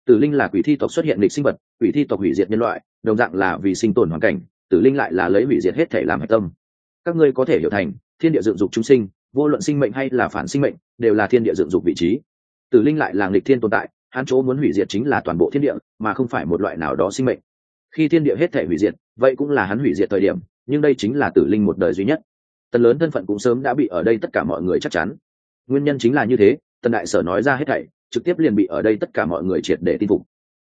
Tử linh là quỷ thi tộc xuất hiện lịch sinh vật, quỷ thi tộc hủy diệt nhân loại, đồng dạng là vì sinh tồn hoàn cảnh, tử linh lại là lấy hủy diệt hết thể làm hạch tâm. Các ngươi có thể hiểu thành thiên địa dựng dục chúng sinh, vô luận sinh mệnh hay là phản sinh mệnh đều là thiên địa dựng dục vị trí. Tử linh lại là nghịch thiên tồn tại, hắn chỗ muốn hủy diệt chính là toàn bộ thiên địa mà không phải một loại nào đó sinh mệnh. Khi thiên địa hết thể hủy diệt, vậy cũng là hắn hủy diệt thời điểm, nhưng đây chính là tử linh một đời duy nhất. Tần lớn thân phận cũng sớm đã bị ở đây tất cả mọi người chắc chắn. Nguyên nhân chính là như thế, Tần đại sở nói ra hết thảy trực tiếp liền bị ở đây tất cả mọi người triệt để tin phục.